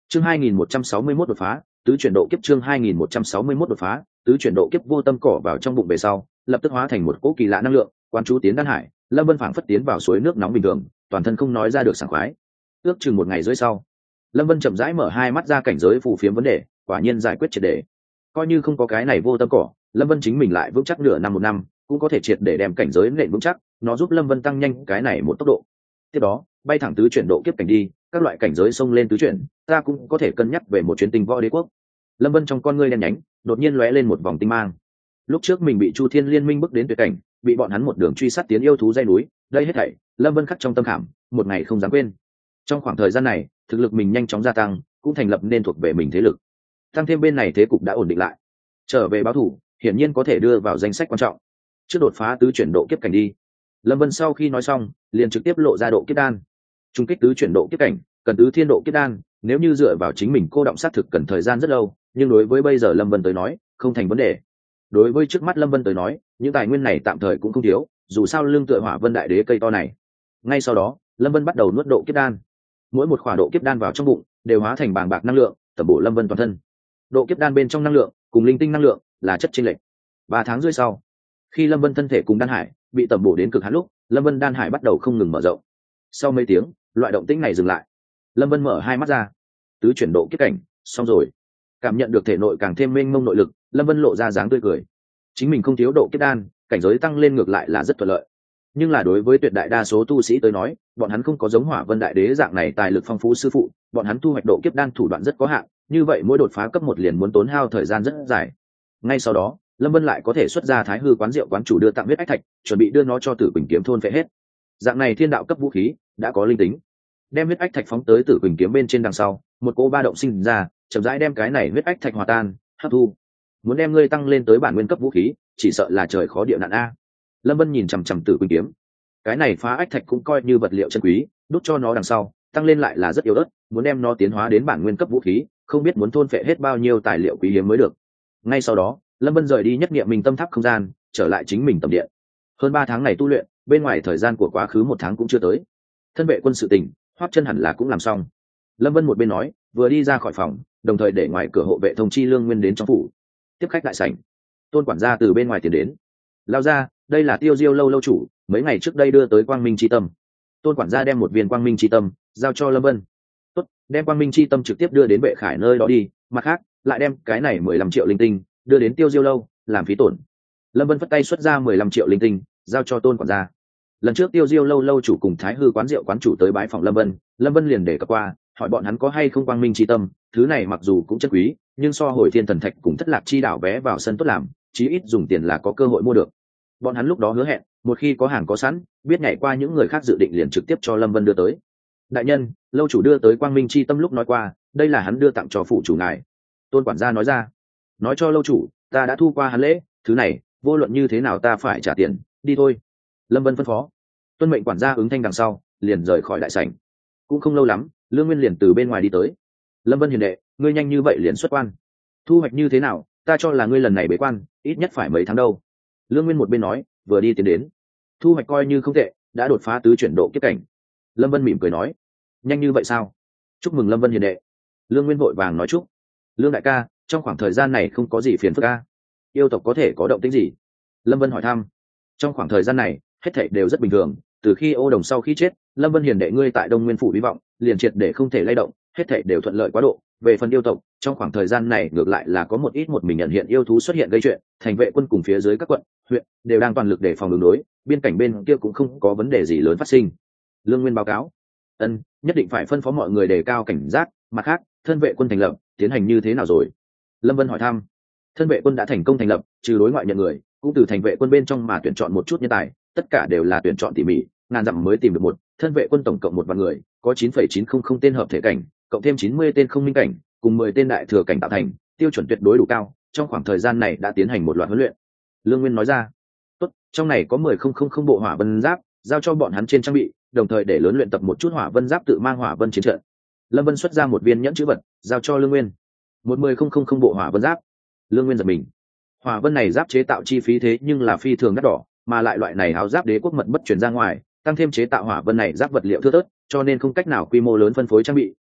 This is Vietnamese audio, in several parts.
Chương 2161 đột phá, tứ chuyển độ kiếp. Chương 2161 đột phá, tứ chuyển độ kiếp. Vô tâm cỏ vào trong bụng về sau, lập tức hóa thành một cỗ kỳ lạ năng lượng, quán chú tiến đan hải. Lâm Vân phảng phất tiến vào suối nước nóng bình thường, toàn thân không nói ra được sảng khoái. Ước chừng một ngày rưỡi sau, Lâm Vân chậm rãi mở hai mắt ra, cảnh giới phù phiếm vấn đề quả nhiên giải quyết triệt để. Coi như không có cái này vô tâm cỏ, Lâm Vân chính mình lại vững chắc nửa năm một năm, cũng có thể triệt để đem cảnh giới nện vững chắc, nó giúp Lâm Vân tăng nhanh cái này một tốc độ. Tiếp đó, bay thẳng tứ chuyển độ kiếp cảnh đi, các loại cảnh giới xông lên tứ chuyển, ta cũng có thể cân nhắc về một chuyến tinh võ đế quốc. Lâm Vân trong con ngươi đen nhánh, đột nhiên lóe lên một vòng tinh mang. Lúc trước mình bị Chu Thiên Liên Minh bước đến tuyệt cảnh, bị bọn hắn một đường truy sát tiến yêu thú dây núi, đây hết thảy, Lâm Vân khắc trong tâm khảm, một ngày không dám quên. Trong khoảng thời gian này, thực lực mình nhanh chóng gia tăng, cũng thành lập nên thuộc về mình thế lực. Tăng thêm bên này thế cục đã ổn định lại, trở về báo thủ, hiển nhiên có thể đưa vào danh sách quan trọng. Trước đột phá tứ chuyển độ kiếp cảnh đi. Lâm Vân sau khi nói xong, liền trực tiếp lộ ra độ kiếp đan. Trung kích tứ chuyển độ kiếp cảnh, cần tứ thiên độ kiếp đan, nếu như dựa vào chính mình cô động sát thực cần thời gian rất lâu, nhưng đối với bây giờ Lâm Vân tới nói, không thành vấn đề. Đối với trước mắt Lâm Vân tới nói, những tài nguyên này tạm thời cũng không thiếu, dù sao lương tựa Hỏa Vân Đại Đế cây to này. Ngay sau đó, Lâm Vân bắt đầu nuốt độ kiếp đan. Mỗi một khỏa độ kiếp đan vào trong bụng, đều hóa thành bàng bạc năng lượng, tẩm bổ Lâm Vân toàn thân. Độ kiếp đan bên trong năng lượng, cùng linh tinh năng lượng, là chất chênh lệch. 3 tháng rưỡi sau, khi Lâm Vân thân thể cùng đan hải bị tẩm bổ đến cực hạn lúc, Lâm Vân đan hải bắt đầu không ngừng mở rộng. Sau mấy tiếng, loại động tĩnh này dừng lại. Lâm Vân mở hai mắt ra, tứ chuyển độ kiếp cảnh, xong rồi. Cảm nhận được thể nội càng thêm mênh mông nội lực, Lâm Vân lộ ra dáng tươi cười. Chính mình không thiếu độ kiếp đan, cảnh giới tăng lên ngược lại là rất thuận lợi. Nhưng là đối với tuyệt đại đa số tu sĩ tới nói, bọn hắn không có giống Hỏa Vân Đại Đế dạng này tài lực phong phú sư phụ, bọn hắn thu hoạch độ kiếp đan thủ đoạn rất có hạn, như vậy mỗi đột phá cấp 1 liền muốn tốn hao thời gian rất dài. Ngay sau đó, Lâm Vân lại có thể xuất ra Thái Hư quán rượu quán chủ đưa tặng huyết ách thạch, chuẩn bị đưa nó cho Tử Quỳnh kiếm thôn phệ hết. Dạng này thiên đạo cấp vũ khí đã có linh tính. Đem huyết ách thạch phóng tới Tử Quỳnh kiếm bên trên đằng sau, một cỗ ba động sinh ra, chậm rãi đem cái này huyết ách thạch hòa tan, hấp thu. Muốn đem ngươi tăng lên tới bản nguyên cấp vũ khí, chỉ sợ là trời khó địa nạn a. Lâm Vân nhìn chằm chằm Tử Quỳnh kiếm. Cái này phá ách thạch cũng coi như vật liệu chân quý, đốt cho nó đằng sau, tăng lên lại là rất yếu ớt, muốn đem nó tiến hóa đến bản nguyên cấp vũ khí, không biết muốn thôn phệ hết bao nhiêu tài liệu quý hiếm mới được. Ngay sau đó, Lâm Vân rời đi nhất niệm mình tâm tháp không gian, trở lại chính mình tầm điện. Hơn 3 tháng này tu luyện, bên ngoài thời gian của quá khứ 1 tháng cũng chưa tới. Thân vệ quân sự tình, Hoắc Chân hẳn là cũng làm xong. Lâm Vân một bên nói, vừa đi ra khỏi phòng, đồng thời để ngoài cửa hộ vệ thông chi Lương Nguyên đến trong phủ. Tiếp khách đại sảnh, Tôn quản gia từ bên ngoài tiến đến. Lao ra, đây là Tiêu Diêu lâu lâu chủ, mấy ngày trước đây đưa tới Quang Minh chi tâm. Tôn quản gia đem một viên Quang Minh chi tâm giao cho Lâm Vân. Tốt, đem Quang Minh chi tâm trực tiếp đưa đến Vệ Khải nơi đó đi, mặt khác, lại đem cái này 15 triệu linh tinh đưa đến Tiêu Diêu lâu, làm phí tổn. Lâm Vân phất tay xuất ra 15 triệu linh tinh, giao cho Tôn quản gia. Lần trước Tiêu Diêu lâu lâu chủ cùng Thái Hư quán rượu quán chủ tới bái phòng Lâm Vân liền để cập qua, hỏi bọn hắn có hay không Quang Minh chi tâm, thứ này mặc dù cũng chất quý, nhưng so hồi Thiên Thần Thạch cùng Thất Lạc chi đảo vé vào sân tốt làm, chí ít dùng tiền là có cơ hội mua được. Bọn hắn lúc đó hứa hẹn, một khi có hàng có sẵn, biết nhảy qua những người khác dự định liền trực tiếp cho Lâm Vân đưa tới. Đại nhân, lâu chủ đưa tới Quang Minh chi tâm lúc nói qua, đây là hắn đưa tặng cho phụ chủ ngài. Tôn quản gia nói ra, nói cho lâu chủ, ta đã thu qua hắn lễ, thứ này vô luận như thế nào ta phải trả tiền, đi thôi. Lâm Vân phân phó. Tuân mệnh quản gia ứng thanh đằng sau, liền rời khỏi đại sảnh. Cũng không lâu lắm, Lương Nguyên liền từ bên ngoài đi tới. Lâm Vân hiền đệ, ngươi nhanh như vậy liền xuất quan, thu hoạch như thế nào? Ta cho là ngươi lần này bế quan ít nhất phải mấy tháng đâu. Lương Nguyên một bên nói, vừa đi tiến đến. Thu hoạch coi như không tệ, đã đột phá tứ chuyển độ kiếp cảnh. Lâm Vân mỉm cười nói, nhanh như vậy sao? Chúc mừng Lâm Vân hiền đệ. Lương Nguyên vội vàng nói chúc. Lương đại ca, trong khoảng thời gian này không có gì phiền phức ca. Yêu tộc có thể có động tĩnh gì? Lâm Vân hỏi thăm. Trong khoảng thời gian này, hết thảy đều rất bình thường. Từ khi Ô Đồng sau khi chết, Lâm Vân hiền đệ ngươi tại Đông Nguyên phủ hy vọng, liền triệt để không thể lay động, hết thảy đều thuận lợi quá độ. Về phần yêu tộc, trong khoảng thời gian này ngược lại là có một ít một mình nhận hiện yêu thú xuất hiện gây chuyện, thành vệ quân cùng phía dưới các quận, huyện đều đang toàn lực để phòng ứng đối, biên cảnh bên kia cũng không có vấn đề gì lớn phát sinh. Lương Nguyên báo cáo. Ân, nhất định phải phân phó mọi người đề cao cảnh giác, mặt khác, thân vệ quân thành lập, tiến hành như thế nào rồi? Lâm Vân hỏi thăm. Thân vệ quân đã thành công thành lập, trừ đối ngoại nhận người, cũng từ thành vệ quân bên trong mà tuyển chọn một chút nhân tài, tất cả đều là tuyển chọn tỉ mỉ, ngàn dặm mới tìm được một. Thân vệ quân tổng cộng 1 vạn người, có 9,900 tên hợp thể cảnh, cộng thêm 90 tên không minh cảnh, cùng 10 tên đại thừa cảnh tạo thành, tiêu chuẩn tuyệt đối đủ cao. Trong khoảng thời gian này đã tiến hành một loạt huấn luyện. Lương Nguyên nói ra. Tốt, trong này có 10,000 bộ hỏa vân giáp, giao cho bọn hắn trên trang bị, đồng thời để lớn luyện tập một chút hỏa vân giáp tự mang hỏa vân chiến trận. Lâm Vân xuất ra một viên nhẫn chữ vật, giao cho Lương Nguyên. 10,000 bộ hỏa vân giáp. Lương Nguyên giật mình. Hỏa vân này giáp chế tạo chi phí thế nhưng là phi thường đắt đỏ, mà lại loại này áo giáp đế quốc mật bất truyền ra ngoài, tăng thêm chế tạo hỏa vân này giáp vật liệu thưa thớt, cho nên không cách nào quy mô lớn phân phối trang bị,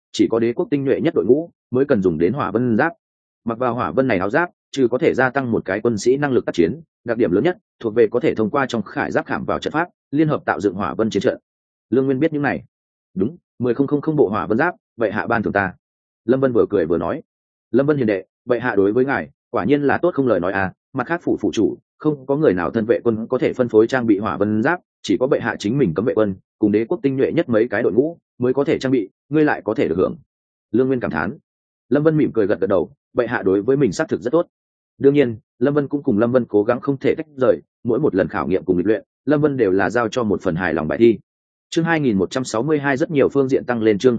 chỉ có đế quốc tinh nhuệ nhất đội ngũ mới cần dùng đến hỏa vân giáp. Mặc vào hỏa vân này áo giáp trừ có thể gia tăng một cái quân sĩ năng lực tác chiến, đặc điểm lớn nhất thuộc về có thể thông qua trong khải giáp khảm vào trận pháp liên hợp tạo dựng hỏa vân chiến trận. Lương Nguyên biết những này. Đúng, 10,000 bộ hỏa vân giáp, vậy hạ ban thưởng ta. Lâm Vân vừa cười vừa nói. Lâm Vân hiền đệ, vậy hạ đối với ngài quả nhiên là tốt không lời nói à. Mặt khác phụ chủ không có người nào thân vệ quân có thể phân phối trang bị hỏa vân giáp, chỉ có bệ hạ chính mình cấm vệ quân cùng đế quốc tinh nhuệ nhất mấy cái đội ngũ mới có thể trang bị, ngươi lại có thể được hưởng. Lương Nguyên cảm thán. Lâm Vân mỉm cười gật gật đầu, bệ hạ đối với mình xác thực rất tốt. Đương nhiên Lâm Vân cũng cùng Lâm Vân cố gắng không thể tách rời, mỗi một lần khảo nghiệm cùng lịch luyện Lâm Vân đều là giao cho một phần hài lòng bài thi. Chương 2162 rất nhiều phương diện tăng lên, chương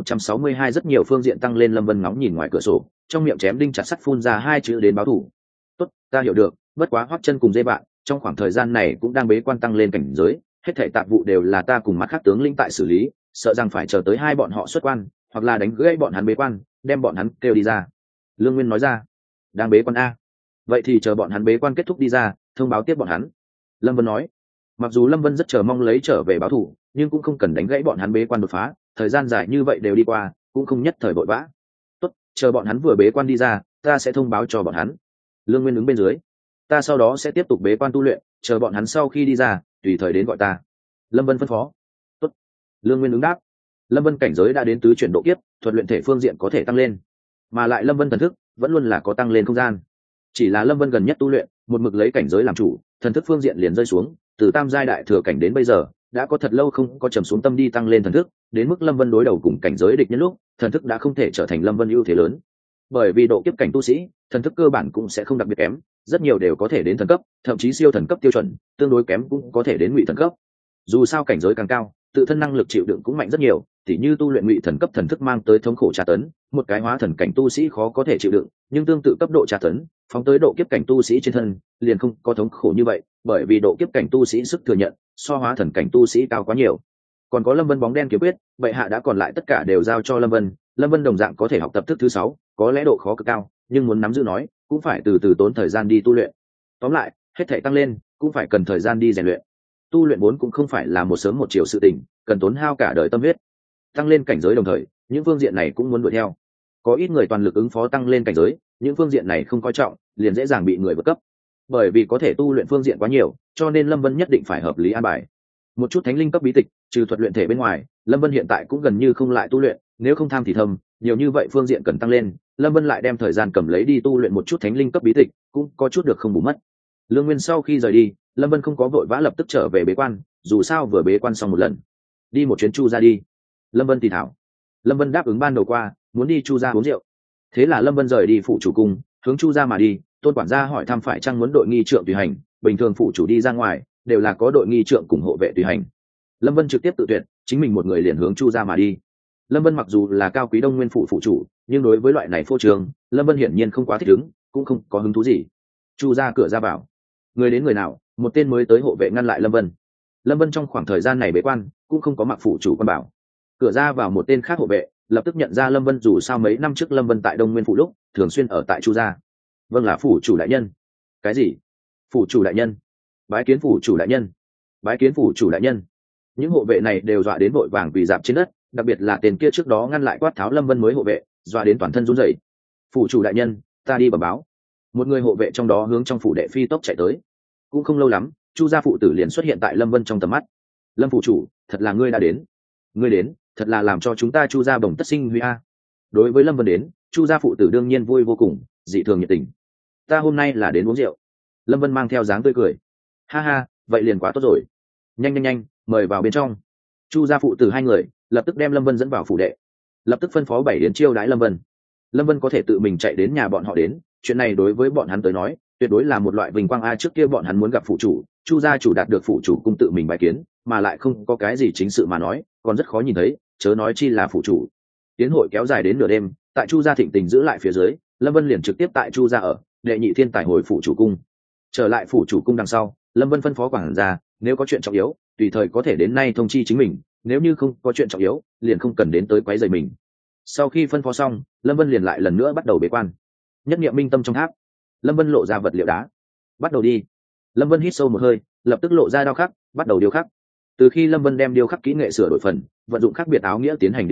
2162 rất nhiều phương diện tăng lên. Lâm Vân ngóng nhìn ngoài cửa sổ, trong miệng chém đinh chặt sắt phun ra hai chữ đến báo thủ. Tốt, ta hiểu được, bất quá Hoắc Chân cùng Dê Bạn trong khoảng thời gian này cũng đang bế quan tăng lên cảnh giới, hết thảy tạp vụ đều là ta cùng mặt khác tướng lĩnh tại xử lý, sợ rằng phải chờ tới hai bọn họ xuất quan, hoặc là đánh gãy bọn hắn bế quan, đem bọn hắn kêu đi ra. Lương Nguyên nói ra. Đang bế quan a? Vậy thì chờ bọn hắn bế quan kết thúc đi ra, thông báo tiếp bọn hắn. Lâm Vân nói. Mặc dù Lâm Vân rất chờ mong lấy trở về báo thù, nhưng cũng không cần đánh gãy bọn hắn bế quan đột phá, thời gian dài như vậy đều đi qua, cũng không nhất thời vội vã. Tốt, chờ bọn hắn vừa bế quan đi ra, ta sẽ thông báo cho bọn hắn. Lương Nguyên đứng bên dưới. Ta sau đó sẽ tiếp tục bế quan tu luyện, chờ bọn hắn sau khi đi ra, tùy thời đến gọi ta. Lâm Vân phân phó. Tốt. Lương Nguyên ứng đáp. Lâm Vân cảnh giới đã đến tứ chuyển độ kiếp, thuật luyện thể phương diện có thể tăng lên, mà lại Lâm Vân thần thức vẫn luôn là có tăng lên không gian. Chỉ là Lâm Vân gần nhất tu luyện, một mực lấy cảnh giới làm chủ, thần thức phương diện liền rơi xuống, từ tam giai đại thừa cảnh đến bây giờ, đã có thật lâu không có trầm xuống tâm đi tăng lên thần thức, đến mức Lâm Vân đối đầu cùng cảnh giới địch nhân lúc, thần thức đã không thể trở thành Lâm Vân ưu thế lớn. Bởi vì độ kiếp cảnh tu sĩ, thần thức cơ bản cũng sẽ không đặc biệt kém, rất nhiều đều có thể đến thần cấp, thậm chí siêu thần cấp tiêu chuẩn, tương đối kém cũng có thể đến ngụy thần cấp. Dù sao cảnh giới càng cao, tự thân năng lực chịu đựng cũng mạnh rất nhiều, tỉ như tu luyện ngụy thần cấp thần thức mang tới thống khổ tra tấn, một cái hóa thần cảnh tu sĩ khó có thể chịu đựng, nhưng tương tự cấp độ tra tấn, phóng tới độ kiếp cảnh tu sĩ trên thân, liền không có thống khổ như vậy, bởi vì độ kiếp cảnh tu sĩ sức thừa nhận so hóa thần cảnh tu sĩ cao quá nhiều. Còn có Lâm Vân bóng đen kiếm quyết, bệ hạ đã còn lại tất cả đều giao cho Lâm Vân, Lâm Vân đồng dạng có thể học tập thức thứ 6, có lẽ độ khó cực cao, nhưng muốn nắm giữ nói, cũng phải từ từ tốn thời gian đi tu luyện. Tóm lại, hết thảy tăng lên, cũng phải cần thời gian đi rèn luyện. Tu luyện vốn cũng không phải là một sớm một chiều sự tình, cần tốn hao cả đời tâm huyết. Tăng lên cảnh giới đồng thời, những phương diện này cũng muốn đuổi theo. Có ít người toàn lực ứng phó tăng lên cảnh giới, những phương diện này không coi trọng, liền dễ dàng bị người vượt cấp. Bởi vì có thể tu luyện phương diện quá nhiều, cho nên Lâm Vân nhất định phải hợp lý an bài. Một chút thánh linh cấp bí tịch, trừ thuật luyện thể bên ngoài, Lâm Vân hiện tại cũng gần như không lại tu luyện, nếu không tham thì thầm, nhiều như vậy phương diện cần tăng lên, Lâm Vân lại đem thời gian cầm lấy đi tu luyện một chút thánh linh cấp bí tịch, cũng có chút được không bù mất. Lương Nguyên sau khi rời đi, Lâm Vân không có vội vã lập tức trở về bế quan, dù sao vừa bế quan xong một lần, đi một chuyến Chu ra đi. Lâm Vân thì thảo. Lâm Vân đáp ứng ban đầu qua, muốn đi Chu ra uống rượu. Thế là Lâm Vân rời đi phụ chủ cung, hướng Chu ra mà đi. Tôn quản gia hỏi thăm phải chăng muốn đội nghi trượng tùy hành, bình thường phụ chủ đi ra ngoài đều là có đội nghi trượng cùng hộ vệ tùy hành. Lâm Vân trực tiếp tự tuyển, chính mình một người liền hướng Chu ra mà đi. Lâm Vân mặc dù là cao quý Đông Nguyên phủ phụ chủ, nhưng đối với loại này phô trường, Lâm Vân hiển nhiên không quá thích ứng, cũng không có hứng thú gì. Chu ra cửa ra vào, người đến người nào, một tên mới tới hộ vệ ngăn lại Lâm Vân. Lâm Vân trong khoảng thời gian này bế quan, cũng không có mặc phụ chủ quan bảo. Cửa ra vào một tên khác hộ vệ lập tức nhận ra Lâm Vân, dù sao mấy năm trước Lâm Vân tại Đông Nguyên phủ lúc thường xuyên ở tại Chu gia. Vâng, là phủ chủ đại nhân. Cái gì? Phủ chủ đại nhân? Bái kiến phủ chủ đại nhân. Bái kiến phủ chủ đại nhân. Những hộ vệ này đều dọa đến vội vàng quỳ rạp trên đất, đặc biệt là tên kia trước đó ngăn lại quát tháo Lâm Vân mới hộ vệ, dọa đến toàn thân run rẩy. Phủ chủ đại nhân, ta đi bẩm báo. Một người hộ vệ trong đó hướng trong phủ đệ phi tốc chạy tới. Cũng không lâu lắm, Chu gia phụ tử liền xuất hiện tại Lâm Vân trong tầm mắt. Lâm phủ chủ, thật là ngươi đã đến. Ngươi đến, thật là làm cho chúng ta Chu gia bồng tất sinh huy a. Đối với Lâm Vân đến, Chu gia phụ tử đương nhiên vui vô cùng, dị thường nhiệt tình. Ta hôm nay là đến uống rượu. Lâm Vân mang theo dáng tươi cười. Ha ha, vậy liền quá tốt rồi. Nhanh nhanh nhanh, mời vào bên trong. Chu gia phụ tử hai người lập tức đem Lâm Vân dẫn vào phủ đệ, lập tức phân phó 7 đến chiêu đãi Lâm Vân. Lâm Vân có thể tự mình chạy đến nhà bọn họ đến, chuyện này đối với bọn hắn tới nói tuyệt đối là một loại vinh quang a. Trước kia bọn hắn muốn gặp phụ chủ, Chu gia chủ đạt được phụ chủ cung tự mình bài kiến, mà lại không có cái gì chính sự mà nói, còn rất khó nhìn thấy, chớ nói chi là phụ chủ. Tiến hội kéo dài đến nửa đêm, tại Chu gia thịnh tình giữ lại phía dưới, Lâm Vân liền trực tiếp tại Chu gia ở, đệ nhị thiên tài hồi phụ chủ cung. Trở lại phụ chủ cung đằng sau, Lâm Vân phân phó quản gia, nếu có chuyện trọng yếu tùy thời có thể đến nay thông chi chính mình, nếu như không có chuyện trọng yếu liền không cần đến tới quấy rầy mình. Sau khi phân phó xong, Lâm Vân liền lại lần nữa bắt đầu bế quan. Nhất niệm minh tâm trong tháp, Lâm Vân lộ ra vật liệu đá. Bắt đầu đi. Lâm Vân hít sâu một hơi, lập tức lộ ra đao khắc, bắt đầu điêu khắc. Từ khi Lâm Vân đem điêu khắc kỹ nghệ sửa đổi phần, vận dụng khác biệt áo nghĩa tiến hành điêu khắc,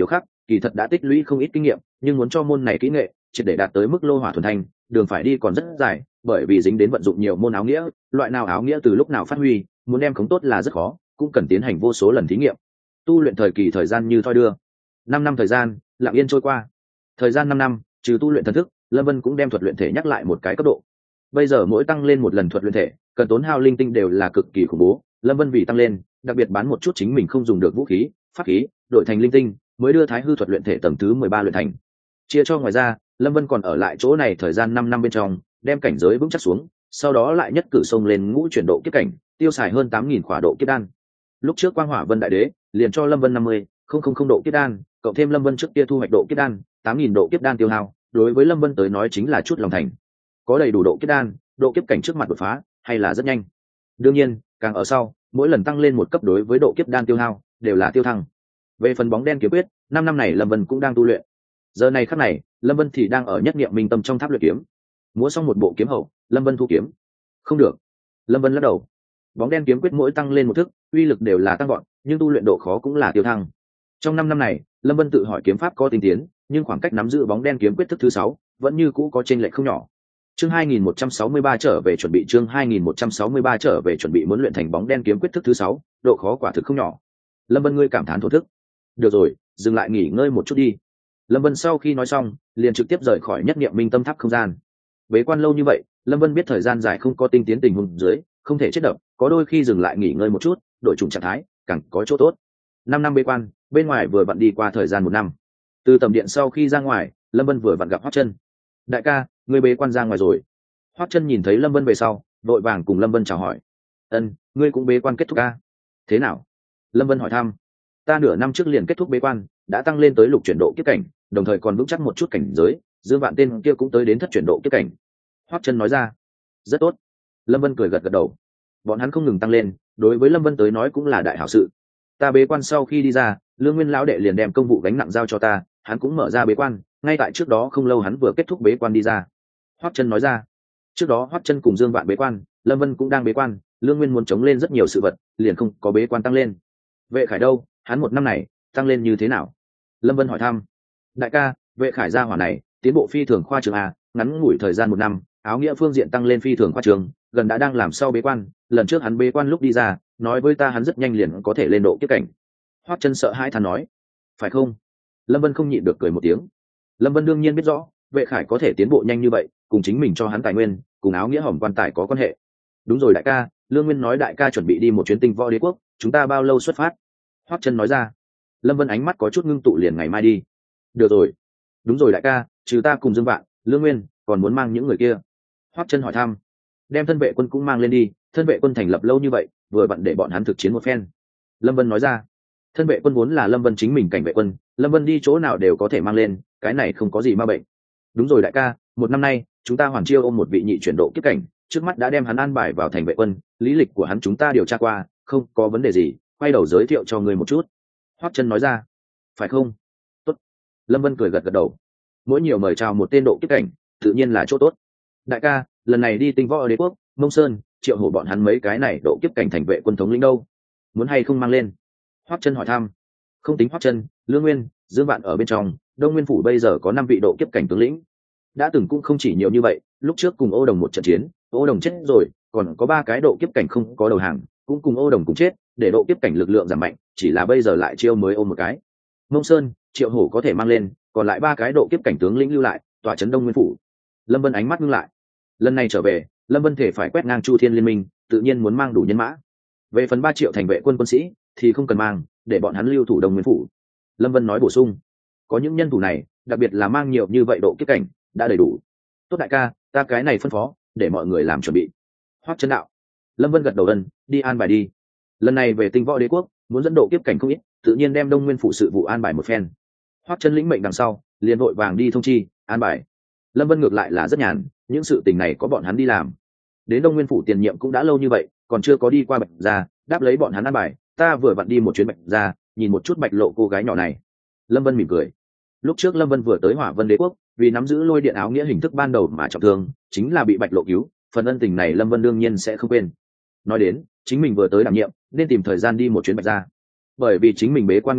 kỳ thật đã tích lũy không ít kinh nghiệm, nhưng muốn cho môn này kỹ nghệ triệt để đạt tới mức lô hỏa thuần thanh, đường phải đi còn rất dài, bởi vì dính đến vận dụng nhiều môn áo nghĩa, loại nào áo nghĩa từ lúc nào phát huy, muốn đem khống tốt là rất khó, cũng cần tiến hành vô số lần thí nghiệm. Tu luyện thời kỳ thời gian như thoi đưa. 5 năm thời gian lặng yên trôi qua. Thời gian 5 năm, trừ tu luyện thần thức, Lâm Vân cũng đem thuật luyện thể nhắc lại một cái cấp độ. Bây giờ mỗi tăng lên một lần thuật luyện thể, cần tốn hao linh tinh đều là cực kỳ khủng bố. Lâm Vân vì tăng lên, đặc biệt bán một chút chính mình không dùng được vũ khí, pháp khí, đổi thành linh tinh, mới đưa Thái Hư thuật luyện thể tầng thứ 13 luyện thành. Chia cho ngoài ra, Lâm Vân còn ở lại chỗ này thời gian 5 năm bên trong, đem cảnh giới vững chắc xuống, sau đó lại nhất cử xông lên ngũ chuyển độ kiếp cảnh, tiêu xài hơn 8.000 khỏa độ kiếp đan. Lúc trước Quang Hỏa Vân Đại Đế liền cho Lâm Vân 50,000 độ kiếp đan, cộng thêm Lâm Vân trước kia thu hoạch độ kiếp đan, 8.000 độ kiếp đan tiêu hao, đối với Lâm Vân tới nói chính là chút lòng thành. Có đầy đủ độ kiếp đan, độ kiếp cảnh trước mặt đột phá hay là rất nhanh. Đương nhiên, càng ở sau, mỗi lần tăng lên một cấp đối với độ kiếp đan tiêu hao đều là tiêu thăng. Về phần bóng đen kiếm quyết, 5 năm này Lâm Vân cũng đang tu luyện. Giờ này khắc này, Lâm Vân thì đang ở nhất niệm minh tâm trong tháp luyện kiếm. Múa xong một bộ kiếm hậu, Lâm Vân thu kiếm. Không được. Lâm Vân lắc đầu. Bóng đen kiếm quyết mỗi tăng lên một thức, uy lực đều là tăng gọn, nhưng tu luyện độ khó cũng là tiêu thăng. Trong 5 năm này, Lâm Vân tự hỏi kiếm pháp có tinh tiến, nhưng khoảng cách nắm giữ bóng đen kiếm quyết thức thứ 6 vẫn như cũ có chênh lệch không nhỏ. Chương 2163 trở về chuẩn bị, chương 2163 trở về chuẩn bị, muốn luyện thành bóng đen kiếm quyết thức thứ 6, độ khó quả thực không nhỏ. Lâm Vân ngươi cảm thán thổ thức. Được rồi, dừng lại nghỉ ngơi một chút đi. Lâm Vân sau khi nói xong, liền trực tiếp rời khỏi nhất niệm minh tâm tháp không gian. Bế quan lâu như vậy, Lâm Vân biết thời gian dài không có tinh tiến tình huống dưới, không thể chết đập, có đôi khi dừng lại nghỉ ngơi một chút, đổi chủng trạng thái, càng có chỗ tốt. 5 năm bế quan, bên ngoài vừa vặn đi qua thời gian 1 năm. Từ tầm điện sau khi ra ngoài, Lâm Vân vừa vặn gặp Hoắc Chân. Đại ca, ngươi bế quan ra ngoài rồi. Hoắc Chân nhìn thấy Lâm Vân về sau, vội vàng cùng Lâm Vân chào hỏi. Ân, ngươi cũng bế quan kết thúc a? Thế nào? Lâm Vân hỏi thăm. Ta nửa năm trước liền kết thúc bế quan, đã tăng lên tới lục chuyển độ kiếp cảnh, đồng thời còn vững chắc một chút cảnh giới, Dương Vạn tên kia cũng tới đến thất chuyển độ kiếp cảnh. Hoắc Chân nói ra. Rất tốt. Lâm Vân cười gật gật đầu. Bọn hắn không ngừng tăng lên, đối với Lâm Vân tới nói cũng là đại hảo sự. Ta bế quan sau khi đi ra, Lương Nguyên lão đệ liền đem công vụ gánh nặng giao cho ta, hắn cũng mở ra bế quan, ngay tại trước đó không lâu hắn vừa kết thúc bế quan đi ra. Hoắc Chân nói ra. Trước đó Hoắc Chân cùng Dương Vạn bế quan, Lâm Vân cũng đang bế quan, Lương Nguyên muốn chống lên rất nhiều sự vật, liền không có bế quan tăng lên. Vệ Khải đâu, hắn 1 năm này tăng lên như thế nào? Lâm Vân hỏi thăm. Đại ca, Vệ Khải gia hỏa này tiến bộ phi thường khoa trương a, ngắn ngủi thời gian 1 năm, áo nghĩa phương diện tăng lên phi thường khoa trương, gần đã đang làm sau bế quan, lần trước hắn bế quan lúc đi ra, nói với ta hắn rất nhanh liền có thể lên độ kiếp cảnh. Hoắc Chân sợ hãi thán nói. Phải không? Lâm Vân không nhịn được cười một tiếng. Lâm Vân đương nhiên biết rõ, Vệ Khải có thể tiến bộ nhanh như vậy, cùng chính mình cho hắn tài nguyên, cùng áo nghĩa hỏng quan tài có quan hệ. Đúng rồi đại ca, Lương Nguyên nói đại ca chuẩn bị đi một chuyến Tinh Võ Đế quốc, chúng ta bao lâu xuất phát? Hoắc Chân nói ra. Lâm Vân ánh mắt có chút ngưng tụ, liền ngày mai đi. Được rồi. Đúng rồi đại ca, trừ ta cùng Dương Vạn, Lương Nguyên còn muốn mang những người kia. Hoắc Chân hỏi thăm. Đem thân vệ quân cũng mang lên đi, thân vệ quân thành lập lâu như vậy, vừa vặn để bọn hắn thực chiến một phen. Lâm Vân nói ra. Thân vệ quân vốn là Lâm Vân chính mình cảnh vệ quân, Lâm Vân đi chỗ nào đều có thể mang lên, cái này không có gì ma bệnh. Đúng rồi đại ca, 1 năm nay chúng ta Hoàn Chiêu ôm một vị nhị chuyển độ kiếp cảnh, trước mắt đã đem hắn an bài vào thành vệ quân, lý lịch của hắn chúng ta điều tra qua, không có vấn đề gì, quay đầu giới thiệu cho người một chút. Hoắc Chân nói ra. Phải không? Tốt. Lâm Vân cười gật gật đầu. Mỗi nhiều mời chào một tên độ kiếp cảnh, tự nhiên là chỗ tốt. Đại ca, lần này đi Tinh Võ Đế quốc, Mông Sơn, Triệu Hổ bọn hắn mấy cái này độ kiếp cảnh thành vệ quân thống lĩnh đâu? Muốn hay không mang lên? Hoắc Chân hỏi thăm. Không tính Hoắc Chân, Lương Nguyên, Dương Vạn ở bên trong, Đông Nguyên phủ bây giờ có 5 vị độ kiếp cảnh tướng lĩnh. Đã từng cũng không chỉ nhiều như vậy, lúc trước cùng Ô Đồng một trận chiến, Ô Đồng chết rồi, còn có 3 cái độ kiếp cảnh không có đầu hàng, cũng cùng Ô Đồng cùng chết, để độ kiếp cảnh lực lượng giảm mạnh, chỉ là bây giờ lại chiêu mới ôm một cái. Mông Sơn, Triệu Hổ có thể mang lên, còn lại 3 cái độ kiếp cảnh tướng lĩnh lưu lại, tọa trấn Đông Nguyên phủ. Lâm Vân ánh mắt ngưng lại. Lần này trở về, Lâm Vân thể phải quét ngang Chu Thiên liên minh, tự nhiên muốn mang đủ nhân mã. Về phần 3 triệu thành vệ quân quân sĩ thì không cần mang, để bọn hắn lưu thủ Đông Nguyên phủ. Lâm Vân nói bổ sung. Có những nhân thủ này, đặc biệt là mang nhiều như vậy độ kiếp cảnh, đã đầy đủ. Tốt đại ca, ta cái này phân phó, để mọi người làm chuẩn bị. Hoắc Chân đạo. Lâm Vân gật đầu ân, đi an bài đi. Lần này về Tinh Võ Đế quốc, muốn dẫn độ kiếp cảnh không ít, tự nhiên đem Đông Nguyên phủ sự vụ an bài một phen. Hoắc Chân lĩnh mệnh đằng sau, liền vội vàng đi thông chi, an bài. Lâm Vân ngược lại là rất nhàn, những sự tình này có bọn hắn đi làm. Đến Đông Nguyên phủ tiền nhiệm cũng đã lâu như vậy, còn chưa có đi qua Bạch Gia, đáp lấy bọn hắn an bài, ta vừa vặn đi một chuyến Bạch Gia, nhìn một chút Bạch Lộ cô gái nhỏ này. Lâm Vân mỉm cười. Lúc trước Lâm Vân vừa tới Hỏa Vân Đế quốc, vì nắm giữ lôi điện áo nghĩa hình thức ban đầu mà trọng thương, chính là bị Bạch Lộ cứu, phần ân tình này Lâm Vân đương nhiên sẽ không quên. Nói đến, chính mình vừa tới đảm nhiệm, nên tìm thời gian đi một chuyến Bạch Gia. Bởi vì chính mình bế quan nguyên nhân,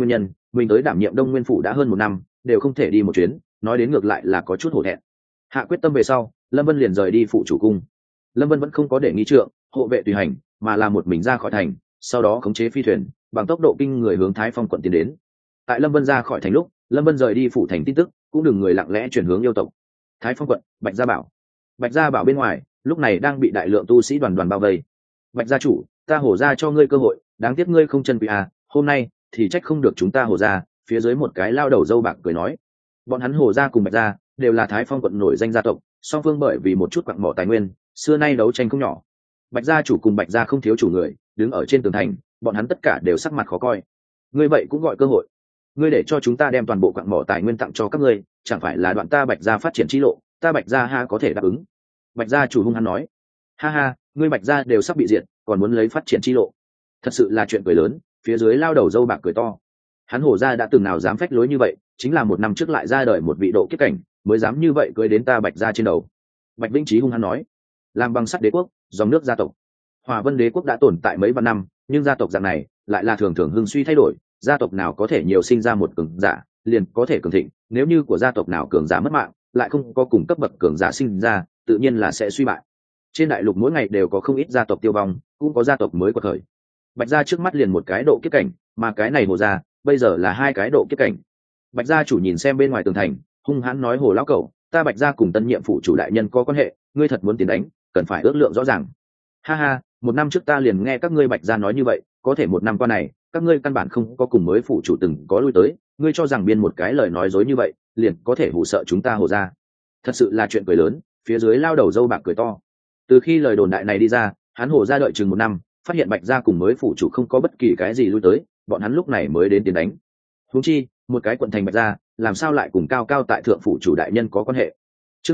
mình tới đảm nhiệm đông nguyên phủ đã hơn 1 năm đều không thể đi một chuyến, nói đến ngược lại là có chút hổ thẹn. Hạ quyết tâm về sau, Lâm Vân liền rời đi phụ chủ cung. Lâm Vân vẫn không có để nghi trượng hộ vệ tùy hành, mà là một mình ra khỏi thành, sau đó khống chế phi thuyền bằng tốc độ kinh người hướng Thái Phong quận tiến đến. Tại Lâm Vân ra khỏi thành lúc, Lâm Vân rời đi phủ thành tin tức cũng đừng người lặng lẽ chuyển hướng yêu tộc. Thái Phong quận, Bạch Gia Bảo. Bạch Gia Bảo bên ngoài lúc này đang bị đại lượng tu sĩ đoàn đoàn bao vây. Bạch gia chủ, ta Hổ gia cho ngươi cơ hội, đáng tiếc ngươi không chân quý à, hôm nay thì trách không được chúng ta Hổ gia. Phía dưới một cái lao đầu dâu bạc cười nói, bọn hắn Hổ gia cùng Bạch gia đều là Thái Phong quận nổi danh gia tộc, song phương bởi vì một chút quặng mỏ tài nguyên xưa nay đấu tranh không nhỏ. Bạch gia chủ cùng Bạch gia không thiếu chủ người đứng ở trên tường thành, bọn hắn tất cả đều sắc mặt khó coi. Ngươi vậy cũng gọi cơ hội? Ngươi để cho chúng ta đem toàn bộ quặng mỏ tài nguyên tặng cho các ngươi, chẳng phải là đoạn ta Bạch gia phát triển chi lộ, ta Bạch gia ha có thể đáp ứng? Bạch gia chủ hung hăng nói, ha ha, ngươi Bạch gia đều sắp bị diệt, còn muốn lấy phát triển chi lộ, thật sự là chuyện cười lớn. Phía dưới lao đầu dâu bạc cười to, hắn Hổ gia đã từng nào dám phách lối như vậy, chính là 1 năm trước lại ra đời một vị độ kiếp cảnh mới dám như vậy cưới đến ta Bạch gia trên đầu. Bạch Vĩnh Trí hung hăng nói, làm bằng sắt đế quốc, dòng nước gia tộc. Hỏa Vân đế quốc đã tồn tại mấy vạn năm, nhưng gia tộc dạng này lại là thường thường hưng suy thay đổi, gia tộc nào có thể nhiều sinh ra một cường giả liền có thể cường thịnh, nếu như của gia tộc nào cường giả mất mạng lại không có cùng cấp bậc cường giả sinh ra, tự nhiên là sẽ suy bại. Trên đại lục mỗi ngày đều có không ít gia tộc tiêu vong, cũng có gia tộc mới quật khởi. Bạch gia trước mắt liền một cái độ kiếp cảnh, mà cái này Hồ gia bây giờ là 2 cái độ kiếp cảnh. Bạch gia chủ nhìn xem bên ngoài tường thành, hung hãn nói, Hồ lão cẩu, ta Bạch gia cùng tân nhiệm phụ chủ đại nhân có quan hệ, ngươi thật muốn tiến đánh, cần phải ước lượng rõ ràng. Ha ha, 1 năm trước ta liền nghe các ngươi Bạch gia nói như vậy, có thể 1 năm qua này các ngươi căn bản không có cùng mới phụ chủ từng có lui tới, ngươi cho rằng biên một cái lời nói dối như vậy liền có thể hù sợ chúng ta Hồ gia? Thật sự là chuyện cười lớn. Phía dưới lao đầu dâu bạc cười to. Từ khi lời đồn đại này đi ra, hắn Hồ gia đợi chừng 1 năm, phát hiện Bạch gia cùng mới phụ chủ không có bất kỳ cái gì lui tới, bọn hắn lúc này mới đến tiến đánh. Huống chi một cái quận thành Bạch gia làm sao lại cùng cao cao tại thượng phụ chủ đại nhân có quan hệ? Chương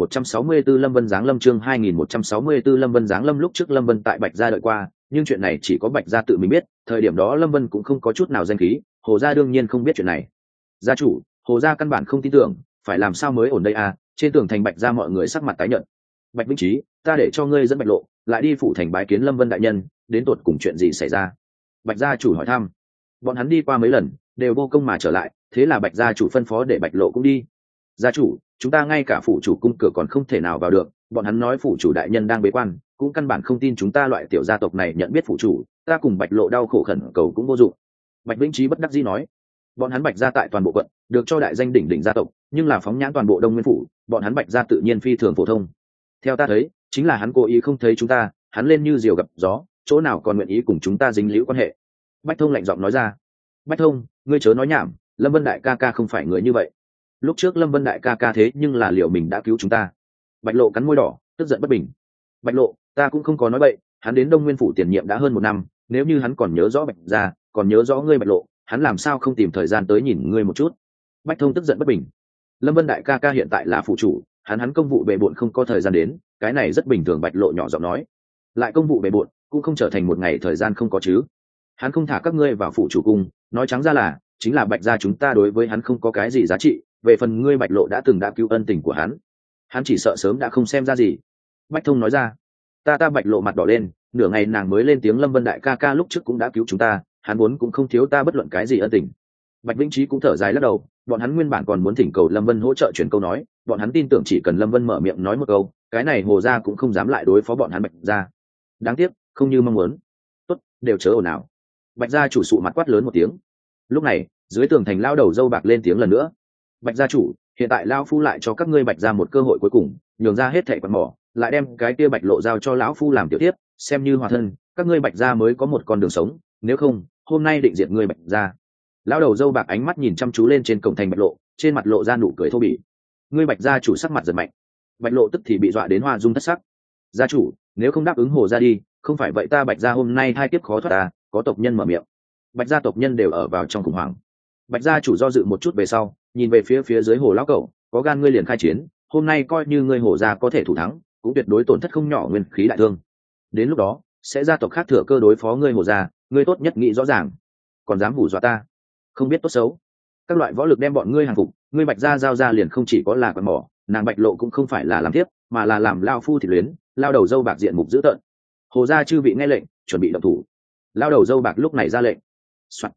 2164 Lâm Vân giáng lâm. Chương 2164 Lâm Vân giáng lâm. Lúc trước Lâm Vân tại Bạch gia đợi qua, nhưng chuyện này chỉ có Bạch gia tự mình biết, thời điểm đó Lâm Vân cũng không có chút nào danh khí, Hồ gia đương nhiên không biết chuyện này. Gia chủ, Hồ gia căn bản không tin tưởng, phải làm sao mới ổn đây à? Trên tường thành Bạch gia mọi người sắc mặt tái nhợt. Bạch Vĩnh Trí, ta để cho ngươi dẫn Bạch Lộ lại đi phủ thành bái kiến Lâm Vân đại nhân, đến tột cùng chuyện gì xảy ra? Bạch gia chủ hỏi thăm. Bọn hắn đi qua mấy lần đều vô công mà trở lại, thế là Bạch gia chủ phân phó để Bạch Lộ cũng đi. Gia chủ, chúng ta ngay cả phủ chủ cung cửa còn không thể nào vào được, bọn hắn nói phủ chủ đại nhân đang bế quan, cũng căn bản không tin chúng ta loại tiểu gia tộc này nhận biết phủ chủ, ta cùng Bạch Lộ đau khổ khẩn cầu cũng vô dụng. Bạch Vĩnh Trí bất đắc dĩ nói, bọn hắn Bạch gia tại toàn bộ quận được cho đại danh đỉnh đỉnh gia tộc, nhưng là phóng nhãn toàn bộ Đông Nguyên phủ, bọn hắn Bạch gia tự nhiên phi thường phổ thông. Theo ta thấy, chính là hắn cố ý không thấy chúng ta, hắn lên như diều gặp gió, chỗ nào còn nguyện ý cùng chúng ta dính liễu quan hệ. Bách Thông lạnh giọng nói ra. Bách Thông, ngươi chớ nói nhảm, Lâm Vân đại ca ca không phải người như vậy. Lúc trước Lâm Vân đại ca ca thế nhưng là liệu mình đã cứu chúng ta. Bạch Lộ cắn môi đỏ, tức giận bất bình. Bạch Lộ, ta cũng không có nói bậy, hắn đến Đông Nguyên phủ tiền nhiệm đã hơn 1 năm, nếu như hắn còn nhớ rõ Bạch gia, còn nhớ rõ ngươi Bạch Lộ, hắn làm sao không tìm thời gian tới nhìn ngươi một chút? Bách Thông tức giận bất bình. Lâm Vân đại ca ca hiện tại là phụ chủ, hắn công vụ bề bộn không có thời gian đến, cái này rất bình thường. Bạch Lộ nhỏ giọng nói. Lại công vụ bề bộn cũng không trở thành một ngày thời gian không có chứ? Hắn không thả các ngươi vào phủ chủ cung, nói trắng ra là chính là Bạch gia chúng ta đối với hắn không có cái gì giá trị, về phần ngươi Bạch Lộ đã từng đã cứu ân tình của hắn chỉ sợ sớm đã không xem ra gì. Bách Thông nói ra. Ta Bạch Lộ mặt đỏ lên, nửa ngày nàng mới lên tiếng, Lâm Vân đại ca ca lúc trước cũng đã cứu chúng ta, hắn vốn cũng không thiếu ta bất luận cái gì ân tình. Bạch Vĩnh Trí cũng thở dài lắc đầu, bọn hắn nguyên bản còn muốn thỉnh cầu Lâm Vân hỗ trợ chuyển câu nói, bọn hắn tin tưởng chỉ cần Lâm Vân mở miệng nói một câu, cái này Hồ gia cũng không dám lại đối phó bọn hắn Bạch gia. Đáng tiếc không như mong muốn. Tốt, đều chớ ồn ào. Bạch gia chủ sụ mặt quát lớn một tiếng. Lúc này dưới tường thành lao đầu dâu bạc lên tiếng lần nữa. Bạch gia chủ, hiện tại lao phu lại cho các ngươi Bạch gia một cơ hội cuối cùng, nhường ra hết thảy quần mỏ, lại đem cái kia Bạch Lộ giao cho lão phu làm tiểu tiếp, xem như hòa thân, các ngươi Bạch gia mới có một con đường sống, nếu không hôm nay định diệt ngươi Bạch gia. Lão đầu dâu bạc ánh mắt nhìn chăm chú lên trên cổng thành Bạch Lộ, trên mặt lộ ra nụ cười thô bỉ. Ngươi Bạch gia chủ sắc mặt giật mạnh. Bạch Lộ tức thì bị dọa đến hoa dung thất sắc. Gia chủ, nếu không đáp ứng Hồ gia đi, không phải vậy ta Bạch gia hôm nay hai kiếp khó thoát ta. Có tộc nhân mở miệng. Bạch gia tộc nhân đều ở vào trong khủng hoảng. Bạch gia chủ do dự một chút về sau, nhìn về phía dưới Hồ lão cẩu, có gan ngươi liền khai chiến, hôm nay coi như ngươi Hồ gia có thể thủ thắng, cũng tuyệt đối tổn thất không nhỏ nguyên khí đại thương. Đến lúc đó sẽ gia tộc khác thừa cơ đối phó ngươi Hồ gia, ngươi tốt nhất nghĩ rõ ràng, còn dám hù dọa ta, không biết tốt xấu. Các loại võ lực đem bọn ngươi hàng phục, ngươi Bạch gia giao ra liền không chỉ có là quần mỏ, nàng Bạch Lộ cũng không phải là làm tiếp, mà là làm lao phu thịt luyến. Lao đầu dâu bạc diện mục dữ tợn. Hồ gia chư vị nghe lệnh, chuẩn bị động thủ. Lao đầu dâu bạc lúc này ra lệnh. Soạn.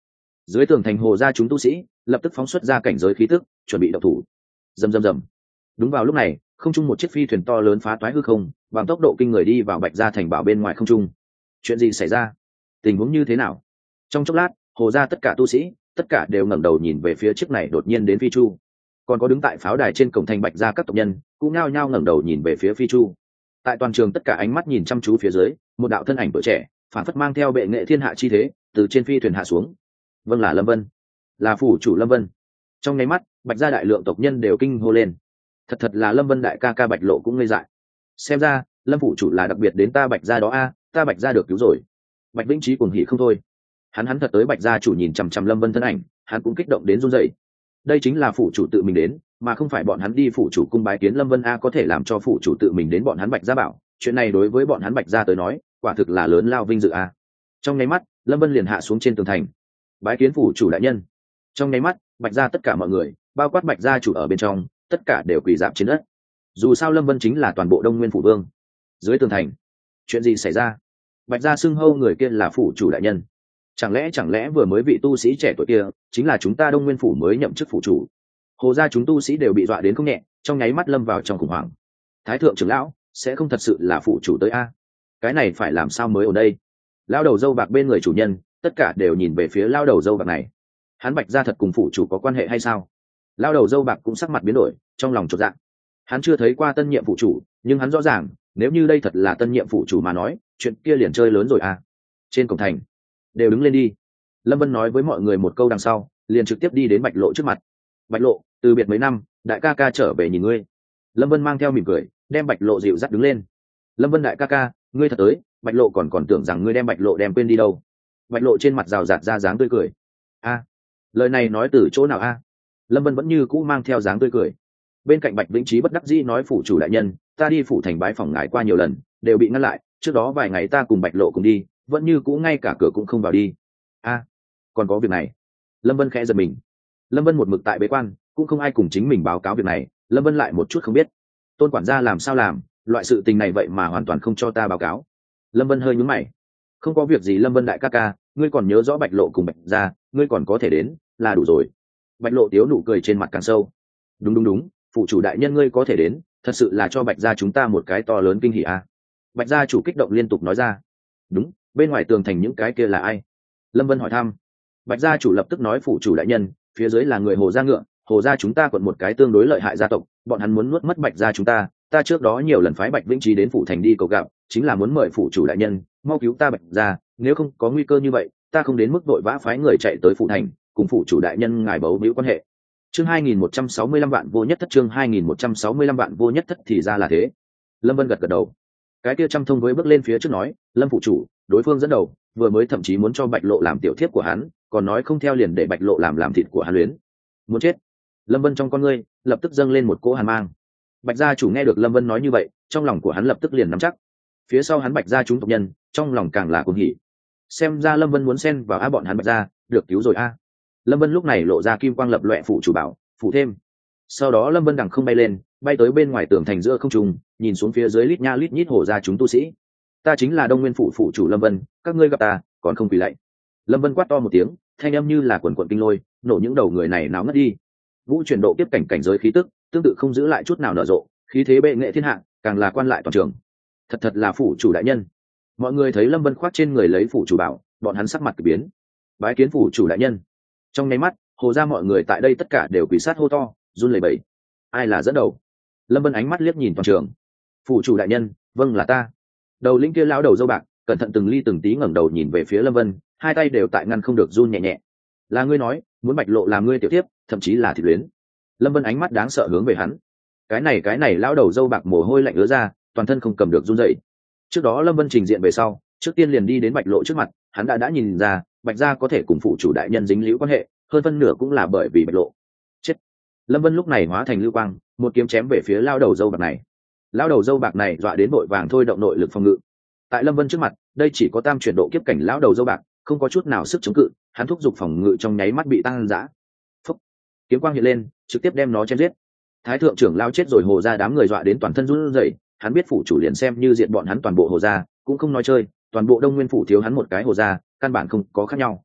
Dưới tường thành hồ gia chúng tu sĩ lập tức phóng xuất ra cảnh giới khí tức, chuẩn bị động thủ. Rầm rầm rầm. Đúng vào lúc này, không trung một chiếc phi thuyền to lớn phá toái hư không, bằng tốc độ kinh người đi vào Bạch Gia thành bảo bên ngoài không trung. Chuyện gì xảy ra? Tình huống như thế nào? Trong chốc lát, hồ gia tất cả tu sĩ, tất cả đều ngẩng đầu nhìn về phía chiếc này đột nhiên đến phi chu. Còn có đứng tại pháo đài trên cổng thành Bạch Gia các tộc nhân, cũng nhao nhao ngẩng đầu nhìn về phía phi chu. Tại toàn trường tất cả ánh mắt nhìn chăm chú phía dưới, một đạo thân ảnh tuổi trẻ, phản phất mang theo bệ nghệ thiên hạ chi thế, từ trên phi thuyền hạ xuống. Vâng, là Lâm Vân, là phủ chủ Lâm Vân. Trong nháy mắt, Bạch Gia đại lượng tộc nhân đều kinh hô lên. Thật là Lâm Vân đại ca ca. Bạch Lộ cũng ngây dại. Xem ra Lâm phủ chủ là đặc biệt đến ta Bạch Gia đó a, ta Bạch Gia được cứu rồi. Bạch Vĩnh Trí cuồng hỉ không thôi. Hắn thật tới Bạch Gia chủ nhìn chằm chằm Lâm Vân thân ảnh, hắn cũng kích động đến run rẩy. Đây chính là phủ chủ tự mình đến, mà không phải bọn hắn đi phủ chủ cung bái kiến Lâm Vân a, có thể làm cho phủ chủ tự mình đến bọn hắn Bạch Gia bảo, chuyện này đối với bọn hắn Bạch Gia tới nói, quả thực là lớn lao vinh dự a. Trong nháy mắt, Lâm Vân liền hạ xuống trên tường thành, bái kiến phủ chủ đại nhân. Trong nháy mắt, Bạch Gia tất cả mọi người, bao quát Bạch Gia chủ ở bên trong, tất cả đều quỳ rạp trên đất. Dù sao Lâm Vân chính là toàn bộ Đông Nguyên phủ vương. Dưới tường thành, chuyện gì xảy ra? Bạch Gia xưng hô người kia là phủ chủ đại nhân. Chẳng lẽ vừa mới vị tu sĩ trẻ tuổi kia chính là chúng ta Đông Nguyên phủ mới nhậm chức phủ chủ? Hồ gia chúng tu sĩ đều bị dọa đến không nhẹ, trong nháy mắt lâm vào trong khủng hoảng. Thái thượng trưởng lão sẽ không thật sự là phủ chủ tới a? Cái này phải làm sao mới ở đây? Lão đầu dâu bạc bên người chủ nhân, tất cả đều nhìn về phía lão đầu dâu bạc này. Hắn Bạch Gia thật cùng phủ chủ có quan hệ hay sao? Lão đầu dâu bạc cũng sắc mặt biến đổi, trong lòng chột dạ. Hắn chưa thấy qua tân nhiệm phủ chủ, nhưng hắn rõ ràng, nếu như đây thật là tân nhiệm phủ chủ mà nói, chuyện kia liền chơi lớn rồi à. Trên cổng thành, đều đứng lên đi. Lâm Vân nói với mọi người một câu đằng sau, liền trực tiếp đi đến Bạch Lộ trước mặt. Bạch Lộ, từ biệt mấy năm, đại ca ca trở về nhìn ngươi. Lâm Vân mang theo mỉm cười, đem Bạch Lộ dịu dắt đứng lên. Lâm Vân đại ca ca, ngươi thật tới. Bạch Lộ còn tưởng rằng ngươi đem Bạch Lộ đem quên đi đâu. Bạch Lộ trên mặt rào rạt ra dáng tươi cười. A, lời này nói từ chỗ nào a? Lâm Vân vẫn như cũ mang theo dáng tươi cười. Bên cạnh Bạch Vĩnh Trí bất đắc dĩ nói, phủ chủ đại nhân, ta đi phủ thành bái phòng ngài qua nhiều lần, đều bị ngăn lại. Trước đó vài ngày ta cùng Bạch Lộ cùng đi, vẫn như cũ ngay cả cửa cũng không vào đi. A, còn có việc này. Lâm Vân khẽ giật mình. Lâm Vân một mực tại bế quan, cũng không ai cùng chính mình báo cáo việc này. Lâm Vân lại một chút không biết. Tôn quản gia làm sao làm, loại sự tình này vậy mà hoàn toàn không cho ta báo cáo. Lâm Vân hơi nhướng mày. Không có việc gì Lâm Vân đại ca ca, ngươi còn nhớ rõ Bạch Lộ cùng Bạch Gia, ngươi còn có thể đến là đủ rồi. Bạch Lộ tiếu nụ cười trên mặt càng sâu. Đúng, phụ chủ đại nhân ngươi có thể đến, thật sự là cho Bạch Gia chúng ta một cái to lớn kinh hỉ a. Bạch Gia chủ kích động liên tục nói ra. Đúng, bên ngoài tường thành những cái kia là ai? Lâm Vân hỏi thăm. Bạch Gia chủ lập tức nói, phụ chủ đại nhân, phía dưới là người Hồ Gia Ngựa, Hồ Gia chúng ta quận một cái tương đối lợi hại gia tộc, bọn hắn muốn nuốt mất Bạch Gia chúng ta trước đó nhiều lần phái Bạch Vĩnh Trí đến phủ thành đi cầu gặp, chính là muốn mời phụ chủ đại nhân mau cứu ta Bạch Gia, nếu không có nguy cơ như vậy, ta không đến mức vội vã phái người chạy tới phủ thành, cùng phụ chủ đại nhân ngài bấu víu quan hệ. Chương 2165 vạn vô nhất thất, chương 2165 vạn vô nhất thất, thì ra là thế. Lâm Vân gật đầu. Cái kia Trăm Thông với bước lên phía trước nói, Lâm phụ chủ, đối phương dẫn đầu, vừa mới thậm chí muốn cho Bạch Lộ làm tiểu thiếp của hắn, còn nói không theo liền để Bạch Lộ làm thịt của hắn luyến. Muốn chết. Lâm Vân trong con ngươi lập tức dâng lên một cỗ hàn mang. Bạch gia chủ nghe được Lâm Vân nói như vậy, trong lòng của hắn lập tức liền nắm chắc. Phía sau hắn Bạch gia chúng tộc nhân, trong lòng càng là cuồng hỉ. Xem ra Lâm Vân muốn xen vào bọn hắn Bạch gia, được cứu rồi a. Lâm Vân lúc này lộ ra kim quang lập loè phụ chủ bảo, phụ thêm. Sau đó Lâm Vân đằng không bay lên, bay tới bên ngoài tường thành giữa không trung, nhìn xuống phía dưới lít nha lít nhít Hồ gia chúng tu sĩ. Ta chính là Đông Nguyên phủ phụ chủ Lâm Vân, các ngươi gặp ta, còn không quỳ lạy. Lâm Vân quát to một tiếng, thanh âm như là quần quần kinh lôi, nổ những đầu người này náo ngất đi. Vũ chuyển độ tiếp cảnh giới khí tức, tương tự không giữ lại chút nào nở rộ, khí thế bệ nghệ thiên hạ, càng là quan lại toàn trường. Thật là phủ chủ đại nhân. Mọi người thấy Lâm Vân khoác trên người lấy phủ chủ bảo, bọn hắn sắc mặt kỳ biến. Bái kiến phủ chủ đại nhân. Trong nháy mắt, Hồ gia mọi người tại đây tất cả đều quỳ sát hô to, run lẩy bẩy. Ai là dẫn đầu? Lâm Vân ánh mắt liếc nhìn toàn trường. Phủ chủ đại nhân, vâng là ta. Đầu lĩnh kia lão đầu dâu bạc, cẩn thận từng ly từng tí ngẩng đầu nhìn về phía Lâm Vân, hai tay đều tại ngăn không được run nhẹ nhẹ. Là ngươi nói, muốn Bạch Lộ làm ngươi tiểu tiếp, thậm chí là thịt luyến. Lâm Vân ánh mắt đáng sợ hướng về hắn. Cái này lão đầu dâu bạc mồ hôi lạnh ứa ra, toàn thân không cầm được run rẩy. Trước đó Lâm Vân trình diện về sau, trước tiên liền đi đến Bạch Lộ trước mặt, hắn đã nhìn ra, Bạch gia có thể cùng phụ chủ đại nhân dính líu quan hệ, hơn phân nửa cũng là bởi vì Bạch Lộ. Chết. Lâm Vân lúc này hóa thành lưu quang, một kiếm chém về phía lão đầu dâu bạc này. Lão đầu dâu bạc này dọa đến vội vàng thôi động nội lực phòng ngự. Tại Lâm Vân trước mặt, đây chỉ có tam chuyển độ kiếp cảnh lão đầu dâu bạc, không có chút nào sức chống cự, hắn thúc giục phòng ngự trong nháy mắt bị tăng dã. Phúc. Kiếm quang hiện lên, trực tiếp đem nó chém giết. Thái thượng trưởng lao chết rồi, Hồ gia đám người dọa đến toàn thân run rẩy, hắn biết phủ chủ liền xem như diện bọn hắn toàn bộ Hồ gia, cũng không nói chơi, toàn bộ Đông Nguyên phủ thiếu hắn một cái Hồ gia, căn bản không có khác nhau.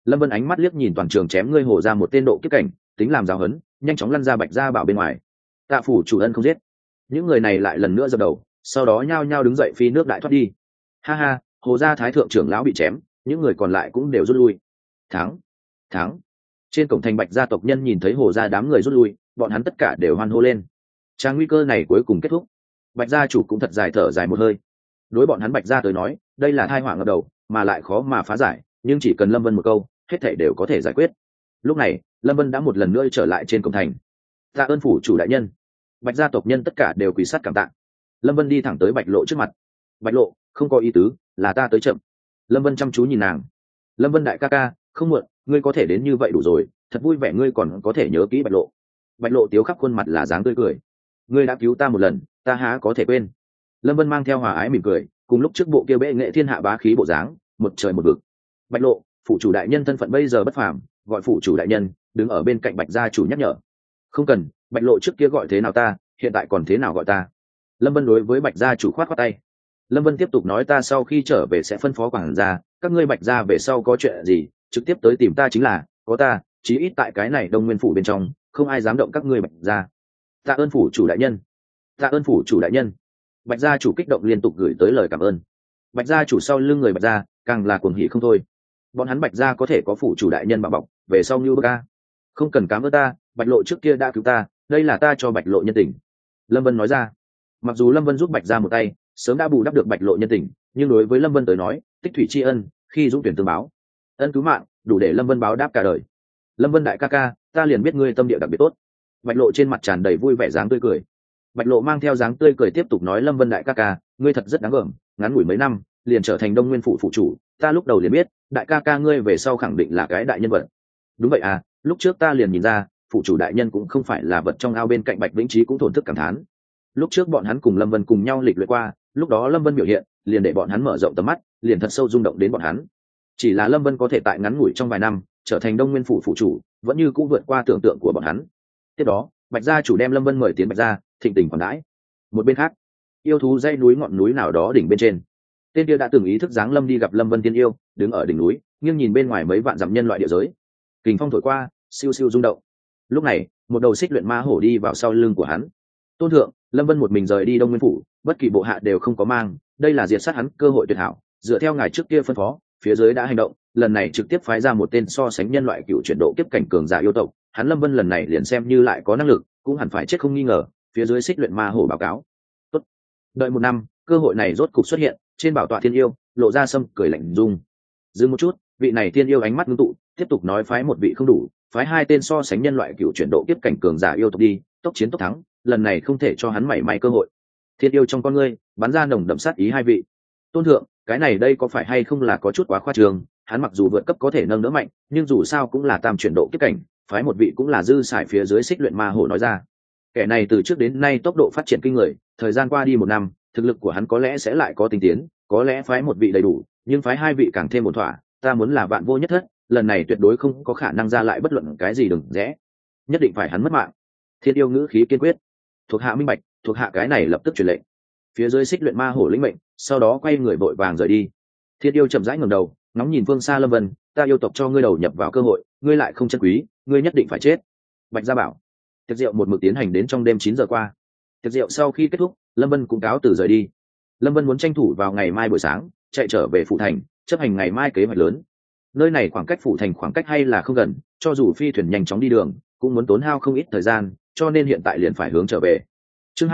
Lâm Vân ánh mắt liếc nhìn toàn trường chém ngươi Hồ ra một tên độ kiếp cảnh, tính làm giáo huấn, nhanh chóng lăn ra Bạch Gia Bảo bên ngoài. Tạ phủ chủ ân không giết. Những người này lại lần nữa dập đầu, sau đó nhao nhao đứng dậy phi nước đại thoát đi. Ha ha, Hồ gia thái thượng trưởng lão bị chém, những người còn lại cũng đều rút lui. Thắng, thắng. Trên cổng thành Bạch gia tộc nhân nhìn thấy Hồ gia đám người rút lui, bọn hắn tất cả đều hoan hô lên. Trang nguy cơ này cuối cùng kết thúc. Bạch gia chủ cũng thật dài thở dài một hơi. Đối bọn hắn Bạch gia tới nói, đây là tai họa ngập đầu, mà lại khó mà phá giải, nhưng chỉ cần Lâm Vân một câu, hết thảy đều có thể giải quyết. Lúc này, Lâm Vân đã một lần nữa trở lại trên cổng thành. Tạ ơn phủ chủ đại nhân. Bạch gia tộc nhân tất cả đều quỳ sát cảm tạ. Lâm Vân đi thẳng tới Bạch Lộ trước mặt. Bạch Lộ, không có ý tứ, là ta tới chậm. Lâm Vân chăm chú nhìn nàng. Lâm Vân đại ca ca, không muộn, ngươi có thể đến như vậy đủ rồi, thật vui vẻ ngươi còn có thể nhớ kỹ Bạch Lộ. Bạch Lộ tiếu khắp khuôn mặt là dáng tươi cười. Ngươi đã cứu ta một lần, ta há có thể quên. Lâm Vân mang theo hòa ái mỉm cười, cùng lúc trước bộ kia bệ nghệ thiên hạ bá khí bộ dáng, một trời một vực. Bạch Lộ, phụ chủ đại nhân thân phận bây giờ bất phàm, gọi phụ chủ đại nhân, đứng ở bên cạnh Bạch gia chủ nhắc nhở. Không cần, Bạch Lộ trước kia gọi thế nào ta, hiện tại còn thế nào gọi ta. Lâm Vân đối với Bạch gia chủ khoát khoát tay. Lâm Vân tiếp tục nói, ta sau khi trở về sẽ phân phó quản gia, các ngươi Bạch gia về sau có chuyện gì trực tiếp tới tìm ta chính là, có ta chí ít tại cái này Đông Nguyên phủ bên trong không ai dám động các ngươi Bạch gia. Tạ ơn phủ chủ đại nhân. Tạ ơn phủ chủ đại nhân. Bạch gia chủ kích động liên tục gửi tới lời cảm ơn. Bạch gia chủ sau lưng người Bạch gia càng là cuồng hỉ không thôi. Bọn hắn Bạch gia có thể có phủ chủ đại nhân bảo bọc, về sau như bức a. Không cần cảm ơn ta, Bạch Lộ trước kia đã cứu ta, đây là ta cho Bạch Lộ nhân tình. Lâm Vân nói ra. Mặc dù Lâm Vân giúp Bạch gia một tay, sớm đã bù đắp được Bạch Lộ nhân tình, nhưng đối với Lâm Vân tới nói, tích thủy tri ân, khi dũng tuyển tương báo, ân cứu mạng đủ để Lâm Vân báo đáp cả đời. Lâm Vân đại ca ca, ta liền biết ngươi tâm địa đặc biệt tốt. Bạch Lộ trên mặt tràn đầy vui vẻ dáng tươi cười. Bạch Lộ mang theo dáng tươi cười tiếp tục nói, Lâm Vân đại ca ca, ngươi thật rất đáng gờm, ngắn ngủi mấy năm liền trở thành Đông Nguyên phủ phụ chủ, ta lúc đầu liền biết đại ca ca ngươi về sau khẳng định là cái đại nhân vật. Đúng vậy à, lúc trước ta liền nhìn ra phụ chủ đại nhân cũng không phải là vật trong ao. Bên cạnh Bạch Vĩnh Trí cũng thổn thức cảm thán. Lúc trước bọn hắn cùng Lâm Vân cùng nhau lịch luyện qua, lúc đó Lâm Vân biểu hiện liền để bọn hắn mở rộng tầm mắt, liền thật sâu rung động đến bọn hắn. Chỉ là Lâm Vân có thể tại ngắn ngủi trong vài năm trở thành Đông Nguyên phủ phụ chủ, vẫn như cũng vượt qua tưởng tượng của bọn hắn. Tiếp đó Bạch gia chủ đem Lâm Vân mời tiến Bạch gia, thịnh tình khoản đãi. Một bên khác, yêu thú dãy núi ngọn núi nào đó đỉnh bên trên, tên kia đã từng ý thức giáng lâm đi gặp Lâm Vân tiên yêu, đứng ở đỉnh núi nghiêng nhìn bên ngoài mấy vạn dặm nhân loại địa giới. Kình phong thổi qua, siêu siêu rung động. Lúc này một đầu xích luyện ma hổ đi vào sau lưng của hắn. Tôn thượng, Lâm Vân một mình rời đi Đông Nguyên phủ, bất kỳ bộ hạ đều không có mang, đây là diệt sát hắn cơ hội tuyệt hảo, dựa theo ngài trước kia phân phó, phía dưới đã hành động, lần này trực tiếp phái ra một tên so sánh nhân loại cựu chuyển độ kiếp cảnh cường giả yêu tộc, hắn Lâm Vân lần này liền xem như lại có năng lực cũng hẳn phải chết không nghi ngờ. Phía dưới xích luyện ma hổ báo cáo. Tốt. Đợi một năm, cơ hội này rốt cục xuất hiện, trên bảo tọa thiên yêu lộ ra sâm cười lạnh dung. Dừng một chút, vị này thiên yêu ánh mắt ngưng tụ, tiếp tục nói, phái một vị không đủ, phái hai tên so sánh nhân loại cựu chuyển độ kiếp cảnh cường giả yêu tộc đi, tốc chiến tốc thắng, lần này không thể cho hắn mảy may cơ hội. Thiên yêu trong con ngươi bắn ra nồng đậm sát ý, hai vị tôn thượng, cái này đây có phải hay không là có chút quá khoa trương, hắn mặc dù vượt cấp có thể nâng đỡ mạnh, nhưng dù sao cũng là tam chuyển độ kiếp cảnh, phái một vị cũng là dư xài. Phía dưới xích luyện ma hổ nói ra. Kẻ này từ trước đến nay tốc độ phát triển kinh người, thời gian qua đi một năm, thực lực của hắn có lẽ sẽ lại có tinh tiến, có lẽ phái một vị đầy đủ, nhưng phái hai vị càng thêm một thỏa, ta muốn là vạn vô nhất thất, lần này tuyệt đối không có khả năng ra lại bất luận cái gì đừng rẽ, nhất định phải hắn mất mạng. Thiên yêu ngữ khí kiên quyết. Thuộc hạ minh bạch, thuộc hạ cái này lập tức truyền lệnh. Phía dưới xích luyện ma hổ lĩnh mệnh, sau đó quay người vội vàng rời đi. Thiên yêu chậm rãi ngẩng đầu, ngóng nhìn phương xa Lâm Vân, ta yêu tộc cho ngươi đầu nhập vào cơ hội, ngươi lại không trân quý, ngươi nhất định phải chết. Bạch gia bảo. Tiệc rượu một mực tiến hành đến trong đêm 9 giờ qua. Tiệc rượu sau khi kết thúc, Lâm Vân cũng cáo từ rời đi. Lâm Vân muốn tranh thủ vào ngày mai buổi sáng chạy trở về phủ thành, chấp hành ngày mai kế hoạch lớn. Nơi này khoảng cách phủ thành khoảng cách hay là không gần, cho dù phi thuyền nhanh chóng đi đường cũng muốn tốn hao không ít thời gian, cho nên hiện tại liền phải hướng trở về. Chương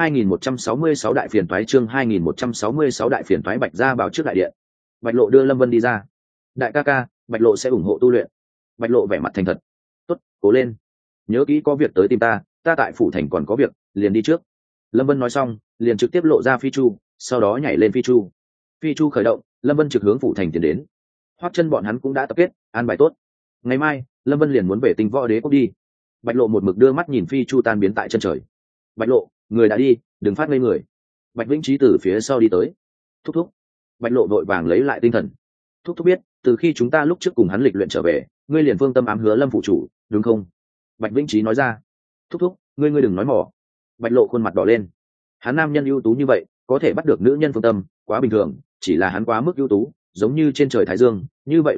2166 đại phiền toái. Chương 2166 đại phiền toái. Bạch gia bảo trước đại điện. Bạch Lộ đưa Lâm Vân đi ra. Đại ca ca, Bạch Lộ sẽ ủng hộ tu luyện. Bạch Lộ vẻ mặt thành thật. Tốt, cố lên, nhớ kỹ có việc tới tìm ta, ta tại phủ thành còn có việc, liền đi trước. Lâm Vân nói xong liền trực tiếp lộ ra phi chu, sau đó nhảy lên phi chu. Phi chu khởi động, Lâm Vân trực hướng phủ thành tiến đến. Hoắc Chân bọn hắn cũng đã tập kết an bài tốt, ngày mai Lâm Vân liền muốn về Tinh Võ Đế quốc đi. Bạch Lộ một mực đưa mắt nhìn phi chu tan biến tại chân trời. Bạch Lộ, người đã đi, đừng phát ngây người. Bạch Vĩnh Trí từ phía sau đi tới. Thúc thúc. Bạch Lộ vội vàng lấy lại tinh thần. Thúc thúc biết, từ khi chúng ta lúc trước cùng hắn lịch luyện trở về, ngươi liền phương tâm ám hứa Lâm phụ chủ, đúng không? Bạch Vĩnh Trí nói ra. Thúc thúc, ngươi đừng nói mỏ. Bạch Lộ khuôn mặt đỏ lên. Hắn nam nhân ưu tú như vậy, có thể bắt được nữ nhân phương tâm, quá bình thường, chỉ là hắn quá mức ưu tú, giống như trên trời thái dương, như vậy lóa mắt,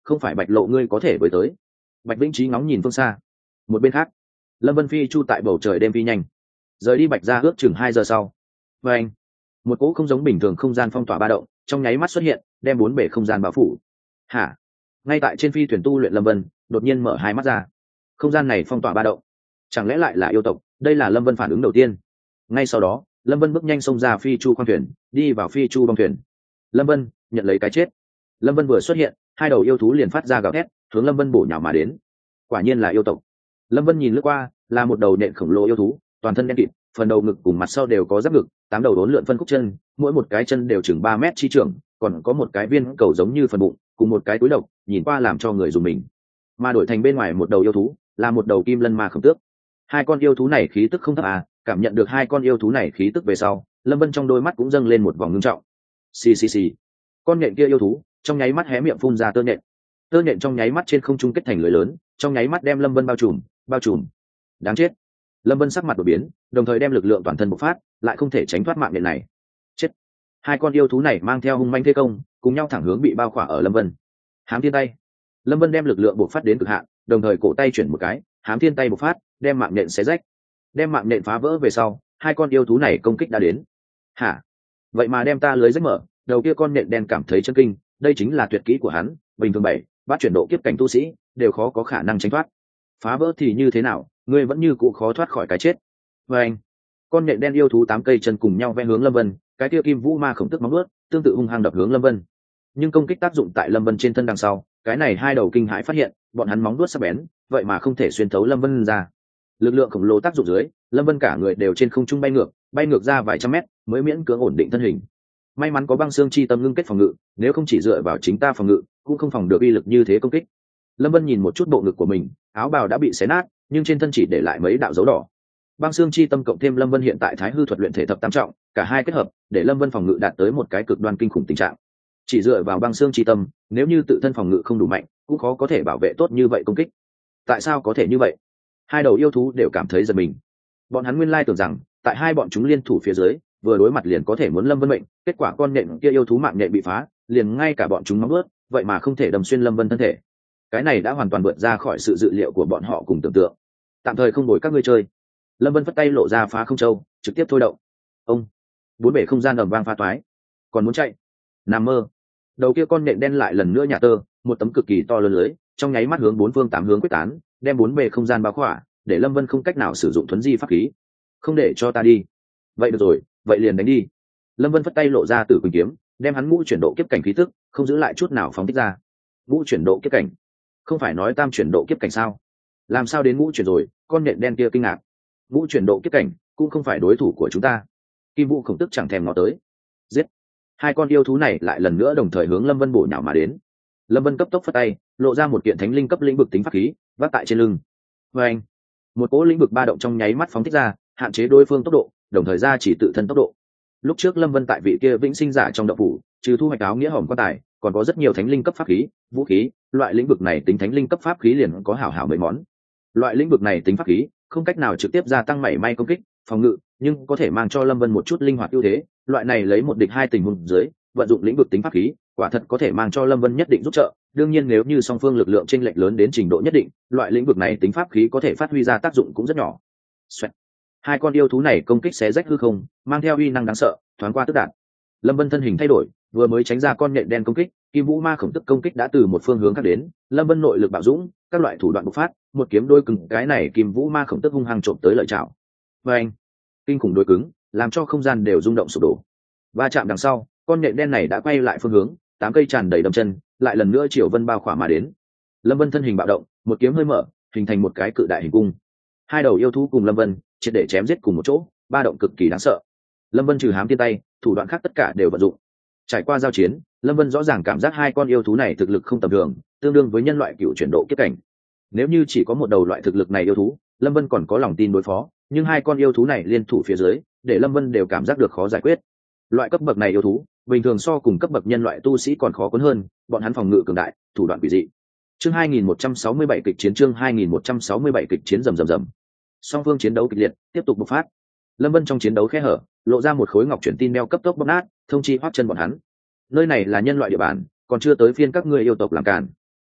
không phải Bạch Lộ ngươi có thể với tới. Bạch Vĩnh Trí ngóng nhìn phương xa. Một bên khác, Lâm Vân phi chu tại bầu trời đêm phi nhanh, rời đi Bạch gia ước chừng 2 giờ sau. Và anh, một cỗ không giống bình thường không gian phong tỏa ba động trong nháy mắt xuất hiện, đem 4 bể không gian bao phủ. Hả? Ngay tại trên phi thuyền tu luyện Lâm Vân đột nhiên mở hai mắt ra. Không gian này phong tỏa ba động, chẳng lẽ lại là yêu tộc? Đây là Lâm Vân phản ứng đầu tiên. Ngay sau đó, Lâm Vân bước nhanh xông ra phi chu khoang thuyền, đi vào phi chu bong thuyền. Lâm Vân nhận lấy cái chết. Lâm Vân vừa xuất hiện, hai đầu yêu thú liền phát ra gào thét, hướng Lâm Vân bổ nhào mà đến. Quả nhiên là yêu tộc. Lâm Vân nhìn lướt qua, là một đầu nện khổng lồ yêu thú, toàn thân đen kịt, phần đầu ngực cùng mặt sau đều có giáp ngực, 8 đầu đốn lượn phân khúc chân, mỗi một cái chân đều chừng 3 mét chi trưởng, còn có một cái viên cầu giống như phần bụng, cùng một cái túi độc, nhìn qua làm cho người dùng mình. Mà đổi thành bên ngoài một đầu yêu thú, là một đầu kim lân ma khổng tước. Hai con yêu thú này khí tức không thấp à, cảm nhận được hai con yêu thú này khí tức về sau, Lâm Vân trong đôi mắt cũng dâng lên một vòng ngưng trọng. Xì xì xì. Con nhện kia yêu thú, trong nháy mắt hé miệng phun ra tơ nhện. Tơ nhện trong nháy mắt trên không trung kết thành lưới lớn, trong nháy mắt đem Lâm Vân bao trùm. Đáng chết. Lâm Vân sắc mặt đổi biến, đồng thời đem lực lượng toàn thân bộc phát, lại không thể tránh thoát mạng nhện này. Chết. Hai con yêu thú này mang theo hung manh thế công, cùng nhau thẳng hướng bị bao khỏa ở Lâm Vân. Hám Thiên tay. Lâm Vân đem lực lượng bộc phát đến cực hạn, đồng thời cổ tay chuyển một cái, Hám Thiên tay bộc phát, đem mạng nhện xé rách. Đem mạng nhện phá vỡ về sau, hai con yêu thú này công kích đã đến. Hả? Vậy mà đem ta lưới rách mở, đầu kia con nhện đen cảm thấy chân kinh, đây chính là tuyệt kỹ của hắn, bình thường 7 bát chuyển độ kiếp cảnh tu sĩ đều khó có khả năng tránh thoát. Phá vỡ thì như thế nào, ngươi vẫn như cũ khó thoát khỏi cái chết. Và anh, con nhện đen yêu thú 8 cây chân cùng nhau vẽ hướng Lâm Vân, cái kia kim vũ ma khổng tức móng vuốt, tương tự hung hăng đập hướng Lâm Vân. Nhưng công kích tác dụng tại Lâm Vân trên thân đằng sau, cái này hai đầu kinh hãi phát hiện, bọn hắn móng vuốt sắc bén, vậy mà không thể xuyên thấu Lâm Vân ra. Lực lượng khổng lồ tác dụng dưới, Lâm Vân cả người đều trên không trung bay ngược ra vài trăm mét, mới miễn cưỡng ổn định thân hình. May mắn có băng xương chi tâm ngưng kết phòng ngự, nếu không chỉ dựa vào chính ta phòng ngự, cũng không phòng được uy lực như thế công kích. Lâm Vân nhìn một chút bộ ngực của mình, áo bào đã bị xé nát, nhưng trên thân chỉ để lại mấy đạo dấu đỏ. Băng xương chi tâm cộng thêm Lâm Vân hiện tại Thái hư thuật luyện thể thập tam trọng, cả hai kết hợp, để Lâm Vân phòng ngự đạt tới một cái cực đoan kinh khủng tình trạng. Chỉ dựa vào băng xương chi tâm, nếu như tự thân phòng ngự không đủ mạnh, cũng khó có thể bảo vệ tốt như vậy công kích. Tại sao có thể như vậy? Hai đầu yêu thú đều cảm thấy giật mình. Bọn hắn nguyên lai tưởng rằng, tại hai bọn chúng liên thủ phía dưới, vừa đối mặt liền có thể muốn Lâm Vân mệnh, kết quả con nhện kia yêu thú mạng nhện bị phá, liền ngay cả bọn chúng móng vuốt, vậy mà không thể đâm xuyên Lâm Vân thân thể. Cái này đã hoàn toàn vượt ra khỏi sự dự liệu của bọn họ cùng tưởng tượng. Tạm thời không đổi các ngươi chơi. Lâm Vân phất tay lộ ra phá không châu, trực tiếp thôi động. Ông, 4 bể không gian ầm vang pha toái. Còn muốn chạy? Nằm mơ. Đầu kia con nhện đen lại lần nữa nhả tơ, một tấm cực kỳ to lớn lưới, trong nháy mắt hướng 4 phương 8 hướng quyết tán, đem 4 bể không gian bao khỏa, để Lâm Vân không cách nào sử dụng thuấn di pháp khí. Không để cho ta đi. Vậy được rồi, vậy liền đánh đi. Lâm Vân phất tay lộ ra tử quỳnh kiếm, đem hắn ngũ chuyển độ kiếp cảnh khí tức, không giữ lại chút nào phóng thích ra. Ngũ chuyển độ kiếp cảnh? Không phải nói tam chuyển độ kiếp cảnh sao? Làm sao đến ngũ chuyển rồi? Con nhện đen kia kinh ngạc. Ngũ chuyển độ kiếp cảnh cũng không phải đối thủ của chúng ta. Kim Vũ khổng tức chẳng thèm ngó tới. Giết. Hai con yêu thú này lại lần nữa đồng thời hướng Lâm Vân bổ nhào mà đến. Lâm Vân cấp tốc phất tay, lộ ra một kiện thánh linh cấp lĩnh vực tính pháp khí, vác tại trên lưng. Và anh, một cỗ lĩnh vực ba động trong nháy mắt phóng thích ra, hạn chế đối phương tốc độ, đồng thời ra chỉ tự thân tốc độ. Lúc trước Lâm Vân tại vị kia vĩnh sinh giả trong động phủ, trừ thu hoạch áo nghĩa hòm quan tài, còn có rất nhiều thánh linh cấp pháp khí, vũ khí, loại lĩnh vực này tính thánh linh cấp pháp khí liền có hảo hảo mấy món. Loại lĩnh vực này tính pháp khí, không cách nào trực tiếp gia tăng mảy may công kích, phòng ngự, nhưng có thể mang cho Lâm Vân một chút linh hoạt ưu thế, loại này lấy một địch hai tình huống dưới, vận dụng lĩnh vực tính pháp khí, quả thật có thể mang cho Lâm Vân nhất định giúp trợ, đương nhiên nếu như song phương lực lượng chênh lệch lớn đến trình độ nhất định, loại lĩnh vực này tính pháp khí có thể phát huy ra tác dụng cũng rất nhỏ. Xoẹt. Hai con yêu thú này công kích xé rách hư không, mang theo uy năng đáng sợ, thoáng qua tức đạn. Lâm Vân thân hình thay đổi, vừa mới tránh ra con nhện đen công kích, Kim Vũ Ma khổng tức công kích đã từ một phương hướng khác đến, Lâm Vân nội lực bạo dũng, các loại thủ đoạn bộc phát, một kiếm đôi cứng, cái này Kim Vũ Ma khổng tức hung hăng trộm tới lợi chảo. Oeng! Kinh khủng đôi cứng, làm cho không gian đều rung động sụp đổ. Va chạm đằng sau, con nhện đen này đã quay lại phương hướng, 8 cây tràn đầy đầm chân, lại lần nữa chiều Vân bao khỏa mà đến. Lâm Vân thân hình bạo động, một kiếm hơi mở, hình thành một cái cự đại hình cung. Hai đầu yêu thú cùng Lâm Vân, triệt để chém giết cùng một chỗ, ba động cực kỳ đáng sợ. Lâm Vân trừ hám thiên tay, thủ đoạn khác tất cả đều vận dụng. Trải qua giao chiến, Lâm Vân rõ ràng cảm giác hai con yêu thú này thực lực không tầm thường, tương đương với nhân loại cựu chuyển độ kiếp cảnh. Nếu như chỉ có một đầu loại thực lực này yêu thú, Lâm Vân còn có lòng tin đối phó, nhưng hai con yêu thú này liên thủ phía dưới, để Lâm Vân đều cảm giác được khó giải quyết. Loại cấp bậc này yêu thú, bình thường so cùng cấp bậc nhân loại tu sĩ còn khó cuốn hơn, bọn hắn phòng ngự cường đại, thủ đoạn quỷ dị. Chương 2167 kịch chiến chương 2167 kịch chiến rầm rầm rầm. Song phương chiến đấu kịch liệt, tiếp tục bộc phát. Lâm Vân trong chiến đấu khe hở, lộ ra một khối ngọc chuyển tin đeo cấp tốc bóp nát, thông chi hoắc chân bọn hắn. Nơi này là nhân loại địa bàn, còn chưa tới phiên các ngươi yêu tộc làm cản.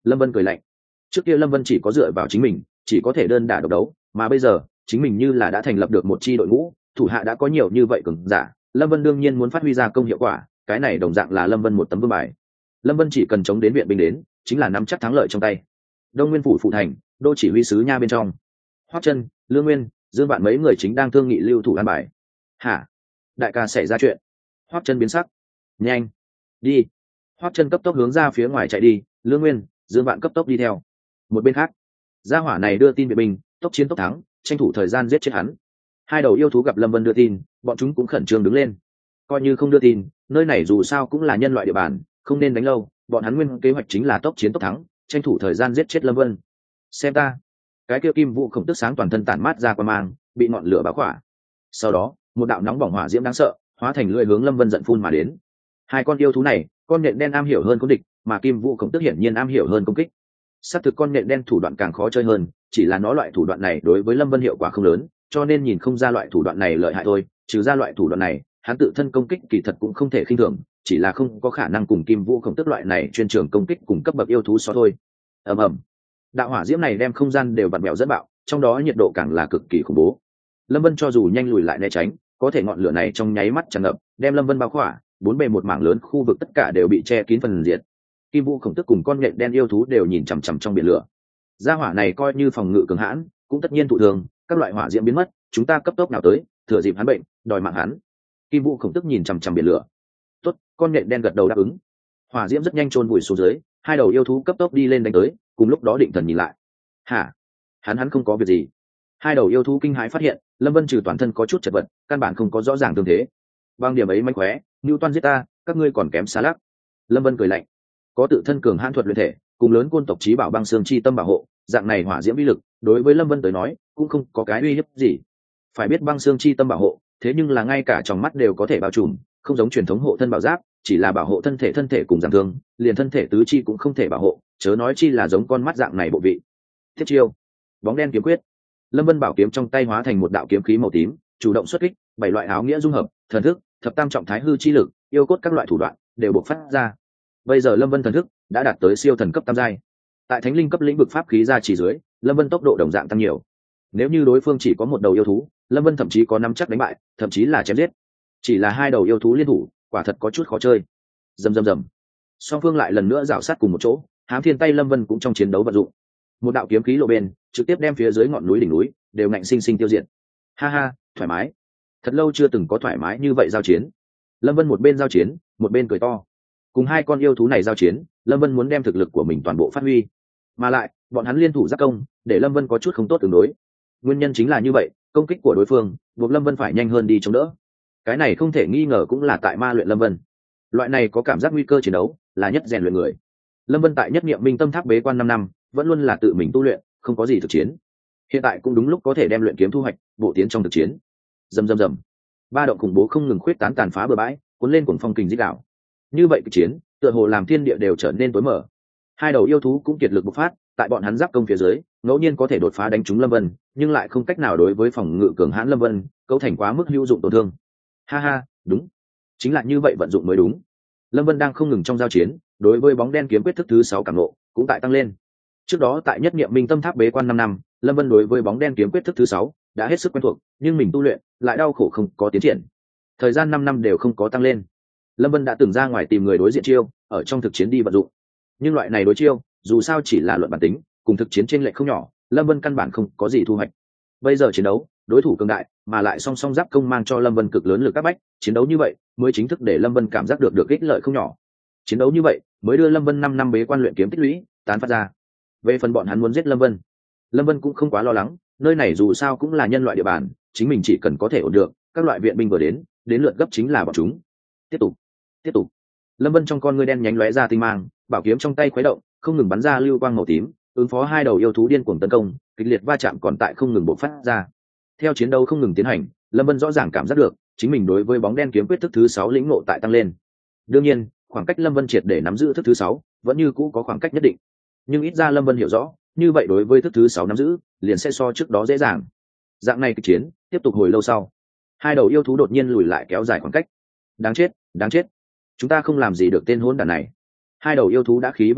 Lâm Vân cười lạnh. Trước kia Lâm Vân chỉ có dựa vào chính mình, chỉ có thể đơn đả độc đấu, mà bây giờ chính mình như là đã thành lập được một chi đội ngũ, thủ hạ đã có nhiều như vậy cường giả, Lâm Vân đương nhiên muốn phát huy ra công hiệu quả, cái này đồng dạng là Lâm Vân một tấm vương bài. Lâm Vân chỉ cần chống đến viện binh đến, chính là nắm chắc thắng lợi trong tay. Đông Nguyên phủ phụ thành, đô chỉ huy sứ nha bên trong, Hoắc Chân, Lương Nguyên, Dương Vạn mấy người chính đang thương nghị lưu thủ an bài. Hả? Đại ca xảy ra chuyện? Hoắc Chân biến sắc. Nhanh, đi. Hoắc Chân cấp tốc hướng ra phía ngoài chạy đi, Lương Nguyên, Dương Vạn cấp tốc đi theo. Một bên khác, gia hỏa này đưa tin viện binh, tốc chiến tốc thắng, tranh thủ thời gian giết chết hắn. Hai đầu yêu thú gặp Lâm Vân đưa tin, bọn chúng cũng khẩn trương đứng lên. Coi như không đưa tin, nơi này dù sao cũng là nhân loại địa bàn, không nên đánh lâu, bọn hắn nguyên kế hoạch chính là tốc chiến tốc thắng, tranh thủ thời gian giết chết Lâm Vân. Xem ta, cái kia kim vũ khổng tức sáng toàn thân tản mát ra quang mang, bị ngọn lửa báo khỏa. Sau đó, một đạo nóng bỏng hỏa diễm đáng sợ, hóa thành lưỡi hướng Lâm Vân giận phun mà đến. Hai con yêu thú này, con nhện đen am hiểu hơn công địch, mà kim vũ khổng tức hiển nhiên am hiểu hơn công kích. Xác thực con nhện đen thủ đoạn càng khó chơi hơn, chỉ là nó loại thủ đoạn này đối với Lâm Vân hiệu quả không lớn, cho nên nhìn không ra loại thủ đoạn này lợi hại thôi. Trừ ra loại thủ đoạn này, hắn tự thân công kích kỳ thật cũng không thể khinh thường, chỉ là không có khả năng cùng kim vũ khổng tức loại này chuyên trường công kích cùng cấp bậc yêu thú so thôi. Ầm ầm, đạo hỏa diễm này đem không gian đều vặn vẹo rất bạo, trong đó nhiệt độ càng là cực kỳ khủng bố. Lâm Vân cho dù nhanh lùi lại né tránh, có thể ngọn lửa này trong nháy mắt tràn ngập, đem Lâm Vân bao khỏa, bốn bề một mảng lớn khu vực tất cả đều bị che kín phần diệt. Kim vũ khổng tức cùng con nhện đen yêu thú đều nhìn chằm chằm trong biển lửa. Gia hỏa này coi như phòng ngự cường hãn, cũng tất nhiên thụ thường, các loại hỏa diễm biến mất, chúng ta cấp tốc nào tới, thừa dịp hắn bệnh, đòi mạng hắn. Kim vũ khổng tức nhìn chằm chằm biển lửa. Tốt, con nhện đen gật đầu đáp ứng. Hỏa diễm rất nhanh chôn vùi xuống dưới, hai đầu yêu thú cấp tốc đi lên đánh tới, cùng lúc đó Định Thần nhìn lại. Hả? Hắn không có việc gì. Hai đầu yêu thú kinh hãi phát hiện, Lâm Vân trừ toàn thân có chút chật vật, căn bản không có rõ ràng tương thế. Bằng điểm ấy mánh khóe, Nưu Toan giết ta, các ngươi còn kém xa lắc. Lâm Vân cười lạnh. Có tự thân cường hãn thuật luyện thể, cùng lớn côn tộc chí bảo băng xương chi tâm bảo hộ, dạng này hỏa diễm uy lực, đối với Lâm Vân tới nói, cũng không có cái uy hiếp gì. Phải biết băng xương chi tâm bảo hộ, thế nhưng là ngay cả trong mắt đều có thể bao trùm, không giống truyền thống hộ thân bảo giáp, chỉ là bảo hộ thân thể cùng giảm thương, liền thân thể tứ chi cũng không thể bảo hộ, chớ nói chi là giống con mắt dạng này bộ vị. Tiếp chiêu, bóng đen kiếm quyết. Lâm Vân bảo kiếm trong tay hóa thành một đạo kiếm khí màu tím, chủ động xuất kích, bảy loại áo nghĩa dung hợp, thần thức, thập tam trọng thái hư chi lực, yêu cốt các loại thủ đoạn đều bộc phát ra. Bây giờ Lâm Vân thần thức đã đạt tới siêu thần cấp tam giai. Tại thánh linh cấp lĩnh vực pháp khí ra chỉ dưới, Lâm Vân tốc độ đồng dạng tăng nhiều. Nếu như đối phương chỉ có một đầu yêu thú, Lâm Vân thậm chí có nắm chắc đánh bại, thậm chí là chém giết. Chỉ là hai đầu yêu thú liên thủ, quả thật có chút khó chơi. Rầm rầm rầm. Song phương lại lần nữa rảo sát cùng một chỗ, Hám Thiên tay Lâm Vân cũng trong chiến đấu vận dụng. Một đạo kiếm khí lộ bên, trực tiếp đem phía dưới ngọn núi đỉnh núi đều ngạnh sinh sinh tiêu diệt. Ha ha, thoải mái. Thật lâu chưa từng có thoải mái như vậy giao chiến. Lâm Vân một bên giao chiến, một bên cười to. Cùng hai con yêu thú này giao chiến, Lâm Vân muốn đem thực lực của mình toàn bộ phát huy. Mà lại, bọn hắn liên thủ giáp công, để Lâm Vân có chút không tốt tương đối. Nguyên nhân chính là như vậy, công kích của đối phương buộc Lâm Vân phải nhanh hơn đi chống đỡ. Cái này không thể nghi ngờ cũng là tại ma luyện Lâm Vân. Loại này có cảm giác nguy cơ chiến đấu, là nhất rèn luyện người. Lâm Vân tại nhất niệm minh tâm tháp bế quan 5 năm, vẫn luôn là tự mình tu luyện, không có gì thực chiến. Hiện tại cũng đúng lúc có thể đem luyện kiếm thu hoạch, bộ tiến trong thực chiến. Rầm rầm rầm. Ba động khủng bố không ngừng khuyết tán tàn phá bừa bãi, cuốn lên cuồng phong kình rít đảo. Như vậy kịch chiến, tựa hồ làm thiên địa đều trở nên tối mở. Hai đầu yêu thú cũng kiệt lực bộc phát, tại bọn hắn giáp công phía dưới, ngẫu nhiên có thể đột phá đánh trúng Lâm Vân, nhưng lại không cách nào đối với phòng ngự cường hãn Lâm Vân cấu thành quá mức hữu dụng tổn thương. Ha ha, đúng, chính là như vậy vận dụng mới đúng. Lâm Vân đang không ngừng trong giao chiến, đối với bóng đen kiếm quyết thức thứ 6 cảm ngộ cũng tại tăng lên. Trước đó tại nhất niệm minh tâm tháp bế quan 5 năm, Lâm Vân đối với bóng đen kiếm quyết thức thứ 6 đã hết sức quen thuộc, nhưng mình tu luyện lại đau khổ không có tiến triển. Thời gian 5 năm đều không có tăng lên. Lâm Vân đã từng ra ngoài tìm người đối diện chiêu, ở trong thực chiến đi vận dụng. Nhưng loại này đối chiêu, dù sao chỉ là luận bản tính, cùng thực chiến trên lệch không nhỏ, Lâm Vân căn bản không có gì thu hoạch. Bây giờ chiến đấu, đối thủ cường đại, mà lại song song giáp công mang cho Lâm Vân cực lớn lực các bách, chiến đấu như vậy mới chính thức để Lâm Vân cảm giác được ích lợi không nhỏ. Chiến đấu như vậy mới đưa Lâm Vân 5 năm bế quan luyện kiếm tích lũy tán phát ra. Về phần bọn hắn muốn giết Lâm Vân cũng không quá lo lắng, nơi này dù sao cũng là nhân loại địa bàn, chính mình chỉ cần có thể ổn được, các loại viện binh vừa đến lượt gấp chính là bọn chúng. Tiếp tục. Lâm Vân trong con ngươi đen nhánh lóe ra tinh mang, bảo kiếm trong tay khuấy động, không ngừng bắn ra lưu quang màu tím, ứng phó hai đầu yêu thú điên cuồng tấn công, kịch liệt va chạm còn tại không ngừng bộc phát ra. Theo chiến đấu không ngừng tiến hành, Lâm Vân rõ ràng cảm giác được, chính mình đối với bóng đen kiếm quyết thức thứ 6 lĩnh ngộ tại tăng lên. Đương nhiên, khoảng cách Lâm Vân triệt để nắm giữ thức thứ 6, vẫn như cũ có khoảng cách nhất định. Nhưng ít ra Lâm Vân hiểu rõ, như vậy đối với thức thứ 6 nắm giữ, liền sẽ so trước đó dễ dàng. Dạng này kịch chiến tiếp tục hồi lâu sau, hai đầu yêu thú đột nhiên lùi lại kéo dài khoảng cách. Đáng chết, chúng ta không làm gì được tên hỗn đản này. Hai đầu yêu thú đã khí vừa giận,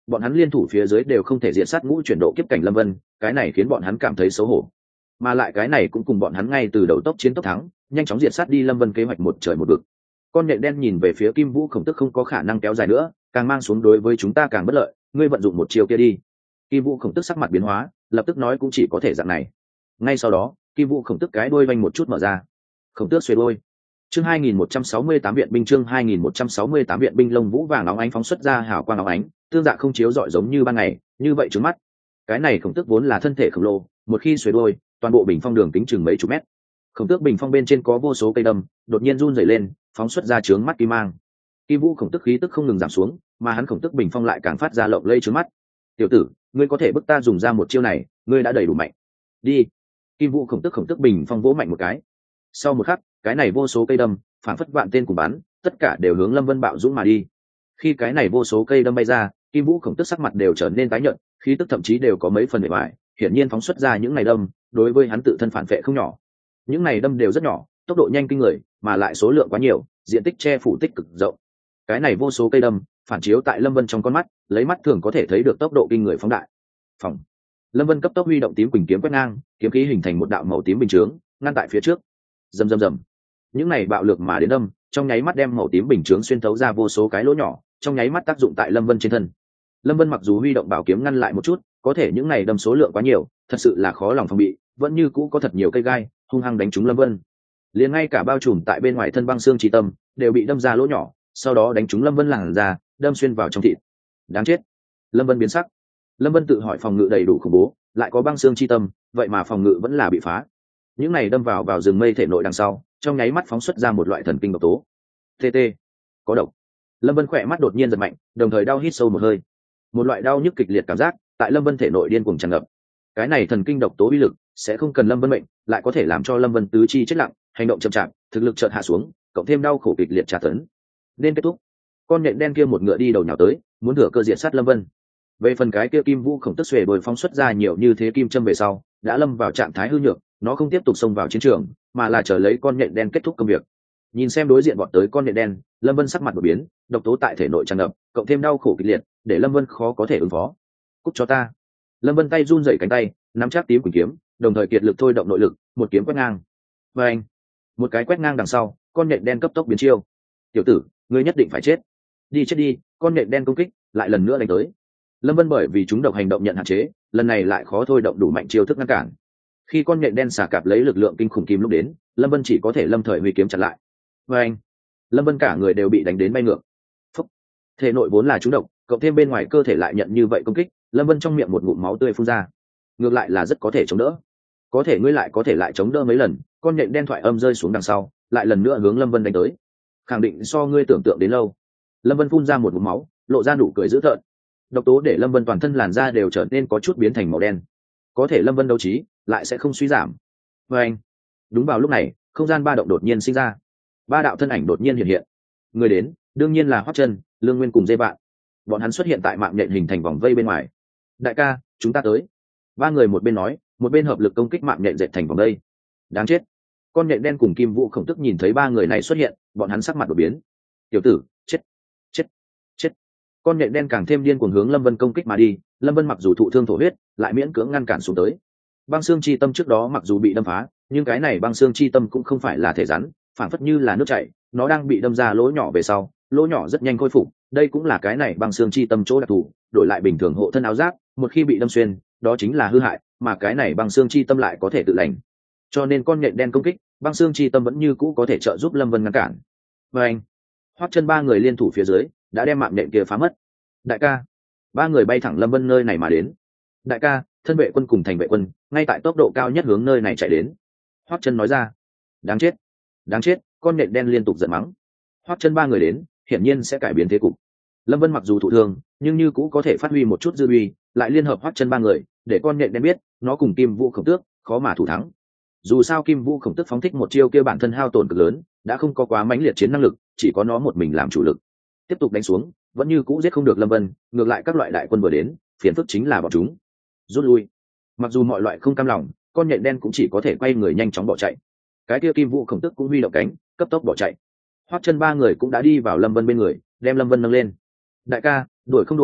bọn hắn liên thủ phía dưới đều không thể diện sát ngũ chuyển độ kiếp cảnh lâm vân, cái này khiến bọn hắn cảm thấy xấu hổ, mà lại cái này cũng cùng bọn hắn ngay từ đầu tốc chiến tốc thắng nhanh chóng diệt sát đi lâm vân kế hoạch một trời một vực. Con nhện đen nhìn về phía Kim Vũ Khổng Tức không có khả năng kéo dài nữa, càng mang xuống đối với chúng ta càng bất lợi, ngươi vận dụng một chiều kia đi. Kim Vũ Khổng Tức sắc mặt biến hóa, lập tức nói cũng chỉ có thể dạng này. Ngay sau đó, Kim Vũ Khổng Tức cái đuôi vành một chút mở ra. Khổng Tước xuề đuôi. Chương 2168 viện binh, chương 2168 viện binh, lông vũ vàng óng ánh phóng xuất ra hào quang óng ánh, tương dạ không chiếu rọi giống như ban ngày, như vậy trước mắt. Cái này Khổng Tước vốn là thân thể khổng lồ, một khi xuề đuôi, toàn bộ bình phong đường kính chừng mấy chục mét. Khổng Tước bình phong bên trên có vô số cây đâm, đột nhiên run rẩy lên, phóng xuất ra chướng mắt kim mang. Kim Vũ Khổng Tức khí tức không ngừng giảm xuống, mà hắn Khổng Tước bình phong lại càng phát ra lộng lây chướng mắt. Tiểu tử, ngươi có thể bức ta dùng ra một chiêu này, ngươi đã đầy đủ mạnh. Đi. Kim Vũ Khổng Tức bình phong vỗ mạnh một cái. Sau một khắc, cái này vô số cây đâm phản phất vạn tên cùng bắn, tất cả đều hướng Lâm Vân bạo dũng mà đi. Khi cái này vô số cây đâm bay ra, Kim Vũ Khổng Tức sắc mặt đều trở nên tái nhợt, khí tức thậm chí đều có mấy phần bề ngoài, hiển nhiên phóng xuất ra những này đâm, đối với hắn tự thân phản vệ không nhỏ. Những này đâm đều rất nhỏ, tốc độ nhanh kinh người, mà lại số lượng quá nhiều, diện tích che phủ tích cực rộng. Cái này vô số cây đâm phản chiếu tại Lâm Vân trong con mắt, lấy mắt thường có thể thấy được tốc độ kinh người phóng đại. Phòng. Lâm Vân cấp tốc huy động tím quỳnh kiếm quét ngang, kiếm khí hình thành một đạo màu tím bình chướng, ngăn tại phía trước. Rầm rầm rầm. Những này bạo lực mà đến đâm, trong nháy mắt đem màu tím bình chướng xuyên thấu ra vô số cái lỗ nhỏ, trong nháy mắt tác dụng tại Lâm Vân trên thân. Lâm Vân mặc dù huy động bảo kiếm ngăn lại một chút, có thể những này đâm số lượng quá nhiều, thật sự là khó lòng phòng bị, vẫn như cũ có thật nhiều cây gai hung hăng đánh trúng Lâm Vân. Liền ngay cả bao trùm tại bên ngoài thân băng xương chi tâm đều bị đâm ra lỗ nhỏ, sau đó đánh trúng Lâm Vân làn ra, đâm xuyên vào trong thịt. Đáng chết. Lâm Vân biến sắc. Lâm Vân tự hỏi phòng ngự đầy đủ khủng bố, lại có băng xương chi tâm, vậy mà phòng ngự vẫn là bị phá. Những này đâm vào rừng mây thể nội đằng sau, trong nháy mắt phóng xuất ra một loại thần kinh độc tố. TT, có độc. Lâm Vân khỏe mắt đột nhiên giật mạnh, đồng thời đau hít sâu một hơi. Một loại đau nhức kịch liệt cảm giác tại Lâm Vân thể nội điên cuồng tràn ngập. Cái này thần kinh độc tố uy lực sẽ không cần Lâm Vân mệnh, lại có thể làm cho Lâm Vân tứ chi chết lặng, hành động chậm chạp, thực lực chợt hạ xuống, cộng thêm đau khổ kịch liệt tra tấn. Nên kết thúc. Con nhện đen kia một ngựa đi đầu nhào tới, muốn thừa cơ diệt sát Lâm Vân. Về phần cái kia Kim Vũ Khổng Tức xuề đuôi phóng xuất ra nhiều như thế kim châm về sau, đã lâm vào trạng thái hư nhược, nó không tiếp tục xông vào chiến trường, mà là chờ lấy con nhện đen kết thúc công việc. Nhìn xem đối diện bọn tới con nhện đen, Lâm Vân sắc mặt đột biến, độc tố tại thể nội tràn ngập, cộng thêm đau khổ kịch liệt, để Lâm Vân khó có thể ứng phó. Cút cho ta. Lâm Vân tay run rẩy cánh tay, nắm chắc tím quỳnh kiếm, đồng thời kiệt lực thôi động nội lực, một kiếm quét ngang. Và anh, một cái quét ngang đằng sau, con nhện đen cấp tốc biến chiêu. Tiểu tử, ngươi nhất định phải chết. Đi chết đi. Con nhện đen công kích lại lần nữa đánh tới. Lâm Vân bởi vì chúng độc hành động nhận hạn chế, lần này lại khó thôi động đủ mạnh chiêu thức ngăn cản. Khi con nhện đen xả cạp lấy lực lượng kinh khủng kim lúc đến, Lâm Vân chỉ có thể lâm thời huy kiếm chặn lại. Và anh, Lâm Vân cả người đều bị đánh đến bay ngược. Phúc. Thể nội vốn là chúng độc, cộng thêm bên ngoài cơ thể lại nhận như vậy công kích, Lâm Vân trong miệng một ngụm máu tươi phun ra. Ngược lại là rất có thể chống đỡ. Có thể ngươi lại có thể lại chống đỡ mấy lần, con nhện đen thoại âm rơi xuống đằng sau, lại lần nữa hướng Lâm Vân đánh tới. Khẳng định so ngươi tưởng tượng đến lâu. Lâm Vân phun ra một ngụm máu, lộ ra nụ cười dữ tợn. Độc tố để Lâm Vân toàn thân làn da đều trở nên có chút biến thành màu đen. Có thể Lâm Vân đấu trí lại sẽ không suy giảm. Và anh, đúng vào lúc này, không gian ba động đột nhiên sinh ra. Ba đạo thân ảnh đột nhiên hiện hiện. Người đến, đương nhiên là Hoắc Chân, Lương Nguyên cùng Dê Bạn. Bọn hắn xuất hiện tại mạng nhện hình thành vòng vây bên ngoài. Đại ca, chúng ta tới. Ba người một bên nói, một bên hợp lực công kích mạng nhện dệt thành vòng vây. Đáng chết. Con nhện đen cùng Kim Vũ Khổng Tức nhìn thấy ba người này xuất hiện, bọn hắn sắc mặt đổi biến. Tiểu tử, chết, chết, chết. Con nhện đen càng thêm điên cuồng hướng Lâm Vân công kích mà đi. Lâm Vân mặc dù thụ thương thổ huyết, lại miễn cưỡng ngăn cản xuống tới. Băng xương chi tâm trước đó mặc dù bị đâm phá, nhưng cái này băng xương chi tâm cũng không phải là thể rắn, phản phất như là nước chảy, nó đang bị đâm ra lỗ nhỏ về sau, lỗ nhỏ rất nhanh khôi phục. Đây cũng là cái này băng xương chi tâm chỗ đặc thù, đổi lại bình thường hộ thân áo giáp, một khi bị đâm xuyên, đó chính là hư hại, mà cái này băng xương chi tâm lại có thể tự lành. Cho nên con nhện đen công kích, băng xương chi tâm vẫn như cũ có thể trợ giúp Lâm Vân ngăn cản. Và anh, Hoắc Chân ba người liên thủ phía dưới, đã đem mạng nhện kia phá mất. Đại ca, ba người bay thẳng Lâm Vân nơi này mà đến. Đại ca, thân vệ quân cùng thành vệ quân ngay tại tốc độ cao nhất hướng nơi này chạy đến. Hoắc Chân nói ra. Đáng chết, đáng chết. Con nhện đen liên tục giận mắng. Hoắc Chân ba người đến, hiển nhiên sẽ cải biến thế cục. Lâm Vân mặc dù thụ thương, nhưng như cũ có thể phát huy một chút dư uy, lại liên hợp Hoắc Chân ba người, để con nhện đen biết, nó cùng Kim Vũ Khổng Tước khó mà thủ thắng. Dù sao Kim Vũ Khổng Tước phóng thích một chiêu kia bản thân hao tổn cực lớn, đã không có quá mãnh liệt chiến năng lực, chỉ có nó một mình làm chủ lực. Tiếp tục đánh xuống, vẫn như cũ giết không được Lâm Vân, ngược lại các loại đại quân vừa đến, phiền phức chính là bọn chúng. Rút lui. Mặc dù mọi loại không cam lòng, con nhện đen cũng chỉ có thể quay người nhanh chóng bỏ chạy. Cái kia Kim Vũ Khổng Tước cũng huy động cánh, cấp tốc bỏ chạy. Hoắc Chân ba người cũng đã đi vào Lâm Vân bên người, đem Lâm Vân nâng lên. Đại ca, đuổi không đuổi,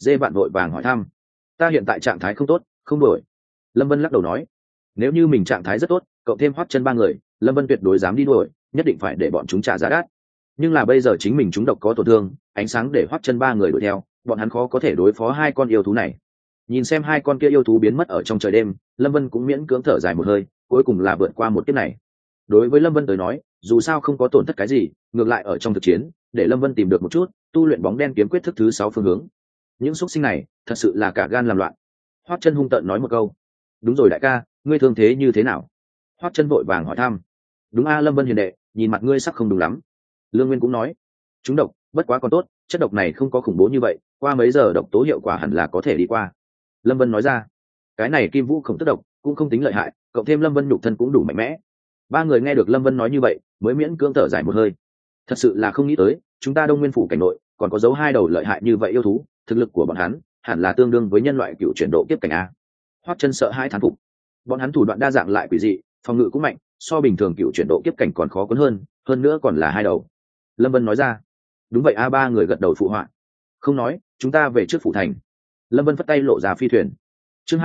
Dê Vạn vội vàng hỏi thăm. Ta hiện tại trạng thái không tốt, không đổi. Lâm Vân lắc đầu nói. Nếu như mình trạng thái rất tốt, cộng thêm Hoắc Chân ba người, Lâm Vân tuyệt đối dám đi đuổi, nhất định phải để bọn chúng trả giá đắt. Nhưng là bây giờ chính mình chúng độc có tổn thương, ánh sáng để Hoắc Chân ba người đuổi theo, bọn hắn khó có thể đối phó hai con yêu thú này. Nhìn xem hai con kia yêu thú biến mất ở trong trời đêm, Lâm Vân cũng miễn cưỡng thở dài một hơi, cuối cùng là vượt qua một kiếp này. Đối với Lâm Vân tới nói, dù sao không có tổn thất cái gì, ngược lại ở trong thực chiến, để Lâm Vân tìm được một chút tu luyện bóng đen kiếm quyết thức thứ 6 phương hướng. Những xúc sinh này, thật sự là cả gan làm loạn. Hoắc Chân hung tợn nói một câu. Đúng rồi đại ca, ngươi thương thế như thế nào? Hoắc Chân vội vàng hỏi thăm. Đúng a Lâm Vân hiền đệ, nhìn mặt ngươi sắc không đúng lắm. Lương Nguyên cũng nói. Chúng độc, bất quá còn tốt, chất độc này không có khủng bố như vậy, qua mấy giờ độc tố hiệu quả hẳn là có thể đi qua. Lâm Vân nói ra. Cái này Kim Vũ Khổng Tức độc cũng không tính lợi hại, cộng thêm Lâm Vân nhục thân cũng đủ mạnh mẽ. Ba người nghe được Lâm Vân nói như vậy, mới miễn cưỡng thở dài một hơi. Thật sự là không nghĩ tới, chúng ta Đông Nguyên phủ cảnh nội còn có dấu hai đầu lợi hại như vậy yêu thú, thực lực của bọn hắn hẳn là tương đương với nhân loại cựu chuyển độ kiếp cảnh a. Hoắc Chân sợ hai thán phục. Bọn hắn thủ đoạn đa dạng lại quỷ dị, phòng ngự cũng mạnh, so bình thường cựu chuyển độ kiếp cảnh còn khó cuốn hơn nữa còn là hai đầu. Lâm Vân nói ra. Đúng vậy a, ba người gật đầu phụ họa. Không nói, chúng ta về trước phủ thành. Lâm Vân phất tay lộ ra phi thuyền. Chương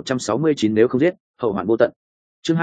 2169 nếu không giết, hậu hoạn vô tận. Chương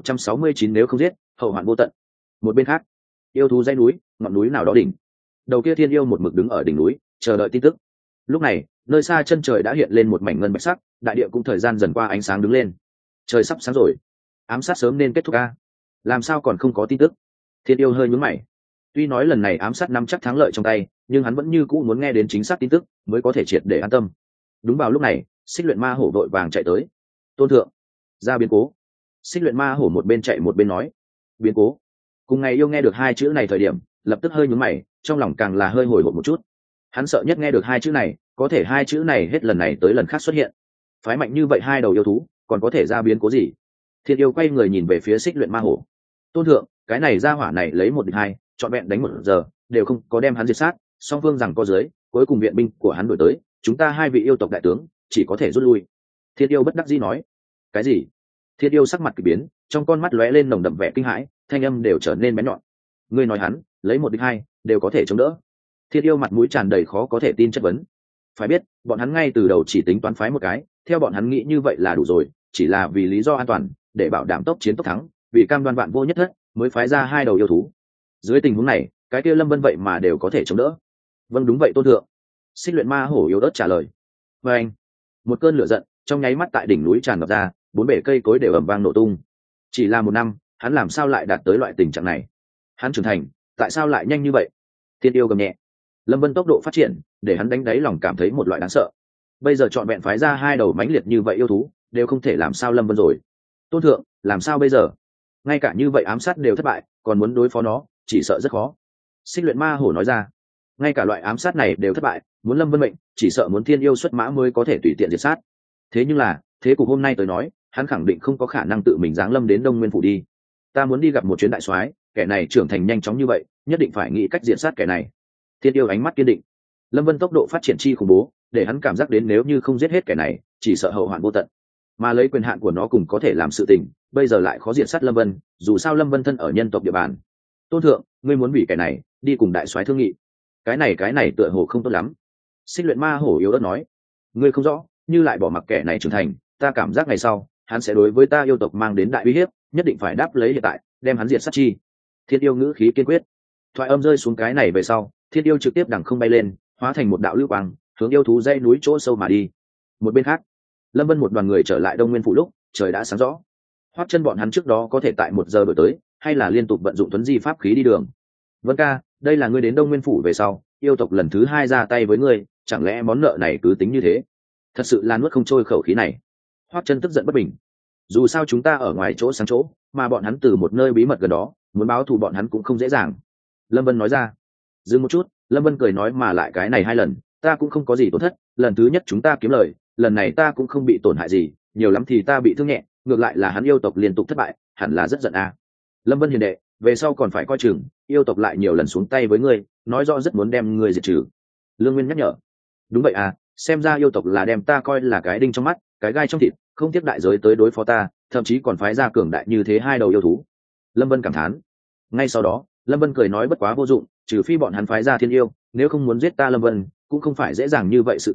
2169 nếu không giết, hậu hoạn vô tận. Một bên khác, yêu thú dãy núi, ngọn núi nào đó đỉnh. Đầu kia Thiên Yêu một mực đứng ở đỉnh núi, chờ đợi tin tức. Lúc này, nơi xa chân trời đã hiện lên một mảnh ngân bạch sắc, đại địa cũng thời gian dần qua ánh sáng đứng lên. Trời sắp sáng rồi, ám sát sớm nên kết thúc a. Làm sao còn không có tin tức? Thiên Yêu hơi nhướng mày. Tuy nói lần này ám sát nắm chắc thắng lợi trong tay, nhưng hắn vẫn như cũ muốn nghe đến chính xác tin tức, mới có thể triệt để an tâm. Đúng vào lúc này, Xích Luyện Ma Hổ vội vàng chạy tới. Tôn thượng, ra biến cố. Xích Luyện Ma Hổ một bên chạy một bên nói. Biến cố? Cùng ngày yêu nghe được hai chữ này thời điểm, lập tức hơi nhướng mày, trong lòng càng là hơi hồi hộp một chút. Hắn sợ nhất nghe được hai chữ này, có thể hai chữ này hết lần này tới lần khác xuất hiện. Phái mạnh như vậy hai đầu yêu thú, còn có thể ra biến cố gì? Thiên Yêu quay người nhìn về phía Xích Luyện Ma Hổ. Tôn thượng, cái này ra hỏa này lấy 1 địch 2, chọn vẹn đánh 1 giờ, đều không có đem hắn diệt sát, song phương rằng có dưới, cuối cùng viện binh của hắn đuổi tới, chúng ta hai vị yêu tộc đại tướng chỉ có thể rút lui. Thiên Yêu bất đắc dĩ nói. Cái gì? Thiên Yêu sắc mặt kỳ biến, trong con mắt lóe lên nồng đậm vẻ kinh hãi, thanh âm đều trở nên bén nhọn. Ngươi nói hắn lấy 1 địch 2, đều có thể chống đỡ? Thiên Yêu mặt mũi tràn đầy khó có thể tin chất vấn. Phải biết, bọn hắn ngay từ đầu chỉ tính toán phái một cái, theo bọn hắn nghĩ như vậy là đủ rồi, chỉ là vì lý do an toàn, để bảo đảm tốc chiến tốc thắng, vì cam đoan vạn vô nhất thất, mới phái ra hai đầu yêu thú. Dưới tình huống này, cái kia Lâm Vân vậy mà đều có thể chống đỡ. Vâng đúng vậy tôn thượng. Xích Luyện Ma Hổ yếu ớt trả lời. Và anh, một cơn lửa giận trong nháy mắt tại đỉnh núi tràn ngập ra, 4 bể cây cối đều ầm vang nổ tung. Chỉ là 1 năm, hắn làm sao lại đạt tới loại tình trạng này? Hắn trưởng thành, tại sao lại nhanh như vậy? Thiên Yêu gầm nhẹ. Lâm Vân tốc độ phát triển, để hắn đánh đáy lòng cảm thấy một loại đáng sợ. Bây giờ chọn vẹn phái ra hai đầu mãnh liệt như vậy yêu thú, đều không thể làm sao Lâm Vân rồi. Tôn thượng, làm sao bây giờ? Ngay cả như vậy ám sát đều thất bại, còn muốn đối phó nó, chỉ sợ rất khó. Xích Luyện Ma Hổ nói ra. Ngay cả loại ám sát này đều thất bại, muốn Lâm Vân mệnh, chỉ sợ muốn Thiên Yêu xuất mã mới có thể tùy tiện diệt sát. Thế nhưng là, thế cục hôm nay tới nói, hắn khẳng định không có khả năng tự mình giáng lâm đến Đông Nguyên phủ đi. Ta muốn đi gặp một chuyến đại soái, kẻ này trưởng thành nhanh chóng như vậy, nhất định phải nghĩ cách diệt sát kẻ này. Thiên Yêu ánh mắt kiên định. Lâm Vân tốc độ phát triển chi khủng bố, để hắn cảm giác đến nếu như không giết hết kẻ này, chỉ sợ hậu hoạn vô tận. Mà lấy quyền hạn của nó cùng có thể làm sự tình, bây giờ lại khó diệt sát Lâm Vân, dù sao Lâm Vân thân ở nhân tộc địa bàn. Tôn thượng, ngươi muốn vì kẻ này đi cùng đại soái thương nghị. Cái này tựa hồ không tốt lắm. Xích Luyện Ma Hổ yếu ớt nói. Ngươi không rõ, như lại bỏ mặc kẻ này trưởng thành, ta cảm giác ngày sau hắn sẽ đối với ta yêu tộc mang đến đại uy hiếp, nhất định phải đáp lấy hiện tại, đem hắn diệt sát chi. Thiên Yêu ngữ khí kiên quyết. Thoại âm rơi xuống cái này về sau, Thiên Yêu trực tiếp đằng không bay lên, hóa thành một đạo lưu quang, hướng yêu thú dãy núi chỗ sâu mà đi. Một bên khác, Lâm Vân một đoàn người trở lại Đông Nguyên phủ lúc trời đã sáng rõ. Hoắc Chân bọn hắn trước đó có thể tại 1 giờ đổi tới, hay là liên tục vận dụng tuấn di pháp khí đi đường. Vân ca, đây là ngươi đến Đông Nguyên phủ về sau, yêu tộc lần thứ 2 ra tay với ngươi, chẳng lẽ món nợ này cứ tính như thế? Thật sự là nuốt không trôi khẩu khí này. Hoắc Chân tức giận bất bình. Dù sao chúng ta ở ngoài chỗ sáng chỗ, mà bọn hắn từ một nơi bí mật gần đó, muốn báo thù bọn hắn cũng không dễ dàng. Lâm Vân nói ra. Dừng một chút, Lâm Vân cười nói mà lại cái này 2 lần, ta cũng không có gì tổn thất, lần thứ nhất chúng ta kiếm lời, lần này ta cũng không bị tổn hại gì, nhiều lắm thì ta bị thương nhẹ, ngược lại là hắn yêu tộc liên tục thất bại, hẳn là rất giận à. Lâm Vân hiền đệ, về sau còn phải coi chừng, yêu tộc lại nhiều lần xuống tay với ngươi, nói rõ rất muốn đem ngươi diệt trừ. Lương Nguyên nhắc nhở. Đúng vậy à, xem ra yêu tộc là đem ta coi là cái đinh trong mắt, cái gai trong thịt, không tiếc đại giới tới đối phó ta, thậm chí còn phái ra cường đại như thế 2 đầu yêu thú. Lâm Vân cảm thán. Ngay sau đó, Lâm Vân cười nói bất quá vô dụng, trừ phi bọn hắn phái ra Thiên Yêu, nếu không muốn giết ta Lâm Vân, cũng không phải dễ dàng như vậy sự tình,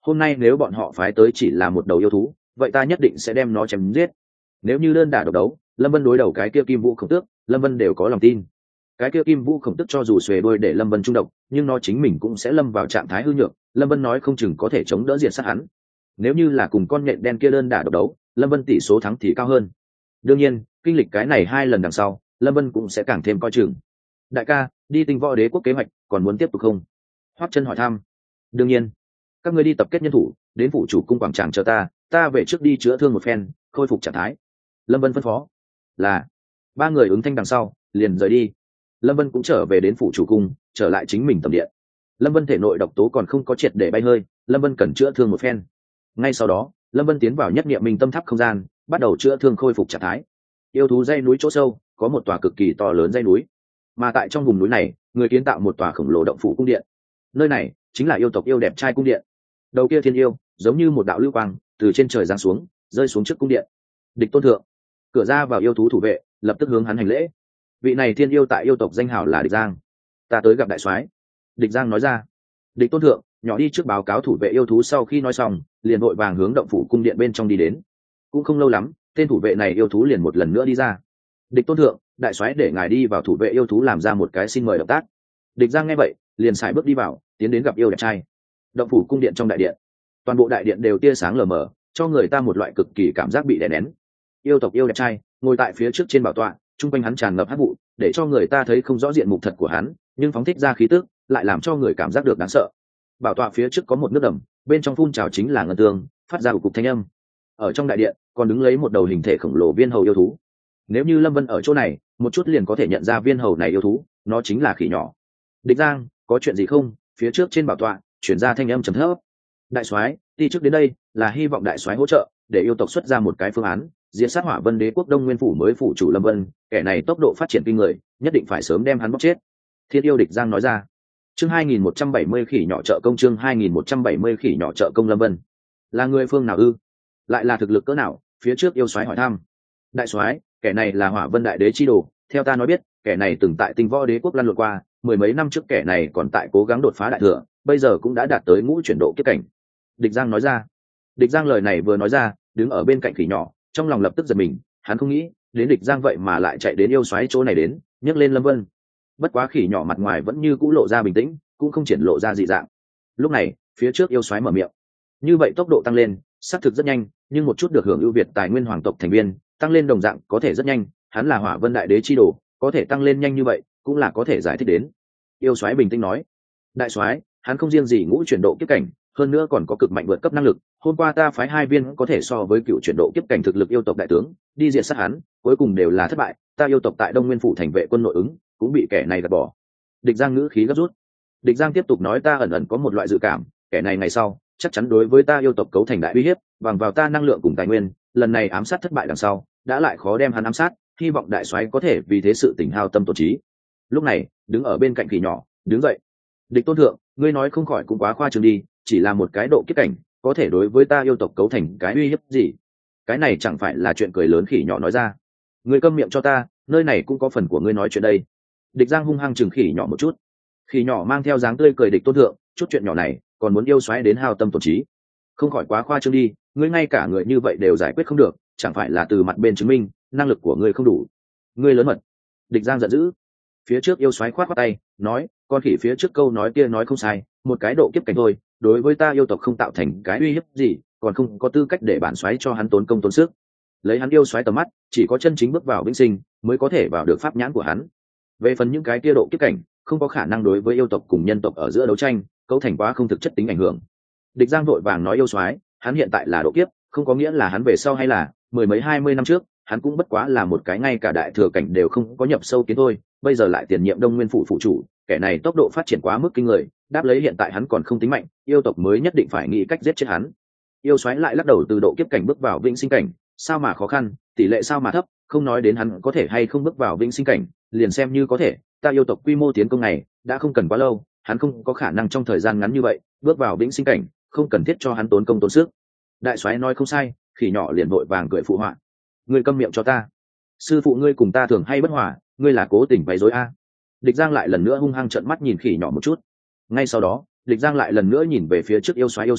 hôm nay nếu bọn họ phái tới chỉ là một đầu yêu thú, vậy ta nhất định sẽ đem nó chém giết. Nếu như đơn đả độc đấu, Lâm Vân đối đầu cái kia Kim Vũ Khổng Tước, Lâm Vân đều có lòng tin. Cái kia Kim Vũ Khổng Tước cho dù xuề đuôi để Lâm Vân trung độc, nhưng nó chính mình cũng sẽ lâm vào trạng thái hư nhược, Lâm Vân nói không chừng có thể chống đỡ diệt sát hắn. Nếu như là cùng con nhện đen kia đơn đả độc đấu, Lâm Vân tỷ số thắng thì cao hơn. Đương nhiên, kinh lịch cái này 2 lần đằng sau, Lâm Vân cũng sẽ càng thêm coi chừng. Đại ca, đi Tinh Võ Đế quốc kế hoạch còn muốn tiếp tục không? Hoắc Chân hỏi thăm. Đương nhiên. Các ngươi đi tập kết nhân thủ, đến phủ chủ cung quảng tràng chờ ta về trước đi chữa thương một phen, khôi phục trạng thái. Lâm Vân phân phó. Là. 3 người ứng thanh đằng sau, liền rời đi. Lâm Vân cũng trở về đến phủ chủ cung, trở lại chính mình tầm điện. Lâm Vân thể nội độc tố còn không có triệt để bay hơi, Lâm Vân cần chữa thương một phen. Ngay sau đó, Lâm Vân tiến vào nhất niệm minh tâm tháp không gian, bắt đầu chữa thương khôi phục trạng thái. Yêu thú dãy núi chỗ sâu, có một tòa cực kỳ to lớn dãy núi, mà tại trong vùng núi này, người kiến tạo một tòa khổng lồ động phủ cung điện. Nơi này chính là yêu tộc yêu đẹp trai cung điện. Đầu kia thiên yêu, giống như một đạo lưu quang, từ trên trời giáng xuống, rơi xuống trước cung điện. Địch Tôn thượng, cửa ra vào yêu thú thủ vệ, lập tức hướng hắn hành lễ. Vị này thiên yêu tại yêu tộc danh hào là Địch Giang, ta tới gặp đại soái. Địch Giang nói ra. Địch Tôn thượng, nhỏ đi trước báo cáo thủ vệ yêu thú. Sau khi nói xong, liền vội vàng hướng động phủ cung điện bên trong đi đến. Cũng không lâu lắm, tên thủ vệ này yêu thú liền một lần nữa đi ra. Địch Tôn thượng, đại soái để ngài đi vào thủ vệ yêu thú làm ra một cái xin mời động tác. Địch Giang nghe vậy, liền sải bước đi vào, tiến đến gặp yêu đẹp trai. Động phủ cung điện trong đại điện, toàn bộ đại điện đều tia sáng lờ mờ, cho người ta một loại cực kỳ cảm giác bị đè nén. Yêu tộc yêu đẹp trai ngồi tại phía trước trên bảo tọa, trung quanh hắn tràn ngập hắc vụ, để cho người ta thấy không rõ diện mục thật của hắn, nhưng phóng thích ra khí tức lại làm cho người cảm giác được đáng sợ. Bảo tọa phía trước có một nước đầm, bên trong phun trào chính là ngân tương, phát ra một cục thanh âm. Ở trong đại điện còn đứng lấy một đầu hình thể khổng lồ viên hầu yêu thú. Nếu như Lâm Vân ở chỗ này, một chút liền có thể nhận ra viên hầu này yêu thú, nó chính là khỉ nhỏ. Địch Giang, có chuyện gì không? Phía trước trên bảo tọa chuyển ra thanh âm trầm thấp. Đại soái, đi trước đến đây là hy vọng đại soái hỗ trợ để yêu tộc xuất ra một cái phương án diệt sát Hỏa Vân Đế quốc Đông Nguyên phủ mới phủ chủ Lâm Vân, kẻ này tốc độ phát triển kinh người, nhất định phải sớm đem hắn bóc chết. Thiên yêu Địch Giang nói ra. Chương 2170 khỉ nhỏ trợ công, chương 2170 khỉ nhỏ trợ công Lâm Vân. Là người phương nào ư? Lại là thực lực cỡ nào? Phía trước yêu soái hỏi thăm. Đại soái, kẻ này là Hỏa Vân đại đế chi đồ, theo ta nói biết, kẻ này từng tại Tinh Võ Đế quốc lăn lộn qua, 10 mấy năm trước kẻ này còn tại cố gắng đột phá đại thừa, bây giờ cũng đã đạt tới ngũ chuyển độ kiếp cảnh. Địch Giang nói ra. Địch Giang lời này vừa nói ra, đứng ở bên cạnh khỉ nhỏ, trong lòng lập tức giật mình, hắn không nghĩ đến Địch Giang vậy mà lại chạy đến yêu soái chỗ này đến, nhấc lên Lâm Vân. Bất quá khỉ nhỏ mặt ngoài vẫn như cũ lộ ra bình tĩnh, cũng không triển lộ ra dị dạng. Lúc này, phía trước yêu soái mở miệng. Như vậy tốc độ tăng lên, xác thực rất nhanh, nhưng một chút được hưởng ưu việt tài nguyên hoàng tộc thành viên, tăng lên đồng dạng có thể rất nhanh, hắn là Hỏa Vân đại đế chi đồ, có thể tăng lên nhanh như vậy, cũng là có thể giải thích đến. Yêu soái bình tĩnh nói. Đại soái, hắn không riêng gì ngũ chuyển độ kiếp cảnh, hơn nữa còn có cực mạnh vượt cấp năng lực. Hôm qua ta phái 2 viên có thể so với cựu chuyển độ kiếp cảnh thực lực yêu tộc đại tướng đi diệt sát hắn, cuối cùng đều là thất bại. Ta yêu tộc tại Đông Nguyên phủ thành vệ quân nội ứng cũng bị kẻ này gạt bỏ. Địch Giang ngữ khí gấp rút. Địch Giang tiếp tục nói, ta ẩn ẩn có một loại dự cảm, kẻ này ngày sau chắc chắn đối với ta yêu tộc cấu thành đại uy hiếp, bằng vào ta năng lượng cùng tài nguyên, lần này ám sát thất bại đằng sau, đã lại khó đem hắn ám sát, hy vọng đại soái có thể vì thế sự tỉnh hao tâm tổn trí. Lúc này, đứng ở bên cạnh khỉ nhỏ, đứng dậy. Địch Tôn thượng, ngươi nói không khỏi cũng quá khoa trương đi, chỉ là một cái độ kiếp cảnh, có thể đối với ta yêu tộc cấu thành cái uy hiếp gì? Cái này chẳng phải là chuyện cười lớn. Khỉ nhỏ nói ra. Ngươi câm miệng cho ta, nơi này cũng có phần của ngươi nói chuyện đây. Địch Giang hung hăng chừng khỉ nhỏ một chút. Khỉ nhỏ mang theo dáng tươi cười. Địch Tôn thượng, chút chuyện nhỏ này còn muốn yêu xoáy đến hao tâm tổn trí, không khỏi quá khoa trương đi. Ngươi ngay cả người như vậy đều giải quyết không được, chẳng phải là từ mặt bên chứng minh năng lực của ngươi không đủ? Ngươi lớn mật. Địch Giang giận dữ. Phía trước yêu xoáy khoát khoát tay, nói, con khỉ phía trước câu nói kia nói không sai, một cái độ kiếp cảnh thôi, đối với ta yêu tộc không tạo thành cái uy hiếp gì, còn không có tư cách để bản xoáy cho hắn tốn công tốn sức. Lấy hắn yêu xoáy tầm mắt, chỉ có chân chính bước vào vĩnh sinh mới có thể vào được pháp nhãn của hắn. Về phần những cái kia độ kiếp cảnh, không có khả năng đối với yêu tộc cùng nhân tộc ở giữa đấu tranh cấu thành quá không thực chất tính ảnh hưởng. Địch Giang vội vàng nói yêu xoáy, hắn hiện tại là độ kiếp, không có nghĩa là hắn về sau hay là mười mấy 20 năm trước, hắn cũng bất quá là một cái ngay cả đại thừa cảnh đều không có nhập sâu kiến thôi, bây giờ lại tiền nhiệm Đông Nguyên phủ phụ chủ, kẻ này tốc độ phát triển quá mức kinh người, đáp lấy hiện tại hắn còn không tính mạnh, yêu tộc mới nhất định phải nghĩ cách giết chết hắn. Yêu xoáy lại lắc đầu, từ độ kiếp cảnh bước vào vĩnh sinh cảnh, sao mà khó khăn, tỷ lệ sao mà thấp, không nói đến hắn có thể hay không bước vào vĩnh sinh cảnh, liền xem như có thể, ta yêu tộc quy mô tiến công này đã không cần quá lâu, hắn không có khả năng trong thời gian ngắn như vậy bước vào vĩnh sinh cảnh, không cần thiết cho hắn tốn công tốn sức. Đại soái nói không sai. Khỉ nhỏ liền vội vàng cười phụ họa. Ngươi câm miệng cho ta. Sư phụ ngươi cùng ta thường hay bất hòa, ngươi là cố tình bày rối a. Địch Giang lại lần nữa hung hăng trợn mắt nhìn khỉ nhỏ một chút. Ngay sau đó, Địch Giang lại lần nữa nhìn về phía trước yêu soái,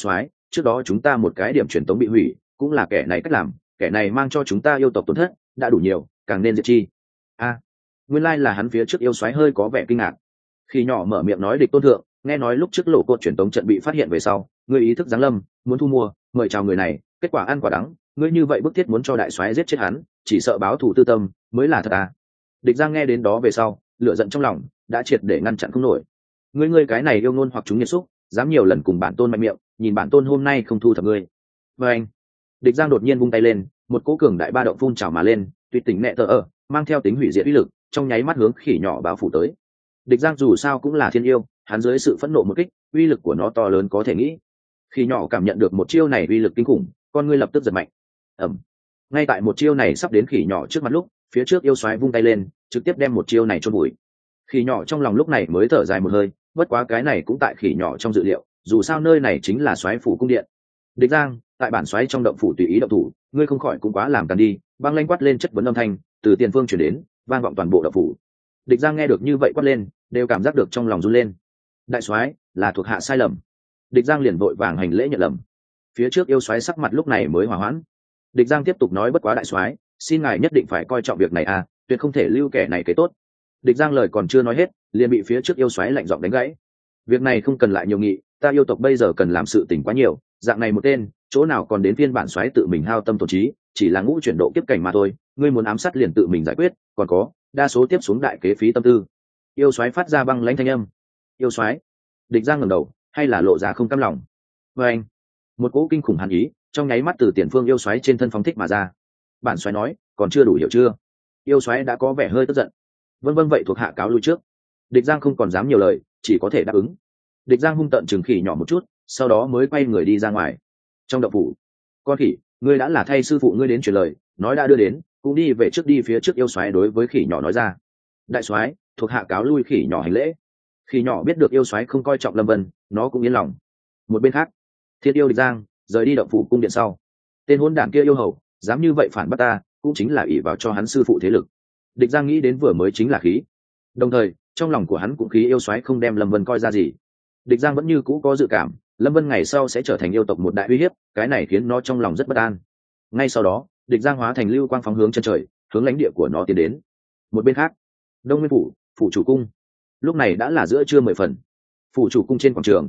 trước đó chúng ta một cái điểm truyền tống bị hủy, cũng là kẻ này cách làm, kẻ này mang cho chúng ta yêu tộc tổn thất đã đủ nhiều, càng nên diệt chi. Nguyên lai là hắn. Phía trước yêu xoáy hơi có vẻ kinh ngạc. Khi nhỏ mở miệng nói: địch tôn thượng, nghe nói lúc trước lộ cột truyền tống trận bị phát hiện về sau, ngươi ý thức giáng lâm, muốn thu mua, mời chào người này, kết quả ăn quả đắng, ngươi như vậy bức thiết muốn cho đại soái giết chết hắn, chỉ sợ báo thù tư tâm mới là thật à? Địch Giang nghe đến đó về sau, lửa giận trong lòng đã triệt để ngăn chặn không nổi. Ngươi cái này yêu ngôn hoặc chúng nhiệt xúc, dám nhiều lần cùng bản tôn mạnh miệng, nhìn bản tôn hôm nay không thu thập ngươi. Và anh, Địch Giang đột nhiên vung tay lên, một cỗ cường đại ba động phun trào mà lên, tuyệt tình nệ tờ ở, mang theo tính hủy diệt uy lực, trong nháy mắt hướng khỉ nhỏ bao phủ tới. Địch Giang dù sao cũng là thiên yêu, hắn dưới sự phẫn nộ một kích, uy lực của nó to lớn có thể nghĩ. Khỉ nhỏ cảm nhận được một chiêu này uy lực kinh khủng, con ngươi lập tức giật mạnh. Ầm. Ngay tại một chiêu này sắp đến khỉ nhỏ trước mặt lúc, phía trước yêu xoáy vung tay lên, trực tiếp đem một chiêu này chôn bụi. Khỉ nhỏ trong lòng lúc này mới thở dài một hơi, bất quá cái này cũng tại khỉ nhỏ trong dự liệu, dù sao nơi này chính là xoáy phủ cung điện. Địch Giang, tại bản xoáy trong động phủ tùy ý động thủ, ngươi không khỏi cũng quá làm càn đi. Băng lanh quát lên chất vấn âm thanh từ tiền phương truyền đến, vang vọng toàn bộ động phủ. Địch Giang nghe được như vậy quát lên, đều cảm giác được trong lòng run lên. Đại soái, là thuộc hạ sai lầm. Địch Giang liền vội vàng hành lễ nhận lầm. Phía trước yêu soái sắc mặt lúc này mới hòa hoãn. Địch Giang tiếp tục nói: bất quá đại soái, xin ngài nhất định phải coi trọng việc này à, tuyệt không thể lưu kẻ này kế tốt. Địch Giang lời còn chưa nói hết, liền bị phía trước yêu soái lạnh giọng đánh gãy. Việc này không cần lại nhiều nghị, ta yêu tộc bây giờ cần làm sự tình quá nhiều, dạng này một tên, chỗ nào còn đến phiên bản soái tự mình hao tâm tổn trí, chỉ là ngũ chuyển độ kiếp cảnh mà thôi, ngươi muốn ám sát liền tự mình giải quyết, còn có, đa số tiếp xuống đại kế phí tâm tư. Yêu soái phát ra băng lãnh thanh âm. Yêu soái. Địch Giang ngẩng đầu, hay là lộ ra không cam lòng. Và anh, một cỗ kinh khủng hàn ý trong nháy mắt từ tiền phương yêu soái trên thân phóng thích mà ra. Bản soái nói, còn chưa đủ hiểu chưa? Yêu soái đã có vẻ hơi tức giận. Vâng vậy thuộc hạ cáo lui trước. Địch Giang không còn dám nhiều lời, chỉ có thể đáp ứng. Địch Giang hung tợn chừng khỉ nhỏ một chút, sau đó mới quay người đi ra ngoài. Trong động phủ, con khỉ, ngươi đã là thay sư phụ ngươi đến truyền lời, nói đã đưa đến, cũng đi về trước đi. Phía trước yêu soái đối với khỉ nhỏ nói ra. Đại soái, thuộc hạ cáo lui. Khỉ nhỏ hành lễ. Khỉ nhỏ biết được yêu soái không coi trọng Lâm Vân, nó cũng yên lòng. Một bên khác, Thiên yêu Địch Giang rời đi động phủ cung điện sau. Tên hỗn đản kia yêu hầu dám như vậy phản bắt ta, cũng chính là ỷ vào cho hắn sư phụ thế lực. Địch Giang nghĩ đến vừa mới chính là khí, đồng thời trong lòng của hắn cũng khí yêu soái không đem Lâm Vân coi ra gì. Địch Giang vẫn như cũ có dự cảm Lâm Vân ngày sau sẽ trở thành yêu tộc một đại uy hiếp, cái này khiến nó trong lòng rất bất an. Ngay sau đó, Địch Giang hóa thành lưu quang phóng hướng chân trời, hướng lãnh địa của nó tiến đến. Một bên khác, Đông Nguyên phủ, phủ chủ cung. Lúc này đã là giữa trưa 10 phần. Phủ chủ cung trên quảng trường,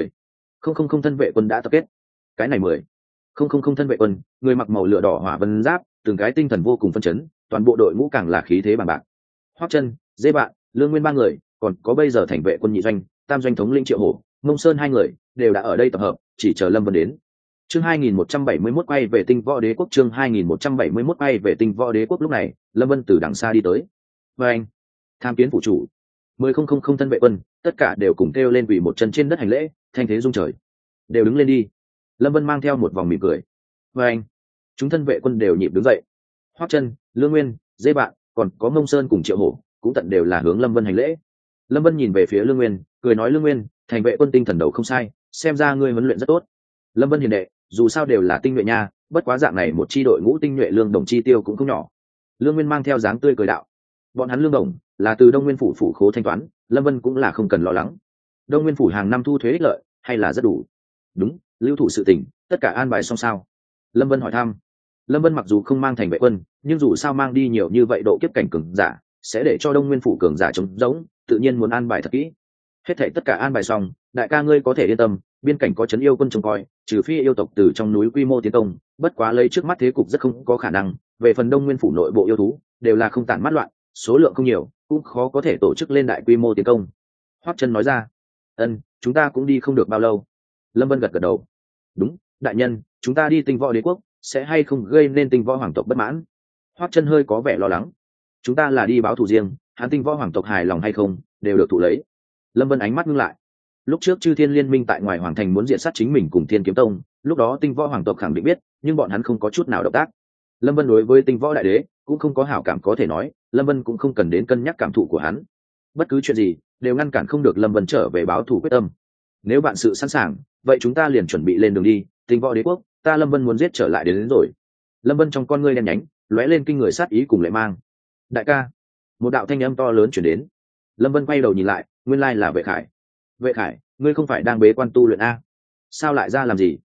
10,000 thân vệ quân đã tập kết. Cái này 10,000 thân vệ quân, người mặc màu lửa đỏ hỏa vân giáp, từng cái tinh thần vô cùng phân chấn, toàn bộ đội ngũ càng là khí thế bằng bạc. Hoắc Chân, Dê Bạn, Lương Nguyên ba người, còn có bây giờ thành vệ quân nhị doanh, tam doanh thống lĩnh Triệu Hổ, Mông Sơn hai người, đều đã ở đây tập hợp, chỉ chờ Lâm Vân đến. Chương 2171 quay về Tinh Võ Đế quốc. Chương 2171 quay về Tinh Võ Đế quốc. Lúc này, Lâm Vân từ đằng xa đi tới. Và anh, tham kiến phủ chủ. 10,000 thân vệ quân, tất cả đều cùng kêu lên quỳ một chân trên đất hành lễ, thanh thế rung trời. Đều đứng lên đi. Lâm Vân mang theo một vòng mỉm cười. Và anh, chúng thân vệ quân đều nhịp đứng dậy. Hoắc Chân, Lương Nguyên, Dê Bạn, còn có Mông Sơn cùng Triệu Hổ, cũng tận đều là hướng Lâm Vân hành lễ. Lâm Vân nhìn về phía Lương Nguyên, cười nói: Lương Nguyên, thành vệ quân tinh thần đầu không sai, xem ra ngươi huấn luyện rất tốt. Lâm Vân hiền đệ, dù sao đều là tinh nhuệ nha, bất quá dạng này một chi đội ngũ tinh nhuệ lương đồng chi tiêu cũng không nhỏ. Lương Nguyên mang theo dáng tươi cười đạo. Bọn hắn lương đồng là từ Đông Nguyên phủ phủ khố thanh toán, Lâm Vân cũng là không cần lo lắng. Đông Nguyên phủ hàng năm thu thuế ích lợi, hay là rất đủ. Đúng, lưu thủ sự tình, tất cả an bài xong sao? Lâm Vân hỏi thăm. Lâm Vân mặc dù không mang thành vệ quân, nhưng dù sao mang đi nhiều như vậy độ kiếp cảnh cường giả, sẽ để cho Đông Nguyên phủ cường giả trống rỗng, tự nhiên muốn an bài thật kỹ. Hết thảy tất cả an bài xong, đại ca ngươi có thể yên tâm, biên cảnh có trấn yêu quân trông coi, trừ phi yêu tộc từ trong núi quy mô tiến công, bất quá lấy trước mắt thế cục rất không có khả năng. Về phần Đông Nguyên phủ nội bộ yêu thú, đều là không tản mát loạn, số lượng không nhiều, cũng khó có thể tổ chức lên đại quy mô tiến công. Hoắc Chân nói ra. Chúng ta cũng đi không được bao lâu. Lâm Vân gật gật đầu. Đúng, đại nhân, chúng ta đi Tinh Võ Đế quốc, sẽ hay không gây nên Tinh Võ hoàng tộc bất mãn? Hoắc Chân hơi có vẻ lo lắng. Chúng ta là đi báo thù riêng, hắn Tinh Võ hoàng tộc hài lòng hay không, đều được thụ lấy. Lâm Vân ánh mắt ngưng lại. Lúc trước Chư Thiên Liên minh tại ngoài hoàng thành muốn diện sát chính mình cùng Thiên Kiếm Tông, lúc đó Tinh Võ hoàng tộc khẳng định biết, nhưng bọn hắn không có chút nào động tác. Lâm Vân đối với Tinh Võ đại đế cũng không có hảo cảm có thể nói, Lâm Vân cũng không cần đến cân nhắc cảm thụ của hắn. Bất cứ chuyện gì đều ngăn cản không được Lâm Vân trở về báo thù quyết tâm. Nếu bạn sự sẵn sàng, vậy chúng ta liền chuẩn bị lên đường đi. Tinh Võ Đế quốc, ta Lâm Vân muốn giết trở lại đến rồi. Lâm Vân trong con ngươi đen nhánh lóe lên kinh người sát ý cùng lệ mang. Đại ca. Một đạo thanh âm to lớn chuyển đến. Lâm Vân quay đầu nhìn lại, nguyên lai là Vệ Khải. Vệ Khải, ngươi không phải đang bế quan tu luyện a? Sao lại ra làm gì?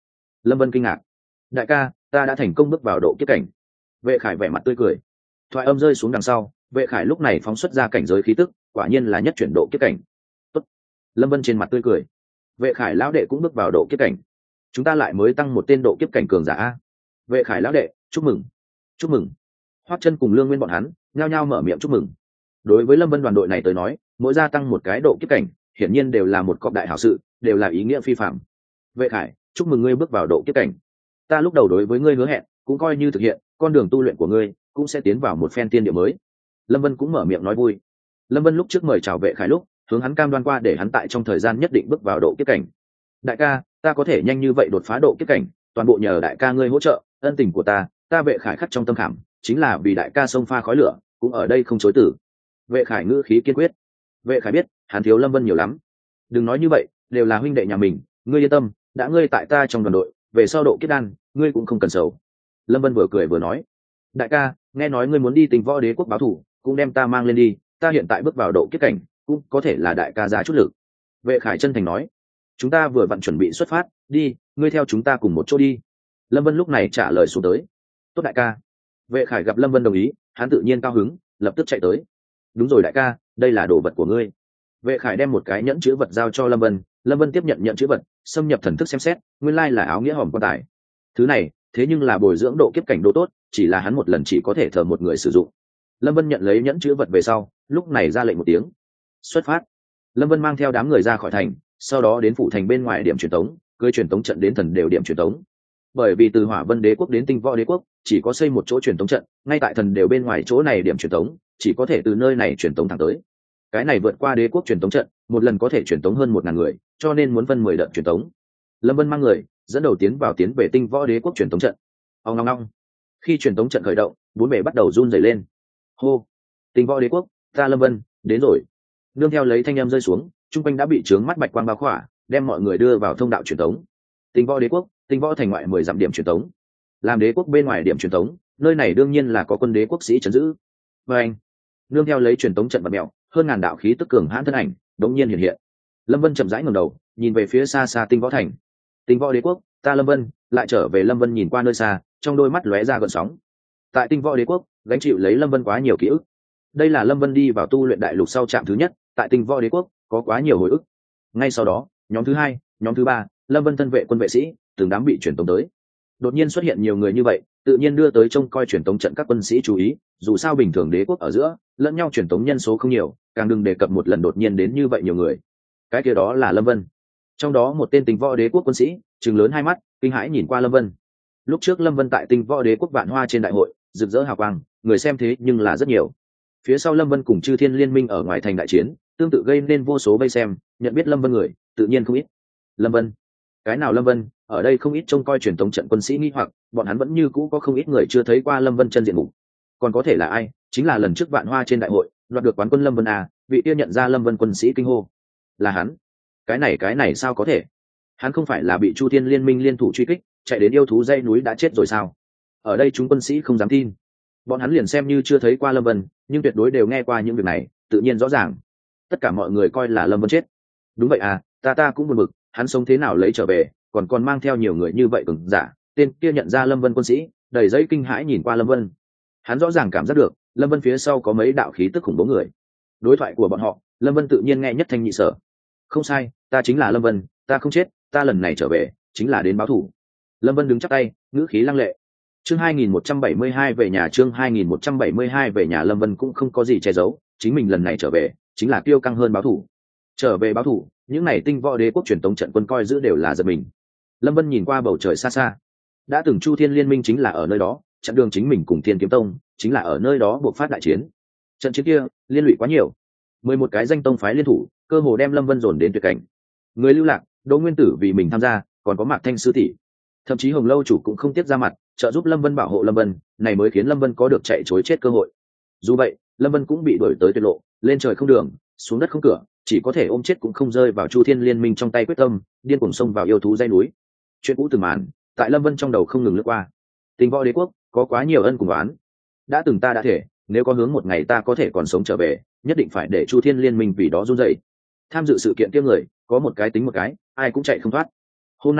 Lâm Vân kinh ngạc. Đại ca, ta đã thành công bước vào độ kiếp cảnh. Vệ Khải vẻ mặt tươi cười. Thoại âm rơi xuống đằng sau, Vệ Khải lúc này phóng xuất ra cảnh giới khí tức, quả nhiên là nhất chuyển độ kiếp cảnh. Tốt. Lâm Vân trên mặt tươi cười. Vệ Khải lão đệ cũng bước vào độ kiếp cảnh. Chúng ta lại mới tăng một tên độ kiếp cảnh cường giả. Vệ Khải lão đệ, chúc mừng. Chúc mừng. Hoắc Chân cùng Lương Nguyên bọn hắn nhao nhao mở miệng chúc mừng. Đối với Lâm Vân đoàn đội này tới nói, mỗi gia tăng một cái độ kiếp cảnh, hiển nhiên đều là một cọc đại hảo sự, đều là ý nghĩa phi phàm. Vệ Khải, chúc mừng ngươi bước vào độ kiếp cảnh. Ta lúc đầu đối với ngươi hứa hẹn, cũng coi như thực hiện, con đường tu luyện của ngươi cũng sẽ tiến vào một phen tiên địa mới. Lâm Vân cũng mở miệng nói vui. Lâm Vân lúc trước mời chào Vệ Khải lúc, hướng hắn cam đoan qua để hắn tại trong thời gian nhất định bước vào độ kiếp cảnh. Đại ca, ta có thể nhanh như vậy đột phá độ kiếp cảnh, toàn bộ nhờ đại ca ngươi hỗ trợ, ân tình của ta Vệ Khải khắc trong tâm khảm, chính là vì đại ca xông pha khói lửa, cũng ở đây không chối từ. Vệ Khải ngữ khí kiên quyết. Vệ Khải biết, hắn thiếu Lâm Vân nhiều lắm. Đừng nói như vậy, đều là huynh đệ nhà mình, ngươi yên tâm, đã ngươi tại ta trong đoàn đội, về sau độ kiếp đan, ngươi cũng không cần xấu. Lâm Vân vừa cười vừa nói. Đại ca, nghe nói ngươi muốn đi Tinh Võ Đế quốc báo thù, cũng đem ta mang lên đi, ta hiện tại bước vào độ kiếp cảnh, cũng có thể là đại ca ra chút lực. Vệ Khải chân thành nói. Chúng ta vừa vặn chuẩn bị xuất phát, đi, ngươi theo chúng ta cùng một chỗ đi. Lâm Vân lúc này trả lời xuống tới. Tốt đại ca. Vệ Khải gặp Lâm Vân đồng ý, hắn tự nhiên cao hứng, lập tức chạy tới. Đúng rồi đại ca, đây là đồ vật của ngươi. Vệ Khải đem một cái nhẫn chữ vật giao cho Lâm Vân. Lâm Vân tiếp nhận nhẫn chữ vật, xâm nhập thần thức xem xét, nguyên lai là áo nghĩa hòm quan tài. Thứ này thế nhưng là bồi dưỡng độ kiếp cảnh đồ tốt, chỉ là hắn một lần chỉ có thể thờ một người sử dụng. Lâm Vân nhận lấy nhẫn chữ vật về sau, lúc này ra lệnh một tiếng, xuất phát. Lâm Vân mang theo đám người ra khỏi thành, sau đó đến phủ thành bên ngoài điểm truyền tống, cưỡi truyền tống trận đến thần đều điểm truyền tống. Bởi vì từ Hỏa Vân Đế quốc đến Tinh Võ Đế quốc chỉ có xây một chỗ truyền tống trận, ngay tại thần đều bên ngoài chỗ này điểm truyền tống, chỉ có thể từ nơi này truyền tống thẳng tới. Cái này vượt qua đế quốc truyền tống trận, một lần có thể truyền tống hơn 1000 người, cho nên muốn phân 10 đợt truyền tống. Lâm Vân mang người dẫn đầu tiến về Tinh Võ Đế quốc truyền tống trận. Ong ong ong. Khi truyền tống trận khởi động, bốn bề bắt đầu run rẩy lên. Hô, Tinh Võ Đế quốc, ta Lâm Vân đến rồi. Nương theo lấy thanh âm rơi xuống, trung quanh đã bị chướng mắt bạch quang bao khỏa, đem mọi người đưa vào thông đạo truyền tống. Tinh Võ Đế quốc, Tinh Võ thành ngoại 10 dặm điểm truyền tống. Làm đế quốc bên ngoài điểm truyền tống, nơi này đương nhiên là có quân đế quốc sĩ trấn giữ. Và anh, nương theo lấy truyền tống trận bật mèo, hơn ngàn đạo khí tức cường hãn thân ảnh đống nhiên hiện hiện. Lâm Vân chậm rãi ngẩng đầu, nhìn về phía xa xa Tinh Võ thành. Tinh Võ Đế quốc, ta Lâm Vân lại trở về. Lâm Vân nhìn qua nơi xa, trong đôi mắt lóe ra gợn sóng. Tại Tinh Võ Đế quốc, gánh chịu lấy Lâm Vân quá nhiều ký ức. Đây là Lâm Vân đi vào tu luyện đại lục sau trạm thứ nhất, tại Tinh Võ Đế quốc có quá nhiều hồi ức. Ngay sau đó, nhóm thứ hai, nhóm thứ ba, Lâm Vân thân vệ quân vệ sĩ từng đám bị truyền tống tới. Đột nhiên xuất hiện nhiều người như vậy, tự nhiên đưa tới trông coi truyền tống trận các quân sĩ chú ý, dù sao bình thường đế quốc ở giữa lẫn nhau truyền tống nhân số không nhiều, càng đừng đề cập một lần đột nhiên đến như vậy nhiều người. Cái kia đó là Lâm Vân. Trong đó một tên Tinh Võ Đế quốc quân sĩ trừng lớn hai mắt, kinh hãi nhìn qua Lâm Vân. Lúc trước Lâm Vân tại Tinh Võ Đế quốc Vạn Hoa trên đại hội rực rỡ hào quang, người xem thế nhưng là rất nhiều. Phía sau Lâm Vân cùng Chư Thiên Liên minh ở ngoài thành đại chiến, tương tự gây nên vô số vây xem, nhận biết Lâm Vân người tự nhiên không ít. Lâm Vân, cái nào Lâm Vân? Ở đây không ít trông coi truyền tống trận quân sĩ nghi hoặc, bọn hắn vẫn như cũ có không ít người chưa thấy qua Lâm Vân chân diện mục. Còn có thể là ai? Chính là lần trước Vạn Hoa trên đại hội đoạt được quán quân Lâm Vân à? Vị kia nhận ra Lâm Vân quân sĩ kinh hô, là hắn. Cái này sao có thể? Hắn không phải là bị Chu Thiên Liên minh liên thủ truy kích, chạy đến yêu thú dãy núi đã chết rồi sao? Ở đây chúng quân sĩ không dám tin. Bọn hắn liền xem như chưa thấy qua Lâm Vân, nhưng tuyệt đối đều nghe qua những việc này, tự nhiên rõ ràng. Tất cả mọi người coi là Lâm Vân chết. Đúng vậy à, ta cũng buồn bực, hắn sống thế nào lấy trở về, còn mang theo nhiều người như vậy cường giả. Tên kia nhận ra Lâm Vân quân sĩ, đầy giấy kinh hãi nhìn qua Lâm Vân. Hắn rõ ràng cảm giác được, Lâm Vân phía sau có mấy đạo khí tức khủng bố người. Đối thoại của bọn họ, Lâm Vân tự nhiên nghe nhất thanh nhị sở. Không sai, ta chính là Lâm Vân, ta không chết, ta lần này trở về chính là đến báo thù. Lâm Vân đứng chắp tay, ngữ khí lăng lệ. Chương 2172 về nhà. Chương 2172 về nhà. Lâm Vân cũng không có gì che giấu, chính mình lần này trở về chính là kiêu căng hơn báo thù. Trở về báo thù, những này Tinh Võ Đế quốc truyền tống trận quân coi giữ đều là giật mình. Lâm Vân nhìn qua bầu trời xa xa, đã từng Chu Thiên Liên minh chính là ở nơi đó, chặn đường chính mình cùng Thiên Kiếm Tông chính là ở nơi đó buộc phát đại chiến. Trận chiến kia liên lụy quá nhiều, 11 cái danh tông phái liên thủ, cơ hồ đem Lâm Vân dồn đến tuyệt cảnh. Người lưu lạc, Đỗ Nguyên Tử vì mình tham gia, còn có Mạc Thanh sư tỷ, thậm chí Hồng Lâu chủ cũng không tiếc ra mặt trợ giúp Lâm Vân bảo hộ Lâm Vân, này mới khiến Lâm Vân có được chạy trối chết cơ hội. Dù vậy, Lâm Vân cũng bị đuổi tới tuyệt lộ, lên trời không đường, xuống đất không cửa, chỉ có thể ôm chết cũng không rơi vào Chu Thiên Liên minh trong tay quyết tâm, điên cuồng xông vào yêu thú dãy núi. Chuyện cũ từng màn, tại Lâm Vân trong đầu không ngừng lướt qua. Tinh Võ Đế quốc có quá nhiều ân cùng oán. Đã từng ta đã thể, nếu có hướng một ngày ta có thể còn sống trở về, nhất định phải để Chu Thiên Liên minh vì đó run rẩy. Tham dự sự kiện kia người, có một cái tính một cái, ai cũng chạy không thoát. Hôm nay,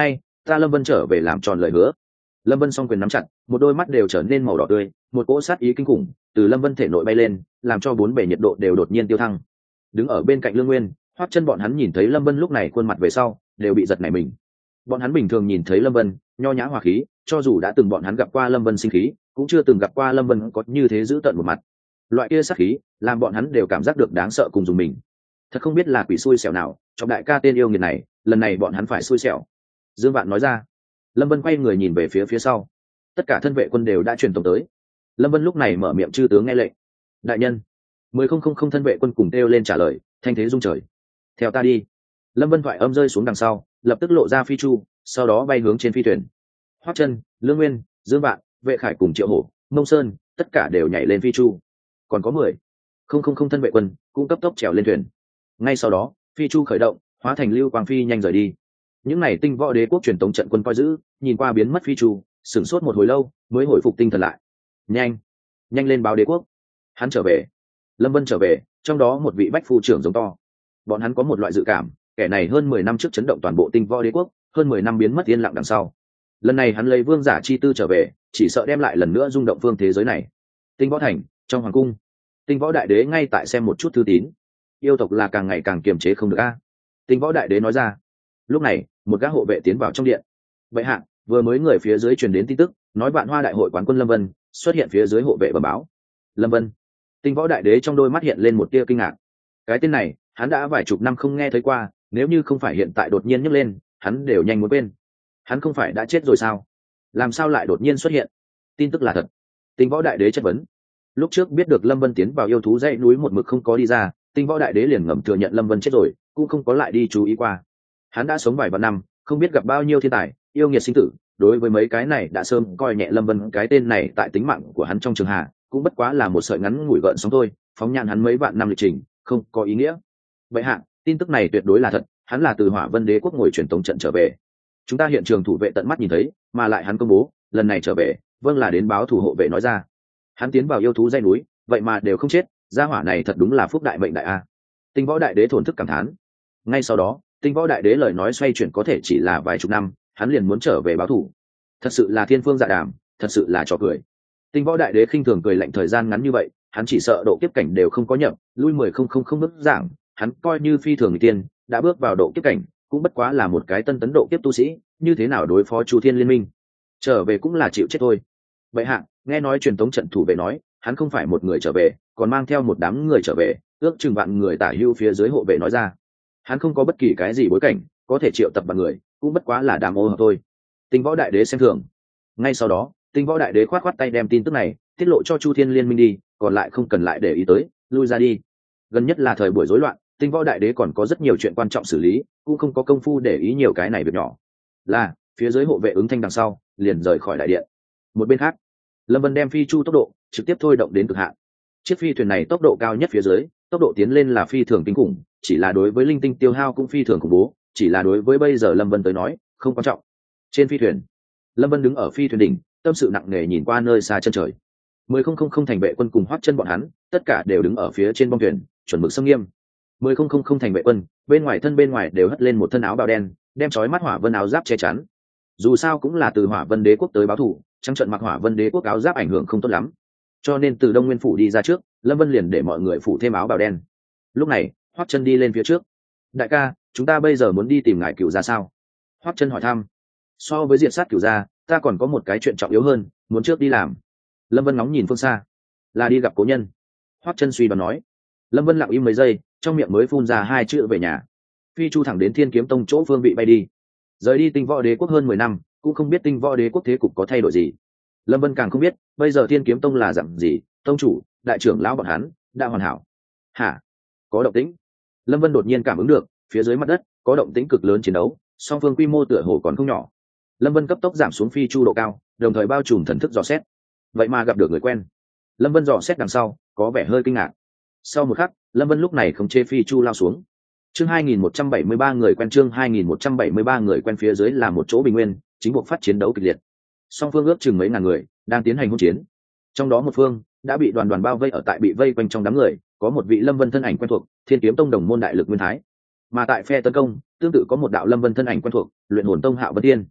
ta Lâm Vân trở về làm tròn lời hứa. Lâm Vân song quyền nắm chặt, một đôi mắt đều trở nên màu đỏ tươi, một cỗ sát ý kinh khủng từ Lâm Vân thể nội bay lên, làm cho bốn bề nhiệt độ đều đột nhiên tiêu thăng. Đứng ở bên cạnh Lương Nguyên, Hoắc Chân bọn hắn nhìn thấy Lâm Vân lúc này khuôn mặt về sau, đều bị giật nảy mình. Bọn hắn bình thường nhìn thấy Lâm Vân nho nhã hòa khí, cho dù đã từng bọn hắn gặp qua Lâm Vân sinh khí, cũng chưa từng gặp qua Lâm Vân có như thế giữ tợn một mặt. Loại kia sát khí, làm bọn hắn đều cảm giác được đáng sợ cùng dùng mình. Thật không biết là quỷ xui xẻo nào, trong đại ca tên yêu nghiệt này, lần này bọn hắn phải xui xẻo. Dương Vạn nói ra. Lâm Vân quay người nhìn về phía sau, tất cả thân vệ quân đều đã truyền tống tới. Lâm Vân lúc này mở miệng chư tướng nghe lệnh. Đại nhân. 10.000 thân vệ quân cùng kêu lên trả lời, thanh thế rung trời. Theo ta đi. Lâm Vân thoại âm rơi xuống đằng sau, lập tức lộ ra phi chu, sau đó bay hướng trên phi thuyền. Hoắc Chân, Lương Nguyên, Dương Vạn, Vệ Khải cùng Triệu Hổ, Mông Sơn, tất cả đều nhảy lên phi chu. Còn có 10.000 thân vệ quân cũng cấp tốc trèo lên thuyền. Ngay sau đó, phi chu khởi động, hóa thành lưu quang phi nhanh rời đi. Những này tinh võ đế quốc truyền tống trận quân coi giữ, nhìn qua biến mất phi chu, sửng sốt một hồi lâu, mới hồi phục tinh thần lại. Nhanh lên báo đế quốc, hắn trở về. Lâm Vân trở về, trong đó một vị bách phu trưởng giống to. Bọn hắn có một loại dự cảm, kẻ này hơn 10 năm trước chấn động toàn bộ tinh võ đế quốc, hơn 10 năm biến mất yên lặng đằng sau. Lần này hắn lấy vương giả chi tư trở về, chỉ sợ đem lại lần nữa rung động phương thế giới này. Tinh võ thành, trong hoàng cung, tinh võ đại đế ngay tại xem một chút thư tín. Yêu tộc là càng ngày càng kiềm chế không được a. Tinh võ đại đế nói ra. Lúc này, một gã hộ vệ tiến vào trong điện. Bệ hạ, vừa mới người phía dưới truyền đến tin tức, nói Vạn Hoa đại hội quán quân Lâm Vân xuất hiện phía dưới hộ vệ bẩm báo. Lâm Vân. Tinh võ đại đế trong đôi mắt hiện lên một tia kinh ngạc. Cái tên này, hắn đã vài chục năm không nghe thấy qua, nếu như không phải hiện tại đột nhiên nhấc lên, hắn đều nhanh muốn quên. Hắn không phải đã chết rồi sao? Làm sao lại đột nhiên xuất hiện? Tin tức là thật. Tinh võ đại đế chất vấn. Lúc trước biết được Lâm Vân tiến vào yêu thú dãy núi một mực không có đi ra, tinh võ đại đế liền ngầm thừa nhận Lâm Vân chết rồi, cũng không có lại đi chú ý qua. Hắn đã sống vài vạn năm, không biết gặp bao nhiêu thiên tài, yêu nghiệt sinh tử, đối với mấy cái này đã sớm coi nhẹ Lâm Vân cái tên này tại tính mạng của hắn trong trường hạ, cũng bất quá là một sợi ngắn ngủi gợn sóng thôi, phóng nhan hắn mấy vạn năm lịch trình, không có ý nghĩa. Vậy hạ, tin tức này tuyệt đối là thật, hắn là từ Hỏa Vân Đế quốc ngồi truyền tống trận trở về. Chúng ta hiện trường thủ vệ tận mắt nhìn thấy, mà lại hắn công bố, lần này trở về, vâng là đến báo thủ hộ vệ nói ra. Hắn tiến vào yêu thú dãy núi, vậy mà đều không chết, gia hỏa này thật đúng là phúc đại mệnh đại a. Tinh võ đại đế thổn thức cảm thán. Ngay sau đó, tinh võ đại đế lời nói xoay chuyển có thể chỉ là vài chục năm, hắn liền muốn trở về báo thủ. Thật sự là thiên phương dạ đàm, thật sự là trò cười. Tinh võ đại đế khinh thường cười lạnh thời gian ngắn như vậy, hắn chỉ sợ độ kiếp cảnh đều không có nhập, lui 10.000 bước giảng, hắn coi như phi thường người tiên, đã bước vào độ kiếp cảnh, cũng bất quá là một cái tân tấn độ kiếp tu sĩ, như thế nào đối phó Chu Thiên Liên Minh? Trở về cũng là chịu chết thôi. Vậy hạ, nghe nói truyền tống trận thủ vệ nói, hắn không phải một người trở về, còn mang theo một đám người trở về, ước chừng vạn người tả hưu phía dưới hộ vệ nói ra. Hắn không có bất kỳ cái gì bối cảnh, có thể triệu tập bằng người, cũng bất quá là đàm ô hợp thôi. Tinh võ đại đế xem thường. Ngay sau đó, tinh võ đại đế khoát khoát tay đem tin tức này tiết lộ cho Chu Thiên Liên Minh đi, còn lại không cần lại để ý tới, lui ra đi. Gần nhất là thời buổi rối loạn, tinh võ đại đế còn có rất nhiều chuyện quan trọng xử lý, cũng không có công phu để ý nhiều cái này việc nhỏ. Là phía dưới hộ vệ ứng thanh đằng sau, liền rời khỏi đại điện. Một bên khác, Lâm Vân đem phi chu tốc độ trực tiếp thôi động đến cực hạn. Chiếc phi thuyền này tốc độ cao nhất phía dưới, tốc độ tiến lên là phi thường kinh khủng, chỉ là đối với linh tinh tiêu hao cũng phi thường khủng bố, chỉ là đối với bây giờ Lâm Vân tới nói, không quan trọng. Trên phi thuyền, Lâm Vân đứng ở phi thuyền đỉnh, tâm sự nặng nề nhìn qua nơi xa chân trời. 10.000 thành vệ quân cùng Hoắc Chân bọn hắn, tất cả đều đứng ở phía trên bong thuyền, chuẩn mực xâm nghiêm. 10.000 thành vệ quân, bên ngoài đều hất lên một thân áo bào đen, đem chói mắt Hỏa Vân áo giáp che chắn. Dù sao cũng là từ Hỏa Vân Đế quốc tới báo thù, trắng trận mặc Hỏa Vân Đế quốc áo giáp ảnh hưởng không tốt lắm. Cho nên từ Đông Nguyên phủ đi ra trước, Lâm Vân liền để mọi người phủ thêm áo bào đen. Lúc này, Hoắc Chân đi lên phía trước. Đại ca, chúng ta bây giờ muốn đi tìm ngài Cửu gia sao? Hoắc Chân hỏi thăm. So với diệt sát Cửu gia, ta còn có một cái chuyện trọng yếu hơn, muốn trước đi làm. Lâm Vân ngóng nhìn phương xa, là đi gặp cố nhân. Hoắc Chân suy đoán nói. Lâm Vân lặng im mấy giây, trong miệng mới phun ra hai chữ về nhà. Phi chu thẳng đến Thiên Kiếm Tông chỗ phương vị bay đi. Rời đi Tinh Võ Đế quốc hơn 10 năm, cũng không biết Tinh Võ Đế quốc thế cục có thay đổi gì. Lâm Vân càng không biết, bây giờ Thiên Kiếm Tông là dạng gì, tông chủ, đại trưởng lão bọn hắn đã hoàn hảo. Hả? Có động tĩnh. Lâm Vân đột nhiên cảm ứng được, phía dưới mặt đất có động tĩnh cực lớn chiến đấu, song phương quy mô tựa hồ còn không nhỏ. Lâm Vân cấp tốc giảm xuống phi chu độ cao, đồng thời bao trùm thần thức dò xét. Vậy mà gặp được người quen. Lâm Vân dò xét đằng sau, có vẻ hơi kinh ngạc. Sau một khắc, Lâm Vân lúc này khống chế phi chu lao xuống. Chương 2173 người quen, chương 2173 người quen, phía dưới là một chỗ bình nguyên, chính buộc phát chiến đấu kịch liệt. Song phương ước chừng mấy ngàn người đang tiến hành hỗn chiến. Trong đó một phương đã bị đoàn đoàn bao vây ở tại bị vây quanh trong đám người, có một vị Lâm Vân thân ảnh quen thuộc, Thiên Kiếm Tông đồng môn đại lực Nguyên Thái. Mà tại phe tấn công, tương tự có một đạo Lâm Vân thân ảnh quen thuộc, Luyện Hồn Tông Hạo Vân Tiên.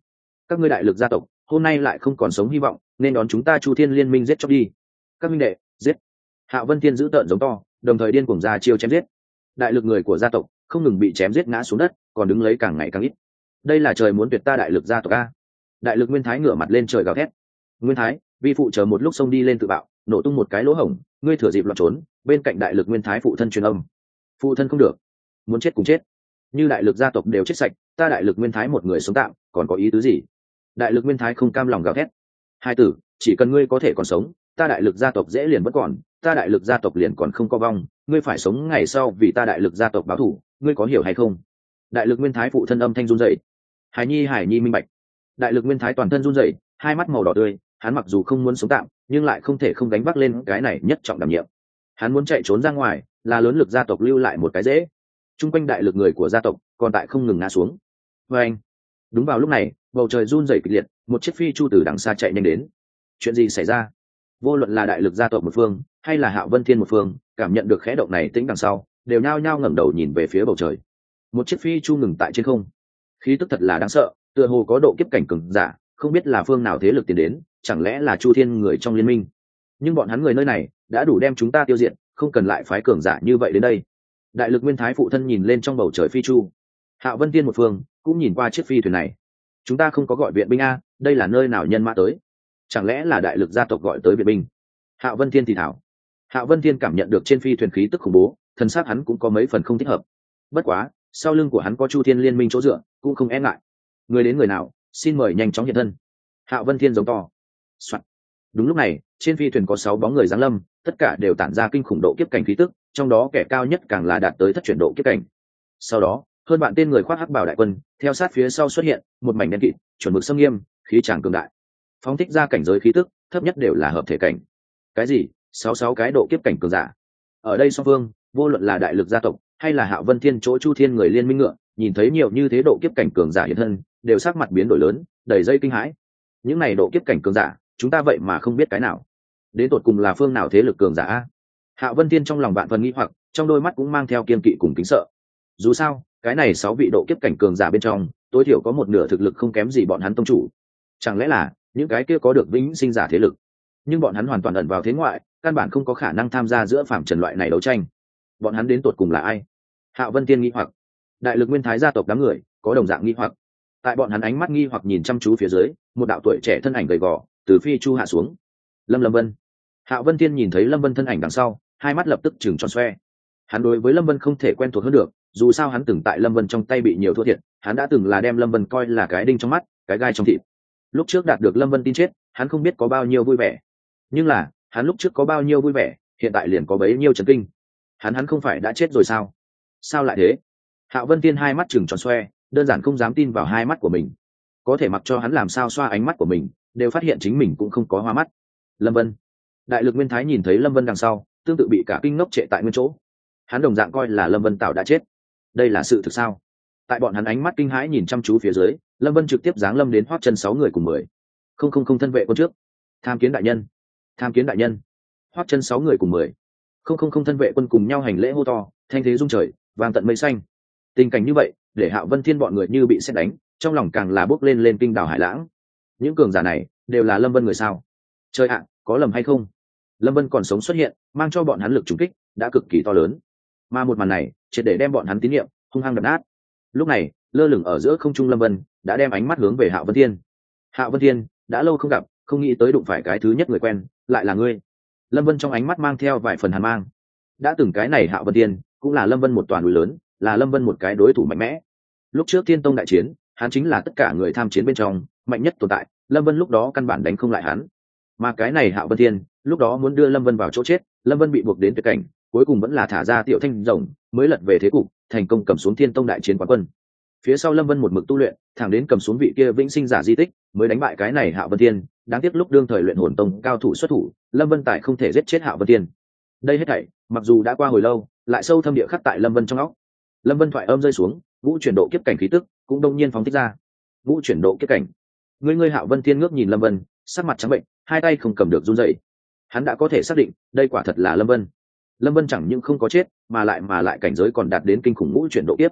các ngươi đại lực gia tộc hôm nay lại không còn sống hy vọng, nên đón chúng ta Chu Thiên liên minh giết chóc đi. Các minh đệ, giết! Hạo Vân Thiên giữ tợn giống to, đồng thời điên cuồng ra chiêu chém giết. Đại lực người của gia tộc không ngừng bị chém giết ngã xuống đất, còn đứng lấy càng ngày càng ít. Đây là trời muốn tuyệt ta đại lực gia tộc a! Đại lực Nguyên Thái ngửa mặt lên trời gào thét. Nguyên Thái, vi phụ chờ một lúc xông đi lên tự bạo, nổ tung một cái lỗ hổng, ngươi thừa dịp loạn trốn. Bên cạnh đại lực Nguyên Thái phụ thân truyền âm. Phụ thân không được, muốn chết cùng chết. Như đại lực gia tộc đều chết sạch, ta đại lực Nguyên Thái một người sống tạm, còn có ý tứ gì? Đại lực Nguyên Thái không cam lòng gào thét. Hai tử, chỉ cần ngươi có thể còn sống, ta đại lực gia tộc dễ liền vẫn còn, ta đại lực gia tộc liền còn không có vong, ngươi phải sống ngày sau vì ta đại lực gia tộc báo thù, ngươi có hiểu hay không? Đại lực Nguyên Thái phụ thân âm thanh run rẩy. Hải nhi minh bạch. Đại lực Nguyên Thái toàn thân run rẩy, hai mắt màu đỏ tươi, hắn mặc dù không muốn sống tạm, nhưng lại không thể không gánh vác lên cái này nhất trọng đảm nhiệm. Hắn muốn chạy trốn ra ngoài, là lớn lực gia tộc lưu lại một cái dễ. Trung quanh đại lực người của gia tộc còn tại không ngừng ngã xuống. Và anh, đúng vào lúc này, bầu trời run rẩy kịch liệt, một chiếc phi chu từ đằng xa chạy nhanh đến. Chuyện gì xảy ra? Vô luận là đại lực gia tộc một phương, hay là Hạo Vân Thiên một phương, cảm nhận được khẽ động này tĩnh đằng sau, đều nhao nhao ngẩng đầu nhìn về phía bầu trời. Một chiếc phi chu ngừng tại trên không, khí tức thật là đáng sợ, tựa hồ có độ kiếp cảnh cường giả, không biết là phương nào thế lực tiến đến, chẳng lẽ là Chu Thiên người trong liên minh? Nhưng bọn hắn người nơi này đã đủ đem chúng ta tiêu diệt, không cần lại phái cường giả như vậy đến đây. Đại lực Nguyên Thái phụ thân nhìn lên trong bầu trời phi chu. Hạo Vân Thiên một phương cũng nhìn qua chiếc phi thuyền này. Chúng ta không có gọi viện binh a, đây là nơi nào nhân mã tới? Chẳng lẽ là đại lực gia tộc gọi tới viện binh? Hạo Vân Thiên thì thảo. Hạo Vân Thiên cảm nhận được trên phi thuyền khí tức khủng bố, thần sắc hắn cũng có mấy phần không thích hợp. Bất quá, sau lưng của hắn có Chu Thiên liên minh chỗ dựa, cũng không e ngại. Người đến người nào, xin mời nhanh chóng hiện thân. Hạo Vân Thiên giống to. Soạn. Đúng lúc này, trên phi thuyền có 6 bóng người giáng lâm, tất cả đều tản ra kinh khủng độ kiếp cảnh khí tức, trong đó kẻ cao nhất càng là đạt tới thất chuyển độ kiếp cảnh. Sau đó, hơn bạn tên người khoác hắc bào đại quân, theo sát phía sau xuất hiện, một mảnh đen kịt, chuẩn mực xâm nghiêm, khí tràng cường đại. Phóng thích ra cảnh giới khí tức, thấp nhất đều là hợp thể cảnh. Cái gì? 66 cái độ kiếp cảnh cường giả. Ở đây song phương, vô luận là đại lực gia tộc hay là Hạo Vân Thiên chỗ Chu Thiên người liên minh ngựa, nhìn thấy nhiều như thế độ kiếp cảnh cường giả hiện thân, đều sắc mặt biến đổi lớn, đầy dây kinh hãi. Những này độ kiếp cảnh cường giả, chúng ta vậy mà không biết cái nào. Đến tột cùng là phương nào thế lực cường giả a? Hạo Vân Thiên trong lòng vạn phần nghi hoặc, trong đôi mắt cũng mang theo kiên kỵ cùng kính sợ. Dù sao, cái này 6 vị độ kiếp cảnh cường giả bên trong, tối thiểu có một nửa thực lực không kém gì bọn hắn tông chủ. Chẳng lẽ là những cái kia có được vĩnh sinh giả thế lực? Nhưng bọn hắn hoàn toàn ẩn vào thế ngoại, căn bản không có khả năng tham gia giữa phàm trần loại này đấu tranh. Bọn hắn đến tột cùng là ai? Hạo Vân Thiên nghi hoặc. Đại lực Nguyên Thái gia tộc đám người có đồng dạng nghi hoặc. Tại bọn hắn ánh mắt nghi hoặc nhìn chăm chú phía dưới, một đạo tuổi trẻ thân ảnh gầy gò từ phi chu hạ xuống. Lâm Vân. Hạo Vân Thiên nhìn thấy Lâm Vân thân ảnh đằng sau, hai mắt lập tức trừng tròn xoe. Hắn đối với Lâm Vân không thể quen thuộc hơn được, dù sao hắn từng tại Lâm Vân trong tay bị nhiều thua thiệt, hắn đã từng là đem Lâm Vân coi là cái đinh trong mắt, cái gai trong thịt. Lúc trước đạt được Lâm Vân tin chết, hắn không biết có bao nhiêu vui vẻ. Nhưng là, hắn lúc trước có bao nhiêu vui vẻ, hiện tại liền có bấy nhiêu chấn kinh. Hắn không phải đã chết rồi sao? Sao lại thế? Hạo Vân Thiên hai mắt trừng tròn xoe, đơn giản không dám tin vào hai mắt của mình. Có thể mặc cho hắn làm sao xoa ánh mắt của mình, đều phát hiện chính mình cũng không có hoa mắt. Lâm Vân. Đại lực Nguyên Thái nhìn thấy Lâm Vân đằng sau, tương tự bị cả kinh ngốc trệ tại nguyên chỗ. Hắn đồng dạng coi là Lâm Vân Tảo đã chết. Đây là sự thực sao? Tại bọn hắn ánh mắt kinh hãi nhìn chăm chú phía dưới, Lâm Vân trực tiếp giáng lâm đến Hoắc Chân 6 người cùng 10. Không thân vệ quân trước. Tham kiến đại nhân. Tham kiến đại nhân. Hoắc Chân 6 người cùng 10. Không thân vệ quân cùng nhau hành lễ hô to, thanh thế rung trời, vang tận mây xanh. Tình cảnh như vậy, để Hạo Vân Thiên bọn người như bị sét đánh, trong lòng càng là bốc lên kinh đảo hải lãng. Những cường giả này đều là Lâm Vân người sao? Trời ạ, có lầm hay không? Lâm Vân còn sống xuất hiện, mang cho bọn hắn lực trùng kích đã cực kỳ to lớn. Mà một màn này, triệt để đem bọn hắn tín nhiệm hung hăng đập nát. Lúc này, lơ lửng ở giữa không trung Lâm Vân đã đem ánh mắt hướng về Hạo Vân Thiên. Hạo Vân Thiên, đã lâu không gặp, không nghĩ tới đụng phải cái thứ nhất người quen, lại là ngươi. Lâm Vân trong ánh mắt mang theo vài phần hàn mang. Đã từng cái này Hạo Vân Thiên, cũng là Lâm Vân một toàn núi lớn, là Lâm Vân một cái đối thủ mạnh mẽ. Lúc trước Thiên Tông đại chiến, hắn chính là tất cả người tham chiến bên trong mạnh nhất tồn tại, Lâm Vân lúc đó căn bản đánh không lại hắn. Mà cái này Hạo Vân Thiên, lúc đó muốn đưa Lâm Vân vào chỗ chết, Lâm Vân bị buộc đến tuyệt cảnh, cuối cùng vẫn là thả ra Tiểu Thanh rồng, mới lật về thế cục, thành công cầm xuống Thiên Tông đại chiến quán quân. Phía sau Lâm Vân một mực tu luyện, thẳng đến cầm xuống vị kia vĩnh sinh giả di tích, mới đánh bại cái này Hạo Vân Thiên. Đáng tiếc lúc đương thời luyện hồn tông cao thủ xuất thủ, Lâm Vân tại không thể giết chết Hạo Vân Thiên. Đây hết thảy, mặc dù đã qua hồi lâu, lại sâu thâm địa khắc tại Lâm Vân trong óc. Lâm Vân thoại âm rơi xuống, vũ chuyển độ kiếp cảnh khí tức cũng đông nhiên phóng thích ra. Vũ chuyển độ kiếp cảnh. Ngươi Hạo Vân Thiên ngước nhìn Lâm Vân, sắc mặt trắng bệnh, hai tay không cầm được run rẩy. Hắn đã có thể xác định, đây quả thật là Lâm Vân. Lâm Vân chẳng những không có chết, mà lại cảnh giới còn đạt đến kinh khủng ngũ chuyển độ kiếp.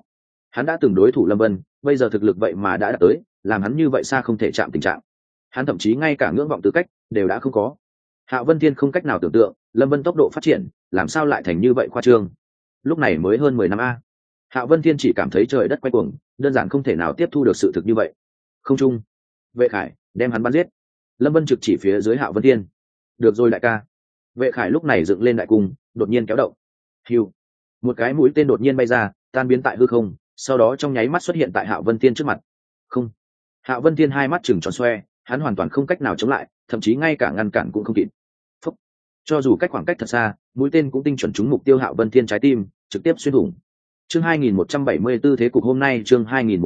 Hắn đã từng đối thủ Lâm Vân, bây giờ thực lực vậy mà đã đạt tới làm hắn như vậy xa không thể chạm tình trạng. Hắn thậm chí ngay cả ngưỡng vọng tư cách đều đã không có. Hạo Vân Thiên không cách nào tưởng tượng Lâm Vân tốc độ phát triển làm sao lại thành như vậy khoa trương. Lúc này mới hơn 10 năm a. Hạo Vân Thiên chỉ cảm thấy trời đất quay cuồng, đơn giản không thể nào tiếp thu được sự thực như vậy. Không trung, Vệ Khải đem hắn bắn giết. Lâm Vân trực chỉ phía dưới Hạo Vân Thiên. Được rồi đại ca. Vệ Khải lúc này dựng lên đại cung, đột nhiên kéo động. Hưu, một cái mũi tên đột nhiên bay ra, tan biến tại hư không, sau đó trong nháy mắt xuất hiện tại Hạo Vân Thiên trước mặt. Không. Hạo Vân Thiên hai mắt trừng tròn xoe, hắn hoàn toàn không cách nào chống lại, thậm chí ngay cả ngăn cản cũng không kịp. Phúc. Cho dù cách khoảng cách thật xa, mũi tên cũng tinh chuẩn trúng mục tiêu Hạo Vân Thiên trái tim, trực tiếp xuyên thủng. Chương 2174 thế cục hôm nay, chương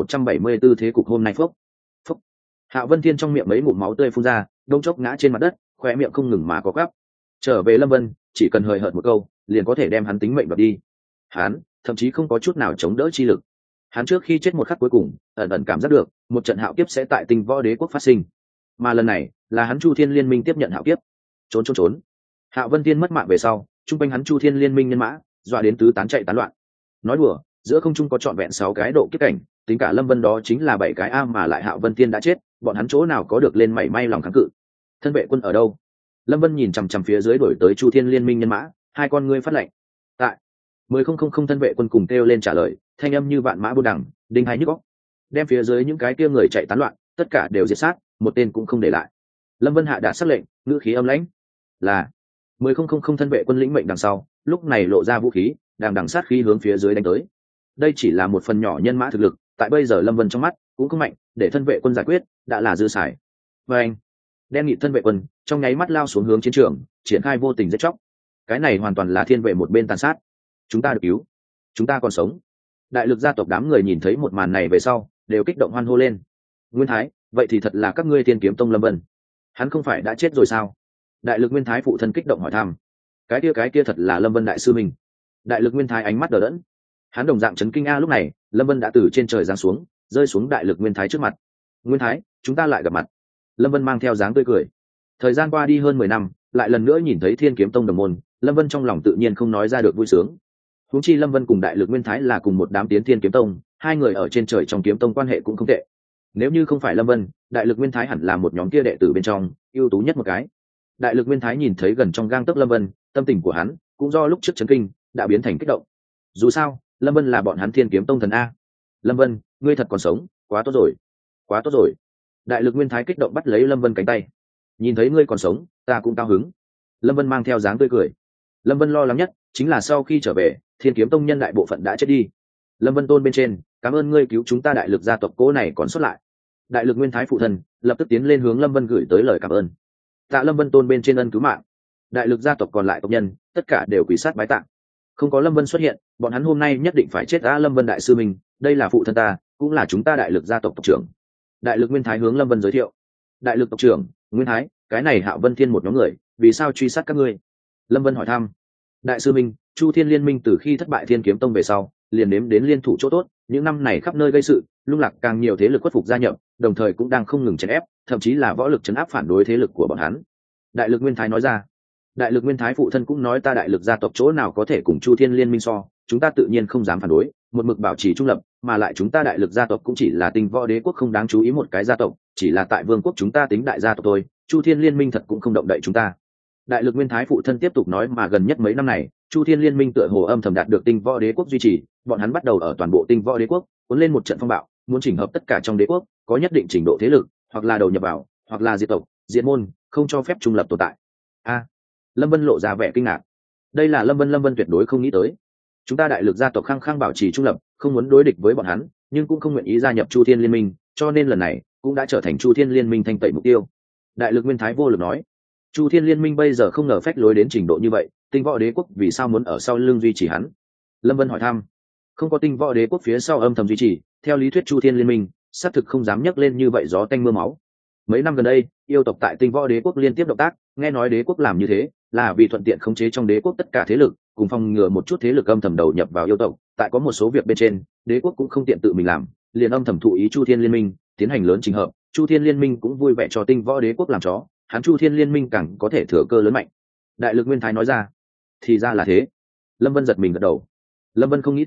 2174 thế cục hôm nay. Phúc. Phúc. Hạo Vân Thiên trong miệng mấy ngụm máu tươi phun ra, đông chốc ngã trên mặt đất, khóe miệng không ngừng mà có gắp. Trở về Lâm Vân, chỉ cần hời hợt một câu, liền có thể đem hắn tính mệnh đoạt đi. Hắn thậm chí không có chút nào chống đỡ chi lực. Hắn trước khi chết một khắc cuối cùng, ẩn ẩn cảm giác được một trận hạo kiếp sẽ tại Tinh Võ Đế quốc phát sinh, mà lần này là hắn Chu Thiên Liên Minh tiếp nhận hạo kiếp. Trốn. Hạo Vân Thiên mất mạng về sau, trung quanh hắn Chu Thiên Liên Minh nhân mã dọa đến tứ tán chạy tán loạn. Nói đùa, giữa không trung có trọn vẹn 6 cái độ kiếp cảnh, tính cả Lâm Vân đó chính là 7 cái a, mà lại Hạo Vân Thiên đã chết, bọn hắn chỗ nào có được lên mảy may lòng kháng cự. Thân vệ quân ở đâu? Lâm Vân nhìn chằm chằm phía dưới đổi tới Chu Thiên Liên Minh nhân mã, hai con ngươi phát lạnh. Tại 10,000 thân vệ quân cùng kêu lên trả lời, thanh âm như vạn mã buôn đằng, đinh hai nhức óc. Đem phía dưới những cái kia người chạy tán loạn, tất cả đều diệt sát, một tên cũng không để lại. Lâm Vân hạ đạt sắc lệnh, ngữ khí âm lãnh. Là 10,000 thân vệ quân lĩnh mệnh đằng sau, lúc này lộ ra vũ khí, đằng sát khí hướng phía dưới đánh tới. Đây chỉ là một phần nhỏ nhân mã thực lực, tại bây giờ Lâm Vân trong mắt cũng không mạnh, để thân vệ quân giải quyết đã là dư xài. Và anh, đen nghị thân vệ quân trong nháy mắt lao xuống hướng chiến trường, triển khai vô tình giết chóc. Cái này hoàn toàn là thiên vệ một bên tàn sát. Chúng ta được cứu, chúng ta còn sống. Đại lực gia tộc đám người nhìn thấy một màn này về sau, đều kích động hoan hô lên. Nguyên Thái, vậy thì thật là các ngươi Thiên Kiếm Tông Lâm Vân, hắn không phải đã chết rồi sao? Đại lực Nguyên Thái phụ thân kích động hỏi thăm. Cái kia thật là Lâm Vân đại sư mình. Đại lực Nguyên Thái ánh mắt đờ đẫn, hắn đồng dạng chấn kinh a. Lúc này Lâm Vân đã từ trên trời giáng xuống, rơi xuống đại lực Nguyên Thái trước mặt. Nguyên Thái, chúng ta lại gặp mặt. Lâm Vân mang theo dáng tươi cười. Thời gian qua đi hơn 10 năm, lại lần nữa nhìn thấy Thiên Kiếm Tông đồng môn, Lâm Vân trong lòng tự nhiên không nói ra được vui sướng. Huống chi Lâm Vân cùng đại lực Nguyên Thái là cùng một đám tiến Thiên Kiếm Tông, hai người ở trên trời trong kiếm tông quan hệ cũng không tệ. Nếu như không phải Lâm Vân, đại lực Nguyên Thái hẳn là một nhóm kia đệ tử bên trong ưu tú nhất một cái. Đại lực Nguyên Thái nhìn thấy gần trong gang tấc Lâm Vân, tâm tình của hắn cũng do lúc trước chấn kinh đã biến thành kích động. Dù sao Lâm Vân là bọn hắn Thiên Kiếm Tông thần a. Lâm Vân, ngươi thật còn sống, quá tốt rồi, quá tốt rồi. Đại lực Nguyên Thái kích động bắt lấy Lâm Vân cánh tay. Nhìn thấy ngươi còn sống, ta cũng cao hứng. Lâm Vân mang theo dáng tươi cười. Lâm Vân lo lắng nhất chính là sau khi trở về, Thiên Kiếm Tông nhân đại bộ phận đã chết đi. Lâm Vân tôn bên trên, cảm ơn ngươi cứu chúng ta đại lực gia tộc cố này còn xuất lại. Đại lực Nguyên Thái phụ thân lập tức tiến lên hướng Lâm Vân gửi tới lời cảm ơn. Tạ Lâm Vân tôn bên trên ân cứu mạng. Đại lực gia tộc còn lại tộc nhân tất cả đều quỳ sát bái tạ. Không có Lâm Vân xuất hiện, bọn hắn hôm nay nhất định phải chết. Lâm Vân đại sư mình, đây là phụ thân ta, cũng là chúng ta đại lực gia tộc tộc trưởng. Đại lực Nguyên Thái hướng Lâm Vân giới thiệu. Đại lực tộc trưởng Nguyên Thái, cái này Hạo Vân Thiên một nhóm người, vì sao truy sát các ngươi? Lâm Vân hỏi thăm. Đại sư minh, Chu Thiên Liên Minh từ khi thất bại Thiên Kiếm Tông về sau, liền nếm đến liên thủ chỗ tốt, những năm này khắp nơi gây sự, lung lạc càng nhiều thế lực khuất phục gia nhập, đồng thời cũng đang không ngừng chèn ép, thậm chí là võ lực chấn áp phản đối thế lực của bọn hắn. Đại lực Nguyên Thái nói ra. Đại lực Nguyên Thái phụ thân cũng nói ta đại lực gia tộc chỗ nào có thể cùng Chu Thiên Liên Minh so, chúng ta tự nhiên không dám phản đối, một mực bảo trì trung lập, mà lại chúng ta đại lực gia tộc cũng chỉ là Tinh Võ Đế quốc không đáng chú ý một cái gia tộc, chỉ là tại vương quốc chúng ta tính đại gia tộc thôi, Chu Thiên Liên Minh thật cũng không động đậy chúng ta. Đại lực Nguyên Thái phụ thân tiếp tục nói, mà gần nhất mấy năm này, Chu Thiên Liên Minh tựa hồ âm thầm đạt được Tinh Võ Đế quốc duy trì, bọn hắn bắt đầu ở toàn bộ Tinh Võ Đế quốc cuốn lên một trận phong bạo, muốn chỉnh hợp tất cả trong đế quốc có nhất định trình độ thế lực, hoặc là đầu nhập vào, hoặc là diệt tộc, diệt môn, không cho phép trung lập tồn tại. Lâm Vân lộ ra vẻ kinh ngạc. Đây là Lâm Vân tuyệt đối không nghĩ tới. Chúng ta đại lực gia tộc khăng khăng bảo trì trung lập, không muốn đối địch với bọn hắn, nhưng cũng không nguyện ý gia nhập Chu Thiên Liên Minh, cho nên lần này cũng đã trở thành Chu Thiên Liên Minh thanh tẩy mục tiêu. Đại lực Nguyên Thái vô lực nói. Chu Thiên Liên Minh bây giờ không ngờ phách lối đến trình độ như vậy, Tinh Võ Đế quốc vì sao muốn ở sau lưng duy trì hắn? Lâm Vân hỏi thăm. Không có Tinh Võ Đế quốc phía sau âm thầm duy trì, theo lý thuyết Chu Thiên Liên Minh xác thực không dám nhấc lên như vậy gió tanh mưa máu. Mấy năm gần đây, yêu tộc tại Tinh Võ Đế quốc liên tiếp động tác, nghe nói đế quốc làm như thế là vì thuận tiện khống chế trong đế quốc tất cả thế lực, cùng phòng ngừa một chút thế lực âm thầm đầu nhập vào yêu tộc. Tại có một số việc bên trên, đế quốc cũng không tiện tự mình làm, liền âm thầm thụ ý Chu Thiên Liên Minh tiến hành lớn trình hợp. Chu Thiên Liên Minh cũng vui vẻ cho Tinh Võ Đế quốc làm chó, hắn Chu Thiên Liên Minh càng có thể thừa cơ lớn mạnh. Đại lực Nguyên Thái nói ra. Thì ra là thế. Lâm Vân giật mình gật đầu. Lâm Vân không nghĩ tới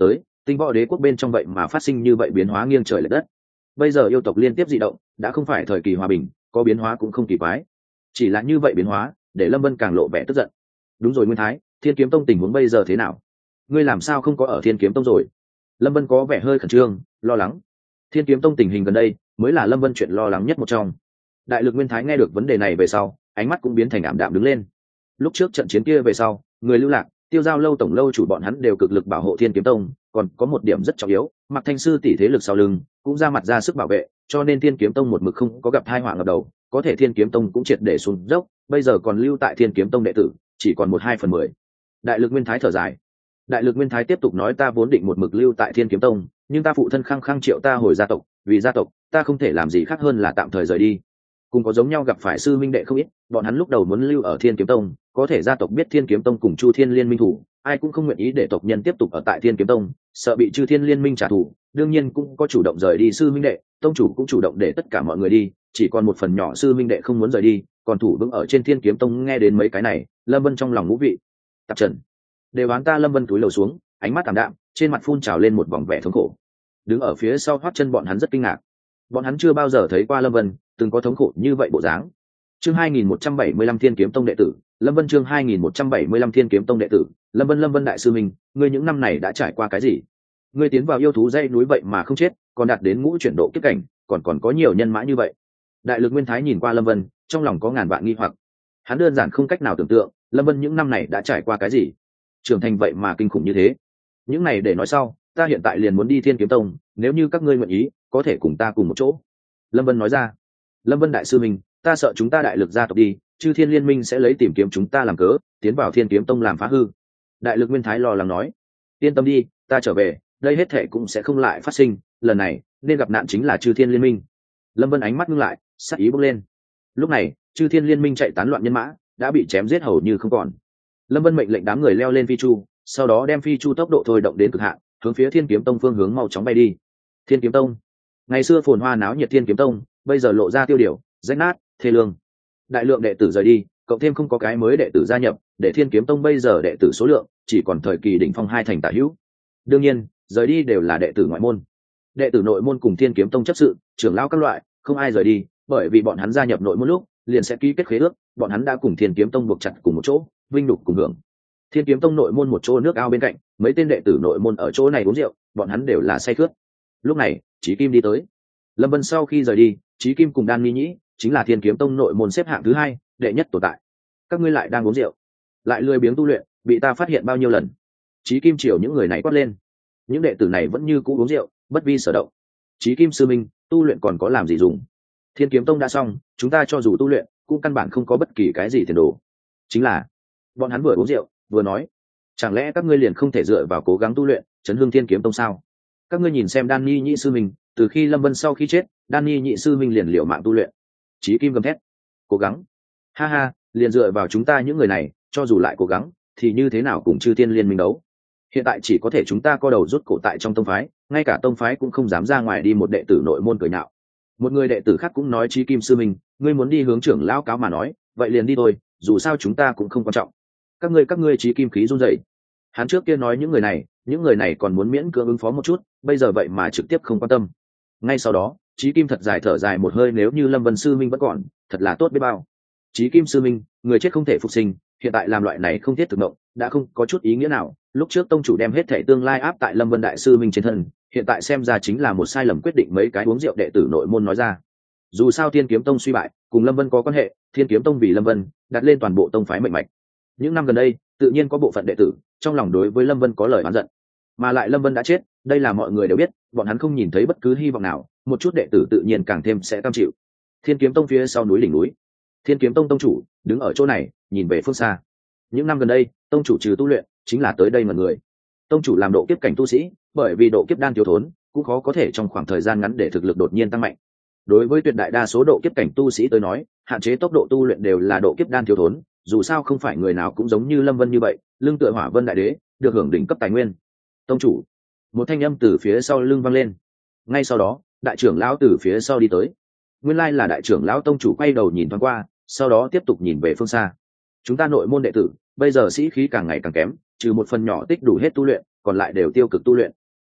tinh võ đế quốc bên trong vậy mà phát sinh như vậy biến hóa nghiêng trời lệch đất. Bây giờ yêu tộc liên tiếp dị động, đã không phải thời kỳ hòa bình, có biến hóa cũng không kỳ quái. Chỉ là như vậy biến hóa để Lâm Vân càng lộ vẻ tức giận. Đúng rồi Nguyên Thái, Thiên Kiếm Tông tình huống bây giờ thế nào? Ngươi làm sao không có ở Thiên Kiếm Tông rồi? Lâm Vân có vẻ hơi khẩn trương, lo lắng. Thiên Kiếm Tông tình hình gần đây mới là Lâm Vân chuyện lo lắng nhất một trong. Đại Lực Nguyên Thái nghe được vấn đề này về sau, ánh mắt cũng biến thành ảm đạm đứng lên. Lúc trước trận chiến kia về sau, người lưu lạc, Tiêu Giao lâu tổng lâu chủ bọn hắn đều cực lực bảo hộ Thiên Kiếm Tông, còn có một điểm rất trọng yếu, Mạc Thanh sư tỷ thế lực sau lưng cũng ra mặt ra sức bảo vệ, cho nên Thiên Kiếm Tông một mực không có gặp tai họa ngập đầu, có thể Thiên Kiếm Tông cũng triệt để xuống dốc, bây giờ còn lưu tại Thiên Kiếm Tông đệ tử chỉ còn 1/2/10. Đại Lực Nguyên Thái thở dài. Đại Lực Nguyên Thái tiếp tục nói, ta vốn định một mực lưu tại Thiên Kiếm Tông, nhưng ta phụ thân khăng khăng triệu ta hồi gia tộc, vì gia tộc ta không thể làm gì khác hơn là tạm thời rời đi. Cùng có giống nhau gặp phải sư minh đệ không ít, bọn hắn lúc đầu muốn lưu ở Thiên Kiếm Tông, có thể gia tộc biết Thiên Kiếm Tông cùng Chu Thiên Liên minh thủ, ai cũng không nguyện ý để tộc nhân tiếp tục ở tại Thiên Kiếm Tông, sợ bị Chư Thiên Liên minh trả thù, đương nhiên cũng có chủ động rời đi sư minh đệ, tông chủ cũng chủ động để tất cả mọi người đi, chỉ còn một phần nhỏ sư minh đệ không muốn rời đi, còn thủ vững ở trên Thiên Kiếm Tông. Nghe đến mấy cái này, Lâm Vân trong lòng ngũ vị tạp trần. Đều oán ta. Lâm Vân cúi đầu xuống, ánh mắt tạm đạm, trên mặt phun trào lên một vòng vẻ thống khổ. Đứng ở phía sau Hoắc Chân bọn hắn rất kinh ngạc, bọn hắn chưa bao giờ thấy qua Lâm Vân từng có thống khổ như vậy bộ dáng. Chương 2175 Thiên Kiếm Tông đệ tử, Lâm Vân. Chương 2175 Thiên Kiếm Tông đệ tử, Lâm Vân. Lâm Vân đại sư mình, ngươi những năm này đã trải qua cái gì? Ngươi tiến vào yêu thú dãy núi vậy mà không chết, còn đạt đến ngũ chuyển độ kiếp cảnh, còn có nhiều nhân mã như vậy. Đại Lực Nguyên Thái nhìn qua Lâm Vân, trong lòng có ngàn vạn nghi hoặc. Hắn đơn giản không cách nào tưởng tượng, Lâm Vân những năm này đã trải qua cái gì, trưởng thành vậy mà kinh khủng như thế. Những này để nói sau, ta hiện tại liền muốn đi Thiên Kiếm Tông, nếu như các ngươi nguyện ý, có thể cùng ta cùng một chỗ. Lâm Vân nói ra. Lâm Vân đại sư mình, ta sợ chúng ta đại lực gia tộc đi, Chư Thiên Liên minh sẽ lấy tìm kiếm chúng ta làm cớ, tiến vào Thiên Kiếm Tông làm phá hư. Đại Lực Nguyên Thái lo lắng nói. Yên tâm đi, ta trở về, đây hết thệ cũng sẽ không lại phát sinh, lần này nên gặp nạn chính là Chư Thiên Liên minh. Lâm Vân ánh mắt ngưng lại, sắc ý bốc lên. Lúc này Chư Thiên Liên minh chạy tán loạn nhân mã đã bị chém giết hầu như không còn. Lâm Vân mệnh lệnh đám người leo lên phi chu, sau đó đem phi chu tốc độ thôi động đến cực hạn, hướng phía Thiên Kiếm Tông phương hướng mau chóng bay đi. Thiên Kiếm Tông, ngày xưa phồn hoa náo nhiệt Thiên Kiếm Tông, bây giờ lộ ra tiêu điều, rách nát, thê lương. Đại lượng đệ tử rời đi, cộng thêm không có cái mới đệ tử gia nhập, để Thiên Kiếm Tông bây giờ đệ tử số lượng chỉ còn thời kỳ đỉnh phong 2 thành tả hữu. Đương nhiên, rời đi đều là đệ tử ngoại môn. Đệ tử nội môn cùng Thiên Kiếm Tông chấp sự, trưởng lão các loại, không ai rời đi, bởi vì bọn hắn gia nhập nội môn lúc, liền sẽ ký kết khế ước, bọn hắn đã cùng Thiên Kiếm Tông buộc chặt cùng một chỗ, vinh nhục cùng hưởng. Thiên Kiếm Tông nội môn một chỗ nước ao bên cạnh, mấy tên đệ tử nội môn ở chỗ này uống rượu, bọn hắn đều là say khướt. Lúc này, Chí Kim đi tới. Lâm Vân sau khi rời đi, Chí Kim cùng Đan Ni Nhĩ chính là Thiên Kiếm Tông nội môn xếp hạng thứ 2, đệ nhất tồn tại. Các ngươi lại đang uống rượu, lại lười biếng tu luyện, bị ta phát hiện bao nhiêu lần. Chí Kim chiều những người này quát lên. Những đệ tử này vẫn như cũ uống rượu, bất vi sở động. Chí Kim sư minh, tu luyện còn có làm gì dùng? Thiên Kiếm Tông đã xong, chúng ta cho dù tu luyện, cũng căn bản không có bất kỳ cái gì tiền đồ. Chính là, bọn hắn vừa uống rượu, vừa nói, chẳng lẽ các ngươi liền không thể dựa vào cố gắng tu luyện, chấn hương Thiên Kiếm Tông sao? Các ngươi nhìn xem Đan Ni Nhĩ sư minh, từ khi Lâm Vân sau khi chết, Đan Ni Nhĩ sư minh liền liều mạng tu luyện. Chí Kim gầm thét, cố gắng? Ha ha, liền dựa vào chúng ta những người này, cho dù lại cố gắng, thì như thế nào cùng Chư Thiên Liên minh đấu? Hiện tại chỉ có thể chúng ta co đầu rút cổ tại trong tông phái, ngay cả tông phái cũng không dám ra ngoài đi một đệ tử nội môn cười nhạo. Một người đệ tử khác cũng nói, Chí Kim sư minh, ngươi muốn đi hướng trưởng lão cáo mà nói, vậy liền đi thôi, dù sao chúng ta cũng không quan trọng. Các ngươi Chí Kim khí run rẩy. Hắn trước kia nói những người này còn muốn miễn cưỡng ứng phó một chút, bây giờ vậy mà trực tiếp không quan tâm. Ngay sau đó, Chí Kim thật dài thở dài một hơi, nếu như Lâm Vân sư minh vẫn còn, thật là tốt biết bao. Chí Kim sư minh, người chết không thể phục sinh, hiện tại làm loại này không thiết thực động, đã không có chút ý nghĩa nào. Lúc trước tông chủ đem hết thể tương lai áp tại Lâm Vân đại sư minh trên thân, hiện tại xem ra chính là một sai lầm quyết định. Mấy cái uống rượu đệ tử nội môn nói ra. Dù sao Thiên Kiếm Tông suy bại, cùng Lâm Vân có quan hệ, Thiên Kiếm Tông vì Lâm Vân đặt lên toàn bộ tông phái mệnh mạch. Những năm gần đây, tự nhiên có bộ phận đệ tử trong lòng đối với Lâm Vân có lời oán giận, mà lại Lâm Vân đã chết, đây là mọi người đều biết, bọn hắn không nhìn thấy bất cứ hy vọng nào, một chút đệ tử tự nhiên càng thêm sẽ cam chịu. Thiên Kiếm Tông phía sau núi đỉnh núi, Thiên Kiếm Tông tông chủ đứng ở chỗ này, nhìn về phương xa. Những năm gần đây, tông chủ trừ tu luyện, chính là tới đây mà người. Tông chủ làm độ kiếp cảnh tu sĩ, bởi vì độ kiếp đan thiếu thốn, cũng khó có thể trong khoảng thời gian ngắn để thực lực đột nhiên tăng mạnh. Đối với tuyệt đại đa số độ kiếp cảnh tu sĩ tới nói, hạn chế tốc độ tu luyện đều là độ kiếp đan thiếu thốn, dù sao không phải người nào cũng giống như Lâm Vân như vậy, lưng tựa Hỏa Vân đại đế, được hưởng đỉnh cấp tài nguyên. Tông chủ, một thanh âm từ phía sau lưng vang lên. Ngay sau đó, đại trưởng lão từ phía sau đi tới. Nguyên lai là đại trưởng lão. Tông chủ quay đầu nhìn thoáng qua, sau đó tiếp tục nhìn về phương xa. Chúng ta nội môn đệ tử bây giờ sĩ khí càng ngày càng kém, trừ một phần nhỏ tích đủ hết tu luyện, còn lại đều tiêu cực tu luyện.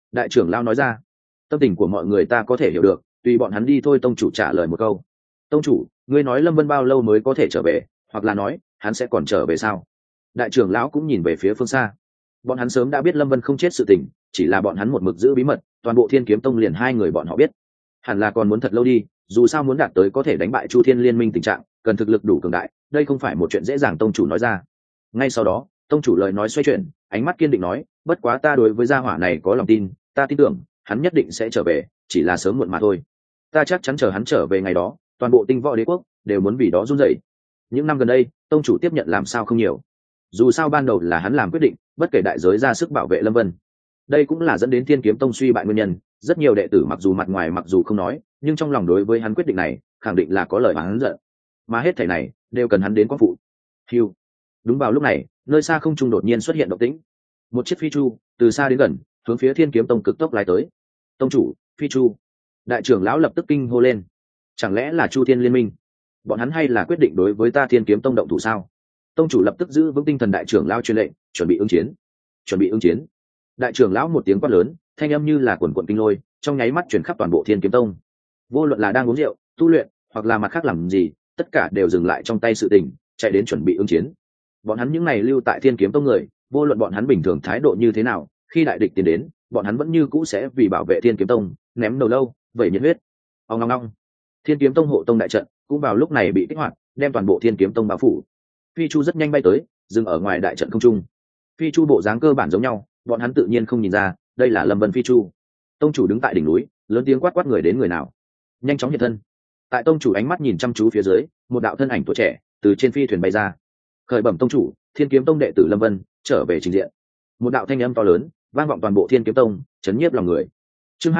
Đại trưởng lão nói ra. Tâm tình của mọi người ta có thể hiểu được, tùy bọn hắn đi thôi. Tông chủ trả lời một câu. Tông chủ, ngươi nói Lâm Vân bao lâu mới có thể trở về, hoặc là nói hắn sẽ còn trở về sao? Đại trưởng lão cũng nhìn về phía phương xa. Bọn hắn sớm đã biết Lâm Vân không chết sự tình, chỉ là bọn hắn một mực giữ bí mật. Toàn bộ Thiên Kiếm Tông liền hai người bọn họ biết, hẳn là còn muốn thật lâu đi. Dù sao muốn đạt tới có thể đánh bại Chu Thiên Liên Minh tình trạng, cần thực lực đủ cường đại, đây không phải một chuyện dễ dàng. Tông chủ nói ra. Ngay sau đó, tông chủ lời nói xoay chuyển, ánh mắt kiên định nói, bất quá ta đối với gia hỏa này có lòng tin, ta tin tưởng hắn nhất định sẽ trở về, chỉ là sớm muộn mà thôi. Ta chắc chắn chờ hắn trở về ngày đó, toàn bộ Tinh Võ Đế quốc đều muốn vì đó run rẩy. Những năm gần đây, tông chủ tiếp nhận làm sao không nhiều. Dù sao ban đầu là hắn làm quyết định, bất kể đại giới ra sức bảo vệ Lâm Vân. Đây cũng là dẫn đến Thiên Kiếm Tông suy bại nguyên nhân. Rất nhiều đệ tử mặc dù mặt ngoài mặc dù không nói, nhưng trong lòng đối với hắn quyết định này, khẳng định là có lời hắn giận. Mà hết thảy này đều cần hắn đến quang phụ. Hưu. Đúng vào lúc này, nơi xa không trung đột nhiên xuất hiện động tĩnh. Một chiếc phi chu từ xa đến gần, hướng phía Thiên Kiếm Tông cực tốc lái tới. Tông chủ, phi chu. Đại trưởng lão lập tức kinh hô lên. Chẳng lẽ là Chu Thiên Liên Minh? Bọn hắn hay là quyết định đối với ta Thiên Kiếm Tông động thủ sao? Tông chủ lập tức giữ vững tinh thần. Đại trưởng lão truyền lệnh, chuẩn bị ứng chiến. Chuẩn bị ứng chiến. Đại trưởng lão một tiếng quát lớn, thanh âm như là quần quần kinh lôi, trong nháy mắt truyền khắp toàn bộ Thiên Kiếm Tông. Vô luận là đang uống rượu, tu luyện, hoặc là mặt khác làm gì, tất cả đều dừng lại trong tay sự tình, chạy đến chuẩn bị ứng chiến. Bọn hắn những ngày lưu tại Thiên Kiếm Tông người, vô luận bọn hắn bình thường thái độ như thế nào, khi đại địch tiến đến, bọn hắn vẫn như cũ sẽ vì bảo vệ Thiên Kiếm Tông ném đầu lâu, vẩy nhiệt huyết. Ong ong ong. Thiên Kiếm Tông hộ tông đại trận cũng vào lúc này bị kích hoạt, đem toàn bộ Thiên Kiếm Tông bao phủ. Phi chu rất nhanh bay tới, dừng ở ngoài đại trận không trung. Phi chu bộ dáng cơ bản giống nhau, bọn hắn tự nhiên không nhìn ra đây là Lâm Vân phi chu. Tông chủ đứng tại đỉnh núi, lớn tiếng quát quát người đến người nào, nhanh chóng hiện thân. Tại tông chủ ánh mắt nhìn chăm chú phía dưới, một đạo thân ảnh tuổi trẻ từ trên phi thuyền bay ra. Khởi bẩm tông chủ, Thiên Kiếm Tông đệ tử Lâm Vân trở về trình diện. Một đạo thanh âm to lớn vang vọng toàn bộ Thiên Kiếm Tông, chấn nhiếp lòng người. Chương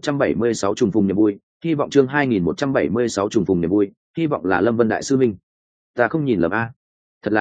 2176 trùng phùng niềm vui, hy vọng chương 2176 trùng phùng niềm vui, hy vọng là Lâm Vân đại sư minh. Ta không nhìn lầm a, thật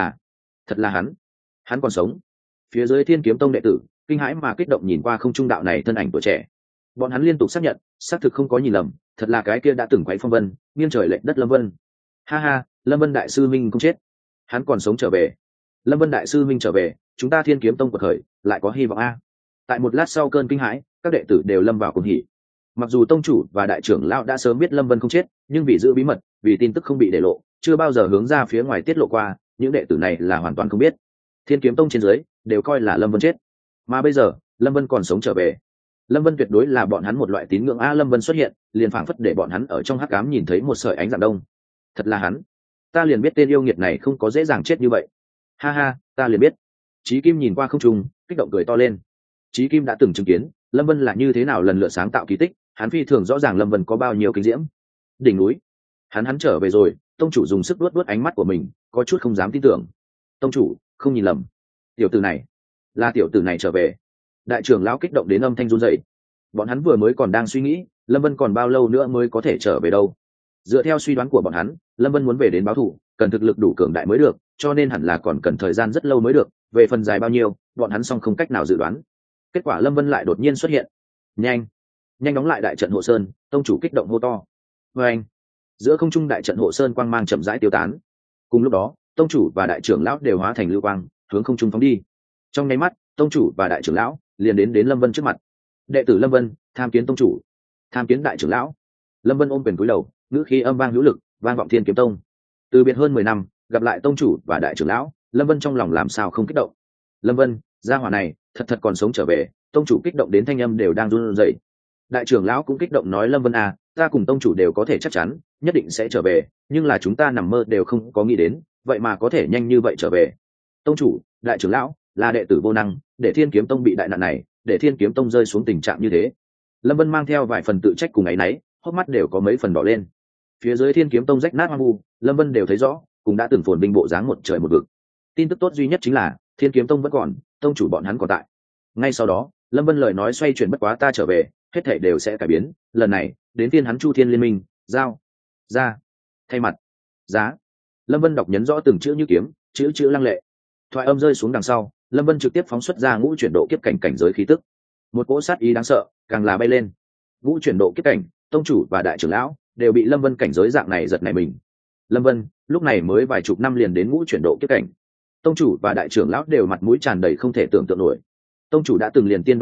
là hắn còn sống. Phía dưới Thiên Kiếm Tông đệ tử kinh hãi mà kích động nhìn qua không trung đạo này thân ảnh tuổi trẻ. Bọn hắn liên tục xác nhận, xác thực không có nhìn lầm, thật là cái kia đã từng quấy phong vân, nghiêng trời lệch đất Lâm Vân. Ha ha, Lâm Vân đại sư minh không chết, hắn còn sống trở về. Lâm Vân đại sư minh trở về, chúng ta Thiên Kiếm Tông quật khởi lại có hy vọng a. Tại một lát sau cơn kinh hãi, các đệ tử đều lâm vào cuồng hỉ. Mặc dù tông chủ và đại trưởng lão đã sớm biết Lâm Vân không chết, nhưng vì giữ bí mật, vì tin tức không bị để lộ, chưa bao giờ hướng ra phía ngoài tiết lộ qua, những đệ tử này là hoàn toàn không biết. Thiên Kiếm Tông trên dưới đều coi là Lâm Vân chết, mà bây giờ Lâm Vân còn sống trở về. Lâm Vân tuyệt đối là bọn hắn một loại tín ngưỡng a. Lâm Vân xuất hiện, liền phảng phất để bọn hắn ở trong hắc ám nhìn thấy một sợi ánh dạng đông. Thật là hắn, ta liền biết tên yêu nghiệt này không có dễ dàng chết như vậy. Ha ha, ta liền biết. Chí Kim nhìn qua không trung, kích động cười to lên. Chí Kim đã từng chứng kiến Lâm Vân là như thế nào lần lượt sáng tạo kỳ tích, hắn phi thường rõ ràng Lâm Vân có bao nhiêu kinh diễm. Đỉnh núi, hắn trở về rồi. Tông chủ dùng sức luốt ánh mắt của mình, có chút không dám tin tưởng. Tông chủ, không nhìn lầm, tiểu tử này là tiểu tử này trở về. Đại trưởng lão kích động đến âm thanh run rẩy. Bọn hắn vừa mới còn đang suy nghĩ Lâm Vân còn bao lâu nữa mới có thể trở về đâu. Dựa theo suy đoán của bọn hắn, Lâm Vân muốn về đến báo thù, cần thực lực đủ cường đại mới được, cho nên hẳn là còn cần thời gian rất lâu mới được. Về phần dài bao nhiêu, bọn hắn song không cách nào dự đoán. Kết quả Lâm Vân lại đột nhiên xuất hiện. Nhanh đóng lại đại trận hộ sơn. Tông chủ kích động hô to. Và anh, giữa không trung đại trận hộ sơn quang mang chậm rãi tiêu tán. Cùng lúc đó, tông chủ và đại trưởng lão đều hóa thành lưu quang, hướng không trung phóng đi. Trong nháy mắt, tông chủ và đại trưởng lão liền đến Lâm Vân trước mặt. Đệ tử Lâm Vân tham kiến tông chủ, tham kiến đại trưởng lão. Lâm Vân ôm quyền cúi đầu, ngữ khí âm vang hữu lực, vang vọng Thiên Kiếm Tông. Từ biệt hơn 10 năm, gặp lại tông chủ và đại trưởng lão, Lâm Vân trong lòng làm sao không kích động. Lâm Vân, gia hỏa này thật còn sống trở về. Tông chủ kích động đến thanh âm đều đang run rẩy. Đại trưởng lão cũng kích động nói, Lâm Vân à, ta cùng tông chủ đều có thể chắc chắn nhất định sẽ trở về, nhưng là chúng ta nằm mơ đều không có nghĩ đến, vậy mà có thể nhanh như vậy trở về. Tông chủ, đại trưởng lão là đệ tử vô năng, để Thiên Kiếm Tông bị đại nạn này, để Thiên Kiếm Tông rơi xuống tình trạng như thế. Lâm Vân mang theo vài phần tự trách cùng áy náy, hốc mắt đều có mấy phần đỏ lên. Phía dưới Thiên Kiếm Tông rách nát hoang vu, Lâm Vân đều thấy rõ, cũng đã từng phồn binh bộ dáng một trời một vực. Tin tức tốt duy nhất chính là Thiên Kiếm Tông vẫn còn, tông chủ bọn hắn còn tại. Ngay sau đó, Lâm Vân lời nói xoay chuyển, bất quá ta trở về, hết thảy đều sẽ cải biến, lần này đến tiên hắn Chu Thiên Liên Minh, giao ra thay mặt giá. Lâm Vân đọc nhấn rõ từng chữ như kiếm, chữ lăng lệ. Thoại âm rơi xuống đằng sau, Lâm Vân trực tiếp phóng xuất ra ngũ chuyển độ kiếp cảnh cảnh giới khí tức. Một cỗ sát ý đáng sợ càng là bay lên. Ngũ chuyển độ kiếp cảnh, tông chủ và đại trưởng lão đều bị Lâm Vân cảnh giới dạng này giật nảy mình. Lâm Vân lúc này mới vài chục năm liền đến ngũ chuyển độ kiếp cảnh, tông chủ và đại trưởng lão đều mặt mũi tràn đầy không thể tưởng tượng nổi. Tông chủ đã từng liền tiên đoán qua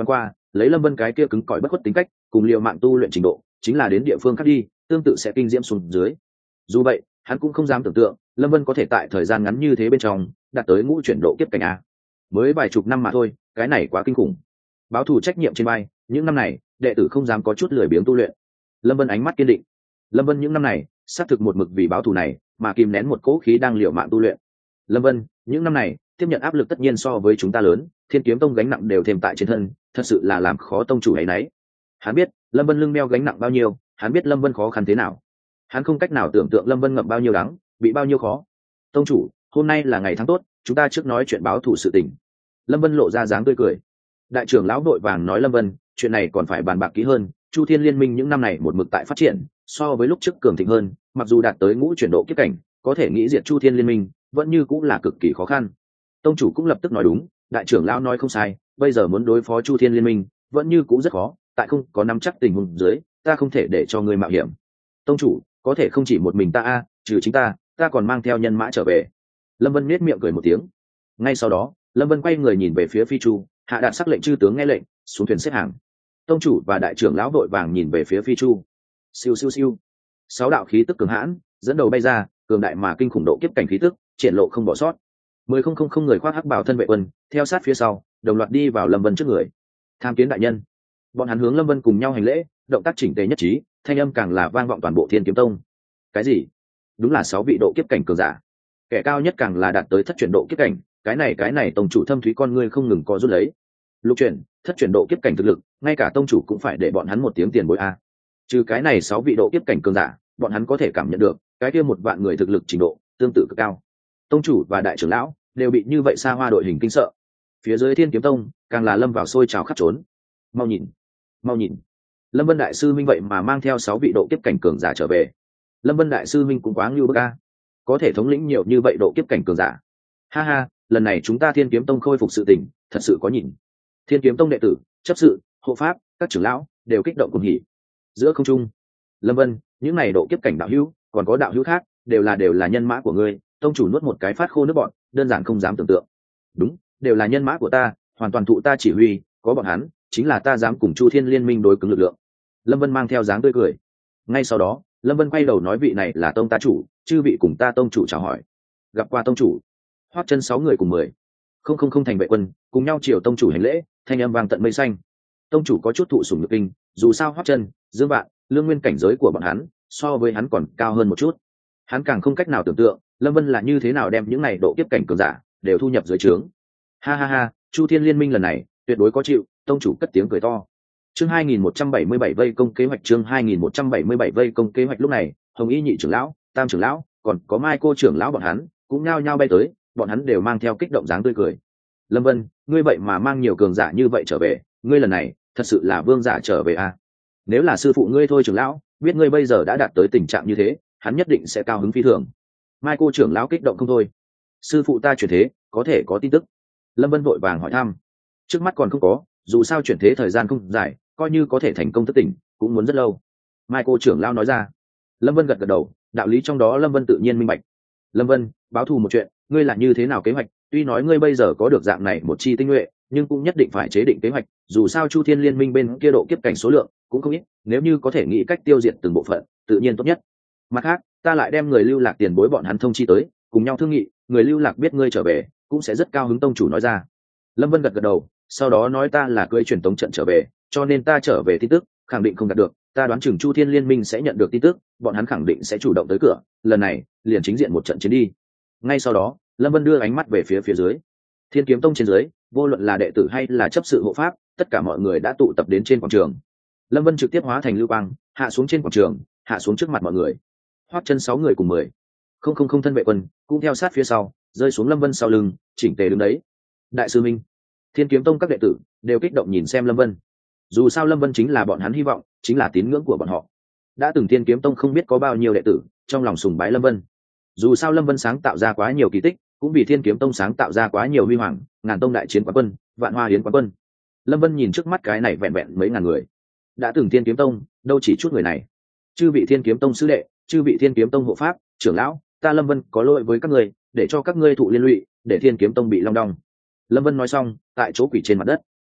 lấy Lâm Vân cái kia cứng cỏi bất khuất tính cách cùng liều mạng tu luyện trình độ, chính là đến địa phương khác đi tương tự sẽ kinh diễm xuống dưới. Dù vậy hắn cũng không dám tưởng tượng Lâm Vân có thể tại thời gian ngắn như thế bên trong đạt tới ngũ chuyển độ kiếp cảnh a. Mới vài chục năm mà thôi, cái này quá kinh khủng. Báo thù trách nhiệm trên vai, những năm này đệ tử không dám có chút lười biếng tu luyện. Lâm Vân ánh mắt kiên định. Lâm Vân những năm này xác thực một mực vì báo thù này mà kìm nén một cỗ khí đang liều mạng tu luyện. Lâm Vân những năm này tiếp nhận áp lực tất nhiên so với chúng ta lớn, Thiên Kiếm Tông gánh nặng đều thêm tại trên thân, thật sự là làm khó tông chủ ấy nấy. Hắn biết Lâm Vân lưng đeo gánh nặng bao nhiêu, hắn biết Lâm Vân khó khăn thế nào, hắn không cách nào tưởng tượng Lâm Vân ngậm bao nhiêu đắng, bị bao nhiêu khó. Tông chủ, hôm nay là ngày tháng tốt, chúng ta trước nói chuyện báo thù sự tình. Lâm Vân lộ ra dáng tươi cười. Đại trưởng lão vội vàng nói Lâm Vân, chuyện này còn phải bàn bạc kỹ hơn. Chu Thiên Liên Minh những năm này một mực tại phát triển, so với lúc trước cường thịnh hơn, mặc dù đạt tới ngũ chuyển độ kiếp cảnh, có thể nghĩ diệt Chu Thiên Liên Minh vẫn như cũng là cực kỳ khó khăn. Tông chủ cũng lập tức nói đúng, đại trưởng lão nói không sai, bây giờ muốn đối phó Chu Thiên Liên Minh vẫn như cũng rất khó, tại không có nắm chắc tình huống dưới, ta không thể để cho ngươi mạo hiểm. Tông chủ, có thể không chỉ một mình ta a, trừ chính ta còn mang theo nhân mã trở về. Lâm Vân nhếch miệng cười một tiếng. Ngay sau đó Lâm Vân quay người nhìn về phía Phi Chu, hạ đạt sắc lệnh chư tướng nghe lệnh, xuống thuyền xếp hàng. Tông chủ và đại trưởng lão vội vàng nhìn về phía Phi Chu. Siêu siêu siêu, 6 đạo khí tức cường hãn dẫn đầu bay ra, cường đại mà kinh khủng độ kiếp cảnh khí tức triển lộ không bỏ sót. 10,000 người khoác hắc bào thân vệ quân theo sát phía sau, đồng loạt đi vào Lâm Vân trước người. Tham kiến đại nhân. Bọn hắn hướng Lâm Vân cùng nhau hành lễ, động tác chỉnh tề nhất trí, thanh âm càng là vang vọng toàn bộ Thiên Kiếm Tông. Cái gì? Đúng là 6 vị độ kiếp cảnh cường giả, kẻ cao nhất càng là đạt tới thất chuyển độ kiếp cảnh. Cái này tông chủ thâm thúy con ngươi không ngừng co rút lấy. Lục chuyển, thất chuyển độ kiếp cảnh thực lực, ngay cả tông chủ cũng phải để bọn hắn một tiếng tiền bối a. Trừ cái này 6 vị độ kiếp cảnh cường giả, bọn hắn có thể cảm nhận được cái kia 1 vạn người thực lực trình độ tương tự cực cao. Tông chủ và đại trưởng lão đều bị như vậy xa hoa đội hình kinh sợ. Phía dưới Thiên Kiếm Tông càng là lâm vào sôi trào khắp trốn. Mau nhìn, mau nhìn, Lâm Vân đại sư minh vậy mà mang theo 6 vị độ kiếp cảnh cường giả trở về. Lâm Vân đại sư minh cũng quá ngưu bức a, có thể thống lĩnh nhiều như vậy độ kiếp cảnh cường giả. Ha ha, lần này chúng ta Thiên Kiếm Tông khôi phục sự tình thật sự có nhìn. Thiên Kiếm Tông đệ tử, chấp sự, hộ pháp, các trưởng lão đều kích động cùng hỉ. Giữa không trung, Lâm Vân, những này độ kiếp cảnh đạo hữu, còn có đạo hữu khác, đều là nhân mã của ngươi. Tông chủ nuốt một cái phát khô nước bọn, đơn giản không dám tưởng tượng. Đúng, đều là nhân mã của ta, hoàn toàn thụ ta chỉ huy, có bọn hắn chính là ta dám cùng Chu Thiên Liên Minh đối cứng lực lượng. Lâm Vân mang theo dáng tươi cười. Ngay sau đó Lâm Vân quay đầu nói vị này là tông ta chủ, chư vị cùng ta tông chủ chào hỏi. Gặp qua tông chủ. Hoắc Chân 6 người cùng 10,000 thành vệ quân cùng nhau chiều tông chủ hành lễ, thanh âm vang tận mây xanh. Tông chủ có chút thụ sủng nhược kinh, dù sao Hoắc Chân, Dương Vạn, Lương Nguyên cảnh giới của bọn hắn so với hắn còn cao hơn một chút. Hắn càng không cách nào tưởng tượng Lâm Vân là như thế nào đem những này độ kiếp cảnh cường giả đều thu nhập dưới trướng. Ha ha ha, Chu Thiên Liên Minh lần này tuyệt đối có chịu. Tông chủ cất tiếng cười to. Chương 2177 vây công kế hoạch, chương 2177 vây công kế hoạch. Lúc này Hồng Y nhị trưởng lão, Tam trưởng lão, còn có Mai cô trưởng lão bọn hắn cũng nhao nhao bay tới, bọn hắn đều mang theo kích động dáng tươi cười. Lâm Vân, ngươi vậy mà mang nhiều cường giả như vậy trở về, ngươi lần này thật sự là vương giả trở về à? Nếu là sư phụ ngươi thôi trưởng lão, biết ngươi bây giờ đã đạt tới tình trạng như thế, hắn nhất định sẽ cao hứng phi thường. Mai cô trưởng lão kích động không thôi. Sư phụ ta chuyển thế, có thể có tin tức? Lâm Vân vội vàng hỏi thăm. Trước mắt còn không có, dù sao chuyển thế thời gian không dài, coi như có thể thành công thất tỉnh cũng muốn rất lâu. Mai cô trưởng lão nói ra. Lâm Vân gật gật đầu, đạo lý trong đó Lâm Vân tự nhiên minh bạch. Lâm Vân, báo thù một chuyện, ngươi là như thế nào kế hoạch? Tuy nói ngươi bây giờ có được dạng này một chi tinh nhuệ, nhưng cũng nhất định phải chế định kế hoạch, dù sao Chu Thiên Liên Minh bên kia độ kiếp cảnh số lượng cũng không ít, nếu như có thể nghĩ cách tiêu diệt từng bộ phận, tự nhiên tốt nhất. Mặt khác, ta lại đem người lưu lạc tiền bối bọn hắn thông chi tới, cùng nhau thương nghị, người lưu lạc biết ngươi trở về, cũng sẽ rất cao hứng. Tông chủ nói ra. Lâm Vân gật gật đầu, sau đó nói ta là cưỡi truyền tống trận trở về, cho nên ta trở về tin tức khẳng định không đạt được, ta đoán chừng Chu Thiên Liên Minh sẽ nhận được tin tức, bọn hắn khẳng định sẽ chủ động tới cửa, lần này liền chính diện một trận chiến đi. Ngay sau đó Lâm Vân đưa ánh mắt về phía dưới Thiên Kiếm Tông trên dưới, vô luận là đệ tử hay là chấp sự hộ pháp, tất cả mọi người đã tụ tập đến trên quảng trường. Lâm Vân trực tiếp hóa thành lưu quang hạ xuống trên quảng trường, hạ xuống trước mặt mọi người. Hoắc Chân 6 người cùng 10,000 thân vệ quân cũng theo sát phía sau, rơi xuống Lâm Vân sau lưng, chỉnh tề đứng đấy. Đại sư Minh, Thiên Kiếm Tông các đệ tử đều kích động nhìn xem Lâm Vân. Dù sao Lâm Vân chính là bọn hắn hy vọng, chính là tín ngưỡng của bọn họ. Đã từng Thiên Kiếm Tông không biết có bao nhiêu đệ tử trong lòng sùng bái Lâm Vân. Dù sao Lâm Vân sáng tạo ra quá nhiều kỳ tích, cũng vì Thiên Kiếm Tông sáng tạo ra quá nhiều huy hoàng, ngàn tông đại chiến quán quân, vạn hoa hiến quán quân. Lâm Vân nhìn trước mắt cái này vẹn vẹn mấy ngàn người. Đã từng Thiên Kiếm Tông đâu chỉ chút người này. Chư vị Thiên Kiếm Tông sư đệ, chư vị Thiên Kiếm Tông hộ pháp, trưởng lão, ta Lâm Vân có lỗi với các người, để cho các ngươi thụ liên lụy, để Thiên Kiếm Tông bị long đong. Lâm Vân nói xong, tại chỗ quỷ trên mặt đất.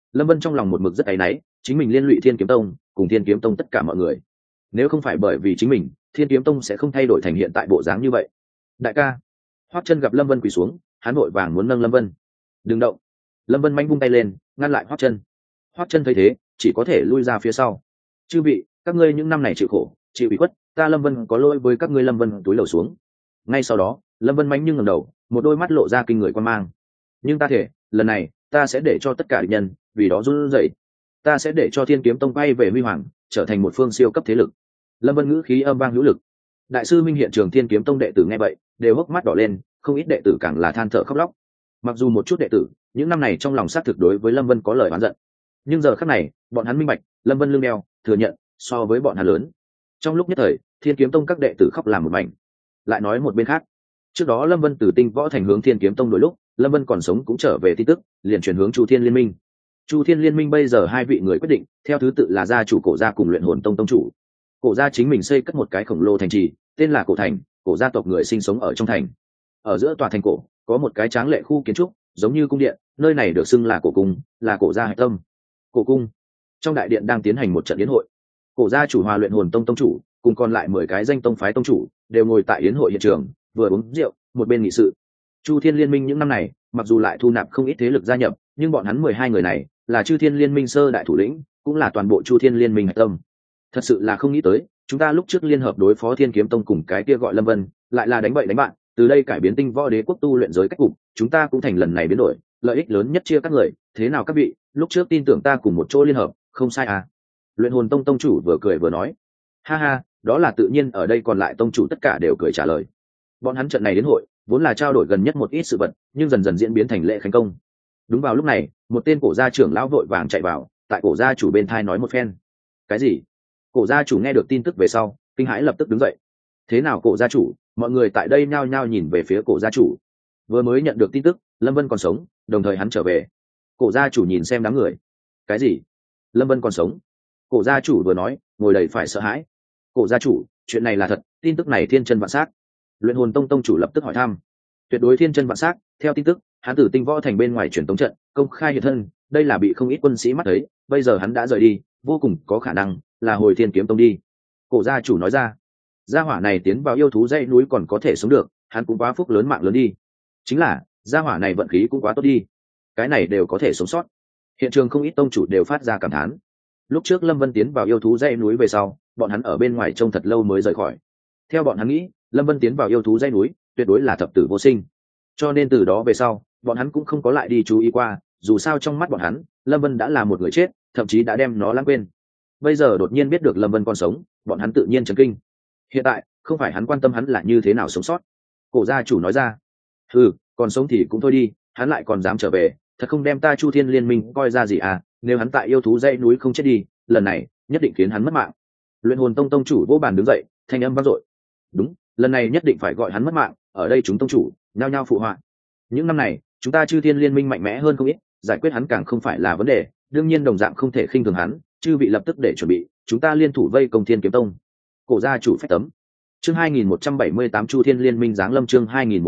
Lâm Vân trong lòng một mực rất áy náy, chính mình liên lụy Thiên Kiếm Tông cùng Thiên Kiếm Tông tất cả mọi người. Nếu không phải bởi vì chính mình, Thiên Kiếm Tông sẽ không thay đổi thành hiện tại bộ dáng như vậy. Đại ca. Hoắc Chân gặp Lâm Vân quỳ xuống, hắn vội vàng muốn nâng Lâm Vân. Đừng động. Lâm Vân manh vung tay lên, ngăn lại Hoắc Chân. Hoắc Chân thấy thế, chỉ có thể lui ra phía sau. Chư vị, các ngươi những năm này chịu khổ, chịu ủy khuất, ta Lâm Vân có lỗi với các ngươi. Lâm Vân túi lầu xuống. Ngay sau đó, Lâm Vân manh nhưng ngẩng đầu, một đôi mắt lộ ra kinh người quan mang. Nhưng ta thể, lần này, ta sẽ để cho tất cả địch nhân vì đó run rẩy. Ta sẽ để cho Thiên Kiếm Tông quay về huy hoàng, trở thành một phương siêu cấp thế lực. Lâm Vân ngữ khí âm vang hữu lực. Đại sư Minh hiện trường Thiên Kiếm Tông đệ tử nghe vậy, đều hốc mắt đỏ lên, không ít đệ tử càng là than thở khóc lóc. Mặc dù một chút đệ tử, những năm này trong lòng xác thực đối với Lâm Vân có lời oán giận, nhưng giờ khắc này, bọn hắn minh bạch, Lâm Vân lương đeo, thừa nhận, so với bọn hắn lớn. Trong lúc nhất thời, Thiên Kiếm Tông các đệ tử khóc làm một mảnh. Lại nói một bên khác, trước đó Lâm Vân từ Tinh Võ Thành hướng Thiên Kiếm Tông đổi lúc, Lâm Vân còn sống cũng trở về tin tức, liền chuyển hướng Chu Thiên Liên Minh. Chu Thiên Liên Minh bây giờ hai vị người quyết định, theo thứ tự là gia chủ Cổ gia cùng Luyện Hồn Tông tông chủ. Cổ gia chính mình xây cất một cái khổng lồ thành trì, tên là Cổ Thành, Cổ gia tộc người sinh sống ở trong thành. Ở giữa tòa thành cổ, có một cái tráng lệ khu kiến trúc, giống như cung điện, nơi này được xưng là Cổ cung, là Cổ gia hạch tâm. Cổ cung. Trong đại điện đang tiến hành một trận yến hội. Cổ gia chủ Hòa Luyện Hồn Tông tông chủ, cùng còn lại 10 cái danh tông phái tông chủ, đều ngồi tại yến hội hiện trường, vừa uống rượu, một bên nghị sự. Chu Thiên Liên Minh những năm này, mặc dù lại thu nạp không ít thế lực gia nhập, nhưng bọn hắn 12 người này, là Chư Thiên Liên Minh sơ đại thủ lĩnh, cũng là toàn bộ Chu Thiên Liên Minh hạch tâm. Thật sự là không nghĩ tới, chúng ta lúc trước liên hợp đối phó Thiên Kiếm Tông cùng cái kia gọi Lâm Vân, lại là đánh bậy đánh bạn, từ đây cải biến Tinh Võ Đế quốc tu luyện giới cách cục, chúng ta cũng thành lần này biến đổi, lợi ích lớn nhất chia các người, thế nào các vị, lúc trước tin tưởng ta cùng một chỗ liên hợp, không sai à? Luyện Hồn Tông tông chủ vừa cười vừa nói. Ha ha, đó là tự nhiên. Ở đây còn lại tông chủ tất cả đều cười trả lời. Bọn hắn trận này đến hội vốn là trao đổi gần nhất một ít sự vật, nhưng dần dần diễn biến thành lễ khánh công. Đúng vào lúc này, một tên cổ gia trưởng lão vội vàng chạy vào, tại cổ gia chủ bên thai nói một phen. Cái gì? Cổ gia chủ nghe được tin tức về sau, kinh hãi lập tức đứng dậy. Thế nào cổ gia chủ? Mọi người tại đây nhao nhao nhìn về phía cổ gia chủ. Vừa mới nhận được tin tức, Lâm Vân còn sống, đồng thời hắn trở về. Cổ gia chủ nhìn xem đám người. Cái gì? Lâm Vân còn sống? Cổ gia chủ vừa nói, ngồi đầy phải sợ hãi. Cổ gia chủ, chuyện này là thật, tin tức này thiên chân vạn xác. Luyện Hồn Tông tông chủ lập tức hỏi thăm. Tuyệt đối thiên chân vạn xác. Theo tin tức, hắn từ Tinh Võ Thành bên ngoài chuyển tống trận, công khai hiện thân, đây là bị không ít quân sĩ mắt thấy, bây giờ hắn đã rời đi, vô cùng có khả năng là hồi Thiên Kiếm Tông đi. Cổ gia chủ nói ra. Gia hỏa này tiến vào yêu thú dãy núi còn có thể sống được, hắn cũng quá phúc lớn mạng lớn đi. Chính là, gia hỏa này vận khí cũng quá tốt đi, cái này đều có thể sống sót. Hiện trường không ít tông chủ đều phát ra cảm thán. Lúc trước Lâm Vân tiến vào yêu thú dãy núi về sau, bọn hắn ở bên ngoài trông thật lâu mới rời khỏi. Theo bọn hắn nghĩ, Lâm Vân tiến vào yêu thú dãy núi, tuyệt đối là thập tử vô sinh. Cho nên từ đó về sau, bọn hắn cũng không có lại đi chú ý qua, dù sao trong mắt bọn hắn, Lâm Vân đã là một người chết, thậm chí đã đem nó lãng quên. Bây giờ đột nhiên biết được Lâm Vân còn sống, bọn hắn tự nhiên chấn kinh. Hiện tại, không phải hắn quan tâm hắn là như thế nào sống sót. Cổ gia chủ nói ra. Ừ, còn sống thì cũng thôi đi, hắn lại còn dám trở về, thật không đem ta Chu Thiên Liên Minh coi ra gì à? Nếu hắn tại yêu thú dãy núi không chết đi, lần này nhất định khiến hắn mất mạng. Luyện Hồn Tông tông chủ vô bàn đứng dậy, thanh âm vang dội. Đúng, lần này nhất định phải gọi hắn mất mạng. Ở đây chúng tông chủ nhao nhao phụ họa. Những năm này, chúng ta Chư Thiên Liên Minh mạnh mẽ hơn không ít, giải quyết hắn càng không phải là vấn đề, đương nhiên đồng dạng không thể khinh thường hắn. Chư vị lập tức để chuẩn bị, chúng ta liên thủ vây công Thiên Kiếm Tông. Cổ gia chủ phách tấm. Chương 2178 Chu Thiên Liên Minh giáng lâm. Chương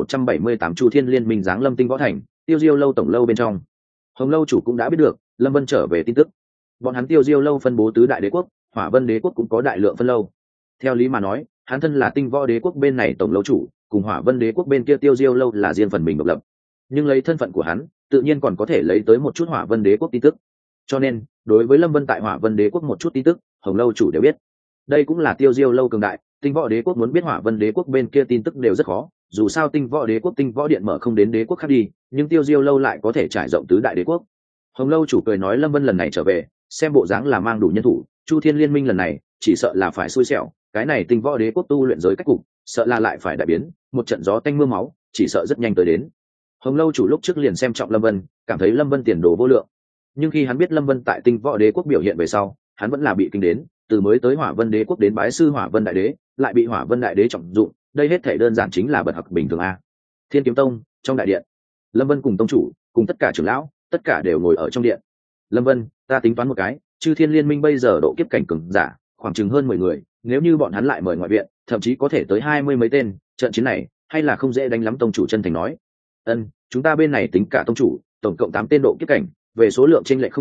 2178 Chu Thiên Liên Minh giáng lâm. Tinh Võ Thành, Tiêu Diêu lâu tổng lâu bên trong, Hồng lâu chủ cũng đã biết được Lâm Vân trở về tin tức. Bọn hắn Tiêu Diêu lâu phân bố tứ đại đế quốc, Hỏa Vân đế quốc cũng có đại lượng phân lâu. Theo lý mà nói, hắn thân là Tinh Võ đế quốc bên này tổng lâu chủ, cùng Hỏa Vân đế quốc bên kia Tiêu Diêu lâu là riêng phần mình độc lập. Nhưng lấy thân phận của hắn, tự nhiên còn có thể lấy tới một chút Hỏa Vân đế quốc tin tức. Cho nên, đối với Lâm Vân tại Hỏa Vân đế quốc một chút tin tức, Hồng lâu chủ đều biết. Đây cũng là Tiêu Diêu lâu cường đại, Tinh Võ đế quốc muốn biết Hỏa Vân đế quốc bên kia tin tức đều rất khó, dù sao Tinh Võ đế quốc Tinh Võ điện mở không đến đế quốc khác đi, nhưng Tiêu Diêu lâu lại có thể trải rộng tứ đại đế quốc. Hồng lâu chủ cười nói Lâm Vân lần này trở về, xem bộ dáng là mang đủ nhân thủ, Chu Thiên Liên Minh lần này chỉ sợ là phải xui xẻo, cái này Tinh Võ đế quốc tu luyện giới cách cục, sợ là lại phải đại biến, một trận gió tanh mưa máu, chỉ sợ rất nhanh tới đến. Hồng lâu chủ lúc trước liền xem trọng Lâm Vân, cảm thấy Lâm Vân tiền đồ vô lượng, nhưng khi hắn biết Lâm Vân tại Tinh Võ đế quốc biểu hiện về sau, hắn vẫn là bị kinh đến, từ mới tới Hỏa Vân đế quốc đến bái sư Hỏa Vân đại đế, lại bị Hỏa Vân đại đế trọng dụng, đây hết thể đơn giản chính là bật học bình thường a. Thiên Kiếm Tông, trong đại điện, Lâm Vân cùng tông chủ, cùng tất cả trưởng lão, tất cả đều ngồi ở trong điện. Lâm Vân, ta tính toán một cái, Chư Thiên Liên Minh bây giờ độ kiếp cảnh cường giả, khoảng chừng hơn 10 người, nếu như bọn hắn lại mời ngoại viện, thậm chí có thể tới 20 mấy tên, trận chiến này, hay là không dễ đánh lắm. Tông chủ chân thành nói. Chúng ta bên này tính cả tông chủ, tổng cộng 8 tên độ kiếp cảnh, về số lượng chênh lệch không nhỏ,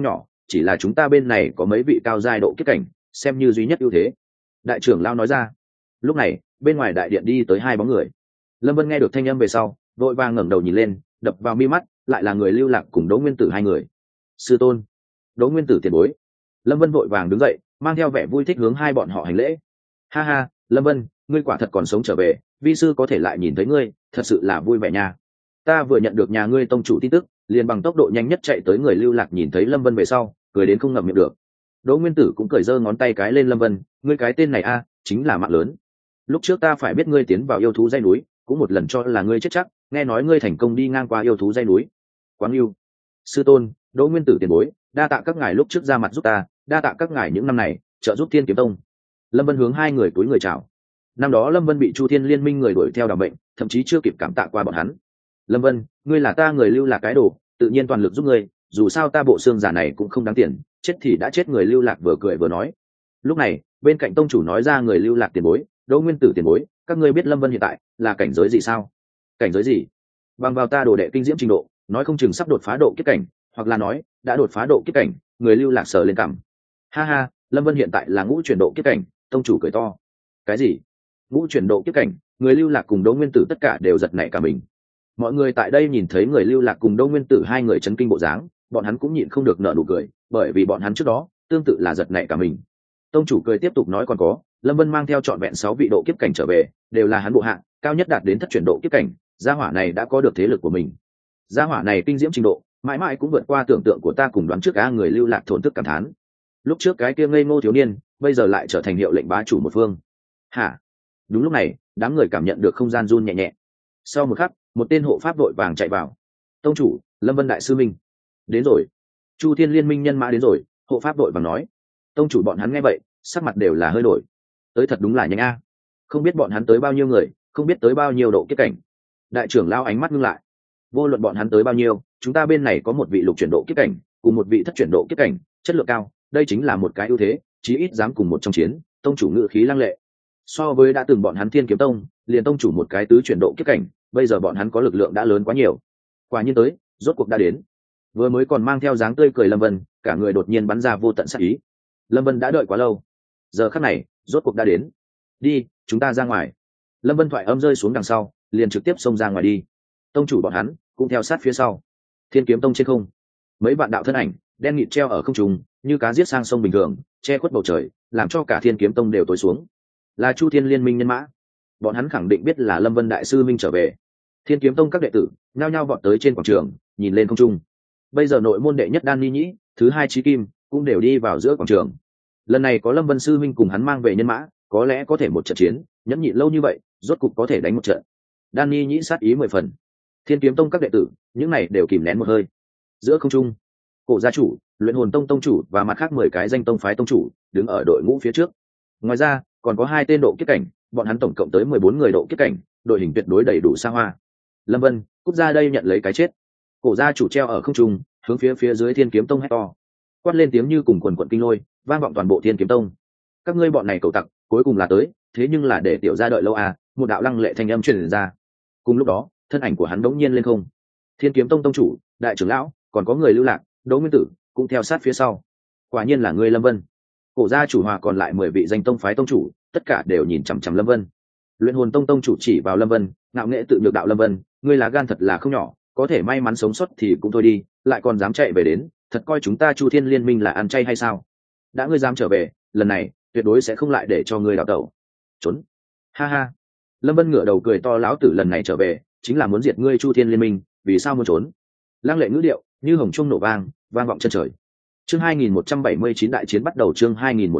chỉ là chúng ta bên này có mấy vị cao giai độ kiếp cảnh, xem như duy nhất ưu thế. Đại trưởng lao nói ra. Lúc này bên ngoài đại điện đi tới hai bóng người. Lâm Vân nghe được thanh âm về sau vội vàng ngẩng đầu nhìn lên, đập vào mi mắt lại là người Lưu Lạc cùng Đỗ Nguyên Tử hai người. Sư tôn. Đỗ Nguyên Tử tiền bối. Lâm Vân vội vàng đứng dậy mang theo vẻ vui thích hướng hai bọn họ hành lễ. Ha ha, Lâm Vân, ngươi quả thật còn sống trở về, vi sư có thể lại nhìn thấy ngươi thật sự là vui vẻ nha. Ta vừa nhận được nhà ngươi tông chủ tin tức, liền bằng tốc độ nhanh nhất chạy tới người Lưu Lạc, nhìn thấy Lâm Vân về sau cười đến không ngậm miệng được. Đỗ Nguyên Tử cũng cười giơ ngón tay cái lên Lâm Vân, ngươi cái tên này a chính là mạng lớn. Lúc trước ta phải biết ngươi tiến vào yêu thú dãy núi, cũng một lần cho là ngươi chết chắc, nghe nói ngươi thành công đi ngang qua yêu thú dãy núi. Quáng yêu. Sư tôn, Đỗ Nguyên Tử tiền bối, đa tạ các ngài lúc trước ra mặt giúp ta, đa tạ các ngài những năm này trợ giúp Thiên Kiếm Tông. Lâm Vân hướng hai người túi người chào. Năm đó Lâm Vân bị Chu Thiên Liên Minh người đuổi theo đảm bệnh, thậm chí chưa kịp cảm tạ qua bọn hắn. Lâm Vân, ngươi là ta người Lưu Lạc cái đồ, tự nhiên toàn lực giúp ngươi, dù sao ta bộ xương giả này cũng không đáng tiền, chết thì đã chết. Người Lưu Lạc vừa cười vừa nói. Lúc này bên cạnh tông chủ nói ra, người Lưu Lạc tiền bối, Đỗ Nguyên Tử tiền bối, các ngươi biết Lâm Vân hiện tại là cảnh giới gì sao? Cảnh giới gì? Bằng vào ta đồ đệ kinh diễm trình độ, nói không chừng sắp đột phá độ kiếp cảnh, hoặc là nói đã đột phá độ kiếp cảnh. Người Lưu Lạc sờ lên cằm. Ha ha, Lâm Vân hiện tại là ngũ chuyển độ kiếp cảnh. Tông chủ cười to. Cái gì? Ngũ chuyển độ kiếp cảnh? Người Lưu Lạc cùng Đỗ Nguyên Tử tất cả đều giật nảy cả mình. Mọi người tại đây nhìn thấy người Lưu Lạc cùng Đỗ Nguyên Tử hai người chấn kinh bộ dáng, bọn hắn cũng nhịn không được nở nụ cười, bởi vì bọn hắn trước đó tương tự là giật nảy cả mình. Tông chủ cười tiếp tục nói, còn có Lâm Vân mang theo trọn vẹn 6 vị độ kiếp cảnh trở về, đều là hắn bộ hạ, cao nhất đạt đến thất chuyển độ kiếp cảnh. Gia hỏa này đã có được thế lực của mình. Gia hỏa này kinh diễm trình độ mãi mãi cũng vượt qua tưởng tượng của ta cùng đoán trước. Người Lưu Lạc thổn thức cảm thán. Lúc trước cái kia ngây ngô thiếu niên, bây giờ lại trở thành hiệu lệnh bá chủ một phương. Hả? Đúng lúc này đám người cảm nhận được không gian run nhẹ nhẹ. Sau một khắc một tên hộ pháp vội vàng chạy vào. Tông chủ, Lâm Vân đại sư minh đến rồi. Chu Thiên Liên Minh nhân mã đến rồi. Hộ pháp vội vàng nói. Tông chủ bọn hắn nghe vậy sắc mặt đều là hơi đổi. Tới thật đúng là nhanh a. Không biết bọn hắn tới bao nhiêu người, không biết tới bao nhiêu độ kiếp cảnh. Đại trưởng lao ánh mắt ngưng lại. Vô luận bọn hắn tới bao nhiêu, chúng ta bên này có một vị lục chuyển độ kiếp cảnh cùng một vị thất chuyển độ kiếp cảnh, chất lượng cao, đây chính là một cái ưu thế, chí ít dám cùng một trong chiến. Tông chủ ngự khí lăng lệ. So với đã từng bọn hắn Thiên Kiếm Tông, liền tông chủ một cái tứ chuyển độ kiếp cảnh, bây giờ bọn hắn có lực lượng đã lớn quá nhiều. Quả nhiên tới, rốt cuộc đã đến. Vừa mới còn mang theo dáng tươi cười Lâm Vân, cả người đột nhiên bắn ra vô tận sát ý. Lâm Vân đã đợi quá lâu, giờ khắc này rốt cuộc đã đến. Đi, chúng ta ra ngoài. Lâm Vân thoại âm rơi xuống đằng sau liền trực tiếp xông ra ngoài đi. Tông chủ bọn hắn cũng theo sát phía sau. Thiên Kiếm Tông trên không, mấy vạn đạo thân ảnh đen nghịt treo ở không trung, như cá giết sang sông bình thường, che khuất bầu trời, làm cho cả Thiên Kiếm Tông đều tối xuống. Là Chu Thiên Liên Minh nhân mã. Bọn hắn khẳng định biết là Lâm Vân đại sư minh trở về. Thiên Kiếm Tông các đệ tử nhao nhao vọt tới trên quảng trường, nhìn lên không trung. Bây giờ nội môn đệ nhất Đan Ni Nhĩ, thứ hai Chí Kim cũng đều đi vào giữa quảng trường. Lần này có Lâm Vân sư minh cùng hắn mang về nhân mã, có lẽ có thể một trận chiến, nhẫn nhịn lâu như vậy, rốt cục có thể đánh một trận. Đan Ni Nhĩ sát ý 10 phần. Thiên Kiếm Tông các đệ tử, những này đều kìm nén một hơi. Giữa không trung, Cổ gia chủ, Luyện Hồn Tông tông chủ và mặt khác 10 cái danh tông phái tông chủ đứng ở đội ngũ phía trước. Ngoài ra, còn có 2 tên độ kiếp cảnh, bọn hắn tổng cộng tới 14 người độ kiếp cảnh, đội hình tuyệt đối đầy đủ xa hoa. Lâm Vân, cút ra đây nhận lấy cái chết. Cổ gia chủ treo ở không trung, hướng phía dưới Thiên Kiếm Tông hét to. Quát lên tiếng như cùng quần quần kinh lôi, vang vọng toàn bộ Thiên Kiếm Tông. Các ngươi bọn này cầu tặc, cuối cùng là tới, thế nhưng là để tiểu gia đợi lâu à? Một đạo lăng lệ thanh âm truyền ra. Cùng lúc đó, thân ảnh của hắn đống nhiên lên không. Thiên Kiếm Tông tông chủ, đại trưởng lão, còn có người Lưu Lạc, Đỗ Nguyên Tử cũng theo sát phía sau. Quả nhiên là ngươi Lâm Vân. Cổ gia chủ hòa còn lại 10 vị danh tông phái tông chủ, tất cả đều nhìn chằm chằm Lâm Vân. Luyện Hồn Tông tông chủ chỉ vào Lâm Vân, ngạo nghễ tự nhược đạo Lâm Vân, ngươi lá gan thật là không nhỏ, có thể may mắn sống sót thì cũng thôi đi, lại còn dám chạy về đến, thật coi chúng ta Chu Thiên Liên Minh là ăn chay hay sao? Đã ngươi dám trở về, lần này tuyệt đối sẽ không lại để cho ngươi đào tẩu. Trốn. Ha ha. Lâm Vân ngửa đầu cười to, lão tử lần này trở về, chính là muốn diệt ngươi Chu Thiên Liên Minh, vì sao muốn trốn? Lăng lệ ngữ điệu, như hồng trung nổ vang, vang vọng chân trời. Chương 2179 đại chiến bắt đầu, chương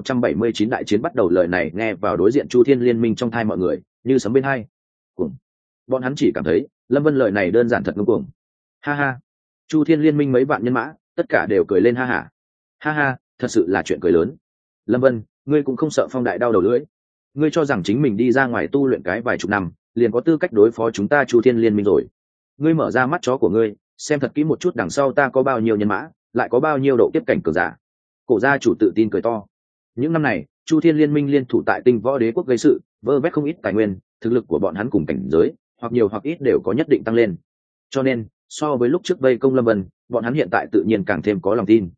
2179 đại chiến bắt đầu, lời này nghe vào đối diện Chu Thiên Liên Minh trong tai mọi người, như sấm bên hai. Cuồng. Bọn hắn chỉ cảm thấy, Lâm Vân lời này đơn giản thật ngông cuồng. Ha ha. Chu Thiên Liên Minh mấy vạn nhân mã, tất cả đều cười lên ha hả. Ha ha, thật sự là chuyện cười lớn. Lâm Vân, ngươi cũng không sợ phong đại đau đầu lưỡi. Ngươi cho rằng chính mình đi ra ngoài tu luyện cái vài chục năm, liền có tư cách đối phó chúng ta Chu Thiên Liên Minh rồi. Ngươi mở ra mắt chó của ngươi, xem thật kỹ một chút đằng sau ta có bao nhiêu nhân mã, lại có bao nhiêu độ kiếp cảnh cường giả. Cổ gia chủ tự tin cười to. Những năm này, Chu Thiên Liên Minh liên thủ tại Tinh Võ Đế quốc gây sự, vơ vét không ít tài nguyên, thực lực của bọn hắn cùng cảnh giới, hoặc nhiều hoặc ít đều có nhất định tăng lên. Cho nên, so với lúc trước vây công Lâm Vân, bọn hắn hiện tại tự nhiên càng thêm có lòng tin.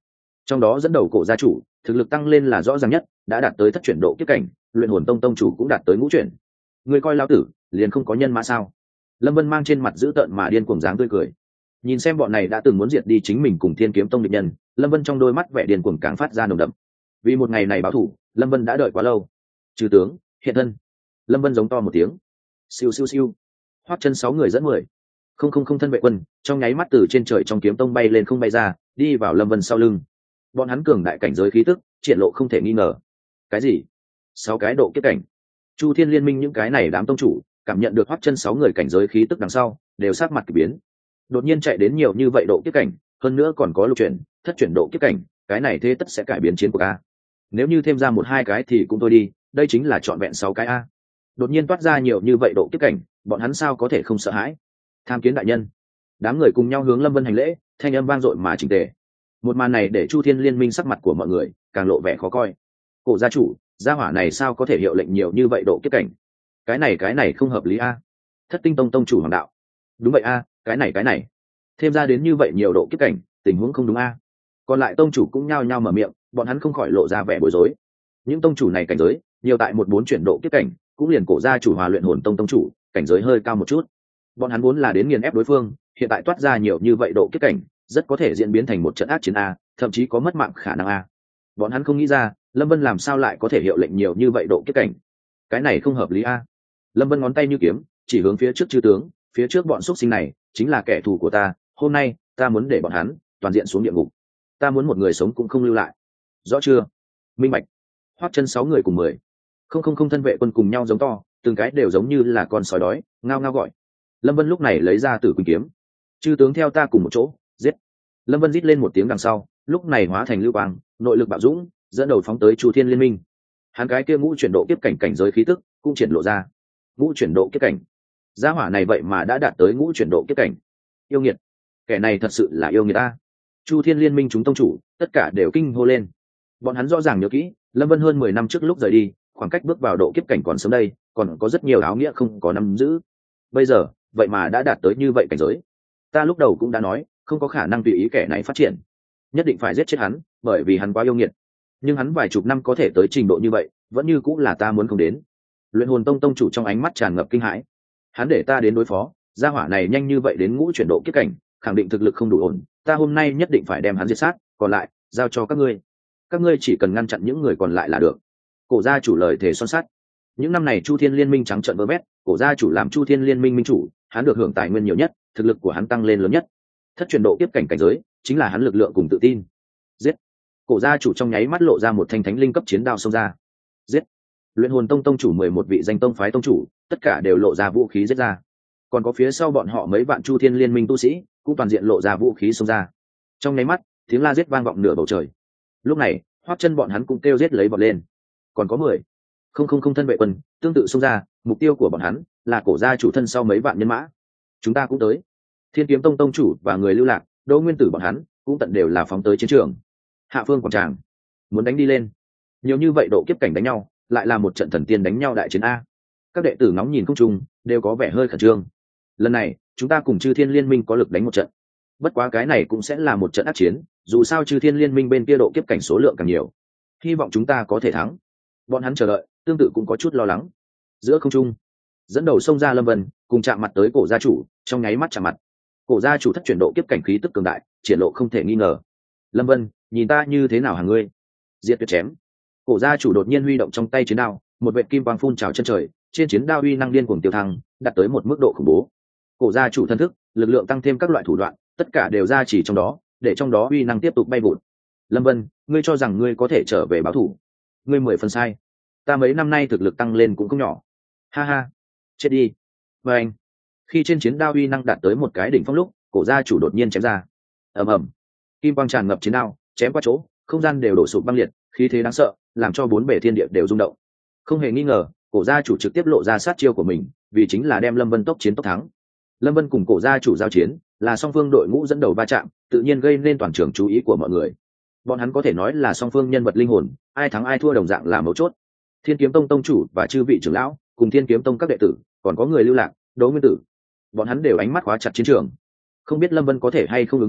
trong đó dẫn đầu cổ gia chủ thực lực tăng lên là rõ ràng nhất, đã đạt tới thất chuyển độ kiếp cảnh, luyện hồn tông tông chủ cũng đạt tới ngũ chuyển. Người coi lão tử liền không có nhân mã sao? Lâm Vân mang trên mặt dữ tợn mà điên cuồng dáng tươi cười, nhìn xem bọn này đã từng muốn diệt đi chính mình cùng Thiên Kiếm Tông địch nhân, Lâm Vân trong đôi mắt vẻ điên cuồng càng phát ra nồng đậm. Vì một ngày này báo thù, Lâm Vân đã đợi quá lâu. Trừ tướng hiện thân. Lâm Vân giống to một tiếng, siêu siêu siêu, Hoắc Chân 6 người dẫn 10 không thân vệ quân trong nháy mắt từ trên trời trong kiếm tông bay lên không bay ra, đi vào Lâm Vân sau lưng. Bọn hắn cường đại cảnh giới khí tức triển lộ không thể nghi ngờ. Cái gì? 6 cái độ kiếp cảnh? Chu Thiên Liên Minh những cái này đám tông chủ cảm nhận được Hoắc Chân 6 người cảnh giới khí tức đằng sau, đều sắc mặt kỳ biến. Đột nhiên chạy đến nhiều như vậy độ kiếp cảnh, hơn nữa còn có lục chuyển, thất chuyển độ kiếp cảnh, cái này thế tất sẽ cải biến chiến cuộc a. Nếu như thêm ra 1-2 cái thì cũng thôi đi, đây chính là trọn vẹn 6 cái a. Đột nhiên toát ra nhiều như vậy độ kiếp cảnh, bọn hắn sao có thể không sợ hãi? Tham kiến đại nhân. Đám người cùng nhau hướng Lâm Vân hành lễ, thanh âm vang dội mà chỉnh tề. Một màn này để Chu Thiên Liên Minh sắc mặt của mọi người càng lộ vẻ khó coi. Cổ gia chủ, gia hỏa này sao có thể hiệu lệnh nhiều như vậy độ kiếp cảnh? Cái này không hợp lý a. Thất Tinh Tông tông chủ hoàng đạo. Đúng vậy a, cái này thêm ra đến như vậy nhiều độ kiếp cảnh, tình huống không đúng a. Còn lại tông chủ cũng nhao nhao mở miệng, bọn hắn không khỏi lộ ra vẻ bối rối. Những tông chủ này cảnh giới nhiều tại 1-4 chuyển độ kiếp cảnh, cũng liền cổ gia chủ Hòa Luyện Hồn Tông tông chủ cảnh giới hơi cao một chút. Bọn hắn vốn là đến nghiền ép đối phương, hiện tại toát ra nhiều như vậy độ kiếp cảnh, rất có thể diễn biến thành một trận ác chiến a, thậm chí có mất mạng khả năng a. Bọn hắn không nghĩ ra Lâm Vân làm sao lại có thể hiệu lệnh nhiều như vậy độ kiếp cảnh, cái này không hợp lý a. Lâm Vân ngón tay như kiếm chỉ hướng phía trước chư tướng, phía trước bọn xuất sinh này chính là kẻ thù của ta, hôm nay ta muốn để bọn hắn toàn diện xuống địa ngục, ta muốn một người sống cũng không lưu lại, rõ chưa? Minh bạch. Hoắc Chân 6 người cùng 10 không thân vệ quân cùng nhau giống to, từng cái đều giống như là con sói đói ngao ngao gọi. Lâm Vân lúc này lấy ra Tử Quỳnh kiếm, chư tướng theo ta cùng một chỗ giết. Lâm Vân rít lên một tiếng đằng sau, lúc này hóa thành lưu quang, nội lực bạo dũng, dẫn đầu phóng tới Chu Thiên Liên Minh. Hắn cái kia ngũ chuyển độ kiếp cảnh cảnh giới khí tức cũng triển lộ ra. Ngũ chuyển độ kiếp cảnh, gia hỏa này vậy mà đã đạt tới ngũ chuyển độ kiếp cảnh. Yêu nghiệt, kẻ này thật sự là yêu nghiệt ta. Chu Thiên Liên Minh chúng tông chủ tất cả đều kinh hô lên. Bọn hắn rõ ràng nhớ kỹ, Lâm Vân hơn 10 năm trước lúc rời đi, khoảng cách bước vào độ kiếp cảnh còn sớm đây, còn có rất nhiều áo nghĩa không có nắm giữ. Bây giờ vậy mà đã đạt tới như vậy cảnh giới. Ta lúc đầu cũng đã nói không có khả năng tùy ý kẻ này phát triển, nhất định phải giết chết hắn, bởi vì hắn quá yêu nghiệt. Nhưng hắn vài chục năm có thể tới trình độ như vậy, vẫn như cũng là ta muốn không đến. Luyện Hồn Tông tông chủ trong ánh mắt tràn ngập kinh hãi. Hắn để ta đến đối phó, gia hỏa này nhanh như vậy đến ngũ chuyển độ kiếp cảnh, khẳng định thực lực không đủ ổn, ta hôm nay nhất định phải đem hắn diệt sát, còn lại giao cho các ngươi. Các ngươi chỉ cần ngăn chặn những người còn lại là được. Cổ gia chủ lời thề son sắt. Những năm này Chu Thiên Liên Minh trắng trợn vơ vét, cổ gia chủ làm Chu Thiên Liên Minh minh chủ, hắn được hưởng tài nguyên nhiều nhất, thực lực của hắn tăng lên lớn nhất. Thất truyền độ kiếp cảnh cảnh giới, chính là hắn lực lượng cùng tự tin. Giết! Cổ gia chủ trong nháy mắt lộ ra một thanh thánh linh cấp chiến đao xông ra. Giết! Luyện Hồn Tông tông chủ 11 vị danh tông phái tông chủ, tất cả đều lộ ra vũ khí giết ra. Còn có phía sau bọn họ mấy vạn Chu Thiên Liên Minh tu sĩ, cũng toàn diện lộ ra vũ khí xông ra. Trong nháy mắt, tiếng la giết vang vọng nửa bầu trời. Lúc này, Hoắc Chân bọn hắn cũng kêu giết lấy vọt lên. Còn có 10 không thân vệ quân tương tự xông ra, mục tiêu của bọn hắn là cổ gia chủ thân sau mấy vạn nhân mã. Chúng ta cũng tới. Thiên Kiếm Tông tông chủ và người lưu lạc, Đỗ Nguyên Tử bọn hắn cũng tận đều là phóng tới chiến trường. Hạ Phương quảng tràng, muốn đánh đi lên. Nhiều như vậy độ kiếp cảnh đánh nhau, lại là một trận thần tiên đánh nhau đại chiến a. Các đệ tử ngóng nhìn không trung, đều có vẻ hơi khẩn trương. Lần này, chúng ta cùng Chư Thiên Liên Minh có lực đánh một trận. Bất quá cái này cũng sẽ là một trận ác chiến, dù sao Chư Thiên Liên Minh bên kia độ kiếp cảnh số lượng càng nhiều. Hy vọng chúng ta có thể thắng. Bọn hắn chờ đợi, tương tự cũng có chút lo lắng. Giữa không trung, dẫn đầu xông ra Lâm Vân, cùng chạm mặt tới cổ gia chủ, trong nháy mắt chạm mặt. Cổ gia chủ thất chuyển độ kiếp cảnh khí tức cường đại, triển lộ không thể nghi ngờ. Lâm Vân, nhìn ta như thế nào hả ngươi? Diệt tuyệt chém. Cổ gia chủ đột nhiên huy động trong tay chiến đao, một vệt kim quang phun trào chân trời, trên chiến đao uy năng điên cuồng tiêu thăng, đạt tới một mức độ khủng bố. Cổ gia chủ thân thức, lực lượng tăng thêm các loại thủ đoạn, tất cả đều ra chỉ trong đó, để trong đó uy năng tiếp tục bay vụt. Lâm Vân, ngươi cho rằng ngươi có thể trở về báo thù? Ngươi 10 phần sai. Ta mấy năm nay thực lực tăng lên cũng không nhỏ. Ha ha, chết đi. Và anh, khi trên chiến đao uy năng đạt tới một cái đỉnh phong lúc, cổ gia chủ đột nhiên chém ra. Ầm ầm, kim quang tràn ngập chiến đao, chém qua chỗ, không gian đều đổ sụp băng liệt, khí thế đáng sợ, làm cho bốn bể thiên địa đều rung động. Không hề nghi ngờ, cổ gia chủ trực tiếp lộ ra sát chiêu của mình, vì chính là đem Lâm Vân tốc chiến tốc thắng. Lâm Vân cùng cổ gia chủ giao chiến, là song phương đội ngũ dẫn đầu va chạm, tự nhiên gây nên toàn trường chú ý của mọi người. Bọn hắn có thể nói là song phương nhân vật linh hồn, ai thắng ai thua đồng dạng là mấu chốt. Thiên Kiếm Tông tông chủ và chư vị trưởng lão, cùng Thiên Kiếm Tông các đệ tử, còn có người lưu lạc, Đỗ Nguyên Tử, bọn hắn đều ánh mắt khóa chặt chiến trường. Không biết Lâm Vân có thể hay không ứng phó,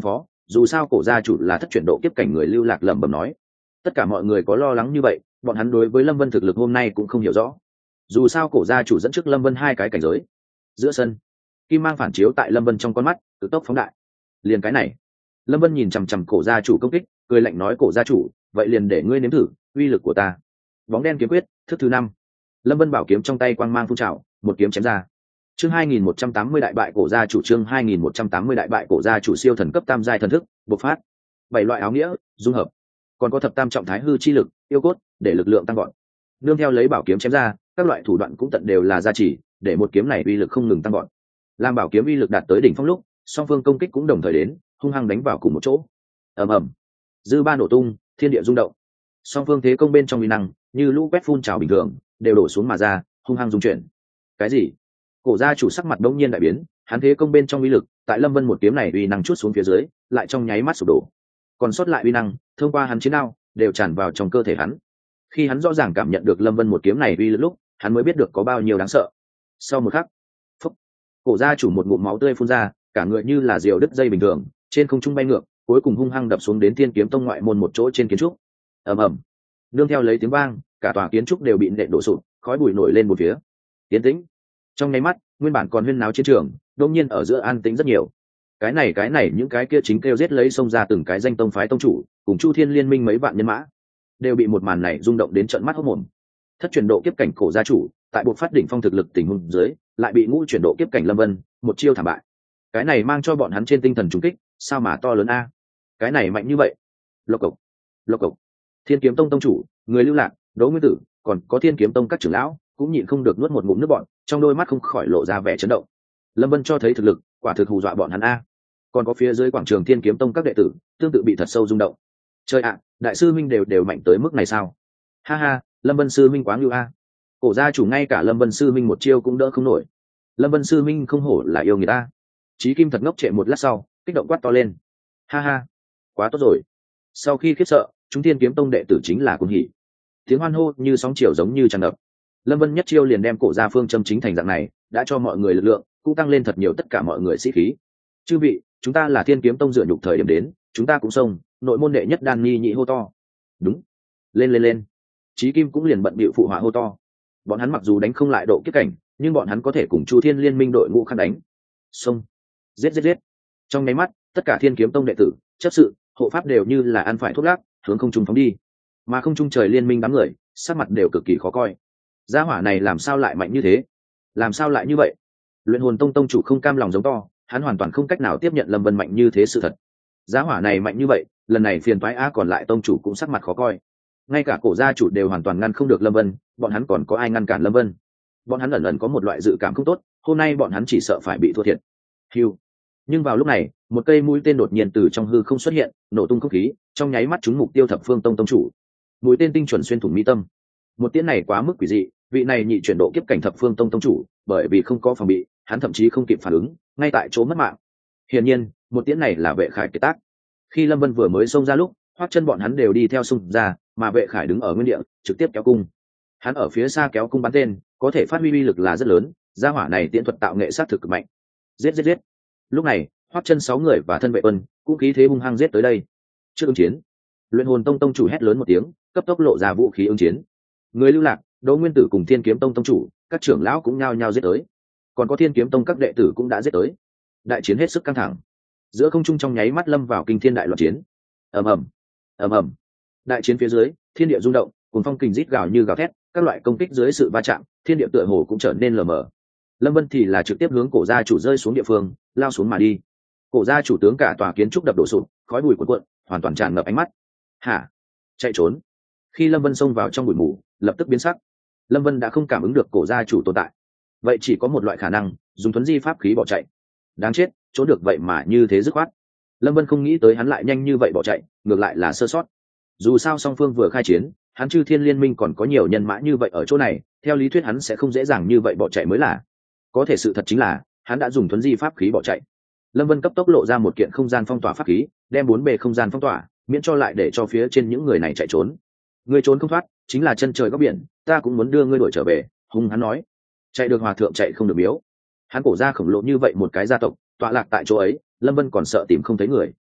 dù sao cổ gia chủ là thất chuyển độ kiếp cảnh người lưu lạc lẩm bẩm nói. Tất cả mọi người có lo lắng như vậy, bọn hắn đối với Lâm Vân thực lực hôm nay cũng không hiểu rõ. Dù sao cổ gia chủ dẫn trước Lâm Vân 2 cái cảnh giới. Giữa sân, kim mang phản chiếu tại Lâm Vân trong con mắt, cực tốc phóng đại. Liền cái này, Lâm Vân nhìn chằm chằm cổ gia chủ công kích, cười lạnh nói cổ gia chủ, vậy liền để ngươi nếm thử uy lực của ta. Bóng đen kiếm quyết, thức thứ 5. Lâm Vân bảo kiếm trong tay quang mang phun trào, một kiếm chém ra. Chương 2180 đại bại cổ gia chủ, chương 2180 đại bại cổ gia chủ, siêu thần cấp tam giai thần thức, bộc phát. 7 loại áo nghĩa, dung hợp. Còn có thập tam trọng thái hư chi lực, yêu cốt, để lực lượng tăng gọn. Nương theo lấy bảo kiếm chém ra, các loại thủ đoạn cũng tận đều là gia trì, để một kiếm này uy lực không ngừng tăng gọn. Làm bảo kiếm uy lực đạt tới đỉnh phong lúc, song phương công kích cũng đồng thời đến, hung hăng đánh vào cùng một chỗ. Ầm ầm, dư ba nổ tung, thiên địa rung động. Song phương thế công bên trong uy năng, như lũ quét phun trào bình thường, đều đổ xuống mà ra, hung hăng rung chuyển. Cái gì? Cổ gia chủ sắc mặt đống nhiên đại biến, hắn thế công bên trong uy lực, tại Lâm Vân một kiếm này uy năng chút xuống phía dưới, lại trong nháy mắt sụp đổ. Còn sót lại uy năng, thông qua hắn chiến đao, đều tràn vào trong cơ thể hắn. Khi hắn rõ ràng cảm nhận được Lâm Vân một kiếm này uy lực lúc, hắn mới biết được có bao nhiêu đáng sợ. Sau một khắc, phúc, cổ gia chủ một ngụm máu tươi phun ra, cả người như là diều đứt dây bình thường, trên không trung bay ngược, cuối cùng hung hăng đập xuống đến Thiên Kiếm Tông ngoại môn một chỗ trên kiến trúc. Ầm ầm, nương theo lấy tiếng vang, cả tòa kiến trúc đều bị nện đổ sụp, khói bụi nổi lên một phía. Tiến tĩnh. Trong nháy mắt, nguyên bản còn huyên náo chiến trường, đột nhiên ở giữa an tĩnh rất nhiều. Cái này những cái kia chính kêu giết lấy xông ra từng cái danh tông phái tông chủ, cùng Chu Thiên Liên Minh mấy vạn nhân mã, đều bị một màn này rung động đến trợn mắt hốt mồm. Thất chuyển độ kiếp cảnh cổ gia chủ, tại buộc phát đỉnh phong thực lực tình huống dưới, lại bị ngũ chuyển độ kiếp cảnh Lâm Vân một chiêu thảm bại. Cái này mang cho bọn hắn trên tinh thần trùng kích, sao mà to lớn a? Cái này mạnh như vậy. Lộc cộc. Thiên Kiếm Tông tông chủ, người lưu lạc, Đỗ Nguyên Tử, còn có Thiên Kiếm Tông các trưởng lão, cũng nhịn không được nuốt một ngụm nước bọt, trong đôi mắt không khỏi lộ ra vẻ chấn động. Lâm Vân cho thấy thực lực, quả thực hù dọa bọn hắn a. Còn có phía dưới quảng trường Thiên Kiếm Tông các đệ tử, tương tự bị thật sâu rung động. Trời ạ, đại sư minh đều mạnh tới mức này sao? Ha ha, Lâm Vân sư minh quá ngưu a. Cổ gia chủ ngay cả Lâm Vân sư minh một chiêu cũng đỡ không nổi. Lâm Vân sư minh không hổ là yêu người ta. Chí Kim thật ngốc trệ một lát sau, kích động quát to lên. Ha ha, quá tốt rồi. Sau khi khiếp sợ, chúng Thiên Kiếm Tông đệ tử chính là cuồng hỉ. Tiếng hoan hô như sóng chiều giống như tràn ngập. Lâm Vân nhất chiêu liền đem cổ gia phương châm chính thành dạng này, đã cho mọi người lực lượng, cũng tăng lên thật nhiều tất cả mọi người sĩ khí. Chư vị, chúng ta là Thiên Kiếm Tông dựa nhục thời điểm đến, chúng ta cũng xông, nội môn đệ nhất đan nghi nhị hô to. Đúng. Lên. Chí Kim cũng liền bận bịu phụ họa hô to. Bọn hắn mặc dù đánh không lại độ kiếp cảnh, nhưng bọn hắn có thể cùng Chu Thiên Liên Minh đội ngũ khăn đánh. Xông. Giết. Trong nháy mắt, tất cả Thiên Kiếm Tông đệ tử, chấp sự, hộ pháp đều như là ăn phải thuốc lắc, hướng không trung phóng đi. Mà không trung trời liên minh đám người, sắc mặt đều cực kỳ khó coi. Gia hỏa này làm sao lại mạnh như thế? Làm sao lại như vậy? Luyện Hồn Tông tông chủ không cam lòng giống to, hắn hoàn toàn không cách nào tiếp nhận Lâm Vân mạnh như thế sự thật. Gia hỏa này mạnh như vậy, lần này phiền toái á, còn lại tông chủ cũng sắc mặt khó coi. Ngay cả cổ gia chủ đều hoàn toàn ngăn không được Lâm Vân, bọn hắn còn có ai ngăn cản Lâm Vân? Bọn hắn ẩn ẩn có một loại dự cảm không tốt, hôm nay bọn hắn chỉ sợ phải bị thua thiệt. Hưu. Nhưng vào lúc này, một cây mũi tên đột nhiên từ trong hư không xuất hiện, nổ tung không khí, trong nháy mắt trúng mục tiêu Thập Phương Tông tông chủ. Mũi tên tinh chuẩn xuyên thủng mi tâm. Một tiễn này quá mức quỷ dị, vị này nhị chuyển độ kiếp cảnh Thập Phương Tông tông chủ, bởi vì không có phòng bị, hắn thậm chí không kịp phản ứng, ngay tại chỗ mất mạng. Hiển nhiên, một tiễn này là Vệ Khải kiệt tác. Khi Lâm Vân vừa mới xông ra lúc, Hoắc Chân bọn hắn đều đi theo xung ra, mà Vệ Khải đứng ở nguyên địa, trực tiếp kéo cung. Hắn ở phía xa kéo cung bắn tên, có thể phát huy uy lực là rất lớn, gia hỏa này tiễn thuật tạo nghệ sát thực cực mạnh. Giết. Lúc này, Hoắc Chân 6 người và thân vệ quân, cũng khí thế hung hăng giết tới đây. Trước ứng chiến, Luyện Hồn Tông tông chủ hét lớn một tiếng, cấp tốc lộ ra vũ khí ứng chiến. Người lưu lạc, Đỗ Nguyên Tử cùng Thiên Kiếm Tông tông chủ, các trưởng lão cũng nhao nhao giết tới. Còn có Thiên Kiếm Tông các đệ tử cũng đã giết tới. Đại chiến hết sức căng thẳng. Giữa không trung trong nháy mắt lâm vào kinh thiên đại loạn chiến. Ầm ầm. Đại chiến phía dưới, thiên địa rung động, cuồng phong kình rít gào như gào thét, các loại công kích dưới sự va chạm, thiên địa tựa hồ cũng trở nên lờ mờ. Lâm Vân thì là trực tiếp hướng cổ gia chủ rơi xuống địa phương, lao xuống mà đi. Cổ gia chủ tướng cả tòa kiến trúc đập đổ sụp, khói bụi cuồn cuộn, hoàn toàn tràn ngập ánh mắt. Hả? Chạy trốn. Khi Lâm Vân xông vào trong bụi mù, lập tức biến sắc. Lâm Vân đã không cảm ứng được cổ gia chủ tồn tại. Vậy chỉ có một loại khả năng, dùng thuấn di pháp khí bỏ chạy. Đáng chết, trốn được vậy mà như thế dứt khoát. Lâm Vân không nghĩ tới hắn lại nhanh như vậy bỏ chạy, ngược lại là sơ sót. Dù sao song phương vừa khai chiến, hắn Chư Thiên Liên Minh còn có nhiều nhân mã như vậy ở chỗ này, theo lý thuyết hắn sẽ không dễ dàng như vậy bỏ chạy mới là. Có thể sự thật chính là, hắn đã dùng thuấn di pháp khí bỏ chạy. Lâm Vân cấp tốc lộ ra một kiện không gian phong tỏa pháp khí, đem 4 bề không gian phong tỏa, miễn cho lại để cho phía trên những người này chạy trốn. Người trốn không thoát, chính là chân trời góc biển, ta cũng muốn đưa ngươi đuổi trở về, hung hắn nói. Chạy được hòa thượng chạy không được miếu. Hắn cổ ra khổng lồ như vậy một cái gia tộc, tọa lạc tại chỗ ấy, Lâm Vân còn sợ tìm không thấy người.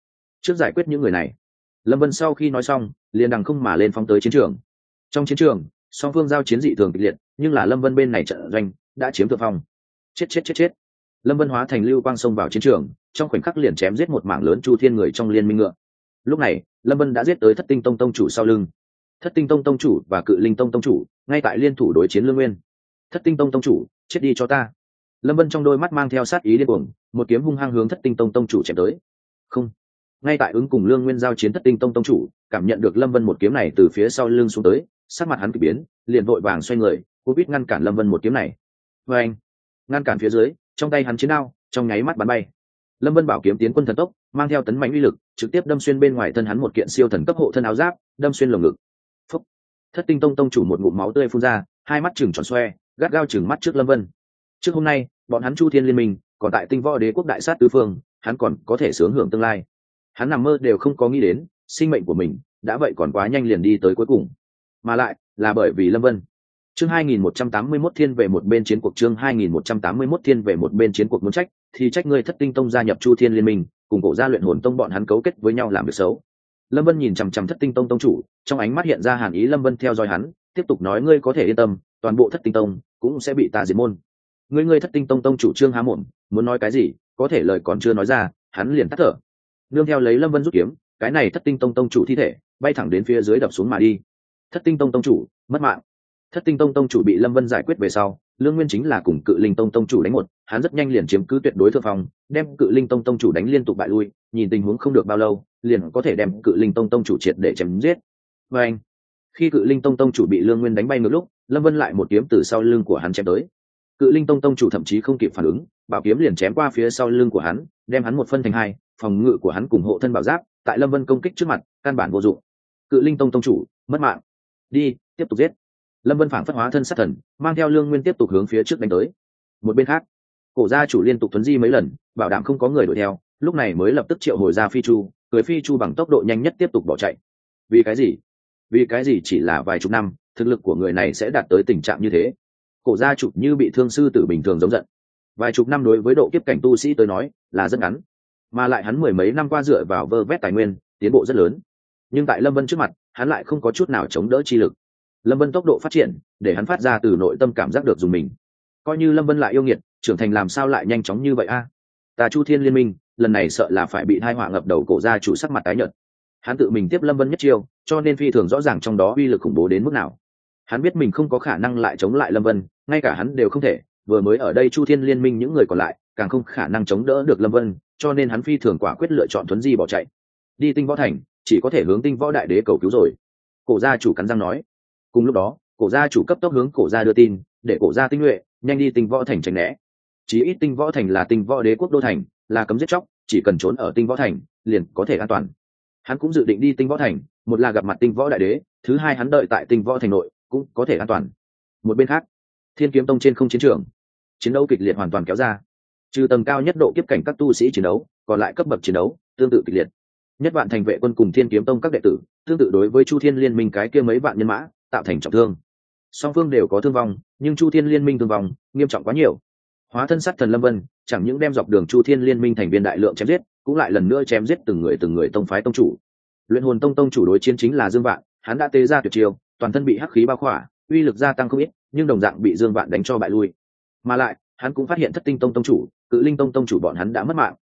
trước giải quyết những người này. Lâm Vân sau khi nói xong liền đằng không mà lên phóng tới chiến trường. Trong chiến trường song phương giao chiến dị thường kịch liệt, nhưng là Lâm Vân bên này trận doanh đã chiếm thượng phong. Chết. Lâm Vân hóa thành lưu quang xông vào chiến trường, trong khoảnh khắc liền chém giết một mảng lớn Chu Thiên người trong liên minh ngựa. Lúc này Lâm Vân đã giết tới Thất Tinh Tông tông chủ sau lưng. Thất Tinh Tông tông chủ và Cự Linh Tông tông chủ ngay tại liên thủ đối chiến Lương Nguyên. Thất Tinh Tông tông chủ, chết đi cho ta. Lâm Vân trong đôi mắt mang theo sát ý điên cuồng, một kiếm hung hăng hướng Thất Tinh Tông tông chủ chém tới. Không. Ngay tại ứng cùng Lương Nguyên giao chiến Thất Tinh Tông tông chủ cảm nhận được Lâm Vân một kiếm này từ phía sau lưng xuống tới, sắc mặt hắn kỳ biến, liền vội vàng xoay người, cố biết ngăn cản Lâm Vân một kiếm này. Và anh, ngăn cản phía dưới, trong tay hắn chiến đao trong nháy mắt bắn bay. Lâm Vân bảo kiếm tiến quân thần tốc, mang theo tấn mạnh uy lực, trực tiếp đâm xuyên bên ngoài thân hắn một kiện siêu thần cấp hộ thân áo giáp, đâm xuyên lồng ngực. Phúc. Thất Tinh Tông tông chủ một ngụm máu tươi phun ra, hai mắt trừng tròn xoe, gắt gao trừng mắt trước Lâm Vân. Trước hôm nay, bọn hắn Chu Thiên liên minh, còn tại Tinh Võ Đế quốc đại sát tứ phương, hắn còn có thể sướng hưởng tương lai. Hắn nằm mơ đều không có nghĩ đến, sinh mệnh của mình đã vậy còn quá nhanh liền đi tới cuối cùng. Mà lại, là bởi vì Lâm Vân. Chương 2181 thiên về một bên chiến cuộc, chương 2181 thiên về một bên chiến cuộc, muốn trách thì trách ngươi Thất Tinh Tông gia nhập Chu Thiên liên minh, cùng Cổ gia Luyện Hồn Tông bọn hắn cấu kết với nhau làm việc xấu. Lâm Vân nhìn chằm chằm Thất Tinh Tông tông chủ, trong ánh mắt hiện ra hàn ý. Lâm Vân theo dõi hắn, tiếp tục nói, ngươi có thể yên tâm, toàn bộ Thất Tinh Tông cũng sẽ bị ta diệt môn. Ngươi Thất Tinh Tông tông chủ Trương há mồm, muốn nói cái gì, có thể lời còn chưa nói ra, hắn liền tắt thở. Nương theo lấy Lâm Vân rút kiếm, cái này Thất Tinh Tông tông chủ thi thể bay thẳng đến phía dưới đập xuống mà đi. Thất Tinh Tông tông chủ mất mạng. Thất Tinh Tông tông chủ bị Lâm Vân giải quyết về sau, Lương Nguyên chính là cùng Cự Linh Tông tông chủ đánh một, hắn rất nhanh liền chiếm cứ tuyệt đối thượng phong, đem Cự Linh Tông tông chủ đánh liên tục bại lui, nhìn tình huống không được bao lâu, liền có thể đem Cự Linh Tông tông chủ triệt để chém giết. Và anh, khi Cự Linh Tông tông chủ bị Lương Nguyên đánh bay ngược lúc, Lâm Vân lại một kiếm từ sau lưng của hắn chém tới. Cự Linh Tông tông chủ thậm chí không kịp phản ứng, bảo kiếm liền chém qua phía sau lưng của hắn, đem hắn một phân thành hai, phòng ngự của hắn cùng hộ thân bảo giáp, tại Lâm Vân công kích trước mặt, căn bản vô dụng. Cự Linh Tông tông chủ mất mạng. Đi, tiếp tục giết. Lâm Vân phảng phất hóa thân sát thần, mang theo Lương Nguyên tiếp tục hướng phía trước đánh tới. Một bên khác, Cổ gia chủ liên tục tuấn di mấy lần, bảo đảm không có người đuổi theo, lúc này mới lập tức triệu hồi ra Phi Chu, cưỡi Phi Chu bằng tốc độ nhanh nhất tiếp tục bỏ chạy. Vì cái gì? Vì cái gì chỉ là vài chục năm, thực lực của người này sẽ đạt tới tình trạng như thế? Cổ gia chủ như bị thương sư tử bình thường giống giận. Vài chục năm đối với độ kiếp cảnh tu sĩ tới nói là rất ngắn, mà lại hắn mười mấy năm qua dựa vào vơ vét tài nguyên, tiến bộ rất lớn. Nhưng tại Lâm Vân trước mặt, hắn lại không có chút nào chống đỡ chi lực. Lâm Vân tốc độ phát triển để hắn phát ra từ nội tâm cảm giác được dùng mình. Coi như Lâm Vân lại yêu nghiệt, trưởng thành làm sao lại nhanh chóng như vậy a? Ta Chu Thiên liên minh lần này sợ là phải bị tai họa ngập đầu. Cổ gia chủ sắc mặt tái nhợt. Hắn tự mình tiếp Lâm Vân nhất chiêu, cho nên phi thường rõ ràng trong đó uy lực khủng bố đến mức nào. Hắn biết mình không có khả năng lại chống lại Lâm Vân, ngay cả hắn đều không thể, vừa mới ở đây Chu Thiên liên minh những người còn lại càng không khả năng chống đỡ được Lâm Vân, cho nên hắn phi thường quả quyết lựa chọn thuấn di bỏ chạy. Đi Tinh Võ thành, chỉ có thể hướng Tinh Võ đại đế cầu cứu rồi. Cổ gia chủ cắn răng nói. Cùng lúc đó, Cổ gia chủ cấp tốc hướng Cổ gia đưa tin, để Cổ gia tinh nhuệ nhanh đi Tinh Võ thành tránh né. Chí ít Tinh Võ thành là Tinh Võ đế quốc đô thành, là cấm giết chóc, chỉ cần trốn ở Tinh Võ thành liền có thể an toàn. Hắn cũng dự định đi Tinh Võ thành, một là gặp mặt Tinh Võ đại đế, thứ hai hắn đợi tại Tinh Võ thành nội cũng có thể an toàn. Một bên khác, Thiên Kiếm Tông trên không chiến trường, chiến đấu kịch liệt hoàn toàn kéo ra. Trừ tầng cao nhất độ kiếp cảnh các tu sĩ chiến đấu, còn lại cấp bậc chiến đấu tương tự kịch liệt. Nhất Vạn thành vệ quân cùng Thiên Kiếm Tông các đệ tử, tương tự đối với Chu Thiên liên minh cái kia mấy vạn nhân mã, tạo thành trọng thương. Song phương đều có thương vong, nhưng Chu Thiên liên minh thương vong nghiêm trọng quá nhiều. Hóa thân sát thần Lâm Vân chẳng những đem dọc đường Chu Thiên liên minh thành viên đại lượng chém giết, cũng lại lần nữa chém giết từng người tông phái tông chủ. Luyện Hồn Tông tông chủ đối chiến chính là Dương Vạn, hắn đã tế ra tuyệt chiêu, toàn thân bị hắc khí bao khỏa, uy lực gia tăng không ít, nhưng đồng dạng bị Dương Vạn đánh cho bại lui. Mà lại, hắn cũng phát hiện Thất Tinh Tông tông chủ, Cự Linh Tông tông chủ bọn hắn đã mất mạng.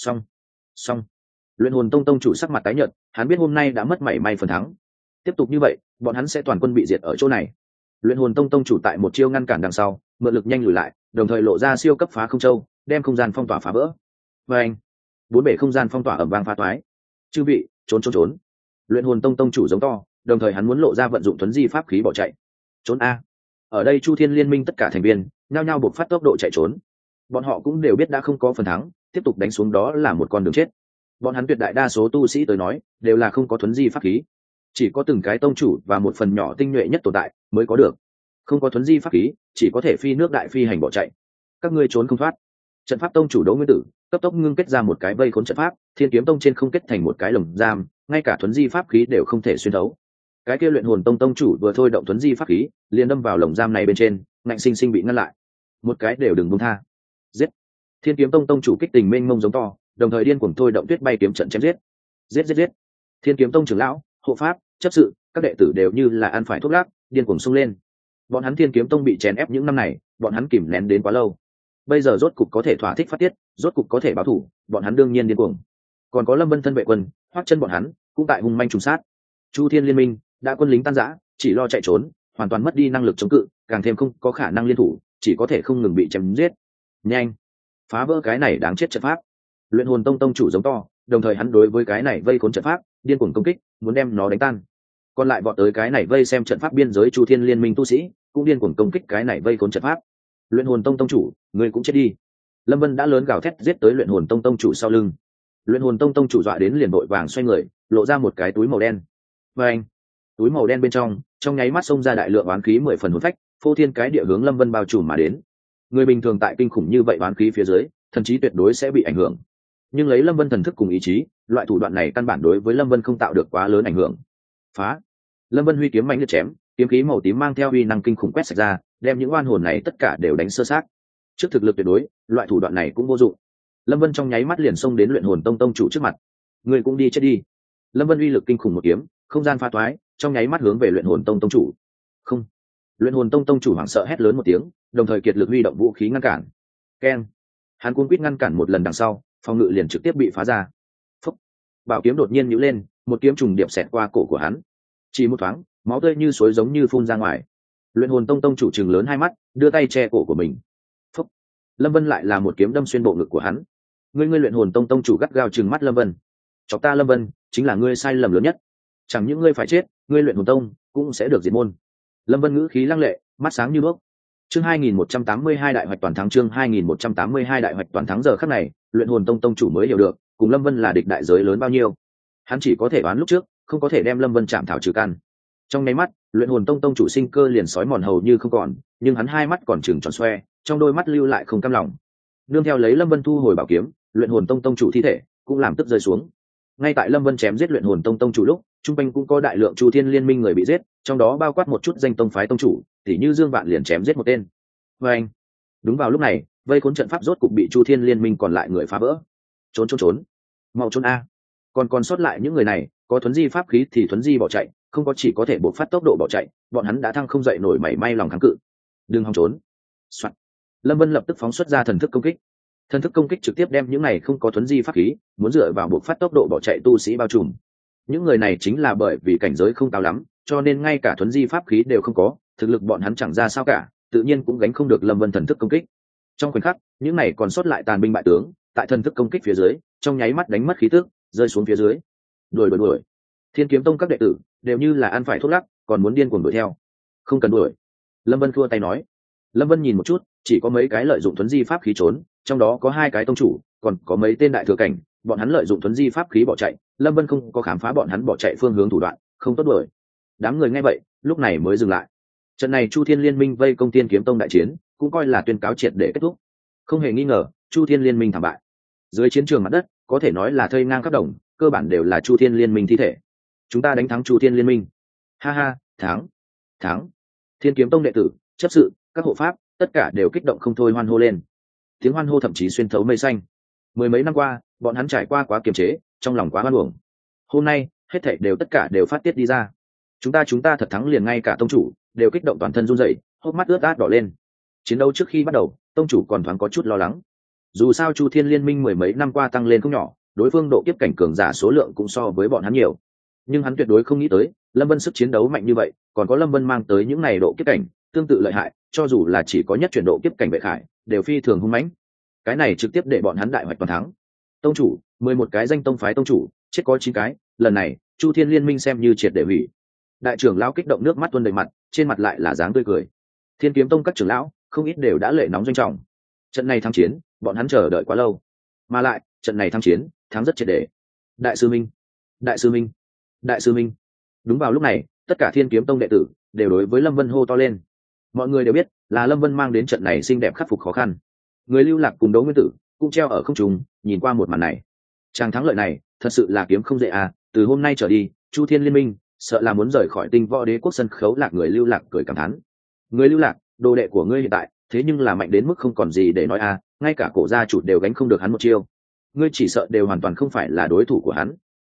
Xong. Luyện Hồn Tông tông chủ sắc mặt tái nhợt, hắn biết hôm nay đã mất mảy may phần thắng. Tiếp tục như vậy, bọn hắn sẽ toàn quân bị diệt ở chỗ này. Luyện Hồn Tông tông chủ tại một chiêu ngăn cản đằng sau, mượn lực nhanh lùi lại, đồng thời lộ ra siêu cấp phá không châu, đem không gian phong tỏa phá vỡ. Và anh, bốn bể không gian phong tỏa ầm vang phá toái. Chư vị, trốn. Luyện Hồn Tông tông chủ giống to, đồng thời hắn muốn lộ ra vận dụng thuấn di pháp khí bỏ chạy. Trốn a! Ở đây Chu Thiên liên minh tất cả thành viên nhao nhao buộc phát tốc độ chạy trốn. Bọn họ cũng đều biết đã không có phần thắng, tiếp tục đánh xuống đó là một con đường chết. Bọn hắn tuyệt đại đa số tu sĩ tới nói đều là không có thuấn di pháp khí, chỉ có từng cái tông chủ và một phần nhỏ tinh nhuệ nhất tồn tại mới có được. Không có thuấn di pháp khí, chỉ có thể phi nước đại phi hành bỏ chạy. Các ngươi trốn không thoát. Trận pháp tông chủ Đỗ Nguyên Tử cấp tốc ngưng kết ra một cái vây khốn trận pháp, Thiên Kiếm Tông trên không kết thành một cái lồng giam, ngay cả thuấn di pháp khí đều không thể xuyên thấu. Cái kia Luyện Hồn Tông tông chủ vừa thôi động thuấn di pháp khí, liền đâm vào lồng giam này bên trên, ngạnh sinh sinh bị ngăn lại. Một cái đều đừng buông tha. Giết! Thiên Kiếm Tông tông chủ kích tình mênh mông giống to, đồng thời điên cuồng thôi động tuyết bay kiếm trận chém giết. Giết. Thiên Kiếm Tông trưởng lão, hộ pháp, chấp sự, các đệ tử đều như là ăn phải thuốc lắc, điên cuồng xông lên. Bọn hắn Thiên Kiếm Tông bị chèn ép những năm này, bọn hắn kìm nén đến quá lâu, bây giờ rốt cục có thể thỏa thích phát tiết, rốt cục có thể báo thù, bọn hắn đương nhiên điên cuồng. Còn có Lâm Vân thân vệ quân, Hoắc Chân bọn hắn cũng tại hung manh trùng sát. Chu Thiên liên minh đã quân lính tan rã, chỉ lo chạy trốn, hoàn toàn mất đi năng lực chống cự, càng thêm không có khả năng liên thủ, chỉ có thể không ngừng bị chém giết. Nhanh, phá vỡ cái này đáng chết trận pháp. Luyện Hồn Tông tông chủ giống to, đồng thời hắn đối với cái này vây khốn trận pháp điên cuồng công kích, muốn đem nó đánh tan. Còn lại vọt tới cái này vây xem trận pháp biên giới Chu Thiên liên minh tu sĩ cũng điên cuồng công kích cái này vây khốn trận pháp. Luyện Hồn Tông tông chủ, ngươi cũng chết đi. Lâm Vân đã lớn gào thét giết tới Luyện Hồn Tông tông chủ sau lưng. Luyện Hồn Tông tông chủ dọa đến liền vội vàng xoay người, lộ ra một cái túi màu đen. Và anh, túi màu đen bên trong nháy mắt xông ra đại lượng oán khí 10 phần hồn phách, phô thiên cái địa hướng Lâm Vân bao trùm mà đến. Người bình thường tại kinh khủng như vậy oán khí phía dưới, thần trí tuyệt đối sẽ bị ảnh hưởng. Nhưng lấy Lâm Vân thần thức cùng ý chí, loại thủ đoạn này căn bản đối với Lâm Vân không tạo được quá lớn ảnh hưởng. Phá! Lâm Vân huy kiếm mạnh liệt chém, kiếm khí màu tím mang theo uy năng kinh khủng quét sạch ra, đem những oan hồn này tất cả đều đánh sơ xác. Trước thực lực tuyệt đối, loại thủ đoạn này cũng vô dụng. Lâm Vân trong nháy mắt liền xông đến Luyện Hồn Tông tông chủ trước mặt. Người cũng đi chết đi. Lâm Vân uy lực kinh khủng một kiếm, không gian pha toái, trong nháy mắt hướng về Luyện Hồn Tông tông chủ. Không! Luyện Hồn Tông tông chủ hoảng sợ hét lớn một tiếng, đồng thời kiệt lực huy động vũ khí ngăn cản. Keng! Hắn cuốn quýt ngăn cản một lần đằng sau, phòng ngự liền trực tiếp bị phá ra. Phúc! Bảo kiếm đột nhiên nhíu lên, một kiếm trùng điệp xẹt qua cổ của hắn. Chỉ một thoáng, máu tươi như suối giống như phun ra ngoài. Luyện Hồn Tông tông chủ trừng lớn hai mắt, đưa tay che cổ của mình. Phúc! Lâm Vân lại là một kiếm đâm xuyên bộ ngực của hắn. Ngươi Luyện Hồn Tông tông chủ gắt gao trừng mắt Lâm Vân. Chọc ta Lâm Vân, chính là ngươi sai lầm lớn nhất. Chẳng những ngươi phải chết, ngươi Luyện Hồn Tông cũng sẽ được diệt môn. Lâm Vân ngữ khí lăng lệ, mắt sáng như đuốc. Chương 2182 đại hoạch toàn thắng, chương 2182 đại hoạch toàn thắng. Giờ khắc này, Luyện Hồn Tông tông chủ mới hiểu được, cùng Lâm Vân là địch đại giới lớn bao nhiêu. Hắn chỉ có thể đoán lúc trước, không có thể đem Lâm Vân chạm thảo trừ căn. Trong nháy mắt, Luyện Hồn Tông tông chủ sinh cơ liền sói mòn hầu như không còn, nhưng hắn hai mắt còn trừng tròn xoe, trong đôi mắt lưu lại không cam lòng. Nương theo lấy Lâm Vân thu hồi bảo kiếm, Luyện Hồn Tông tông chủ thi thể cũng làm tức rơi xuống. Ngay tại Lâm Vân chém giết Luyện Hồn Tông tông chủ lúc, trung quanh cũng có đại lượng Chu Thiên liên minh người bị giết, trong đó bao quát một chút danh tông phái tông chủ, tỉ như Dương Vạn liền chém giết một tên. Và anh, đúng vào lúc này, vây khốn trận pháp rốt cục bị Chu Thiên liên minh còn lại người phá vỡ. Trốn, mau trốn a! Còn sót lại những người này, có thuấn di pháp khí thì thuấn di bỏ chạy, không có chỉ có thể buộc phát tốc độ bỏ chạy, bọn hắn đã thăng không dậy nổi mảy may lòng kháng cự. Đừng hòng trốn! Soạn. Lâm Vân lập tức phóng xuất ra thần thức công kích. Thần thức công kích trực tiếp đem những này không có thuấn di pháp khí, muốn dựa vào buộc phát tốc độ bỏ chạy tu sĩ bao trùm. Những người này chính là bởi vì cảnh giới không cao lắm, cho nên ngay cả thuấn di pháp khí đều không có, thực lực bọn hắn chẳng ra sao cả, tự nhiên cũng gánh không được Lâm Vân thần thức công kích. Trong khoảnh khắc, những này còn sót lại tàn binh bại tướng, tại thần thức công kích phía dưới, trong nháy mắt đánh mất khí tức, rơi xuống phía dưới. Đuổi. Thiên Kiếm Tông các đệ tử đều như là ăn phải thuốc lắc, còn muốn điên cuồng đuổi theo. Không cần đuổi. Lâm Vân thua tay nói. Lâm Vân nhìn một chút, chỉ có mấy cái lợi dụng thuấn di pháp khí trốn, trong đó có 2 cái tông chủ, còn có mấy tên đại thừa cảnh, bọn hắn lợi dụng thuấn di pháp khí bỏ chạy. Lâm Vân không có khám phá bọn hắn bỏ chạy phương hướng thủ đoạn, không tốt đuổi. Đám người nghe vậy, lúc này mới dừng lại. Trận này Chu Thiên liên minh vây công Thiên Kiếm Tông đại chiến, cũng coi là tuyên cáo triệt để kết thúc. Không hề nghi ngờ, Chu Thiên liên minh thảm bại. Dưới chiến trường mặt đất, có thể nói là thây ngang khắp đồng, cơ bản đều là Chu Thiên liên minh thi thể. Chúng ta đánh thắng Chu Thiên liên minh. Ha ha, thắng. Thiên Kiếm Tông đệ tử, chấp sự, các hộ pháp, tất cả đều kích động không thôi hoan hô lên. Tiếng hoan hô thậm chí xuyên thấu mây xanh. Mười mấy năm qua, bọn hắn trải qua quá kiềm chế, trong lòng quá hoan uổng. Hôm nay, hết thảy đều tất cả đều phát tiết đi ra. Chúng ta thật thắng liền, ngay cả tông chủ đều kích động toàn thân run rẩy, hốc mắt ướt át đỏ lên. Chiến đấu trước khi bắt đầu, tông chủ còn thoáng có chút lo lắng. Dù sao Chu Thiên liên minh mười mấy năm qua tăng lên không nhỏ, đối phương độ kiếp cảnh cường giả số lượng cũng so với bọn hắn nhiều. Nhưng hắn tuyệt đối không nghĩ tới, Lâm Vân sức chiến đấu mạnh như vậy, còn có Lâm Vân mang tới những này độ kiếp cảnh tương tự lợi hại, cho dù là chỉ có nhất chuyển độ kiếp cảnh Vệ Khải, đều phi thường hung mãnh. Cái này trực tiếp để bọn hắn đại hoạch toàn thắng. Tông chủ, 11 cái danh tông phái tông chủ, chết có 9 cái, lần này, Chu Thiên liên minh xem như triệt để hủy. Đại trưởng lão kích động nước mắt tuôn đầy mặt, trên mặt lại là dáng tươi cười. Thiên Kiếm Tông các trưởng lão, không ít đều đã lệ nóng doanh trọng. Trận này thắng chiến, bọn hắn chờ đợi quá lâu. Mà lại, trận này thắng chiến, thắng rất triệt để. Đại sư minh. Đúng vào lúc này, tất cả Thiên Kiếm Tông đệ tử đều đối với Lâm Vân hô to lên. Mọi người đều biết, là Lâm Vân mang đến trận này xinh đẹp khắc phục khó khăn. Người lưu lạc cùng Đấu Nguyên Tử cũng treo ở không trung, nhìn qua một màn này. Tràng thắng lợi này, thật sự là kiếm không dễ à, từ hôm nay trở đi, Chu Thiên liên minh sợ là muốn rời khỏi Tinh Võ Đế quốc sân khấu. Lạc người lưu lạc cười cảm thán. Người lưu lạc, đồ đệ của ngươi hiện tại, thế nhưng là mạnh đến mức không còn gì để nói à, ngay cả cổ gia chủ đều gánh không được hắn một chiêu. Ngươi chỉ sợ đều hoàn toàn không phải là đối thủ của hắn.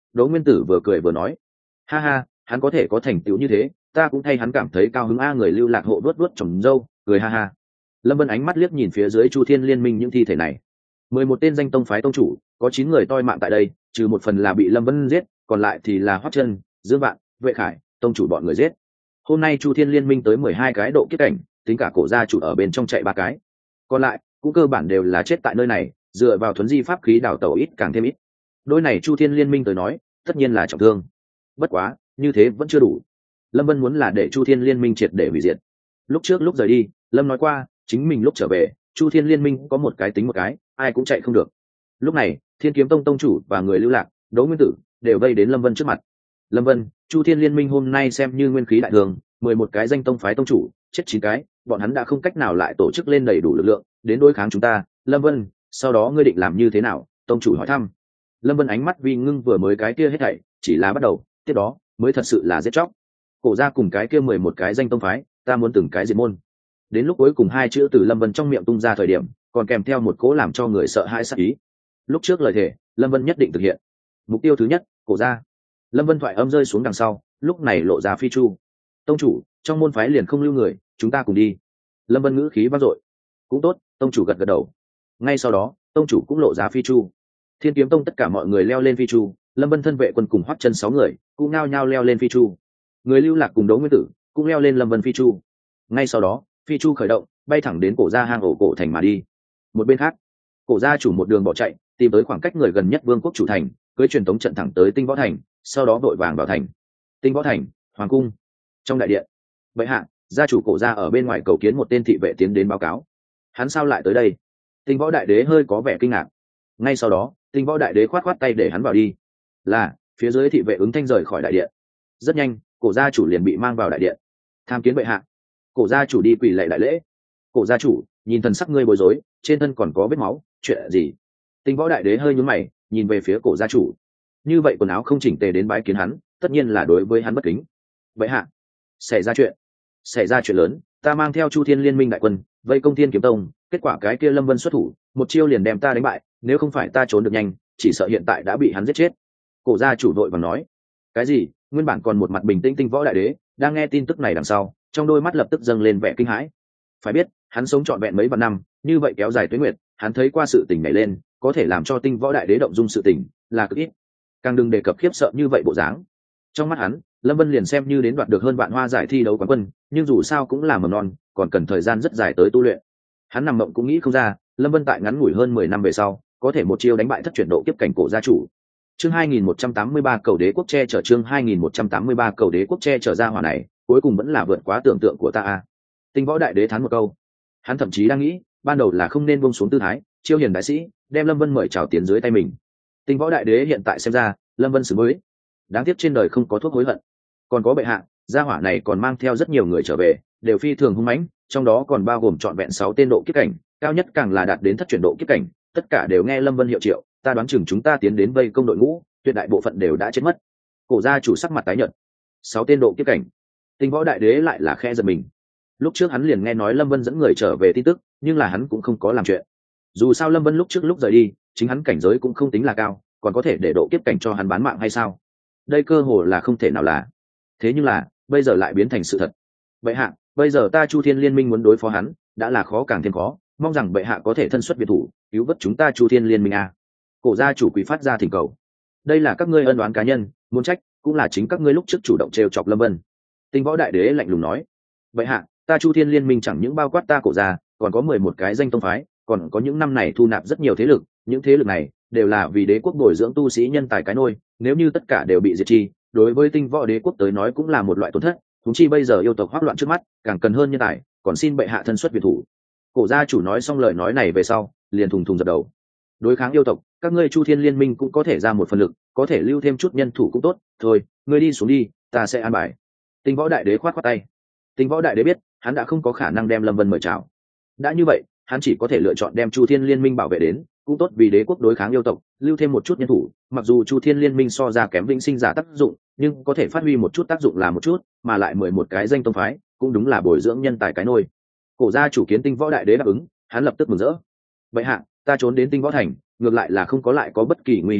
Đỗ Nguyên Tử vừa cười vừa nói, ha ha, hắn có thể có thành tựu như thế, ta cũng thay hắn cảm thấy cao hứng a. Người lưu lạc hộ đuốt đuốt trồng dâu cười ha ha. Lâm Vân ánh mắt liếc nhìn phía dưới Chu Thiên Liên minh những thi thể này. 11 tên danh tông phái tông chủ, có 9 người toi mạng tại đây, trừ một phần là bị Lâm Vân giết, còn lại thì là Hoắc Chân, Dương Vạn, Vệ Khải, tông chủ bọn người giết. Hôm nay Chu Thiên Liên minh tới 12 cái độ kiếp cảnh, tính cả cổ gia chủ ở bên trong chạy 3 cái. Còn lại cũng cơ bản đều là chết tại nơi này, dựa vào thuần di pháp khí đào tẩu ít càng thêm ít. Đôi này Chu Thiên Liên minh tới nói, tất nhiên là trọng thương. Bất quá, như thế vẫn chưa đủ. Lâm Vân muốn là để Chu Thiên Liên minh triệt để hủy diệt. Lúc rời đi, Lâm nói qua, chính mình lúc trở về, Chu Thiên Liên minh có một cái tính một cái, ai cũng chạy không được. Lúc này, Thiên Kiếm Tông tông chủ và người lưu lạc, Đỗ Nguyên Tử, đều vây đến Lâm Vân trước mặt. Lâm Vân, Chu Thiên Liên minh hôm nay xem như nguyên khí đại thường, 11 cái danh tông phái tông chủ, chết 9 cái, bọn hắn đã không cách nào lại tổ chức lên đầy đủ lực lượng đến đối kháng chúng ta. Lâm Vân, sau đó ngươi định làm như thế nào? Tông chủ hỏi thăm. Lâm Vân ánh mắt vi ngưng, vừa mới cái kia hết thảy chỉ là bắt đầu, tiếp đó mới thật sự là giết chóc. Cổ ra cùng cái kia 11 cái danh tông phái, ta muốn từng cái diệt môn. Đến lúc cuối cùng 2 chữ từ Lâm Vân trong miệng tung ra thời điểm, còn kèm theo một cỗ làm cho người sợ hãi sát ý. Lúc trước lời thề, Lâm Vân nhất định thực hiện. Mục tiêu thứ nhất, cổ ra. Lâm Vân thoại âm rơi xuống đằng sau, lúc này lộ ra phi chu. Tông chủ, trong môn phái liền không lưu người, chúng ta cùng đi. Lâm Vân ngữ khí vang dội. Cũng tốt, tông chủ gật gật đầu. Ngay sau đó, tông chủ cũng lộ ra phi chu. Thiên Kiếm Tông tất cả mọi người leo lên phi chu, Lâm Vân thân vệ quân cùng Hoắc Chân 6 người cũng nao nhao leo lên phi chu. Người lưu lạc cùng Đỗ Nguyên Tử cũng leo lên Lâm Vân phi chu. Ngay sau đó, phi chu khởi động, bay thẳng đến cổ gia hang ổ cổ thành mà đi. Một bên khác, cổ gia chủ một đường bỏ chạy, tìm tới khoảng cách người gần nhất Vương quốc chủ thành, cưỡi truyền tống trận thẳng tới Tinh Võ thành, sau đó vội vàng vào thành. Tinh Võ thành, hoàng cung. Trong đại điện, bệ hạ, gia chủ cổ gia ở bên ngoài cầu kiến một tên thị vệ tiến đến báo cáo. Hắn sao lại tới đây? Tinh Võ đại đế hơi có vẻ kinh ngạc. Ngay sau đó, Tinh Võ đại đế khoát khoát tay để hắn vào đi. Là, phía dưới thị vệ ứng thanh rời khỏi đại điện. Rất nhanh, cổ gia chủ liền bị mang vào đại điện. Tham kiến bệ hạ. Cổ gia chủ đi quỳ lạy đại lễ. Cổ gia chủ, nhìn thần sắc ngươi bối rối, trên thân còn có vết máu, chuyện gì? Tinh Võ đại đế hơi nhướng mày, nhìn về phía cổ gia chủ. Như vậy quần áo không chỉnh tề đến bái kiến hắn, tất nhiên là đối với hắn bất kính. Bệ hạ, xảy ra chuyện lớn, ta mang theo Chu Thiên Liên minh đại quân vây công Thiên Kiếm Tông, kết quả cái kia Lâm Vân xuất thủ, một chiêu liền đem ta đánh bại, nếu không phải ta trốn được nhanh, chỉ sợ hiện tại đã bị hắn giết chết. Cổ gia chủ đội vàng nói. Cái gì? Nguyên bản còn một mặt bình tĩnh Tinh Võ đại đế, đang nghe tin tức này đằng sau, trong đôi mắt lập tức dâng lên vẻ kinh hãi. Phải biết, hắn sống trọn vẹn mấy vạn năm, như vậy kéo dài tuế nguyệt, hắn thấy qua sự tình này lên, có thể làm cho Tinh Võ đại đế động dung sự tình, là cực ít. Càng đừng đề cập khiếp sợ như vậy bộ dáng. Trong mắt hắn, Lâm Vân liền xem như đến đoạt được hơn vạn hoa giải thi đấu quán quân, nhưng dù sao cũng là mầm non, còn cần thời gian rất dài tới tu luyện. Hắn nằm mộng cũng nghĩ không ra, Lâm Vân tại ngắn ngủi hơn 10 năm về sau, có thể một chiêu đánh bại thất chuyển độ kiếp cảnh cổ gia chủ. Chương 2183 cầu đế quốc che chở, chương 2183 cầu đế quốc che chở ra hỏa này, cuối cùng vẫn là vượt quá tưởng tượng của ta a. Tinh Võ đại đế thán một câu. Hắn thậm chí đang nghĩ, ban đầu là không nên buông xuống tư thái, chiêu hiền đại sĩ, đem Lâm Vân mời chào tiến dưới tay mình. Tinh Võ đại đế hiện tại xem ra, Lâm Vân xứng mới. Đáng tiếc trên đời không có thuốc hối hận. Còn có bệ hạ, gia hỏa này còn mang theo rất nhiều người trở về, đều phi thường hung mãnh, trong đó còn bao gồm trọn vẹn 6 tên độ kiếp cảnh, cao nhất càng là đạt đến thất chuyển độ kiếp cảnh, tất cả đều nghe Lâm Vân hiệu triệu, ta đoán chừng chúng ta tiến đến vây công đội ngũ, tuyệt đại bộ phận đều đã chết mất. Cổ gia chủ sắc mặt tái nhợt. 6 tên độ kiếp cảnh. Tinh Võ đại đế lại là khe giật mình. Lúc trước hắn liền nghe nói Lâm Vân dẫn người trở về tin tức, nhưng là hắn cũng không có làm chuyện. Dù sao Lâm Vân lúc trước lúc rời đi, chính hắn cảnh giới cũng không tính là cao, còn có thể để độ kiếp cảnh cho hắn bán mạng hay sao? Đây cơ hồ là không thể nào là. Thế nhưng là, bây giờ lại biến thành sự thật. Bệ hạ, bây giờ ta Chu Thiên Liên minh muốn đối phó hắn, đã là khó càng thêm khó, mong rằng bệ hạ có thể thân xuất biệt thủ, cứu vớt chúng ta Chu Thiên Liên minh a. Cổ gia chủ quỳ phát ra thỉnh cầu. Đây là các ngươi ân oán cá nhân, muốn trách cũng là chính các ngươi lúc trước chủ động trêu chọc Lâm Vân. Tinh Võ đại đế lạnh lùng nói. Bệ hạ, ta Chu Thiên Liên minh chẳng những bao quát ta cổ gia, còn có 11 cái danh tông phái, còn có những năm này thu nạp rất nhiều thế lực, những thế lực này đều là vì đế quốc bồi dưỡng tu sĩ nhân tài cái nôi, nếu như tất cả đều bị diệt chi, đối với Tinh Võ đế quốc tới nói cũng là một loại tổn thất, chúng chi bây giờ yêu tộc hoắc loạn trước mắt, càng cần hơn nhân tài, còn xin bệ hạ thân xuất biệt thủ. Cổ gia chủ nói xong lời nói này về sau, liền thùng thùng dập đầu. Đối kháng yêu tộc, các ngươi Chu Thiên Liên minh cũng có thể ra một phần lực, có thể lưu thêm chút nhân thủ cũng tốt, thôi, ngươi đi xuống đi, ta sẽ an bài. Tinh Võ đại đế khoát khoát tay. Tinh Võ đại đế biết, hắn đã không có khả năng đem Lâm Vân mời chào. Đã như vậy, hắn chỉ có thể lựa chọn đem Chu Thiên Liên minh bảo vệ đến, cũng tốt vì đế quốc đối kháng yêu tộc, lưu thêm một chút nhân thủ, mặc dù Chu Thiên Liên minh so ra kém vĩnh sinh giả tác dụng, nhưng có thể phát huy một chút tác dụng là một chút, mà lại 11 cái danh tông phái, cũng đúng là bồi dưỡng nhân tài cái nôi. Cổ gia chủ kiến Tinh Võ đại đế đáp ứng, hắn lập tức mừng rỡ. Vậy hạ, ta trốn đến Tinh Võ thành, ngược lại là không có lại có bất kỳ nguy hiểm nào,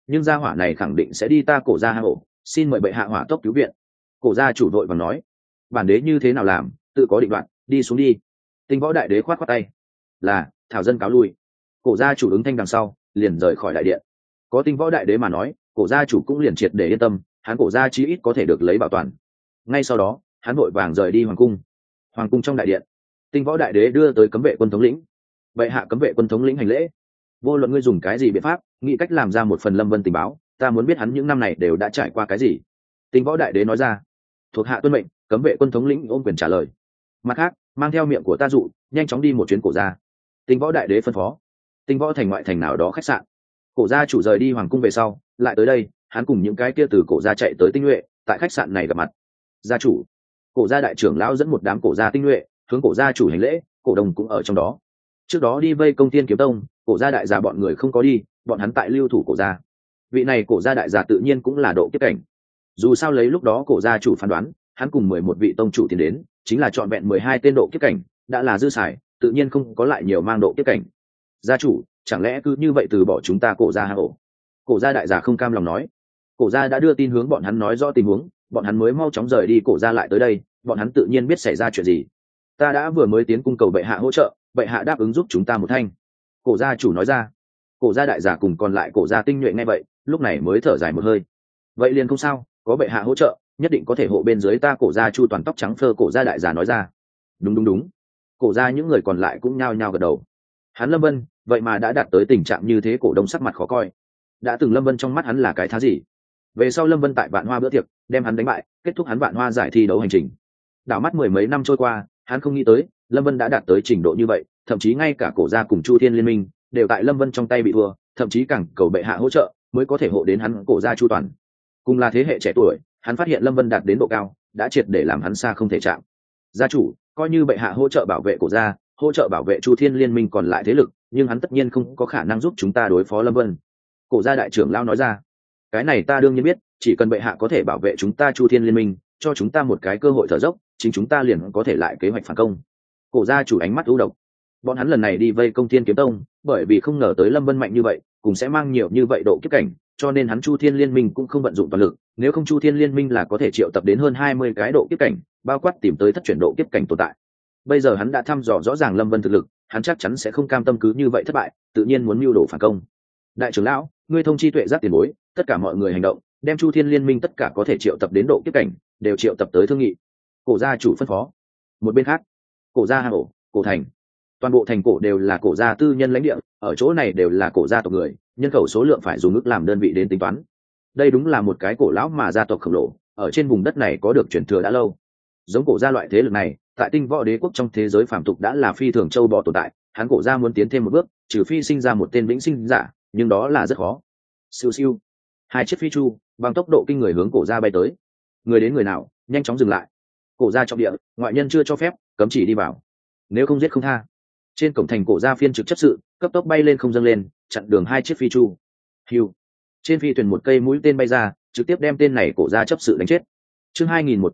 nhưng gia hỏa này khẳng định sẽ đi ta cổ gia hang ổ, xin mời bệ hạ hỏa tốc cứu viện. Cổ gia chủ đội và nói, bản đế như thế nào làm tự có định đoạn, đi xuống đi. Tinh võ đại đế khoát khoát tay, là thảo dân cáo lui. Cổ gia chủ ứng thanh đằng sau liền rời khỏi đại điện. Có tinh võ đại đế mà nói, cổ gia chủ cũng liền triệt để yên tâm, hắn cổ gia chí ít có thể được lấy bảo toàn. Ngay sau đó hắn vội vàng rời đi hoàng cung. Hoàng cung trong đại điện, tinh võ đại đế đưa tới cấm vệ quân thống lĩnh. Bệ hạ cấm vệ quân thống lĩnh hành lễ. Vô luận ngươi dùng cái gì biện pháp, nghĩ cách làm ra một phần lâm vân tình báo, ta muốn biết hắn những năm này đều đã trải qua cái gì. Tinh võ đại đế nói ra. Thuộc hạ tuân mệnh. Cấm vệ quân thống lĩnh ôm quyền trả lời. Mặt khác, mang theo miệng của ta dụ, nhanh chóng đi một chuyến cổ gia. Tinh võ đại đế phân phó. Tinh võ thành ngoại thành nào đó khách sạn. Cổ gia chủ rời đi hoàng cung về sau lại tới đây, hắn cùng những cái kia từ cổ gia chạy tới tinh nhuệ tại khách sạn này gặp mặt. Gia chủ. Cổ gia đại trưởng lão dẫn một đám cổ gia tinh nhuệ hướng cổ gia chủ hành lễ, cổ đồng cũng ở trong đó. Trước đó đi vây công Tiên Kiếm Tông, cổ gia đại gia bọn người không có đi, bọn hắn tại lưu thủ cổ gia. Vị này cổ gia đại gia tự nhiên cũng là độ kiếp cảnh. Dù sao lấy lúc đó cổ gia chủ phán đoán, hắn cùng 11 vị tông chủ tiến đến, chính là trọn vẹn 12 tên độ kiếp cảnh, đã là dư xài, tự nhiên không có lại nhiều mang độ kiếp cảnh. Gia chủ, chẳng lẽ cứ như vậy từ bỏ chúng ta cổ gia hang ổ? Cổ gia đại gia không cam lòng nói. Cổ gia đã đưa tin hướng bọn hắn nói rõ tình huống, bọn hắn mới mau chóng rời đi cổ gia lại tới đây, bọn hắn tự nhiên biết xảy ra chuyện gì. Ta đã vừa mới tiến cung cầu bệ hạ hỗ trợ, bệ hạ đáp ứng giúp chúng ta một thanh. Cổ gia chủ nói ra. Cổ gia đại gia cùng còn lại cổ gia tinh nhuệ nghe vậy, lúc này mới thở dài một hơi. Vậy liền không sao, có bệ hạ hỗ trợ, nhất định có thể hộ bên dưới ta. Cổ gia chu toàn tóc trắng phơ cổ gia đại gia nói ra. Đúng. Cổ gia những người còn lại cũng nhao nhao gật đầu. Hắn Lâm Vân, vậy mà đã đạt tới tình trạng như thế, cổ đông sắc mặt khó coi. Đã từng Lâm Vân trong mắt hắn là cái thá gì? Về sau Lâm Vân tại Vạn Hoa bữa tiệc đem hắn đánh bại, kết thúc hắn Vạn Hoa giải thi đấu hành trình. Đảo mắt 10 mấy năm trôi qua, hắn không nghĩ tới Lâm Vân đã đạt tới trình độ như vậy, thậm chí ngay cả cổ gia cùng Chu Thiên liên minh đều tại Lâm Vân trong tay bị thua, thậm chí càng cầu bệ hạ hỗ trợ mới có thể hộ đến hắn cổ gia chu toàn. Cùng là thế hệ trẻ tuổi, hắn phát hiện Lâm Vân đạt đến độ cao, đã triệt để làm hắn xa không thể chạm. Gia chủ, coi như bệ hạ hỗ trợ bảo vệ cổ gia, hỗ trợ bảo vệ Chu Thiên liên minh còn lại thế lực, nhưng hắn tất nhiên không có khả năng giúp chúng ta đối phó Lâm Vân. Cổ gia đại trưởng lão nói ra. Cái này ta đương nhiên biết, chỉ cần bệ hạ có thể bảo vệ chúng ta Chu Thiên liên minh, cho chúng ta một cái cơ hội thở dốc, chính chúng ta liền có thể lại kế hoạch phản công. Cổ gia chủ ánh mắt u độc. Bọn hắn lần này đi vây công Thiên Kiếm Tông, bởi vì không ngờ tới Lâm Vân mạnh như vậy, cũng sẽ mang nhiều như vậy độ kiếp cảnh, cho nên hắn Chu Thiên liên minh cũng không vận dụng toàn lực, nếu không Chu Thiên liên minh là có thể triệu tập đến hơn 20 cái độ kiếp cảnh, bao quát tìm tới thất chuyển độ kiếp cảnh tồn tại. Bây giờ hắn đã thăm dò rõ ràng Lâm Vân thực lực, hắn chắc chắn sẽ không cam tâm cứ như vậy thất bại, tự nhiên muốn mưu đồ phản công. Đại trưởng lão, ngươi thông chi tuệ giác tiền bối, tất cả mọi người hành động, đem Chu Thiên liên minh tất cả có thể triệu tập đến độ kiếp cảnh đều triệu tập tới thương nghị. Cổ gia chủ phân phó. Một bên khác, cổ gia hang ổ, cổ thành, toàn bộ thành cổ đều là cổ gia tư nhân lãnh địa, ở chỗ này đều là cổ gia tộc người, nhân khẩu số lượng phải dùng ước làm đơn vị đến tính toán. Đây đúng là một cái cổ lão mà gia tộc khổng lồ, ở trên vùng đất này có được truyền thừa đã lâu. Giống cổ gia loại thế lực này, tại Tinh Võ Đế quốc trong thế giới phàm tục đã là phi thường châu bò tồn tại, hắn cổ gia muốn tiến thêm một bước, trừ phi sinh ra một tên vĩnh sinh giả, nhưng đó là rất khó. Siêu siêu, hai chiếc phi chu bằng tốc độ kinh người hướng cổ gia bay tới. Người đến người nào, nhanh chóng dừng lại. Cổ gia trọng địa, ngoại nhân chưa cho phép, cấm chỉ đi vào, nếu không giết không tha. Trên cổng thành cổ gia phiên trực chấp sự cấp tốc bay lên không dâng lên, chặn đường hai chiếc phi chu. Hiu, trên phi thuyền một cây mũi tên bay ra, trực tiếp đem tên này cổ gia chấp sự đánh chết. Chương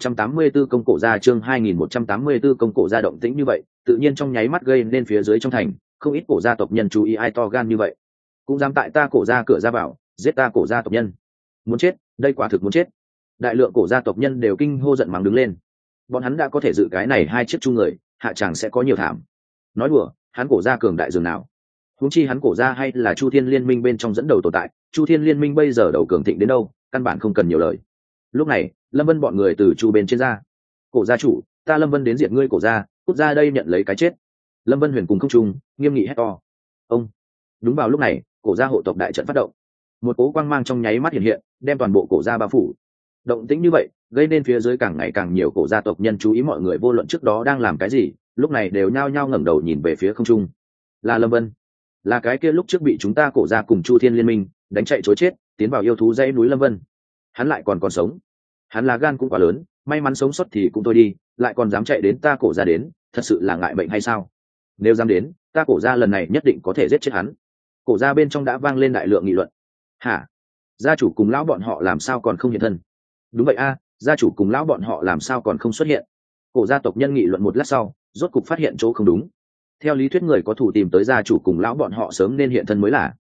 2184 công cổ gia, chương 2184 công cổ gia. Động tĩnh như vậy, tự nhiên trong nháy mắt gây nên phía dưới trong thành không ít cổ gia tộc nhân chú ý, ai to gan như vậy, cũng dám tại ta cổ gia cửa ra vào giết ta cổ gia tộc nhân, muốn chết, đây quả thực muốn chết. Đại lượng cổ gia tộc nhân đều kinh hô giận mắng đứng lên. Bọn hắn đã có thể dự cái này hai chiếc chu người hạ tràng sẽ có nhiều thảm. Nói đùa, hắn cổ gia cường đại dường nào, huống chi hắn cổ gia hay là Chu Thiên liên minh bên trong dẫn đầu tồn tại. Chu Thiên liên minh bây giờ đầu cường thịnh đến đâu, căn bản không cần nhiều lời. Lúc này Lâm Vân bọn người từ chu bên trên ra. Cổ gia chủ, ta Lâm Vân đến diệt ngươi cổ gia, cút ra đây nhận lấy cái chết. Lâm Vân huyền cùng không trung nghiêm nghị hét to. Ông. Đúng vào lúc này, cổ gia hộ tộc đại trận phát động, một cố quang mang trong nháy mắt hiện hiện, đem toàn bộ cổ gia bao phủ. Động tĩnh như vậy gây nên phía dưới càng ngày càng nhiều cổ gia tộc nhân chú ý, mọi người vô luận trước đó đang làm cái gì, lúc này đều nhao nhao ngẩng đầu nhìn về phía không trung. Là Lâm Vân, là cái kia lúc trước bị chúng ta cổ gia cùng Chu Thiên liên minh đánh chạy chối chết tiến vào yêu thú dãy núi Lâm Vân. Hắn lại còn sống, hắn là gan cũng quá lớn, may mắn sống sót thì cũng thôi đi, lại còn dám chạy đến ta cổ gia đến, thật sự là ngại bệnh hay sao? Nếu dám đến, ta cổ gia lần này nhất định có thể giết chết hắn. Cổ gia bên trong đã vang lên đại lượng nghị luận. Hả? Gia chủ cùng lão bọn họ làm sao còn không hiện thân? Đúng vậy a, gia chủ cùng lão bọn họ làm sao còn không xuất hiện? Cổ gia tộc nhân nghị luận một lát sau, rốt cục phát hiện chỗ không đúng. Theo lý thuyết người có thủ tìm tới gia chủ cùng lão bọn họ sớm nên hiện thân mới là.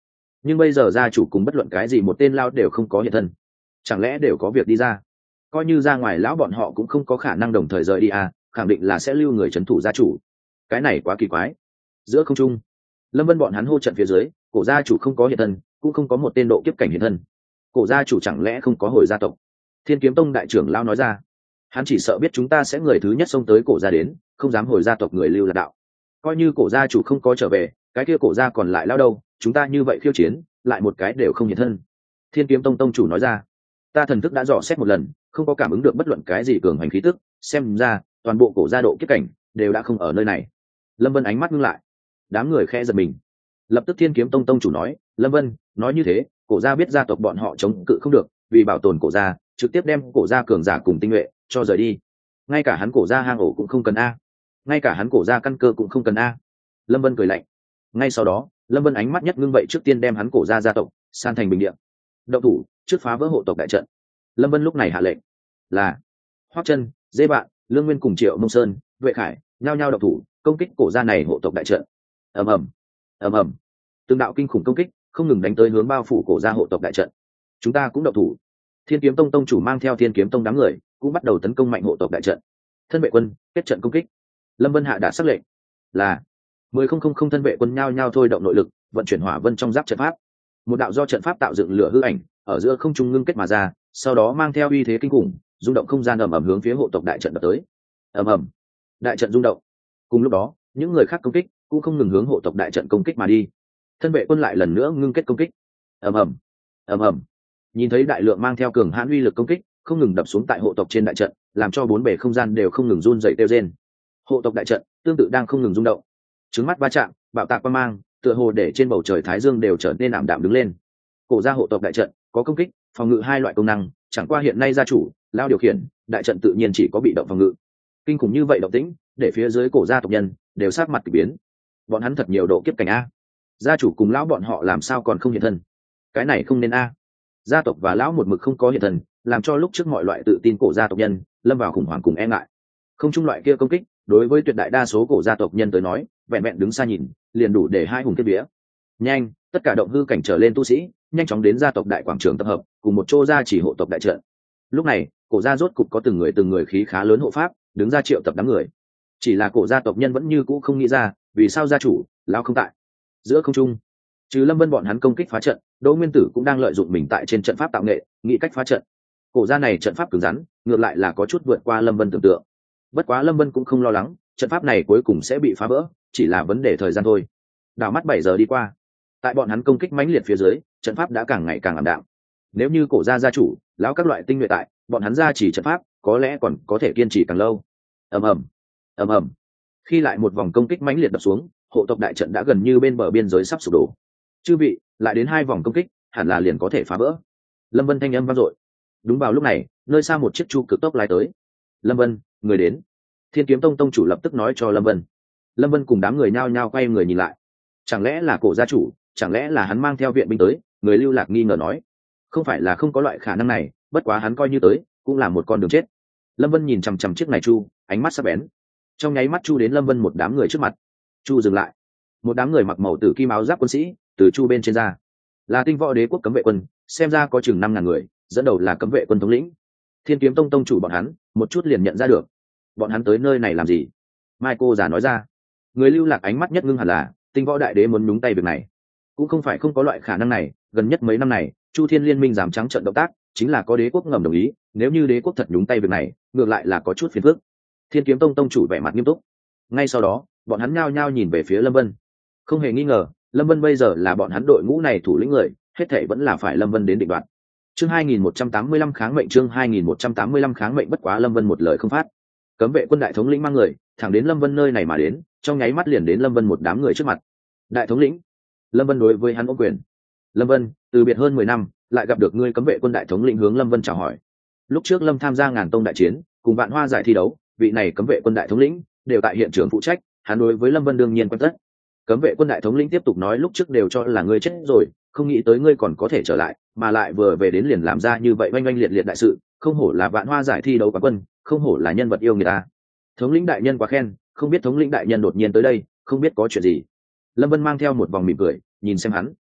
nhưng bây giờ gia chủ cùng bất luận cái gì một tên lao đều không có hiện thân, chẳng lẽ đều có việc đi ra? Coi như ra ngoài lão bọn họ cũng không có khả năng đồng thời rời đi à, khẳng định là sẽ lưu người trấn thủ gia chủ. Cái này quá kỳ quái. Giữa không trung, Lâm Vân bọn hắn hô trận phía dưới, cổ gia chủ không có hiện thân, cũng không có một tên độ kiếp cảnh hiện thân. Cổ gia chủ chẳng lẽ không có hồi gia tộc? Thiên Kiếm Tông đại trưởng lao nói ra. Hắn chỉ sợ biết chúng ta sẽ người thứ nhất xông tới cổ gia đến, không dám hồi gia tộc người lưu lạc đạo. Coi như cổ gia chủ không có trở về, cái kia cổ gia còn lại lao đâu, chúng ta như vậy khiêu chiến, lại một cái đều không hiện thân. Thiên Kiếm Tông tông chủ nói ra. Ta thần thức đã dò xét một lần, không có cảm ứng được bất luận cái gì cường hành khí tức, xem ra toàn bộ cổ gia độ kiếp cảnh đều đã không ở nơi này. Lâm Vân ánh mắt ngưng lại, đám người khẽ giật mình. Lập tức Thiên Kiếm Tông tông chủ nói, Lâm Vân nói như thế, cổ gia biết gia tộc bọn họ chống cự không được, vì bảo tồn cổ gia, trực tiếp đem cổ gia cường giả cùng tinh nhuệ cho rời đi. Ngay cả hắn cổ gia hang ổ cũng không cần a, ngay cả hắn cổ gia căn cơ cũng không cần a. Lâm Vân cười lạnh. Ngay sau đó, Lâm Vân ánh mắt nhất ngưng vậy, trước tiên đem hắn cổ gia gia tộc san thành bình địa. Động thủ, trước phá vỡ hộ tộc đại trận. Lâm Vân lúc này hạ lệnh. Là Hoắc Chân, Dê Bạn, Lương Nguyên cùng Triệu Mông Sơn, Vệ Khải nhao nhao động thủ, công kích cổ gia này hộ tộc đại trận. Ầm ầm, ầm ầm, từng đạo kinh khủng công kích không ngừng đánh tới hướng bao phủ cổ gia hộ tộc đại trận. Chúng ta cũng động thủ. Thiên Kiếm Tông tông chủ mang theo Thiên Kiếm Tông đám người cũng bắt đầu tấn công mạnh hộ tộc đại trận. Thân vệ quân kết trận công kích. Lâm Vân hạ đã sắc lệnh. Là 10,000 thân vệ quân nhao nhao thôi động nội lực, vận chuyển hỏa vân trong giáp trận pháp. Một đạo do trận pháp tạo dựng lửa hư ảnh ở giữa không trung ngưng kết mà ra, sau đó mang theo uy thế kinh khủng, rung động không gian ầm ầm hướng phía hộ tộc đại trận đập tới. Ầm ầm, đại trận rung động. Cùng lúc đó, những người khác công kích cũng không ngừng hướng hộ tộc đại trận công kích mà đi. Thân vệ quân lại lần nữa ngưng kết công kích. Ầm ầm, ầm ầm. Nhìn thấy đại lượng mang theo cường hãn uy lực công kích không ngừng đập xuống tại hộ tộc trên đại trận, làm cho bốn bề không gian đều không ngừng run rẩy kêu rên. Hộ tộc đại trận tương tự đang không ngừng rung động. Trứng mắt va chạm, bạo tạc quang mang, tựa hồ để trên bầu trời thái dương đều trở nên ảm đạm đứng lên. Cổ gia hộ tộc đại trận có công kích, phòng ngự hai loại công năng, chẳng qua hiện nay gia chủ lao điều khiển đại trận tự nhiên chỉ có bị động phòng ngự. Kinh khủng như vậy động tĩnh, để phía dưới cổ gia tộc nhân đều sát mặt kỳ biến. Bọn hắn thật nhiều độ kiếp cảnh a, gia chủ cùng lão bọn họ làm sao còn không hiện thân? Cái này không nên a. Gia tộc và lão một mực không có hiện thân, làm cho lúc trước mọi loại tự tin cổ gia tộc nhân lâm vào khủng hoảng cùng e ngại. Không chung loại kia công kích, đối với tuyệt đại đa số cổ gia tộc nhân tới nói, vẹn vẹn đứng xa nhìn liền đủ để hai hùng kết vía. Nhanh, tất cả động hư cảnh trở lên tu sĩ nhanh chóng đến gia tộc đại quảng trường tập hợp, cùng một chỗ ra chỉ hộ tộc đại trận. Lúc này cổ gia rốt cục có từng người khí khá lớn hộ pháp đứng ra triệu tập đám người. Chỉ là cổ gia tộc nhân vẫn như cũ không nghĩ ra vì sao gia chủ lao không tại. Giữa không trung, trừ Lâm Vân bọn hắn công kích phá trận, Đỗ Nguyên Tử cũng đang lợi dụng mình tại trên trận pháp tạo nghệ nghĩ cách phá trận. Cổ gia này trận pháp cứng rắn, ngược lại là có chút vượt qua Lâm Vân tưởng tượng. Bất quá Lâm Vân cũng không lo lắng, trận pháp này cuối cùng sẽ bị phá vỡ, chỉ là vấn đề thời gian thôi. Đảo mắt 7 giờ đi qua, tại bọn hắn công kích mãnh liệt phía dưới, trận pháp đã càng ngày càng ảm đạm. Nếu như cổ gia gia chủ lão các loại tinh nhuệ tại, bọn hắn gia chỉ trận pháp có lẽ còn có thể kiên trì càng lâu. Ầm ầm, ầm ầm. Khi lại một vòng công kích mãnh liệt đập xuống, hộ tộc đại trận đã gần như bên bờ biên giới sắp sụp đổ. Chư vị, lại đến 2 vòng công kích, hẳn là liền có thể phá vỡ. Lâm Vân thanh âm vang dội. Đúng vào lúc này, nơi xa một chiếc chu cực tốc lái tới. Lâm Vân, người đến. Thiên Kiếm Tông tông chủ lập tức nói cho Lâm Vân. Lâm Vân cùng đám người nhao nhao quay người nhìn lại. Chẳng lẽ là cổ gia chủ, chẳng lẽ là hắn mang theo viện binh tới? Người lưu lạc nghi ngờ nói. Không phải là không có loại khả năng này, bất quá hắn coi như tới cũng là một con đường chết. Lâm Vân nhìn chằm chằm chiếc này chu, ánh mắt sắc bén. Trong nháy mắt chu đến Lâm Vân một đám người trước mặt. Chu dừng lại. Một đám người mặc màu tử kim áo giáp quân sĩ từ chu bên trên ra, là Tinh Võ Đế quốc cấm vệ quân, xem ra có chừng 5.000 người, dẫn đầu là cấm vệ quân thống lĩnh. Thiên Kiếm Tông tông chủ bọn hắn một chút liền nhận ra được. Bọn hắn tới nơi này làm gì? Mai cô già nói ra. Người lưu lạc ánh mắt nhất ngưng hẳn là Tinh Võ đại đế muốn nhúng tay việc này. Cũng không phải không có loại khả năng này, gần nhất mấy năm này Chu Thiên liên minh dám trắng trợn động tác, chính là có đế quốc ngầm đồng ý, nếu như đế quốc thật nhúng tay việc này, ngược lại là có chút phiền phức. Thiên Kiếm Tông tông chủ vẻ mặt nghiêm túc. Ngay sau đó, bọn hắn nhao nhao nhìn về phía Lâm Vân. Không hề nghi ngờ, Lâm Vân bây giờ là bọn hắn đội ngũ này thủ lĩnh người, hết thảy vẫn là phải Lâm Vân đến định đoạt. Chương 2185 kháng mệnh, chương 2185 kháng mệnh. Bất quá Lâm Vân một lời không phát. Cấm vệ quân đại thống lĩnh mang người thẳng đến Lâm Vân nơi này mà đến, trong nháy mắt liền đến Lâm Vân một đám người trước mặt. Đại thống lĩnh. Lâm Vân đối với hắn ôm quyền. Lâm Vân, từ biệt hơn 10 năm, lại gặp được ngươi. Cấm vệ quân đại thống lĩnh hướng Lâm Vân chào hỏi. Lúc trước Lâm tham gia Ngàn Tông đại chiến, cùng Vạn Hoa giải thi đấu, vị này cấm vệ quân đại thống lĩnh đều tại hiện trường phụ trách, hắn đối với Lâm Vân đương nhiên quan tất. Cấm vệ quân đại thống lĩnh tiếp tục nói, lúc trước đều cho là ngươi chết rồi, không nghĩ tới ngươi còn có thể trở lại, mà lại vừa về đến liền làm ra như vậy oanh oanh liệt liệt đại sự, không hổ là Vạn Hoa giải thi đấu quán quân, không hổ là nhân vật yêu người ta. Thống lĩnh đại nhân quá khen, không biết thống lĩnh đại nhân đột nhiên tới đây, không biết có chuyện gì. Lâm Vân mang theo một vòng mỉm cười nhìn xem hắn.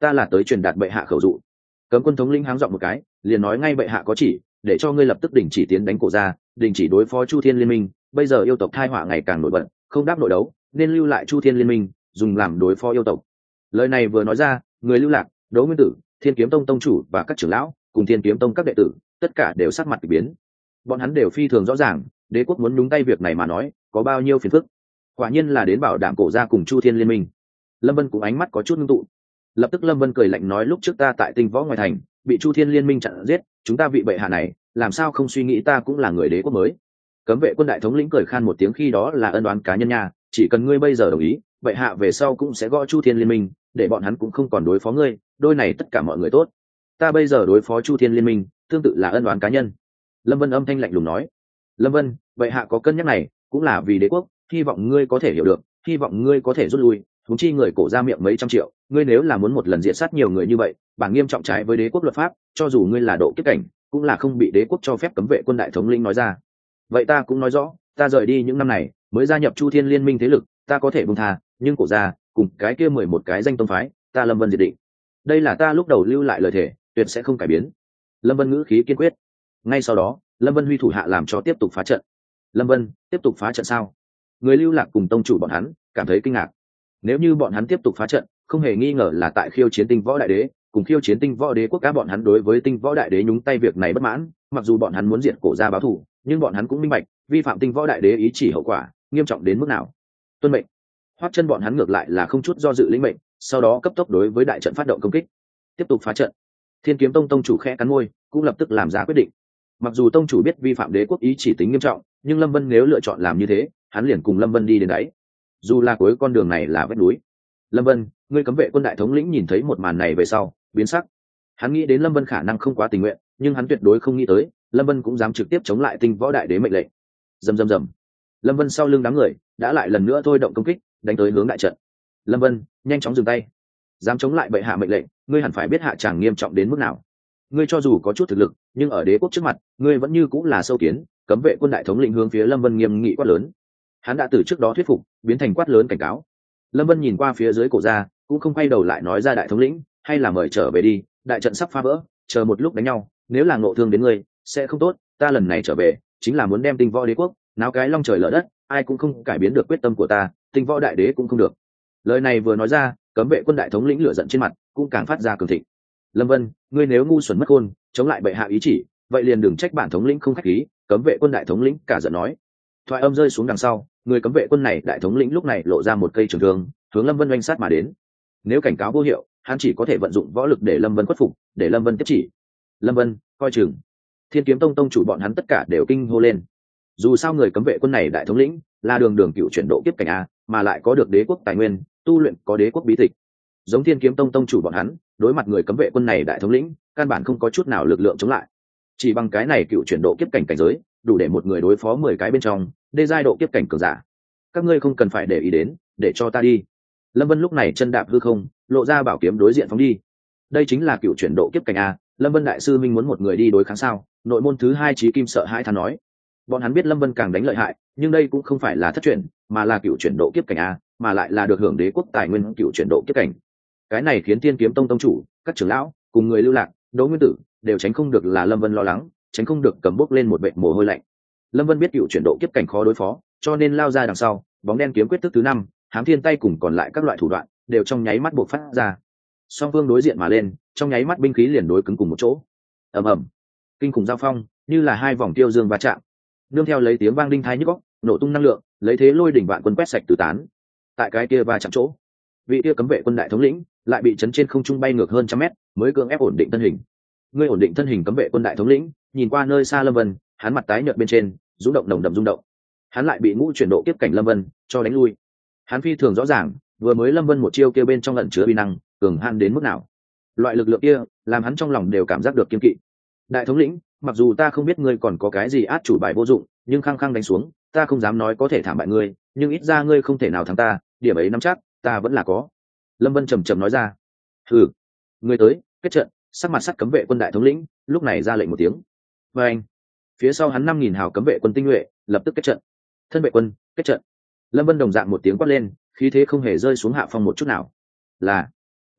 ta là tới truyền đạt bệ hạ khẩu dụ. Cấm quân thống lĩnh háng giọng một cái, liền nói ngay bệ hạ có chỉ, để cho ngươi lập tức đình chỉ tiến đánh cổ gia, đình chỉ đối phó Chu Thiên Liên minh. Bây giờ yêu tộc thai họa ngày càng nổi bật, không đáp nội đấu, nên lưu lại Chu Thiên Liên minh, dùng làm đối phó yêu tộc. Lời này vừa nói ra, người lưu lạc, Đỗ Nguyên Tử, Thiên Kiếm Tông tông chủ và các trưởng lão cùng Thiên Kiếm Tông các đệ tử, tất cả đều sắc mặt kỳ biến. Bọn hắn đều phi thường rõ ràng, đế quốc muốn nhúng tay việc này mà nói, có bao nhiêu phiền phức. Quả nhiên là đến bảo đảm cổ gia cùng Chu Thiên Liên minh. Lâm Vân cũng ánh mắt có chút ngưng tụ. Lập tức Lâm Vân cười lạnh nói lúc trước ta tại Tinh Võ ngoài thành, bị Chu Thiên Liên minh chặn giết, chúng ta vị bệ hạ này, làm sao không suy nghĩ ta cũng là người đế quốc mới. Cấm vệ quân đại thống lĩnh cười khan một tiếng khi đó là ân oán cá nhân nha, chỉ cần ngươi bây giờ đồng ý, bệ hạ về sau cũng sẽ gõ Chu Thiên Liên minh, để bọn hắn cũng không còn đối phó ngươi, đôi này tất cả mọi người tốt. Ta bây giờ đối phó Chu Thiên Liên minh, tương tự là ân oán cá nhân. Lâm Vân âm thanh lạnh lùng nói. Lâm Vân, bệ hạ có cân nhắc này, cũng là vì đế quốc, hy vọng ngươi có thể hiểu được, hy vọng ngươi có thể rút lui. Huống chi người cổ ra miệng mấy trăm triệu, ngươi nếu là muốn một lần diệt sát nhiều người như vậy, bản nghiêm trọng trái với đế quốc luật pháp, cho dù ngươi là độ kiếp cảnh, cũng là không bị đế quốc cho phép. Cấm vệ quân đại thống lĩnh nói ra. Vậy ta cũng nói rõ, ta rời đi những năm này, mới gia nhập Chu Thiên Liên minh thế lực, ta có thể buông tha, nhưng cổ gia cùng cái kia 11 cái danh tông phái, ta Lâm Vân diệt định. Đây là ta lúc đầu lưu lại lời thề, tuyệt sẽ không cải biến. Lâm Vân ngữ khí kiên quyết. Ngay sau đó, Lâm Vân huy thủ hạ làm cho tiếp tục phá trận. Lâm Vân, tiếp tục phá trận sao? Người lưu lạc cùng tông chủ bọn hắn cảm thấy kinh ngạc. Nếu như bọn hắn tiếp tục phá trận, không hề nghi ngờ là tại khiêu chiến Tinh Võ đại đế, cùng khiêu chiến Tinh Võ đế quốc. Các bọn hắn đối với Tinh Võ đại đế nhúng tay việc này bất mãn, mặc dù bọn hắn muốn diệt cổ gia báo thù, nhưng bọn hắn cũng minh bạch, vi phạm Tinh Võ đại đế ý chỉ hậu quả nghiêm trọng đến mức nào. Tuân mệnh. Hoắc Chân bọn hắn ngược lại là không chút do dự lĩnh mệnh, sau đó cấp tốc đối với đại trận phát động công kích, tiếp tục phá trận. Thiên Kiếm Tông tông chủ khẽ cắn môi, cũng lập tức làm ra quyết định. Mặc dù tông chủ biết vi phạm đế quốc ý chỉ tính nghiêm trọng, nhưng Lâm Vân nếu lựa chọn làm như thế, hắn liền cùng Lâm Vân đi đến đáy. Dù là cuối con đường này là vách núi. Lâm Vân, ngươi cấm vệ quân đại thống lĩnh nhìn thấy một màn này về sau, biến sắc. Hắn nghĩ đến Lâm Vân khả năng không quá tình nguyện, nhưng hắn tuyệt đối không nghĩ tới, Lâm Vân cũng dám trực tiếp chống lại Tinh Võ đại đế mệnh lệnh. Rầm rầm rầm. Lâm Vân sau lưng đám người đã lại lần nữa thôi động công kích, đánh tới hướng đại trận. Lâm Vân, nhanh chóng dừng tay. Dám chống lại bệ hạ mệnh lệnh, ngươi hẳn phải biết hạ tràng nghiêm trọng đến mức nào. Ngươi cho dù có chút thực lực, nhưng ở đế quốc trước mặt, ngươi vẫn như cũng là sâu kiến. Cấm vệ quân đại thống lĩnh hướng phía Lâm Vân nghiêm nghị quát lớn. Hắn đã từ trước đó thuyết phục, biến thành quát lớn cảnh cáo. Lâm Vân nhìn qua phía dưới cổ ra, cũng không quay đầu lại nói ra đại thống lĩnh, hay là mời trở về đi, đại trận sắp phá vỡ, chờ một lúc đánh nhau, nếu là ngộ thương đến ngươi, sẽ không tốt. Ta lần này trở về, chính là muốn đem Tinh Võ đế quốc náo cái long trời lở đất, ai cũng không cải biến được quyết tâm của ta, Tinh Võ đại đế cũng không được. Lời này vừa nói ra, cấm vệ quân đại thống lĩnh lửa giận trên mặt cũng càng phát ra cường thịnh. Lâm Vân, ngươi nếu ngu xuẩn mất khôn, chống lại bệ hạ ý chỉ, vậy liền đừng trách bản thống lĩnh không khách khí. Cấm vệ quân đại thống lĩnh cả giận nói. Thoại âm rơi xuống đằng sau, người cấm vệ quân này đại thống lĩnh lúc này lộ ra một cây trường thương, hướng Lâm Vân oanh sát mà đến. Nếu cảnh cáo vô hiệu, hắn chỉ có thể vận dụng võ lực để Lâm Vân khuất phục, để Lâm Vân tiếp chỉ. Lâm Vân, coi chừng. Thiên Kiếm Tông tông chủ bọn hắn tất cả đều kinh hô lên. Dù sao người cấm vệ quân này đại thống lĩnh là đường cựu chuyển độ kiếp cảnh a, mà lại có được đế quốc tài nguyên, tu luyện có đế quốc bí tịch. Giống Thiên Kiếm Tông tông chủ bọn hắn, đối mặt người cấm vệ quân này đại thống lĩnh, căn bản không có chút nào lực lượng chống lại. Chỉ bằng cái này cựu chuyển độ kiếp cảnh cảnh giới, đủ để một người đối phó 10 cái bên trong đê giai độ kiếp cảnh cường giả. Các ngươi không cần phải để ý đến, để cho ta đi. Lâm Vân lúc này chân đạp hư không, lộ ra bảo kiếm đối diện phóng đi. Đây chính là cựu chuyển độ kiếp cảnh a. Lâm Vân đại sư minh muốn một người đi đối kháng sao? Nội môn thứ 2 Chí Kim sợ hãi thán nói. Bọn hắn biết Lâm Vân càng đánh lợi hại, nhưng đây cũng không phải là thất chuyển, mà là cựu chuyển độ kiếp cảnh a, mà lại là được hưởng đế quốc tài nguyên cựu chuyển độ kiếp cảnh. Cái này khiến Thiên Kiếm Tông tông chủ, các trưởng lão cùng người lưu lạc, Đỗ Nguyên Tử đều tránh không được là Lâm Vân lo lắng, tránh không được cầm bốc lên một vệt mồ hôi lạnh. Lâm Vân biết cựu chuyển độ kiếp cảnh khó đối phó, cho nên lao ra đằng sau, bóng đen kiếm quyết thức thứ 5, Hám Thiên tay cùng còn lại các loại thủ đoạn đều trong nháy mắt bộc phát ra. Song phương đối diện mà lên, trong nháy mắt binh khí liền đối cứng cùng một chỗ. Ầm ầm, kinh khủng giao phong, như là hai vòng tiêu dương va chạm. Nương theo lấy tiếng vang đinh tai nhức óc, nổ tung năng lượng, lấy thế lôi đỉnh vạn quân quét sạch tứ tán. Tại cái kia va chạm chỗ, vị kia cấm vệ quân đại thống lĩnh lại bị chấn trên không trung bay ngược hơn trăm mét, mới cưỡng ép ổn định thân hình. Ngươi ổn định thân hình cấm vệ quân đại thống lĩnh, nhìn qua nơi xa Lâm Vân, hắn mặt tái nhợt bên trên, rung động nồng đậm rung động. Hắn lại bị ngũ chuyển độ kiếp cảnh Lâm Vân cho đánh lui. Hắn phi thường rõ ràng, vừa mới Lâm Vân một chiêu kia bên trong ẩn chứa uy năng, cường hãn đến mức nào. Loại lực lượng kia, làm hắn trong lòng đều cảm giác được kiên kỵ. Đại thống lĩnh, mặc dù ta không biết ngươi còn có cái gì át chủ bài vô dụng, nhưng khăng khăng đánh xuống, ta không dám nói có thể thảm bại ngươi, nhưng ít ra ngươi không thể nào thắng ta, điểm ấy nắm chắc, ta vẫn là có. Lâm Vân trầm trầm nói ra. Hừ, ngươi tới, kết trận. Sắc mặt sắt cấm vệ quân đại thống lĩnh lúc này ra lệnh một tiếng. Và anh, phía sau hắn 5.000 hào cấm vệ quân tinh nhuệ lập tức kết trận. Thân vệ quân, kết trận. Lâm Vân đồng dạng một tiếng quát lên, khí thế không hề rơi xuống hạ phong một chút nào. Là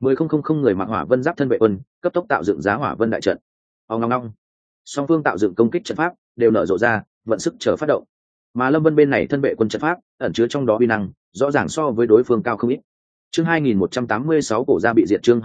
10,000 người mặc hỏa vân giáp thân vệ quân cấp tốc tạo dựng giá hỏa vân đại trận. Ông ngong ngong, song phương tạo dựng công kích trận pháp đều nở rộ ra, vận sức chờ phát động. Mà Lâm Vân bên này thân vệ quân trận pháp ẩn chứa trong đó uy năng rõ ràng so với đối phương cao không ít. Chương 2186 cổ gia bị diệt. Chương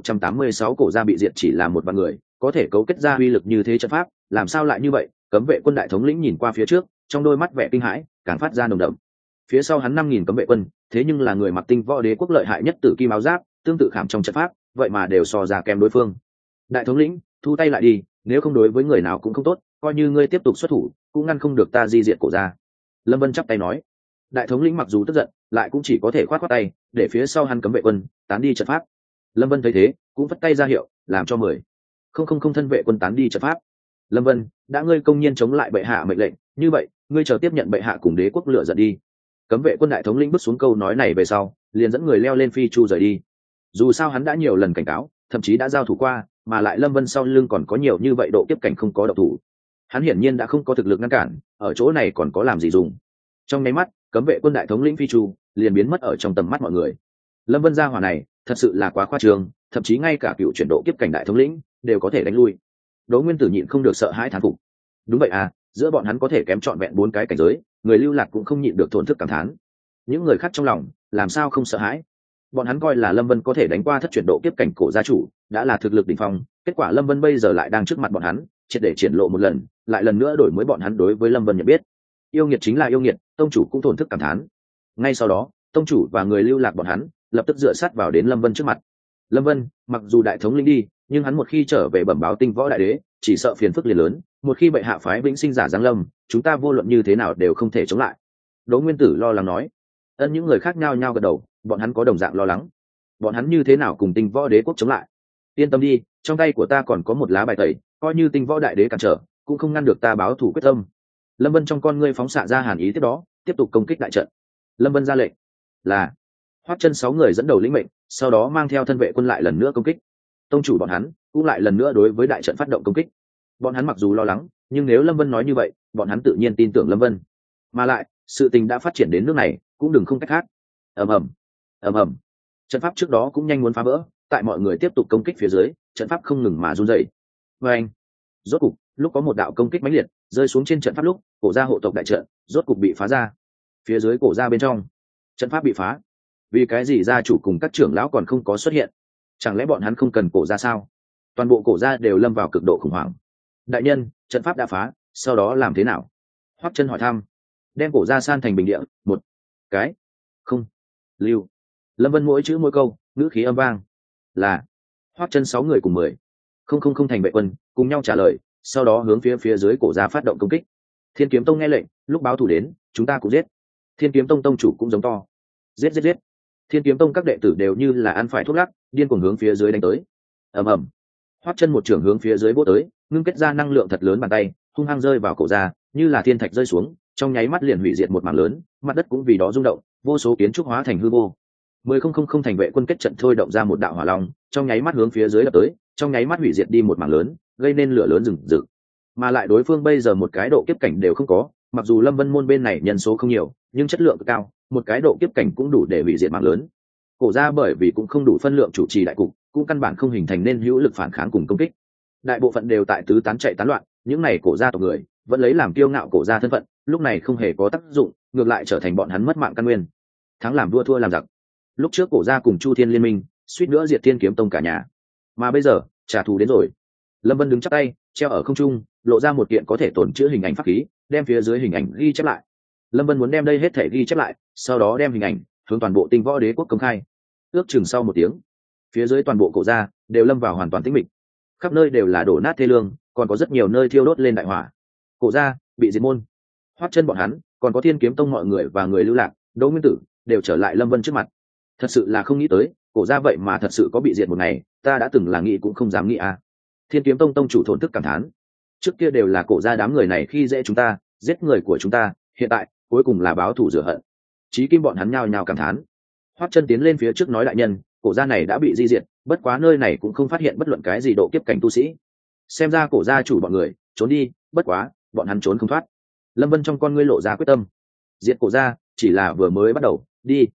2186 cổ gia bị diệt chỉ là một vạn người, có thể cấu kết ra uy lực như thế trận pháp, làm sao lại như vậy? Cấm vệ quân đại thống lĩnh nhìn qua phía trước, trong đôi mắt vẻ kinh hãi càng phát ra nồng đậm. Phía sau hắn 5.000 cấm vệ quân, thế nhưng là người mặc tinh võ đế quốc lợi hại nhất tử kim áo giáp, tương tự khảm trong trận pháp, vậy mà đều so ra kém đối phương. Đại thống lĩnh, thu tay lại đi, nếu không đối với người nào cũng không tốt, coi như ngươi tiếp tục xuất thủ, cũng ngăn không được ta di diệt cổ gia. Lâm Vân chắp tay nói. Đại thống lĩnh mặc dù tức giận, lại cũng chỉ có thể khoát khoát tay, để phía sau hắn cấm vệ quân tán đi trận pháp. Lâm Vân thấy thế, cũng vất tay ra hiệu, làm cho 10,000 thân vệ quân tán đi trận pháp. Lâm Vân, đã ngươi công nhiên chống lại bệ hạ mệnh lệnh, như vậy, ngươi chờ tiếp nhận bệ hạ cùng đế quốc lựa giận đi. Cấm vệ quân đại thống lĩnh bước xuống câu nói này về sau, liền dẫn người leo lên phi chu rời đi. Dù sao hắn đã nhiều lần cảnh cáo, thậm chí đã giao thủ qua, mà lại Lâm Vân sau lưng còn có nhiều như vậy độ kiếp cảnh không có độc thủ. Hắn hiển nhiên đã không có thực lực ngăn cản, ở chỗ này còn có làm gì dùng. Trong nháy mắt, cấm vệ quân đại thống lĩnh phi chu liền biến mất ở trong tầm mắt mọi người. Lâm Vân gia hỏa này thật sự là quá khoa trương, thậm chí ngay cả cựu chuyển độ kiếp cảnh đại thống lĩnh đều có thể đánh lui. Đỗ Nguyên Tử nhịn không được sợ hãi thán phục. Đúng vậy à, giữa bọn hắn có thể kém trọn vẹn 4 cái cảnh giới, người lưu lạc cũng không nhịn được thổn thức cảm thán. Những người khác trong lòng làm sao không sợ hãi? Bọn hắn coi là Lâm Vân có thể đánh qua thất chuyển độ kiếp cảnh cổ gia chủ, đã là thực lực đỉnh phong, kết quả Lâm Vân bây giờ lại đang trước mặt bọn hắn, triệt để triển lộ một lần, lại lần nữa đổi mới bọn hắn đối với Lâm Vân nhận biết. Yêu nghiệt chính là yêu nghiệt, tông chủ cũng thổn thức cảm thán. Ngay sau đó, tông chủ và người lưu lạc bọn hắn lập tức dựa sát vào đến Lâm Vân trước mặt. Lâm Vân, mặc dù đại thống lĩnh đi, nhưng hắn một khi trở về bẩm báo tinh võ đại đế, chỉ sợ phiền phức liền lớn, một khi bệ hạ phái vĩnh sinh giả giáng lâm, chúng ta vô luận như thế nào đều không thể chống lại. Đỗ Nguyên Tử lo lắng nói. Những người khác nhao nhao gật đầu, bọn hắn có đồng dạng lo lắng. Bọn hắn như thế nào cùng tinh võ đế quốc chống lại? Yên tâm đi, trong tay của ta còn có một lá bài tẩy, coi như tinh võ đại đế cản trở, cũng không ngăn được ta báo thủ quyết tâm. Lâm Vân trong con ngươi phóng xạ ra hàn ý, tiếp đó tiếp tục công kích đại trận. Lâm Vân ra lệnh là Hoắc Chân 6 người dẫn đầu lĩnh mệnh, sau đó mang theo thân vệ quân lại lần nữa công kích. Tông chủ bọn hắn cũng lại lần nữa đối với đại trận phát động công kích. Bọn hắn mặc dù lo lắng, nhưng nếu Lâm Vân nói như vậy, bọn hắn tự nhiên tin tưởng Lâm Vân. Mà lại, sự tình đã phát triển đến nước này, cũng đừng không cách khác. Ầm ầm, ầm ầm. Trận pháp trước đó cũng nhanh muốn phá vỡ, tại mọi người tiếp tục công kích phía dưới, trận pháp không ngừng mà run rẩy. Oeng! Rốt cục, lúc có một đạo công kích mãnh liệt rơi xuống trên trận pháp lúc, cổ gia hộ tộc đại trận rốt cục bị phá ra. Phía dưới cổ gia bên trong, trận pháp bị phá. Vì cái gì gia chủ cùng các trưởng lão còn không có xuất hiện? Chẳng lẽ bọn hắn không cần cổ gia sao? Toàn bộ cổ gia đều lâm vào cực độ khủng hoảng. Đại nhân, trận pháp đã phá, sau đó làm thế nào? Hoắc Chân hỏi thăm. Đem cổ gia san thành bình địa, một cái không lưu. Lâm Vân mỗi chữ mỗi câu ngữ khí âm vang. Là. Hoắc Chân 6 người cùng 10,000 thành vệ quân cùng nhau trả lời, sau đó hướng phía dưới cổ gia phát động công kích. Thiên Kiếm Tông nghe lệnh, lúc báo thủ đến, chúng ta cũng giết. Thiên Kiếm Tông tông chủ cũng giống to. Giết giết giết. Thiên Kiếm Tông các đệ tử đều như là ăn phải thuốc lắc, điên cuồng hướng phía dưới đánh tới. Ầm ầm. Hoắc Chân một trưởng hướng phía dưới vỗ tới, ngưng kết ra năng lượng thật lớn bàn tay, hung hăng rơi vào cổ gia, như là thiên thạch rơi xuống, trong nháy mắt liền hủy diệt một mảng lớn, mặt đất cũng vì đó rung động, vô số kiến trúc hóa thành hư vô. 10,000 thành vệ quân kết trận thôi động ra một đạo hỏa long, trong nháy mắt hướng phía dưới đập tới, trong nháy mắt hủy diệt đi một mảng lớn, gây nên lửa lớn rừng rực. Mà lại đối phương bây giờ một cái độ kiếp cảnh đều không có, mặc dù Lâm Vân môn bên này nhân số không nhiều, nhưng chất lượng cao, một cái độ kiếp cảnh cũng đủ để hủy diệt mảng lớn. Cổ gia bởi vì cũng không đủ phân lượng chủ trì đại cục, cũng căn bản không hình thành nên hữu lực phản kháng cùng công kích. Đại bộ phận đều tại tứ tán chạy tán loạn, những này cổ gia tộc người vẫn lấy làm kiêu ngạo cổ gia thân phận, lúc này không hề có tác dụng, ngược lại trở thành bọn hắn mất mạng căn nguyên. Thắng làm vua thua làm giặc. Lúc trước cổ gia cùng Chu Thiên liên minh, suýt nữa diệt Thiên Kiếm Tông cả nhà, mà bây giờ trả thù đến rồi. Lâm Vân đứng chắp tay, treo ở không trung, lộ ra một kiện có thể tổn chữa hình ảnh pháp khí, đem phía dưới hình ảnh ghi chép lại. Lâm Vân muốn đem đây hết thể ghi chép lại, sau đó đem hình ảnh hướng toàn bộ tinh võ đế quốc công khai. Ước chừng sau 1 tiếng, phía dưới toàn bộ cổ gia đều lâm vào hoàn toàn tĩnh mịch, khắp nơi đều là đổ nát thê lương, còn có rất nhiều nơi thiêu đốt lên đại hỏa. Cổ gia bị diệt môn. Hoắc Chân bọn hắn, còn có Thiên Kiếm Tông mọi người và người lưu lạc, Đỗ Nguyên Tử đều trở lại Lâm Vân trước mặt. Thật sự là không nghĩ tới, cổ gia vậy mà thật sự có bị diệt một ngày, ta đã từng là nghĩ cũng không dám nghĩ à. Thiên Kiếm Tông tông chủ thổn thức cảm thán. Trước kia đều là cổ gia đám người này khi dễ chúng ta, giết người của chúng ta, hiện tại cuối cùng là báo thù rửa hận. Chí Kim bọn hắn nhao nhao cảm thán. Hoắc Chân tiến lên phía trước nói, đại nhân, cổ gia này đã bị di diệt, bất quá nơi này cũng không phát hiện bất luận cái gì độ kiếp cảnh tu sĩ. Xem ra cổ gia chủ bọn người trốn đi, bất quá bọn hắn trốn không thoát. Lâm Vân trong con ngươi lộ ra quyết tâm. Diệt cổ gia chỉ là vừa mới bắt đầu, đi.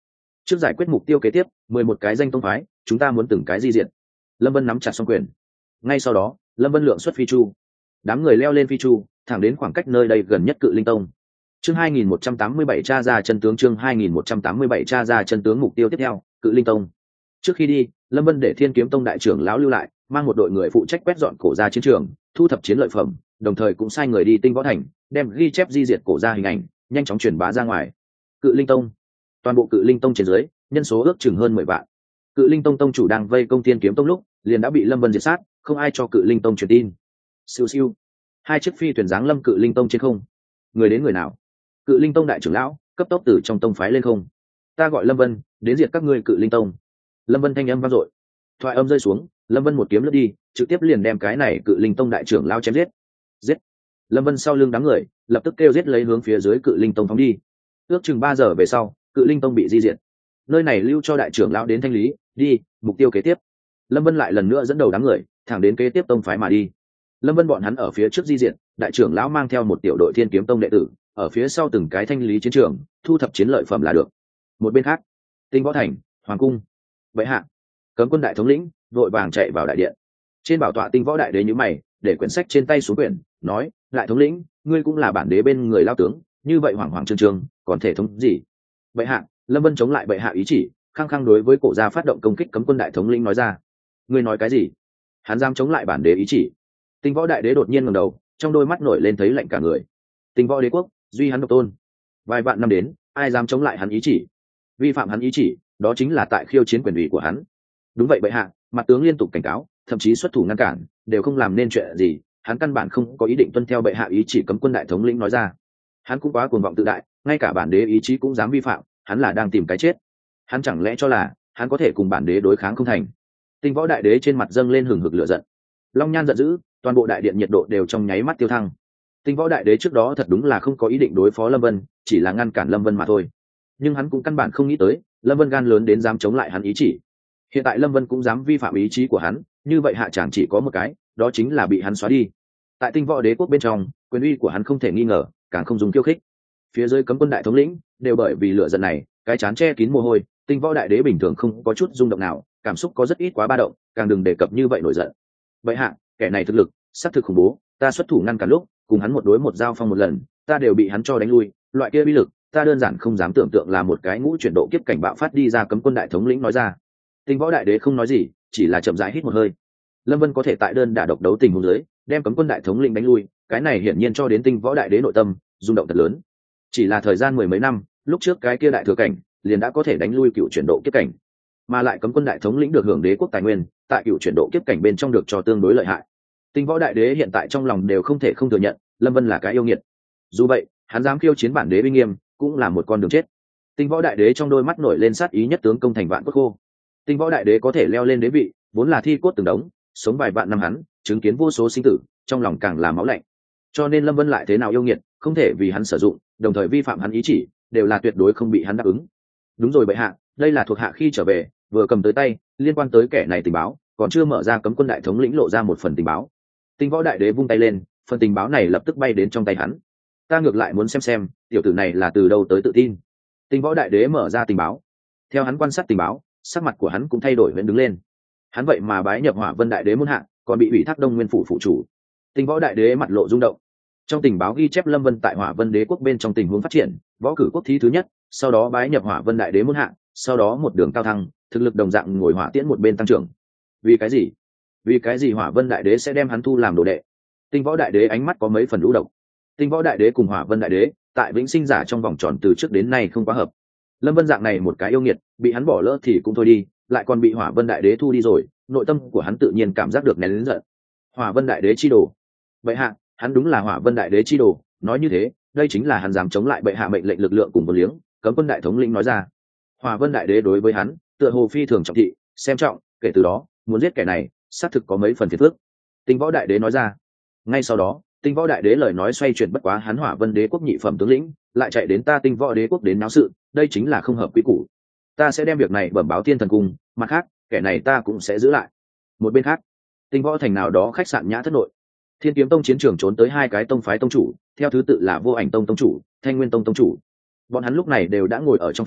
trước giải quyết mục tiêu kế tiếp 11 cái danh tông phái, chúng ta muốn từng cái di diện. Lâm Vân nắm chặt song quyền. Ngay sau đó Lâm Vân lượng xuất phi chu, đám người leo lên phi chu thẳng đến khoảng cách nơi đây gần nhất Cự Linh Tông. Chương 2187 tra ra chân tướng. Chương 2187 tra ra chân tướng. Mục tiêu tiếp theo Cự Linh Tông. Trước khi đi, Lâm Vân để Thiên Kiếm Tông đại trưởng lão lưu lại, mang một đội người phụ trách quét dọn cổ gia chiến trường, thu thập chiến lợi phẩm, đồng thời cũng sai người đi Tinh Võ Thành, đem ghi chép di diệt cổ gia hình ảnh nhanh chóng truyền bá ra ngoài. Cự Linh Tông, toàn bộ Cự Linh Tông trên dưới, nhân số ước chừng hơn 10 vạn. Cự Linh Tông tông chủ đang vây công Thiên Kiếm Tông lúc, liền đã bị Lâm Vân diệt sát, không ai cho Cự Linh Tông truyền tin. Siêu siêu, hai chiếc phi thuyền giáng lâm Cự Linh Tông trên không. Người đến người nào? Cự Linh Tông đại trưởng lão cấp tốc từ trong tông phái lên không. Ta gọi Lâm Vân, đến diệt các ngươi Cự Linh Tông. Lâm Vân thanh âm vang dội, thoại âm rơi xuống, Lâm Vân một kiếm lướt đi, trực tiếp liền đem cái này Cự Linh Tông đại trưởng lão chém giết. Giết! Lâm Vân sau lưng đám người lập tức kêu giết lấy hướng phía dưới Cự Linh Tông phóng đi. Ước chừng 3 giờ về sau, Cự Linh Tông bị di diệt. Nơi này lưu cho đại trưởng lão đến thanh lý, đi, mục tiêu kế tiếp. Lâm Vân lại lần nữa dẫn đầu đám người thẳng đến kế tiếp tông phái mà đi. Lâm Vân bọn hắn ở phía trước di diệt, đại trưởng lão mang theo một tiểu đội Thiên Kiếm Tông đệ tử ở phía sau từng cái thanh lý chiến trường, thu thập chiến lợi phẩm là được. Một bên khác, Tinh Võ Thành, hoàng cung. Vậy hạ, Cấm Quân đại thống lĩnh vội vàng chạy vào đại điện. Trên bảo tọa Tinh Võ đại đế nhíu mày, để quyển sách trên tay xuống quyển, nói: "Đại thống lĩnh, ngươi cũng là bản đế bên người lao tướng, như vậy hoảng hoảng trương trương, còn thể thống gì?" Vậy hạ, Lâm Vân chống lại bệ hạ ý chỉ, khăng khăng đối với cổ gia phát động công kích. Cấm Quân đại thống lĩnh nói ra: "Ngươi nói cái gì? Hắn dám chống lại bản đế ý chỉ?" Tinh Võ đại đế đột nhiên ngẩng đầu, trong đôi mắt nổi lên thấy lạnh cả người. Tinh Võ đế quốc, duy hắn độc tôn, vài vạn năm đến, ai dám chống lại hắn ý chỉ? Vi phạm hắn ý chỉ, đó chính là tại khiêu chiến quyền ủy của hắn. Đúng vậy bệ hạ, mặt tướng liên tục cảnh cáo, thậm chí xuất thủ ngăn cản, đều không làm nên chuyện gì, hắn căn bản không có ý định tuân theo bệ hạ ý chỉ. Cấm Quân đại thống lĩnh nói ra. Hắn cũng quá cuồng vọng tự đại, ngay cả bản đế ý chí cũng dám vi phạm, hắn là đang tìm cái chết. Hắn chẳng lẽ cho là hắn có thể cùng bản đế đối kháng không thành? Tinh Võ đại đế trên mặt dâng lên hừng hực lửa giận. Long nhan giận dữ, toàn bộ đại điện nhiệt độ đều trong nháy mắt tiêu thăng. Tinh Võ đại đế trước đó thật đúng là không có ý định đối phó Lâm Vân, chỉ là ngăn cản Lâm Vân mà thôi. Nhưng hắn cũng căn bản không nghĩ tới, Lâm Vân gan lớn đến dám chống lại hắn ý chỉ. Hiện tại Lâm Vân cũng dám vi phạm ý chí của hắn, như vậy hạ chẳng chỉ có một cái, đó chính là bị hắn xóa đi. Tại Tinh Võ đế quốc bên trong, quyền uy của hắn không thể nghi ngờ, càng không dùng khiêu khích. Phía dưới Cấm Quân đại thống lĩnh đều bởi vì lửa giận này, cái chán che kín mồ hôi. Tinh Võ đại đế bình thường không có chút rung động nào, cảm xúc có rất ít quá ba động, càng đừng đề cập như vậy nổi giận. Vậy hạ, kẻ này thực lực xác thực khủng bố, ta xuất thủ ngăn cả lúc cùng hắn một đối một giao phong một lần, ta đều bị hắn cho đánh lui, loại kia uy lực ta đơn giản không dám tưởng tượng là một cái ngũ chuyển độ kiếp cảnh bạo phát đi ra. Cấm Quân đại thống lĩnh nói ra. Tinh Võ đại đế không nói gì, chỉ là chậm rãi hít một hơi. Lâm Vân có thể tại đơn đả độc đấu tình huống dưới đem Cấm Quân đại thống lĩnh đánh lui, cái này hiển nhiên cho đến Tinh Võ đại đế nội tâm rung động thật lớn. Chỉ là thời gian 10 mấy năm, lúc trước cái kia đại thừa cảnh liền đã có thể đánh lui cựu chuyển độ kiếp cảnh, mà lại Cấm Quân đại thống lĩnh được hưởng đế quốc tài nguyên, tại cựu chuyển độ kiếp cảnh bên trong được cho tương đối lợi hại. Tinh Võ đại đế hiện tại trong lòng đều không thể không thừa nhận Lâm Vân là cái yêu nghiệt. Dù vậy, hắn dám khiêu chiến bản đế uy nghiêm, cũng là một con đường chết. Tinh Võ đại đế trong đôi mắt nổi lên sát ý, nhất tướng công thành vạn cốt khô. Tinh Võ đại đế có thể leo lên đế vị, vốn là thi cốt từng đống, sống vài vạn năm hắn, chứng kiến vô số sinh tử, trong lòng càng là máu lạnh. Cho nên Lâm Vân lại thế nào yêu nghiệt, không thể vì hắn sử dụng, đồng thời vi phạm hắn ý chỉ, đều là tuyệt đối không bị hắn đáp ứng. Đúng rồi bệ hạ, đây là thuộc hạ khi trở về, vừa cầm tới tay, liên quan tới kẻ này tình báo, còn chưa mở ra. Cấm Quân đại thống lĩnh lộ ra một phần tình báo. Tinh Võ đại đế vung tay lên, phần tình báo này lập tức bay đến trong tay hắn. Ta ngược lại muốn xem tiểu tử này là từ đâu tới tự tin. Tinh Võ đại đế mở ra tình báo. Theo hắn quan sát tình báo, sắc mặt của hắn cũng thay đổi, vẫn đứng lên. Hắn vậy mà bái nhập Hỏa Vân đại đế môn hạ, còn bị ủy thác Đông Nguyên phủ phụ chủ. Tinh Võ đại đế mặt lộ rung động. Trong tình báo ghi chép Lâm Vân tại Hỏa Vân đế quốc bên trong tình huống phát triển, võ cử quốc thí thứ nhất, sau đó bái nhập Hỏa Vân đại đế môn hạ, sau đó một đường cao thăng, thực lực đồng dạng ngồi hỏa tiễn một bên tăng trưởng. Vì cái gì? Vì cái gì Hỏa Vân đại đế sẽ đem hắn thu làm đồ đệ? Tinh Võ đại đế ánh mắt có mấy phần lũ độc. Tinh Võ đại đế cùng Hỏa Vân đại đế tại vĩnh sinh giả trong vòng tròn từ trước đến nay không quá hợp. Lâm Vân dạng này một cái yêu nghiệt, bị hắn bỏ lỡ thì cũng thôi đi, lại còn bị Hỏa Vân đại đế thu đi rồi, nội tâm của hắn tự nhiên cảm giác được nén lớn giận. Hỏa Vân đại đế chi đồ. Vậy hạ, hắn đúng là Hỏa Vân đại đế chi đồ, nói như thế, đây chính là hắn dám chống lại bệ hạ mệnh lệnh lực lượng cùng một liếng. Cấm Quân đại thống lĩnh nói ra. Hỏa Vân đại đế đối với hắn tựa hồ phi thường trọng thị, xem trọng, kể từ đó muốn giết kẻ này xác thực có mấy phần phiền phức. Tinh Võ đại đế nói ra. Ngay sau đó, Tinh Võ đại đế lời nói xoay chuyển, bất quá hắn Hỏa Vân đế quốc nhị phẩm tướng lĩnh lại chạy đến ta Tinh Võ đế quốc đến náo sự, đây chính là không hợp quy củ. Ta sẽ đem việc này bẩm báo Thiên Thần cung, mặt khác kẻ này ta cũng sẽ giữ lại. Một bên khác, Tinh Võ thành nào đó khách sạn nhã thất nội, Thiên Kiếm Tông chiến trường trốn tới hai cái tông phái tông chủ, theo thứ tự là Vô Ảnh Tông tông chủ, Thanh Nguyên Tông tông chủ. Bọn hắn lúc này đều đã ngồi ở trong phòng,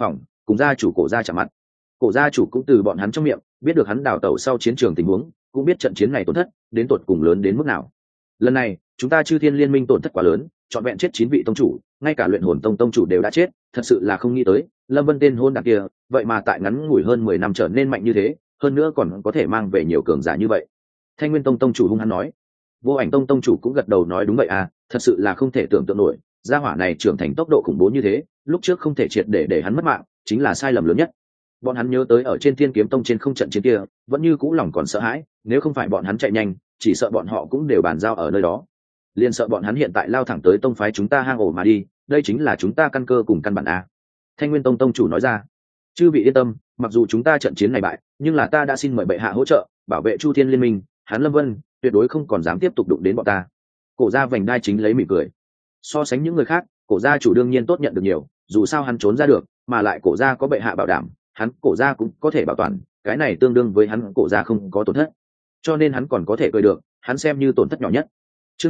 cùng gia chủ cổ gia chạm mặt. Cổ gia chủ cũng từ bọn hắn trong miệng biết được hắn đào tẩu sau chiến trường tình huống, cũng biết trận chiến này tổn thất đến tột cùng lớn đến mức nào. Lần này chúng ta Chư Thiên Liên Minh tổn thất quá lớn, trọn vẹn chết 9 vị tông chủ, ngay cả Luyện Hồn Tông tông chủ đều đã chết, thật sự là không nghĩ tới Lâm Vân tên hôn đản kia vậy mà tại ngắn ngủi hơn 10 năm trở nên mạnh như thế, hơn nữa còn có thể mang về nhiều cường giả như vậy. Thanh Nguyên Tông tông chủ hung hăng nói. Vô Ảnh Tông tông chủ cũng gật đầu nói đúng vậy à, thật sự là không thể tưởng tượng nổi, gia hỏa này trưởng thành tốc độ khủng bố như thế, lúc trước không thể triệt để hắn mất mạng, chính là sai lầm lớn nhất. Bọn hắn nhớ tới ở trên Thiên Kiếm Tông trên không trận chiến kia, vẫn như cũ lòng còn sợ hãi, nếu không phải bọn hắn chạy nhanh, chỉ sợ bọn họ cũng đều bàn giao ở nơi đó. Liên sợ bọn hắn hiện tại lao thẳng tới tông phái chúng ta hang ổ mà đi, đây chính là chúng ta căn cơ cùng căn bản a. Thanh Nguyên Tông tông chủ nói ra. Chư vị yên tâm, mặc dù chúng ta trận chiến này bại, nhưng là ta đã xin mời bệ hạ hỗ trợ, bảo vệ Chu Thiên Liên Minh, hắn Lâm Vân tuyệt đối không còn dám tiếp tục đụng đến bọn ta. Cổ gia vành đai chính lấy mỉm cười. So sánh những người khác, cổ gia chủ đương nhiên tốt nhận được nhiều, dù sao hắn trốn ra được, mà lại cổ gia có bệ hạ bảo đảm, hắn cổ gia cũng có thể bảo toàn, cái này tương đương với hắn cổ gia không có tổn thất, cho nên hắn còn có thể cười được, hắn xem như tổn thất nhỏ nhất. Chương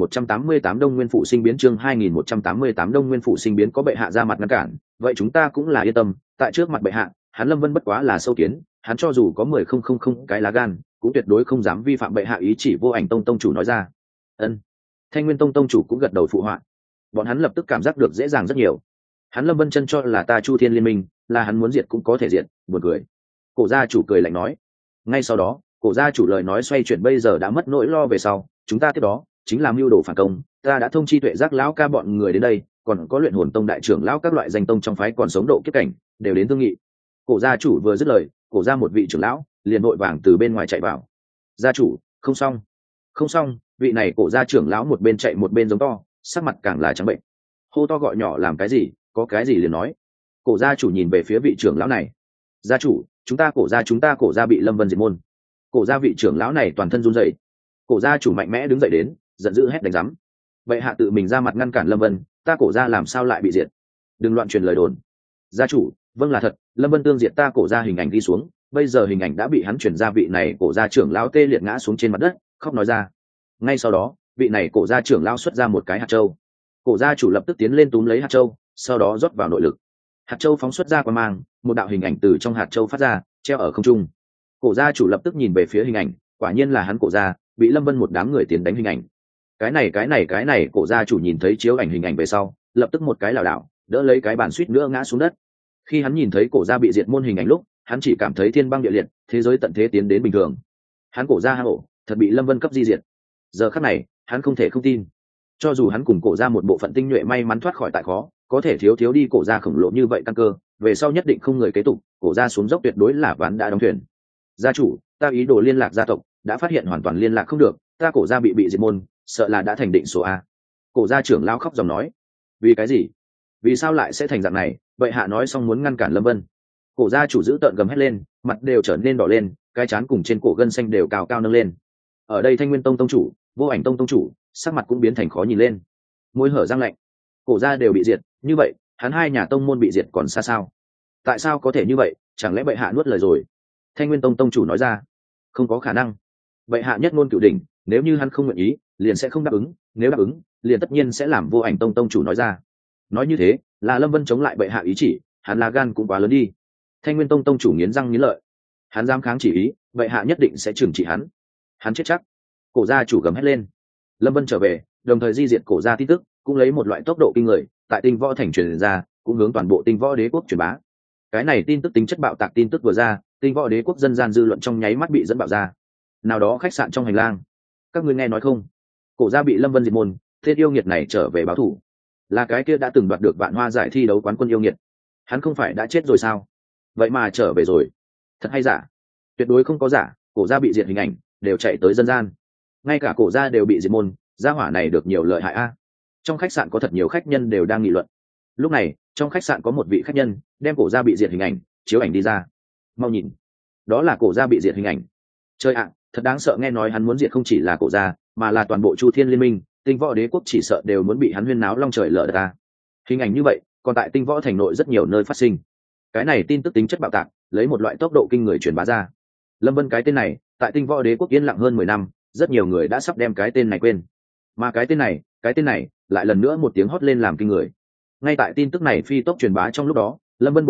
2188 Đông Nguyên Phủ sinh biến. Chương 2188 Đông Nguyên Phủ sinh biến. Có bệ hạ ra mặt ngăn cản, vậy chúng ta cũng là yên tâm, tại trước mặt bệ hạ, hắn Lâm Vân bất quá là sâu kiến, hắn cho dù có 10,000 cái lá gan, cũng tuyệt đối không dám vi phạm bệ hạ ý chỉ. Vô Ảnh Tông tông chủ nói ra. Ân. Thanh Nguyên Tông tông chủ cũng gật đầu phụ họa. Bọn hắn lập tức cảm giác được dễ dàng rất nhiều. Hắn Lâm Vân chân cho là ta Chu Thiên Liên Minh, là hắn muốn diệt cũng có thể diệt, buồn cười. Cổ gia chủ cười lạnh nói. Ngay sau đó, cổ gia chủ lời nói xoay chuyển, bây giờ đã mất nỗi lo về sau, chúng ta tiếp đó chính là mưu đồ phản công, ta đã thông chi Tuệ Giác lão ca bọn người đến đây, còn có Luyện Hồn Tông đại trưởng lão các loại danh tông trong phái còn sống độ kiếp cảnh đều đến thương nghị. Cổ gia chủ vừa dứt lời, cổ gia một vị trưởng lão liền vội vàng từ bên ngoài chạy vào. Gia chủ, không xong, không xong! Vị này cổ gia trưởng lão một bên chạy một bên giống to, sắc mặt càng là trắng bệnh, hô to gọi nhỏ làm cái gì, có cái gì liền nói. Cổ gia chủ nhìn về phía vị trưởng lão này. Gia chủ, chúng ta cổ gia bị Lâm Vân diệt môn. Cổ gia vị trưởng lão này toàn thân run rẩy. Cổ gia chủ mạnh mẽ đứng dậy đến, giận dữ hét đánh rắm. Bệ hạ tự mình ra mặt ngăn cản Lâm Vân, ta cổ gia làm sao lại bị diệt? Đừng loạn truyền lời đồn. Gia chủ, vâng là thật, Lâm Vân tương diệt ta cổ gia hình ảnh đi xuống, bây giờ hình ảnh đã bị hắn chuyển ra. Vị này cổ gia trưởng lão tê liệt ngã xuống trên mặt đất, khóc nói ra. Ngay sau đó, vị này cổ gia trưởng lão xuất ra một cái hạt châu. Cổ gia chủ lập tức tiến lên túm lấy hạt châu, sau đó rót vào nội lực. Hạt châu phóng xuất ra quang mang, một đạo hình ảnh từ trong hạt châu phát ra, treo ở không trung. Cổ gia chủ lập tức nhìn về phía hình ảnh, quả nhiên là hắn cổ gia bị Lâm Vân một đám người tiến đánh hình ảnh. Cái này, cổ gia chủ nhìn thấy chiếu ảnh hình ảnh về sau, lập tức một cái lảo đảo, đỡ lấy cái bàn suýt nữa ngã xuống đất. Khi hắn nhìn thấy cổ gia bị diệt môn hình ảnh lúc, hắn chỉ cảm thấy thiên băng địa liệt, thế giới tận thế tiến đến bình thường. Hắn cổ gia hang ổ thật bị Lâm Vân cấp di diệt. Giờ khắc này, hắn không thể không tin. Cho dù hắn cùng cổ gia một bộ phận tinh nhuệ may mắn thoát khỏi tại khó, có thể thiếu đi cổ gia khổng lồ như vậy căn cơ, về sau nhất định không người kế tục, cổ gia xuống dốc tuyệt đối là ván đã đóng thuyền. Gia chủ, ta ý đồ liên lạc gia tộc, đã phát hiện hoàn toàn liên lạc không được, ta cổ gia bị diệt môn, sợ là đã thành định số a. Cổ gia trưởng lao khóc dòng nói. Vì cái gì? Vì sao lại sẽ thành dạng này? Vậy hạ nói xong muốn ngăn cản Lâm Vân. Cổ gia chủ giữ tợn gầm hét lên, mặt đều trở nên đỏ lên, cái trán cùng trên cổ gân xanh đều cao cao nâng lên. Ở đây Thanh Nguyên Tông tông chủ, Vô Ảnh Tông tông chủ, sắc mặt cũng biến thành khó nhìn lên, môi hở răng lạnh. Cổ gia đều bị diệt, như vậy hắn hai nhà tông môn bị diệt còn xa sao? Tại sao có thể như vậy? Chẳng lẽ bệ hạ nuốt lời rồi? Thanh Nguyên Tông tông chủ nói ra. Không có khả năng. Bệ hạ nhất ngôn cửu đỉnh, nếu như hắn không nguyện ý, liền sẽ không đáp ứng, nếu đáp ứng, liền tất nhiên sẽ làm. Vô Ảnh Tông tông chủ nói ra. Nói như thế, là Lâm Vân chống lại bệ hạ ý chỉ, hắn là gan cũng quá lớn đi. Thanh Nguyên Tông tông chủ nghiến răng nghiến lợi. Hắn dám kháng chỉ ý, bệ hạ nhất định sẽ trừng trị hắn. Hắn chết chắc. Cổ gia chủ gầm hét lên. Lâm Vân trở về, đồng thời di diệt cổ gia tin tức, cũng lấy một loại tốc độ kinh người, tại Tinh Võ Thành truyền ra, cũng hướng toàn bộ Tinh Võ Đế quốc truyền bá. Cái này tin tức tính chất bạo tạc tin tức vừa ra, Tinh Võ Đế quốc dân gian dư luận trong nháy mắt bị dẫn bạo ra. Nào đó khách sạn trong hành lang, các ngươi nghe nói không? Cổ gia bị Lâm Vân diệt môn, tên yêu nghiệt này trở về báo thù. Là cái kia đã từng đoạt được Vạn Hoa giải thi đấu quán quân yêu nghiệt. Hắn không phải đã chết rồi sao? Vậy mà trở về rồi. Thật hay giả? Tuyệt đối không có giả, cổ gia bị diệt hình ảnh đều chạy tới dân gian. Ngay cả cổ gia đều bị diệt môn, gia hỏa này được nhiều lợi hại a. Trong khách sạn có thật nhiều khách nhân đều đang nghị luận. Lúc này, trong khách sạn có một vị khách nhân đem cổ gia bị diệt hình ảnh chiếu ảnh đi ra. Mau nhìn, đó là cổ gia bị diệt hình ảnh. Chơi ạ, thật đáng sợ, nghe nói hắn muốn diệt không chỉ là cổ gia, mà là toàn bộ Chu Thiên Liên Minh, Tinh Võ Đế quốc chỉ sợ đều muốn bị hắn huyên náo long trời lở đất ta. Hình ảnh như vậy, còn tại Tinh Võ thành nội rất nhiều nơi phát sinh. Cái này tin tức tính chất bạo tạc, lấy một loại tốc độ kinh người truyền bá ra. Lâm Vân cái tên này, tại Tinh Võ Đế quốc yên lặng hơn 10 năm, rất nhiều người đã sắp đem cái tên này quên. Mà cái tên này lại lần nữa một tiếng hót lên làm kinh người. Ngay tại tin tức này phi tốc truyền bá trong lúc đó, Lâm Vân bộ pháp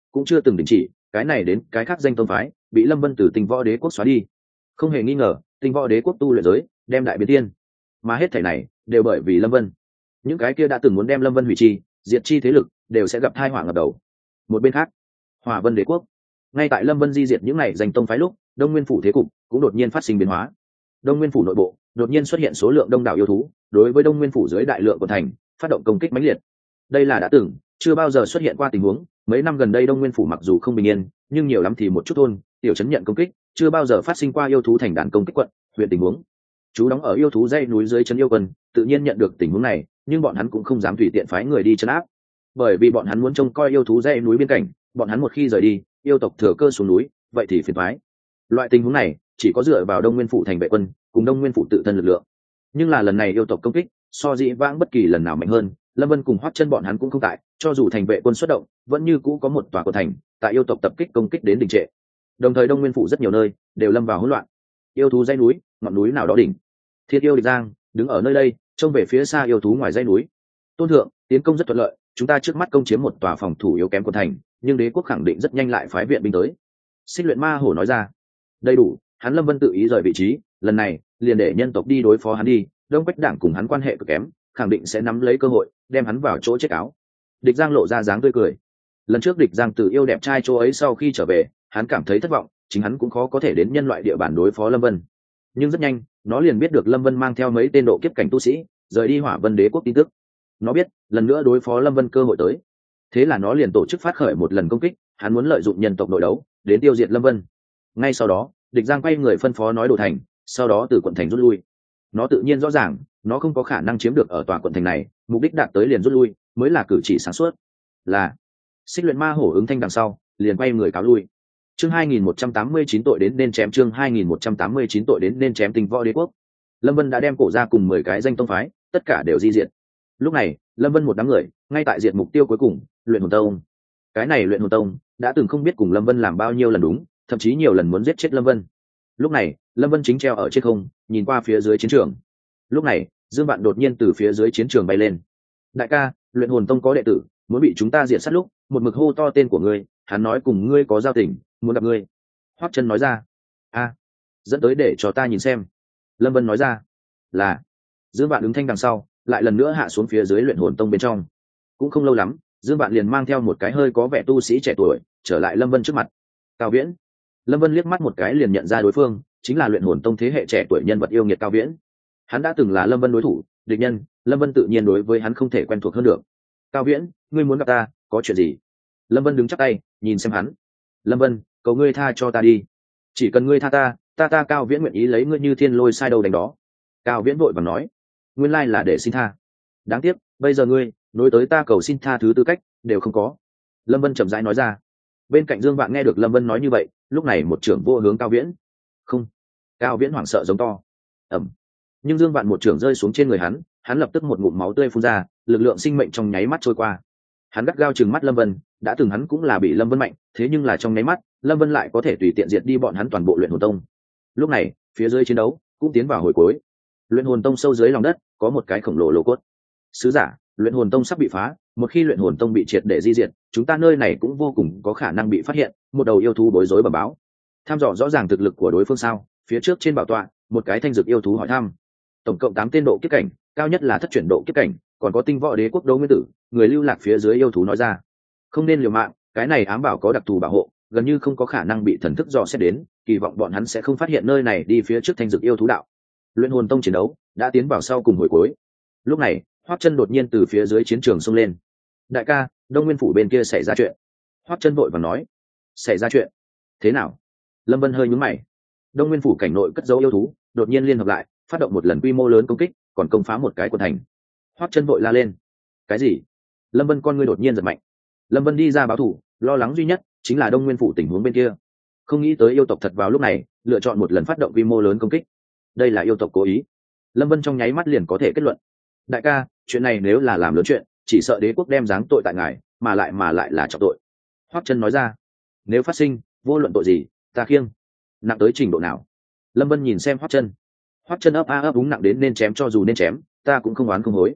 cũng chưa từng đình chỉ, cái này đến cái khác danh tông phái bị Lâm Vân từ Tinh Võ Đế quốc xóa đi. Không hề nghi ngờ, Tinh Võ Đế quốc tu luyện giới đem đại biến tiên, mà hết thảy này đều bởi vì Lâm Vân. Những cái kia đã từng muốn đem Lâm Vân hủy chi, diệt chi thế lực đều sẽ gặp tai họa ngập đầu. Một bên khác, Hỏa Vân Đế quốc, ngay tại Lâm Vân di diệt những này danh tông phái lúc, Đông Nguyên phủ thế cục cũng đột nhiên phát sinh biến hóa. Đông Nguyên phủ nội bộ đột nhiên xuất hiện số lượng đông đảo yêu thú, đối với Đông Nguyên phủ dưới đại lượng của thành phát động công kích mãnh liệt. Đây là đã từng chưa bao giờ xuất hiện qua tình huống. Mấy năm gần đây Đông Nguyên phủ mặc dù không bình yên, nhưng nhiều lắm thì một chút thôn tiểu trấn nhận công kích, chưa bao giờ phát sinh qua yêu thú thành đàn công kích quận huyện tình huống. Chú đóng ở yêu thú dãy núi dưới trấn yêu quân tự nhiên nhận được tình huống này, nhưng bọn hắn cũng không dám tùy tiện phái người đi trấn áp, bởi vì bọn hắn muốn trông coi yêu thú dãy núi biên cảnh. Bọn hắn một khi rời đi, yêu tộc thừa cơ xuống núi, vậy thì phiền toái. Loại tình huống này chỉ có dựa vào Đông Nguyên phủ thành vệ quân cùng Đông Nguyên phủ tự thân lực lượng. Nhưng là lần này yêu tộc công kích so dĩ vãng bất kỳ lần nào mạnh hơn. Lâm Vân cùng Hoắc Chân bọn hắn cũng không tại, cho dù thành vệ quân xuất động, vẫn như cũ có một tòa của thành tại yêu tộc tập kích công kích đến đình trệ. Đồng thời Đông Nguyên phủ rất nhiều nơi đều lâm vào hỗn loạn. Yêu thú dãy núi, ngọn núi nào đó đỉnh. Thiết yêu Địch Giang đứng ở nơi đây, trông về phía xa yêu thú ngoài dãy núi. Tôn thượng, tiến công rất thuận lợi, chúng ta trước mắt công chiếm một tòa phòng thủ yếu kém của thành, nhưng đế quốc khẳng định rất nhanh lại phái viện binh tới. Xích Luyện Ma Hổ nói ra. Đầy đủ, hắn Lâm Vân tự ý rời vị trí, lần này liền để nhân tộc đi đối phó hắn đi. Đông Quách Đảng cùng hắn quan hệ cực kém, khẳng định sẽ nắm lấy cơ hội đem hắn vào chỗ chết áo. Địch Giang lộ ra dáng tươi cười. Lần trước Địch Giang tự yêu đẹp trai chỗ ấy sau khi trở về, hắn cảm thấy thất vọng, chính hắn cũng khó có thể đến nhân loại địa bàn đối phó Lâm Vân. Nhưng rất nhanh nó liền biết được Lâm Vân mang theo mấy tên độ kiếp cảnh tu sĩ rời đi Hỏa Vân Đế quốc tin tức. Nó biết lần nữa đối phó Lâm Vân cơ hội tới, thế là nó liền tổ chức phát khởi một lần công kích. Hắn muốn lợi dụng nhân tộc nội đấu đến tiêu diệt Lâm Vân. Ngay sau đó Địch Giang quay người phân phó nói đồ thành, sau đó từ quận thành rút lui. Nó tự nhiên rõ ràng nó không có khả năng chiếm được ở tòa quận thành này, mục đích đạt tới liền rút lui mới là cử chỉ sáng suốt. Là Xích Luyện Ma Hổ ứng thanh đằng sau liền quay người cáo lui. Chương 2189 tội đến nên chém. Chương 2189 tội đến nên chém. Tinh Võ Đế quốc, Lâm Vân đã đem cổ ra cùng 10 cái danh tông phái tất cả đều di diệt. Lúc này Lâm Vân một đám người ngay tại diệt mục tiêu cuối cùng, Luyện Hồn Tông. Cái này Luyện Hồn Tông đã từng không biết cùng Lâm Vân làm bao nhiêu lần đúng, thậm chí nhiều lần muốn giết chết Lâm Vân. Lúc này Lâm Vân chính treo ở trên không, nhìn qua phía dưới chiến trường. Lúc này Dương Vạn đột nhiên từ phía dưới chiến trường bay lên. Đại ca, Luyện Hồn Tông có đệ tử muốn bị chúng ta diệt sát lúc, một mực hô to tên của ngươi, hắn nói cùng ngươi có giao tình, muốn gặp ngươi. Hoắc Chân nói ra. A, dẫn tới để cho ta nhìn xem. Lâm Vân nói ra. Là. Dương Vạn đứng thanh đằng sau, lại lần nữa hạ xuống phía dưới Luyện Hồn Tông bên trong. Cũng không lâu lắm, Dương Vạn liền mang theo một cái hơi có vẻ tu sĩ trẻ tuổi trở lại Lâm Vân trước mặt. Cao Viễn. Lâm Vân liếc mắt một cái liền nhận ra đối phương chính là Luyện Hồn Tông thế hệ trẻ tuổi nhân vật yêu nghiệt Cao Viễn. Hắn đã từng là Lâm Vân đối thủ, địch nhân, Lâm Vân tự nhiên đối với hắn không thể quen thuộc hơn được. Cao Viễn, ngươi muốn gặp ta, có chuyện gì? Lâm Vân đứng chắp tay nhìn xem hắn. Lâm Vân, cầu ngươi tha cho ta đi, chỉ cần ngươi tha ta Cao Viễn nguyện ý lấy ngươi như thiên lôi sai đầu đánh đó. Cao Viễn vội vàng nói. Nguyên lai là để xin tha. Đáng tiếc bây giờ ngươi nối tới ta cầu xin tha thứ tư cách đều không có. Lâm Vân chậm rãi nói ra. Bên cạnh Dương Vạn nghe được Lâm Vân nói như vậy, lúc này một trưởng vô hướng Cao Viễn. Không. Cao Viễn hoảng sợ giống to. Ẩm. Nhưng Dương Vạn một trưởng rơi xuống trên người hắn, hắn lập tức một ngụm máu tươi phun ra, lực lượng sinh mệnh trong nháy mắt trôi qua. Hắn gắt gao trừng mắt Lâm Vân, đã từng hắn cũng là bị Lâm Vân mạnh, thế nhưng là trong nháy mắt Lâm Vân lại có thể tùy tiện diệt đi bọn hắn toàn bộ Luyện Hồn Tông. Lúc này phía dưới chiến đấu cũng tiến vào hồi cuối. Luyện Hồn Tông sâu dưới lòng đất có một cái khổng lồ lô cốt. Sứ giả, Luyện Hồn Tông sắp bị phá, một khi Luyện Hồn Tông bị triệt để di diệt, chúng ta nơi này cũng vô cùng có khả năng bị phát hiện. Một đầu yêu thú bối rối bẩm báo. Tham dò rõ ràng thực lực của đối phương sao? Phía trước trên bảo tọa, một cái thanh dược yêu thú hỏi thăm. Tổng cộng 8 tên độ kiếp cảnh, cao nhất là thất chuyển độ kiếp cảnh, còn có Tinh Võ Đế quốc Đấu Nguyên Tử, người lưu lạc phía dưới yêu thú nói ra. Không nên liều mạng, cái này ám bảo có đặc thù bảo hộ, gần như không có khả năng bị thần thức dò xét đến, kỳ vọng bọn hắn sẽ không phát hiện nơi này đi phía trước thanh dược yêu thú đạo. Luyện Hồn Tông chiến đấu đã tiến vào sau cùng hồi cuối. Lúc này Hoắc Chân đột nhiên từ phía dưới chiến trường xông lên. Đại ca, Đông Nguyên phủ bên kia xảy ra chuyện. Hoắc Chân vội vàng nói. Xảy ra chuyện? Thế nào? Lâm Vân hơi nhướng mày. Đông Nguyên phủ cảnh nội cất giấu yêu thú đột nhiên liên hợp lại, phát động một lần quy mô lớn công kích, còn công phá một cái quận thành. Hoắc Chân vội la lên. Cái gì? Lâm Vân con ngươi đột nhiên giật mạnh. Lâm Vân đi ra báo thù, lo lắng duy nhất chính là Đông Nguyên phủ tình huống bên kia. Không nghĩ tới yêu tộc thật vào lúc này lựa chọn một lần phát động quy mô lớn công kích. Đây là yêu tộc cố ý. Lâm Vân trong nháy mắt liền có thể kết luận. Đại ca, chuyện này nếu là làm lớn chuyện, chỉ sợ đế quốc đem giáng tội tại ngài, mà lại là trọng tội. Hoắc Chân nói ra. Nếu phát sinh vô luận tội gì, ta khiêng. Nặng tới trình độ nào? Lâm Vân nhìn xem Hoắc Chân. Hoắc Chân ấp úng nặng đến nên chém, cho dù nên chém ta cũng không oán không hối.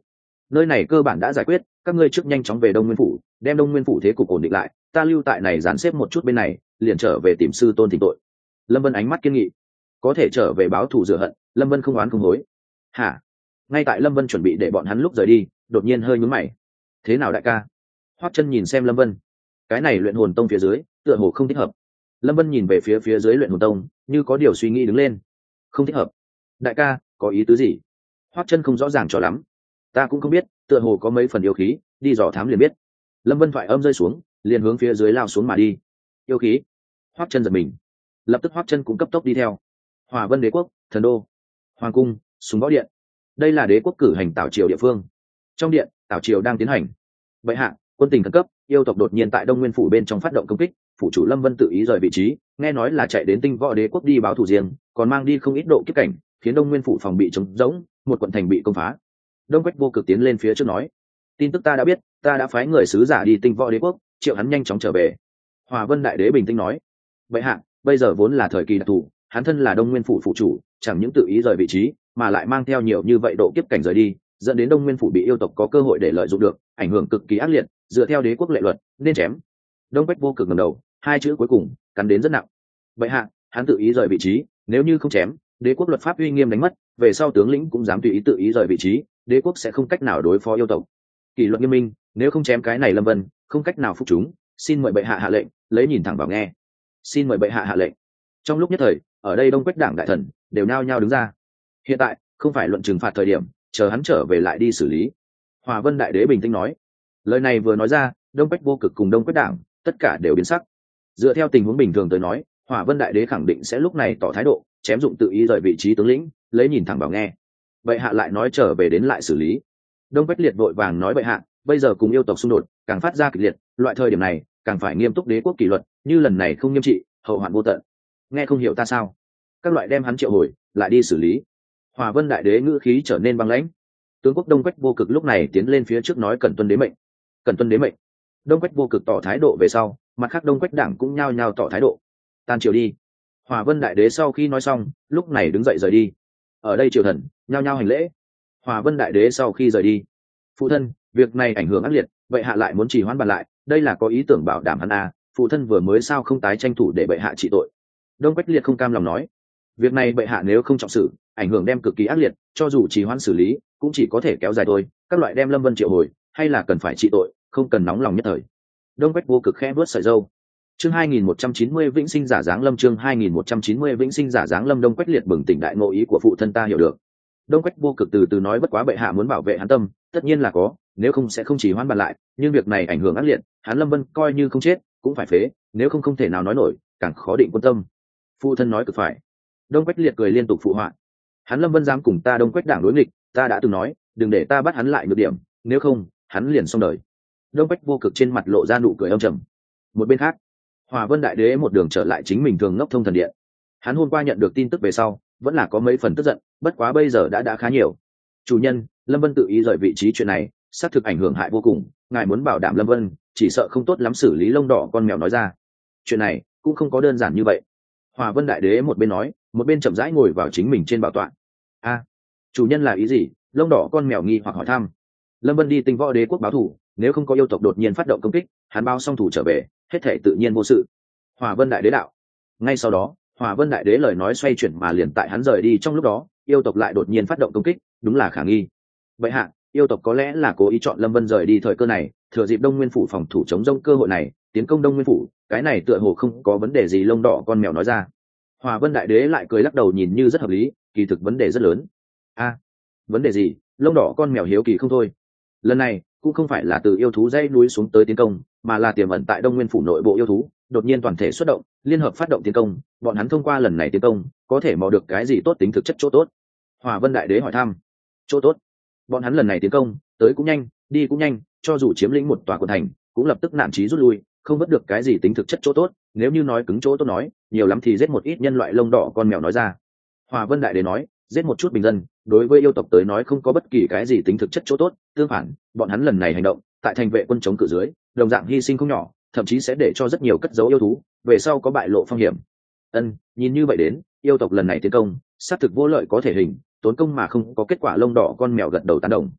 nơi này cơ bản đã giải quyết, các ngươi trước nhanh chóng về đông nguyên phủ, đem đông nguyên phủ thế cục ổn định lại, ta lưu tại này dàn xếp một chút bên này, liền trở về tìm sư tôn thỉnh tội. Lâm Vân ánh mắt kiên nghị, có thể trở về báo thù rửa hận, Lâm Vân không oán không hối. Hả? Ngay tại Lâm Vân chuẩn bị để bọn hắn lúc rời đi, đột nhiên hơi nhướng mày. Thế nào đại ca? Hoắc Chân nhìn xem Lâm Vân, cái này luyện hồn tông phía dưới tựa hồ không thích hợp. Lâm Vân nhìn về phía dưới luyện hồn tông, như có điều suy nghĩ đứng lên. Không thích hợp? Đại ca có ý tứ gì? Hoắc Chân không rõ ràng cho lắm. Ta cũng không biết, tựa hồ có mấy phần yêu khí, đi dò thám liền biết. Lâm Vân thoại âm rơi xuống, liền hướng phía dưới lao xuống mà đi. Yêu khí? Hoắc Chân giật mình, lập tức Hoắc Chân cũng cấp tốc đi theo. Hỏa Vân Đế quốc, thần đô, hoàng cung, súng võ điện. Đây là đế quốc cử hành tảo triều địa phương. Trong điện, tảo triều đang tiến hành. Bệ hạ, quân tình khẩn cấp, yêu tộc đột nhiên tại Đông Nguyên phủ bên trong phát động công kích, phủ chủ Lâm Vân tự ý rời vị trí, nghe nói là chạy đến Tinh Võ Đế quốc đi báo thù riêng, còn mang đi không ít độ kiếp cảnh, khiến Đông Nguyên phủ phòng bị trống rỗng, một quận thành bị công phá. Đông Quách Vô Cực tiến lên phía trước nói, tin tức ta đã biết, ta đã phái người sứ giả đi Tinh Võ Đế quốc, triệu hắn nhanh chóng trở về. Hòa Vân đại đế bình tĩnh nói, bệ hạ, bây giờ vốn là thời kỳ đặc thù, hắn thân là Đông Nguyên phủ phủ chủ, chẳng những tự ý rời vị trí, mà lại mang theo nhiều như vậy độ kiếp cảnh rời đi, dẫn đến Đông Nguyên phủ bị yêu tộc có cơ hội để lợi dụng được, ảnh hưởng cực kỳ ác liệt, dựa theo đế quốc lệ luật, nên chém. Đông Quách Vô Cực ngẩng đầu, hai chữ cuối cùng cắn đến rất nặng. Bệ hạ, hắn tự ý rời vị trí, nếu như không chém, đế quốc luật pháp uy nghiêm đánh mất, về sau tướng lĩnh cũng dám tùy ý tự ý rời vị trí, đế quốc sẽ không cách nào đối phó yêu tộc. Kỷ luật nghiêm minh, nếu không chém cái này Lâm Vân, không cách nào phục chúng, xin mời bệ hạ hạ lệnh, lấy nhìn thẳng vào nghe. Xin mời bệ hạ hạ lệnh. Trong lúc nhất thời, ở đây Đông Quách đảng đại thần đều nhao nhao đứng ra. Hiện tại không phải luận trừng phạt thời điểm, chờ hắn trở về lại đi xử lý. Hòa Vân đại đế bình tĩnh nói. Lời này vừa nói ra, Đông Quách Vô Cực cùng Đông Quách đảng tất cả đều biến sắc. Dựa theo tình huống bình thường tới nói, Hỏa Vân đại đế khẳng định sẽ lúc này tỏ thái độ, chém dụng tự ý rời vị trí tướng lĩnh, lấy nhìn thẳng vào nghe. Bệ hạ lại nói trở về đến lại xử lý. Đông Quách liệt vội vàng nói bệ hạ, bây giờ cùng yêu tộc xung đột càng phát ra kịch liệt, loại thời điểm này càng phải nghiêm túc đế quốc kỷ luật, như lần này không nghiêm trị, hậu hoạn vô tận. Nghe không hiểu ta sao? Các loại đem hắn triệu hồi, lại đi xử lý. Hỏa Vân đại đế ngữ khí trở nên băng lãnh. Tướng quốc Đông Quách Vô Cực lúc này tiến lên phía trước nói cẩn tuân đế mệnh. Cẩn tuân đế mệnh. Đông Quách Vô Cực tỏ thái độ về sau, mặt khác Đông Quách đảng cũng nhao nhao tỏ thái độ. Tan triều đi. Hỏa Vân đại đế sau khi nói xong, lúc này đứng dậy rời đi. Ở đây triều thần nhao nhao hành lễ. Hỏa Vân đại đế sau khi rời đi, phụ thân, việc này ảnh hưởng ác liệt, vậy hạ lại muốn trì hoãn bàn lại, đây là có ý tưởng bảo đảm hắn à, phụ thân vừa mới sao không tái tranh thủ để bệ hạ trị tội. Đông Quách liệt không cam lòng nói, việc này bệ hạ nếu không trọng xử, ảnh hưởng đem cực kỳ ác liệt, cho dù trì hoãn xử lý cũng chỉ có thể kéo dài thôi, các loại đem Lâm Vân triệu hồi, hay là cần phải trị tội, không cần nóng lòng nhất thời. Đông Quách Vô Cực khẽ vuốt sợi râu. Chương 2190 Vĩnh Sinh Giả Giáng Lâm. Chương 2190 Vĩnh Sinh Giả Giáng Lâm. Đông Quách liệt bừng tỉnh đại ngộ ý của phụ thân ta hiểu được. Đông Quách Vô Cực từ từ nói, bất quá bệ hạ muốn bảo vệ hắn tâm, tất nhiên là có, nếu không sẽ không chỉ hoãn bàn lại, nhưng việc này ảnh hưởng ác liệt, hắn Lâm Vân coi như không chết cũng phải phế, nếu không không thể nào nói nổi, càng khó định quân tâm. Phụ thân nói cực phải. Đông Quách liệt cười liên tục phụ họa. Hắn Lâm Vân dám cùng ta Đông Quách đảng đối nghịch, ta đã từng nói, đừng để ta bắt hắn lại nhược điểm, nếu không, hắn liền xong đời. Đông Quách Vô Cực trên mặt lộ ra nụ cười âm trầm. Một bên khác, Hỏa Vân đại đế một đường trở lại chính mình thường ngốc thông thần điện. Hắn hôm qua nhận được tin tức về sau, vẫn là có mấy phần tức giận, bất quá bây giờ đã khá nhiều. Chủ nhân, Lâm Vân tự ý rời vị trí chuyện này, xác thực ảnh hưởng hại vô cùng, ngài muốn bảo đảm Lâm Vân, chỉ sợ không tốt lắm xử lý lông đỏ con mèo nói ra. Chuyện này cũng không có đơn giản như vậy. Hỏa Vân đại đế một bên nói, một bên chậm rãi ngồi vào chính mình trên bảo tọa. A, chủ nhân là ý gì? Lông đỏ con mèo nghi hoặc hỏi thăm. Lâm Vân đi Tinh Võ Đế quốc báo thù, nếu không có yêu tộc đột nhiên phát động công kích, hắn báo xong thủ trở về, hết thể tự nhiên vô sự. Hỏa Vân đại đế đạo. Ngay sau đó, Hỏa Vân đại đế lời nói xoay chuyển, mà liền tại hắn rời đi trong lúc đó, yêu tộc lại đột nhiên phát động công kích, đúng là khả nghi. Vậy hạ, yêu tộc có lẽ là cố ý chọn Lâm Vân rời đi thời cơ này, thừa dịp Đông Nguyên phủ phòng thủ chống rông cơ hội này, tiến công Đông Nguyên phủ, cái này tựa hồ không có vấn đề gì. Lông đỏ con mèo nói ra. Hỏa Vân đại đế lại cười lắc đầu, nhìn như rất hợp lý, kỳ thực vấn đề rất lớn. A, vấn đề gì? Lông đỏ con mèo hiếu kỳ không thôi. Lần này cũng không phải là từ yêu thú dãy núi xuống tới tiến công, mà là tiềm ẩn tại Đông Nguyên phủ nội bộ yêu thú đột nhiên toàn thể xuất động, liên hợp phát động tiến công. Bọn hắn thông qua lần này tiến công, có thể mò được cái gì tốt tính thực chất chỗ tốt? Hỏa Vân đại đế hỏi thăm. Chỗ tốt? Bọn hắn lần này tiến công, tới cũng nhanh, đi cũng nhanh, cho dù chiếm lĩnh một tòa quận thành, cũng lập tức nản chí rút lui, không vớt được cái gì tính thực chất chỗ tốt. Nếu như nói cứng chỗ tốt nói, nhiều lắm thì giết một ít nhân loại. Lông đỏ con mèo nói ra. Hỏa Vân đại đế nói, giết một chút bình dân, đối với yêu tộc tới nói không có bất kỳ cái gì tính thực chất chỗ tốt. Tương phản, bọn hắn lần này hành động tại thành vệ quân chống cự dưới, đồng dạng hy sinh không nhỏ, thậm chí sẽ để cho rất nhiều cất giấu yêu thú về sau có bại lộ phong hiểm. Nhìn như vậy đến, yêu tộc lần này tiến công xác thực vô lợi có thể hình, tốn công mà không có kết quả. Lông đỏ con mèo gật đầu tán đồng.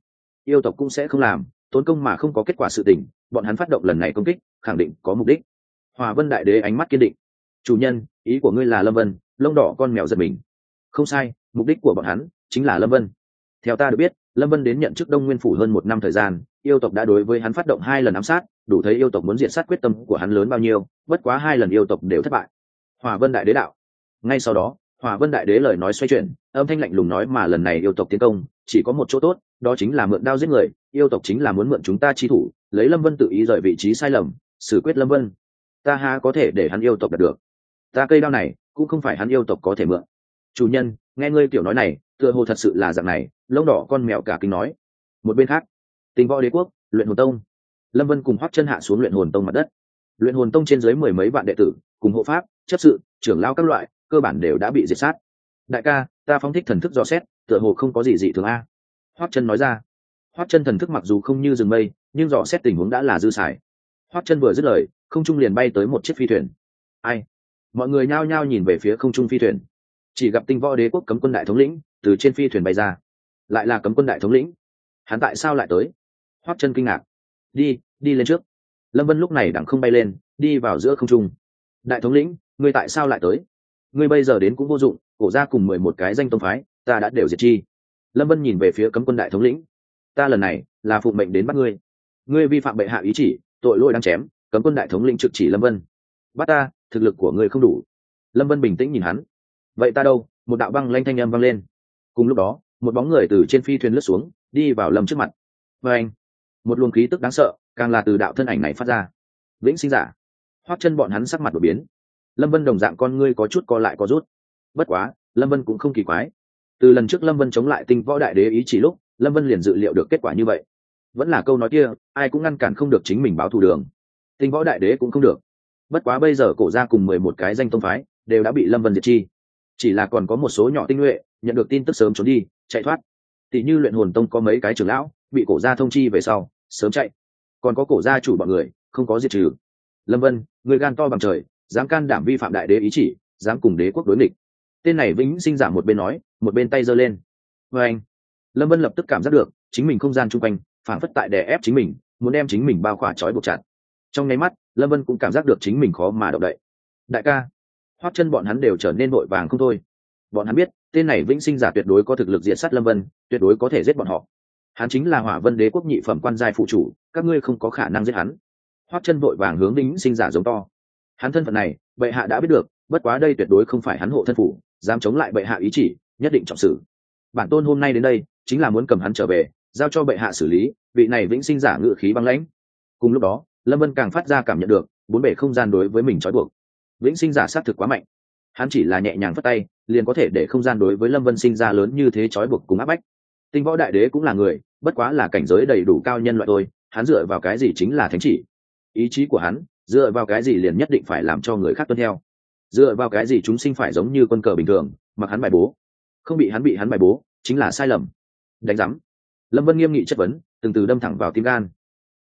yêu tộc cũng sẽ không làm tốn công mà không có kết quả sự tình. Bọn hắn phát động lần này công kích khẳng định có mục đích. Hỏa Vân đại đế ánh mắt kiên định. Chủ nhân, ý của ngươi là Lâm Vân? Lông đỏ con mèo giật mình. Không sai, mục đích của bọn hắn chính là Lâm Vân. Theo ta được biết, Lâm Vân đến nhận chức Đông Nguyên phủ hơn 1 năm thời gian, yêu tộc đã đối với hắn phát động 2 lần ám sát, đủ thấy yêu tộc muốn diệt sát quyết tâm của hắn lớn bao nhiêu. Bất quá 2 lần yêu tộc đều thất bại. Hỏa Vân đại đế đạo. Ngay sau đó, Hỏa Vân đại đế lời nói xoay chuyển, âm thanh lạnh lùng nói, mà lần này yêu tộc tiến công chỉ có một chỗ tốt, đó chính là mượn đao giết người. Yêu tộc chính là muốn mượn chúng ta chi thủ, lấy Lâm Vân tự ý rời vị trí sai lầm, xử quyết Lâm Vân. Ta há có thể để hắn yêu tộc đạt được? Ta cây đao này cũng không phải hắn yêu tộc có thể mượn. Chủ nhân, nghe ngươi tiểu nói này, tựa hồ thật sự là dạng này. Lông đỏ con mèo cả kinh nói. Một bên khác, Tình Võ Đế quốc, Luyện Hồn tông. Lâm Vân cùng Hoắc Chân hạ xuống Luyện Hồn tông mặt đất. Luyện Hồn tông trên dưới 10 mấy vạn đệ tử, cùng hộ pháp, chấp sự, trưởng lão các loại, cơ bản đều đã bị diệt sát. Đại ca, ta phóng thích thần thức dò xét, tựa hồ không có gì dị thường a. Hoắc Chân nói ra. Hoắc Chân thần thức mặc dù không như rừng mây, nhưng dò xét tình huống đã là dư xài. Hoắc Chân vừa dứt lời, không trung liền bay tới một chiếc phi thuyền. Ai? Mọi người nhao nhao nhìn về phía không trung phi thuyền, chỉ gặp Tinh Võ Đế quốc cấm quân đại thống lĩnh từ trên phi thuyền bay ra. Lại là cấm quân đại thống lĩnh, hắn tại sao lại tới? Hoắc Chân kinh ngạc. Đi lên trước. Lâm Vân lúc này đặng không bay lên, đi vào giữa không trung. Đại thống lĩnh, ngươi tại sao lại tới? Ngươi bây giờ đến cũng vô dụng, cổ gia cùng 11 cái danh tông phái ta đã đều diệt chi. Lâm Vân nhìn về phía cấm quân đại thống lĩnh. Ta lần này là phụng mệnh đến bắt ngươi. Ngươi vi phạm bệ hạ ý chỉ, tội lỗi đáng chém. Cấm quân đại thống lĩnh trực chỉ Lâm Vân. Bắt ta, thực lực của ngươi không đủ. Lâm Vân bình tĩnh nhìn hắn. Vậy ta đâu? Một đạo băng lanh thanh âm vang lên. Cùng lúc đó, một bóng người từ trên phi thuyền lướt xuống, đi vào Lâm trước mặt. Và anh, một luồng khí tức đáng sợ càng là từ đạo thân ảnh này phát ra. Vĩnh sinh giả. Hoắc Chân bọn hắn sắc mặt đổi biến. Lâm Vân đồng dạng con ngươi có chút co lại co rút. Bất quá, Lâm Vân cũng không kỳ quái. Từ lần trước Lâm Vân chống lại Tinh Võ đại đế ý chỉ lúc, Lâm Vân liền dự liệu được kết quả như vậy. Vẫn là câu nói kia, ai cũng ngăn cản không được chính mình báo thù đường. Tinh Võ đại đế cũng không được. Bất quá bây giờ cổ gia cùng 11 cái danh tông phái đều đã bị Lâm Vân diệt chi. Chỉ là còn có một số nhỏ tinh nhuệ nhận được tin tức sớm trốn đi, chạy thoát. Tỷ như Luyện Hồn tông có mấy cái trưởng lão bị cổ gia thông chi về sau, sớm chạy. Còn có cổ gia chủ bọn người không có diệt trừ. Lâm Vân, người gan to bằng trời, dám can đảm vi phạm đại đế ý chỉ, dám cùng đế quốc đối nghịch. Tên này vĩnh sinh giả một bên nói, một bên tay giơ lên. Và anh, Lâm Vân lập tức cảm giác được chính mình không gian chung quanh phảng phất tại đè ép chính mình, muốn đem chính mình bao khỏa trói buộc chặt. Trong nháy mắt, Lâm Vân cũng cảm giác được chính mình khó mà động đậy. Đại ca, Hoắc Chân bọn hắn đều trở nên vội vàng không thôi. Bọn hắn biết, tên này vĩnh sinh giả tuyệt đối có thực lực diệt sát Lâm Vân, tuyệt đối có thể giết bọn họ. Hắn chính là Hỏa Vân Đế quốc nhị phẩm quan giai phụ chủ, các ngươi không có khả năng giết hắn. Hoắc Chân vội vàng hướng vĩnh sinh giả giống to. Hắn thân phận này, bệ hạ đã biết được, bất quá đây tuyệt đối không phải hắn hộ thân phủ, dám chống lại bệ hạ ý chỉ, nhất định trọng xử. Bản tôn hôm nay đến đây, chính là muốn cầm hắn trở về, giao cho bệ hạ xử lý. Vị này vĩnh sinh giả ngự khí băng lãnh. Cùng lúc đó, Lâm Vân càng phát ra cảm nhận được bốn bề không gian đối với mình trói buộc. Vĩnh sinh giả sát thực quá mạnh, hắn chỉ là nhẹ nhàng phất tay liền có thể để không gian đối với Lâm Vân sinh ra lớn như thế trói buộc cùng áp bách. Tinh Võ đại đế cũng là người, bất quá là cảnh giới đầy đủ cao nhân loại thôi, hắn dựa vào cái gì chính là thánh chỉ? Ý chí của hắn dựa vào cái gì liền nhất định phải làm cho người khác tuân theo? Dựa vào cái gì chúng sinh phải giống như quân cờ bình thường mặc hắn bài bố? Không bị hắn bài bố chính là sai lầm. Đánh giám. Lâm Vân nghiêm nghị chất vấn, từng từ đâm thẳng vào tim gan.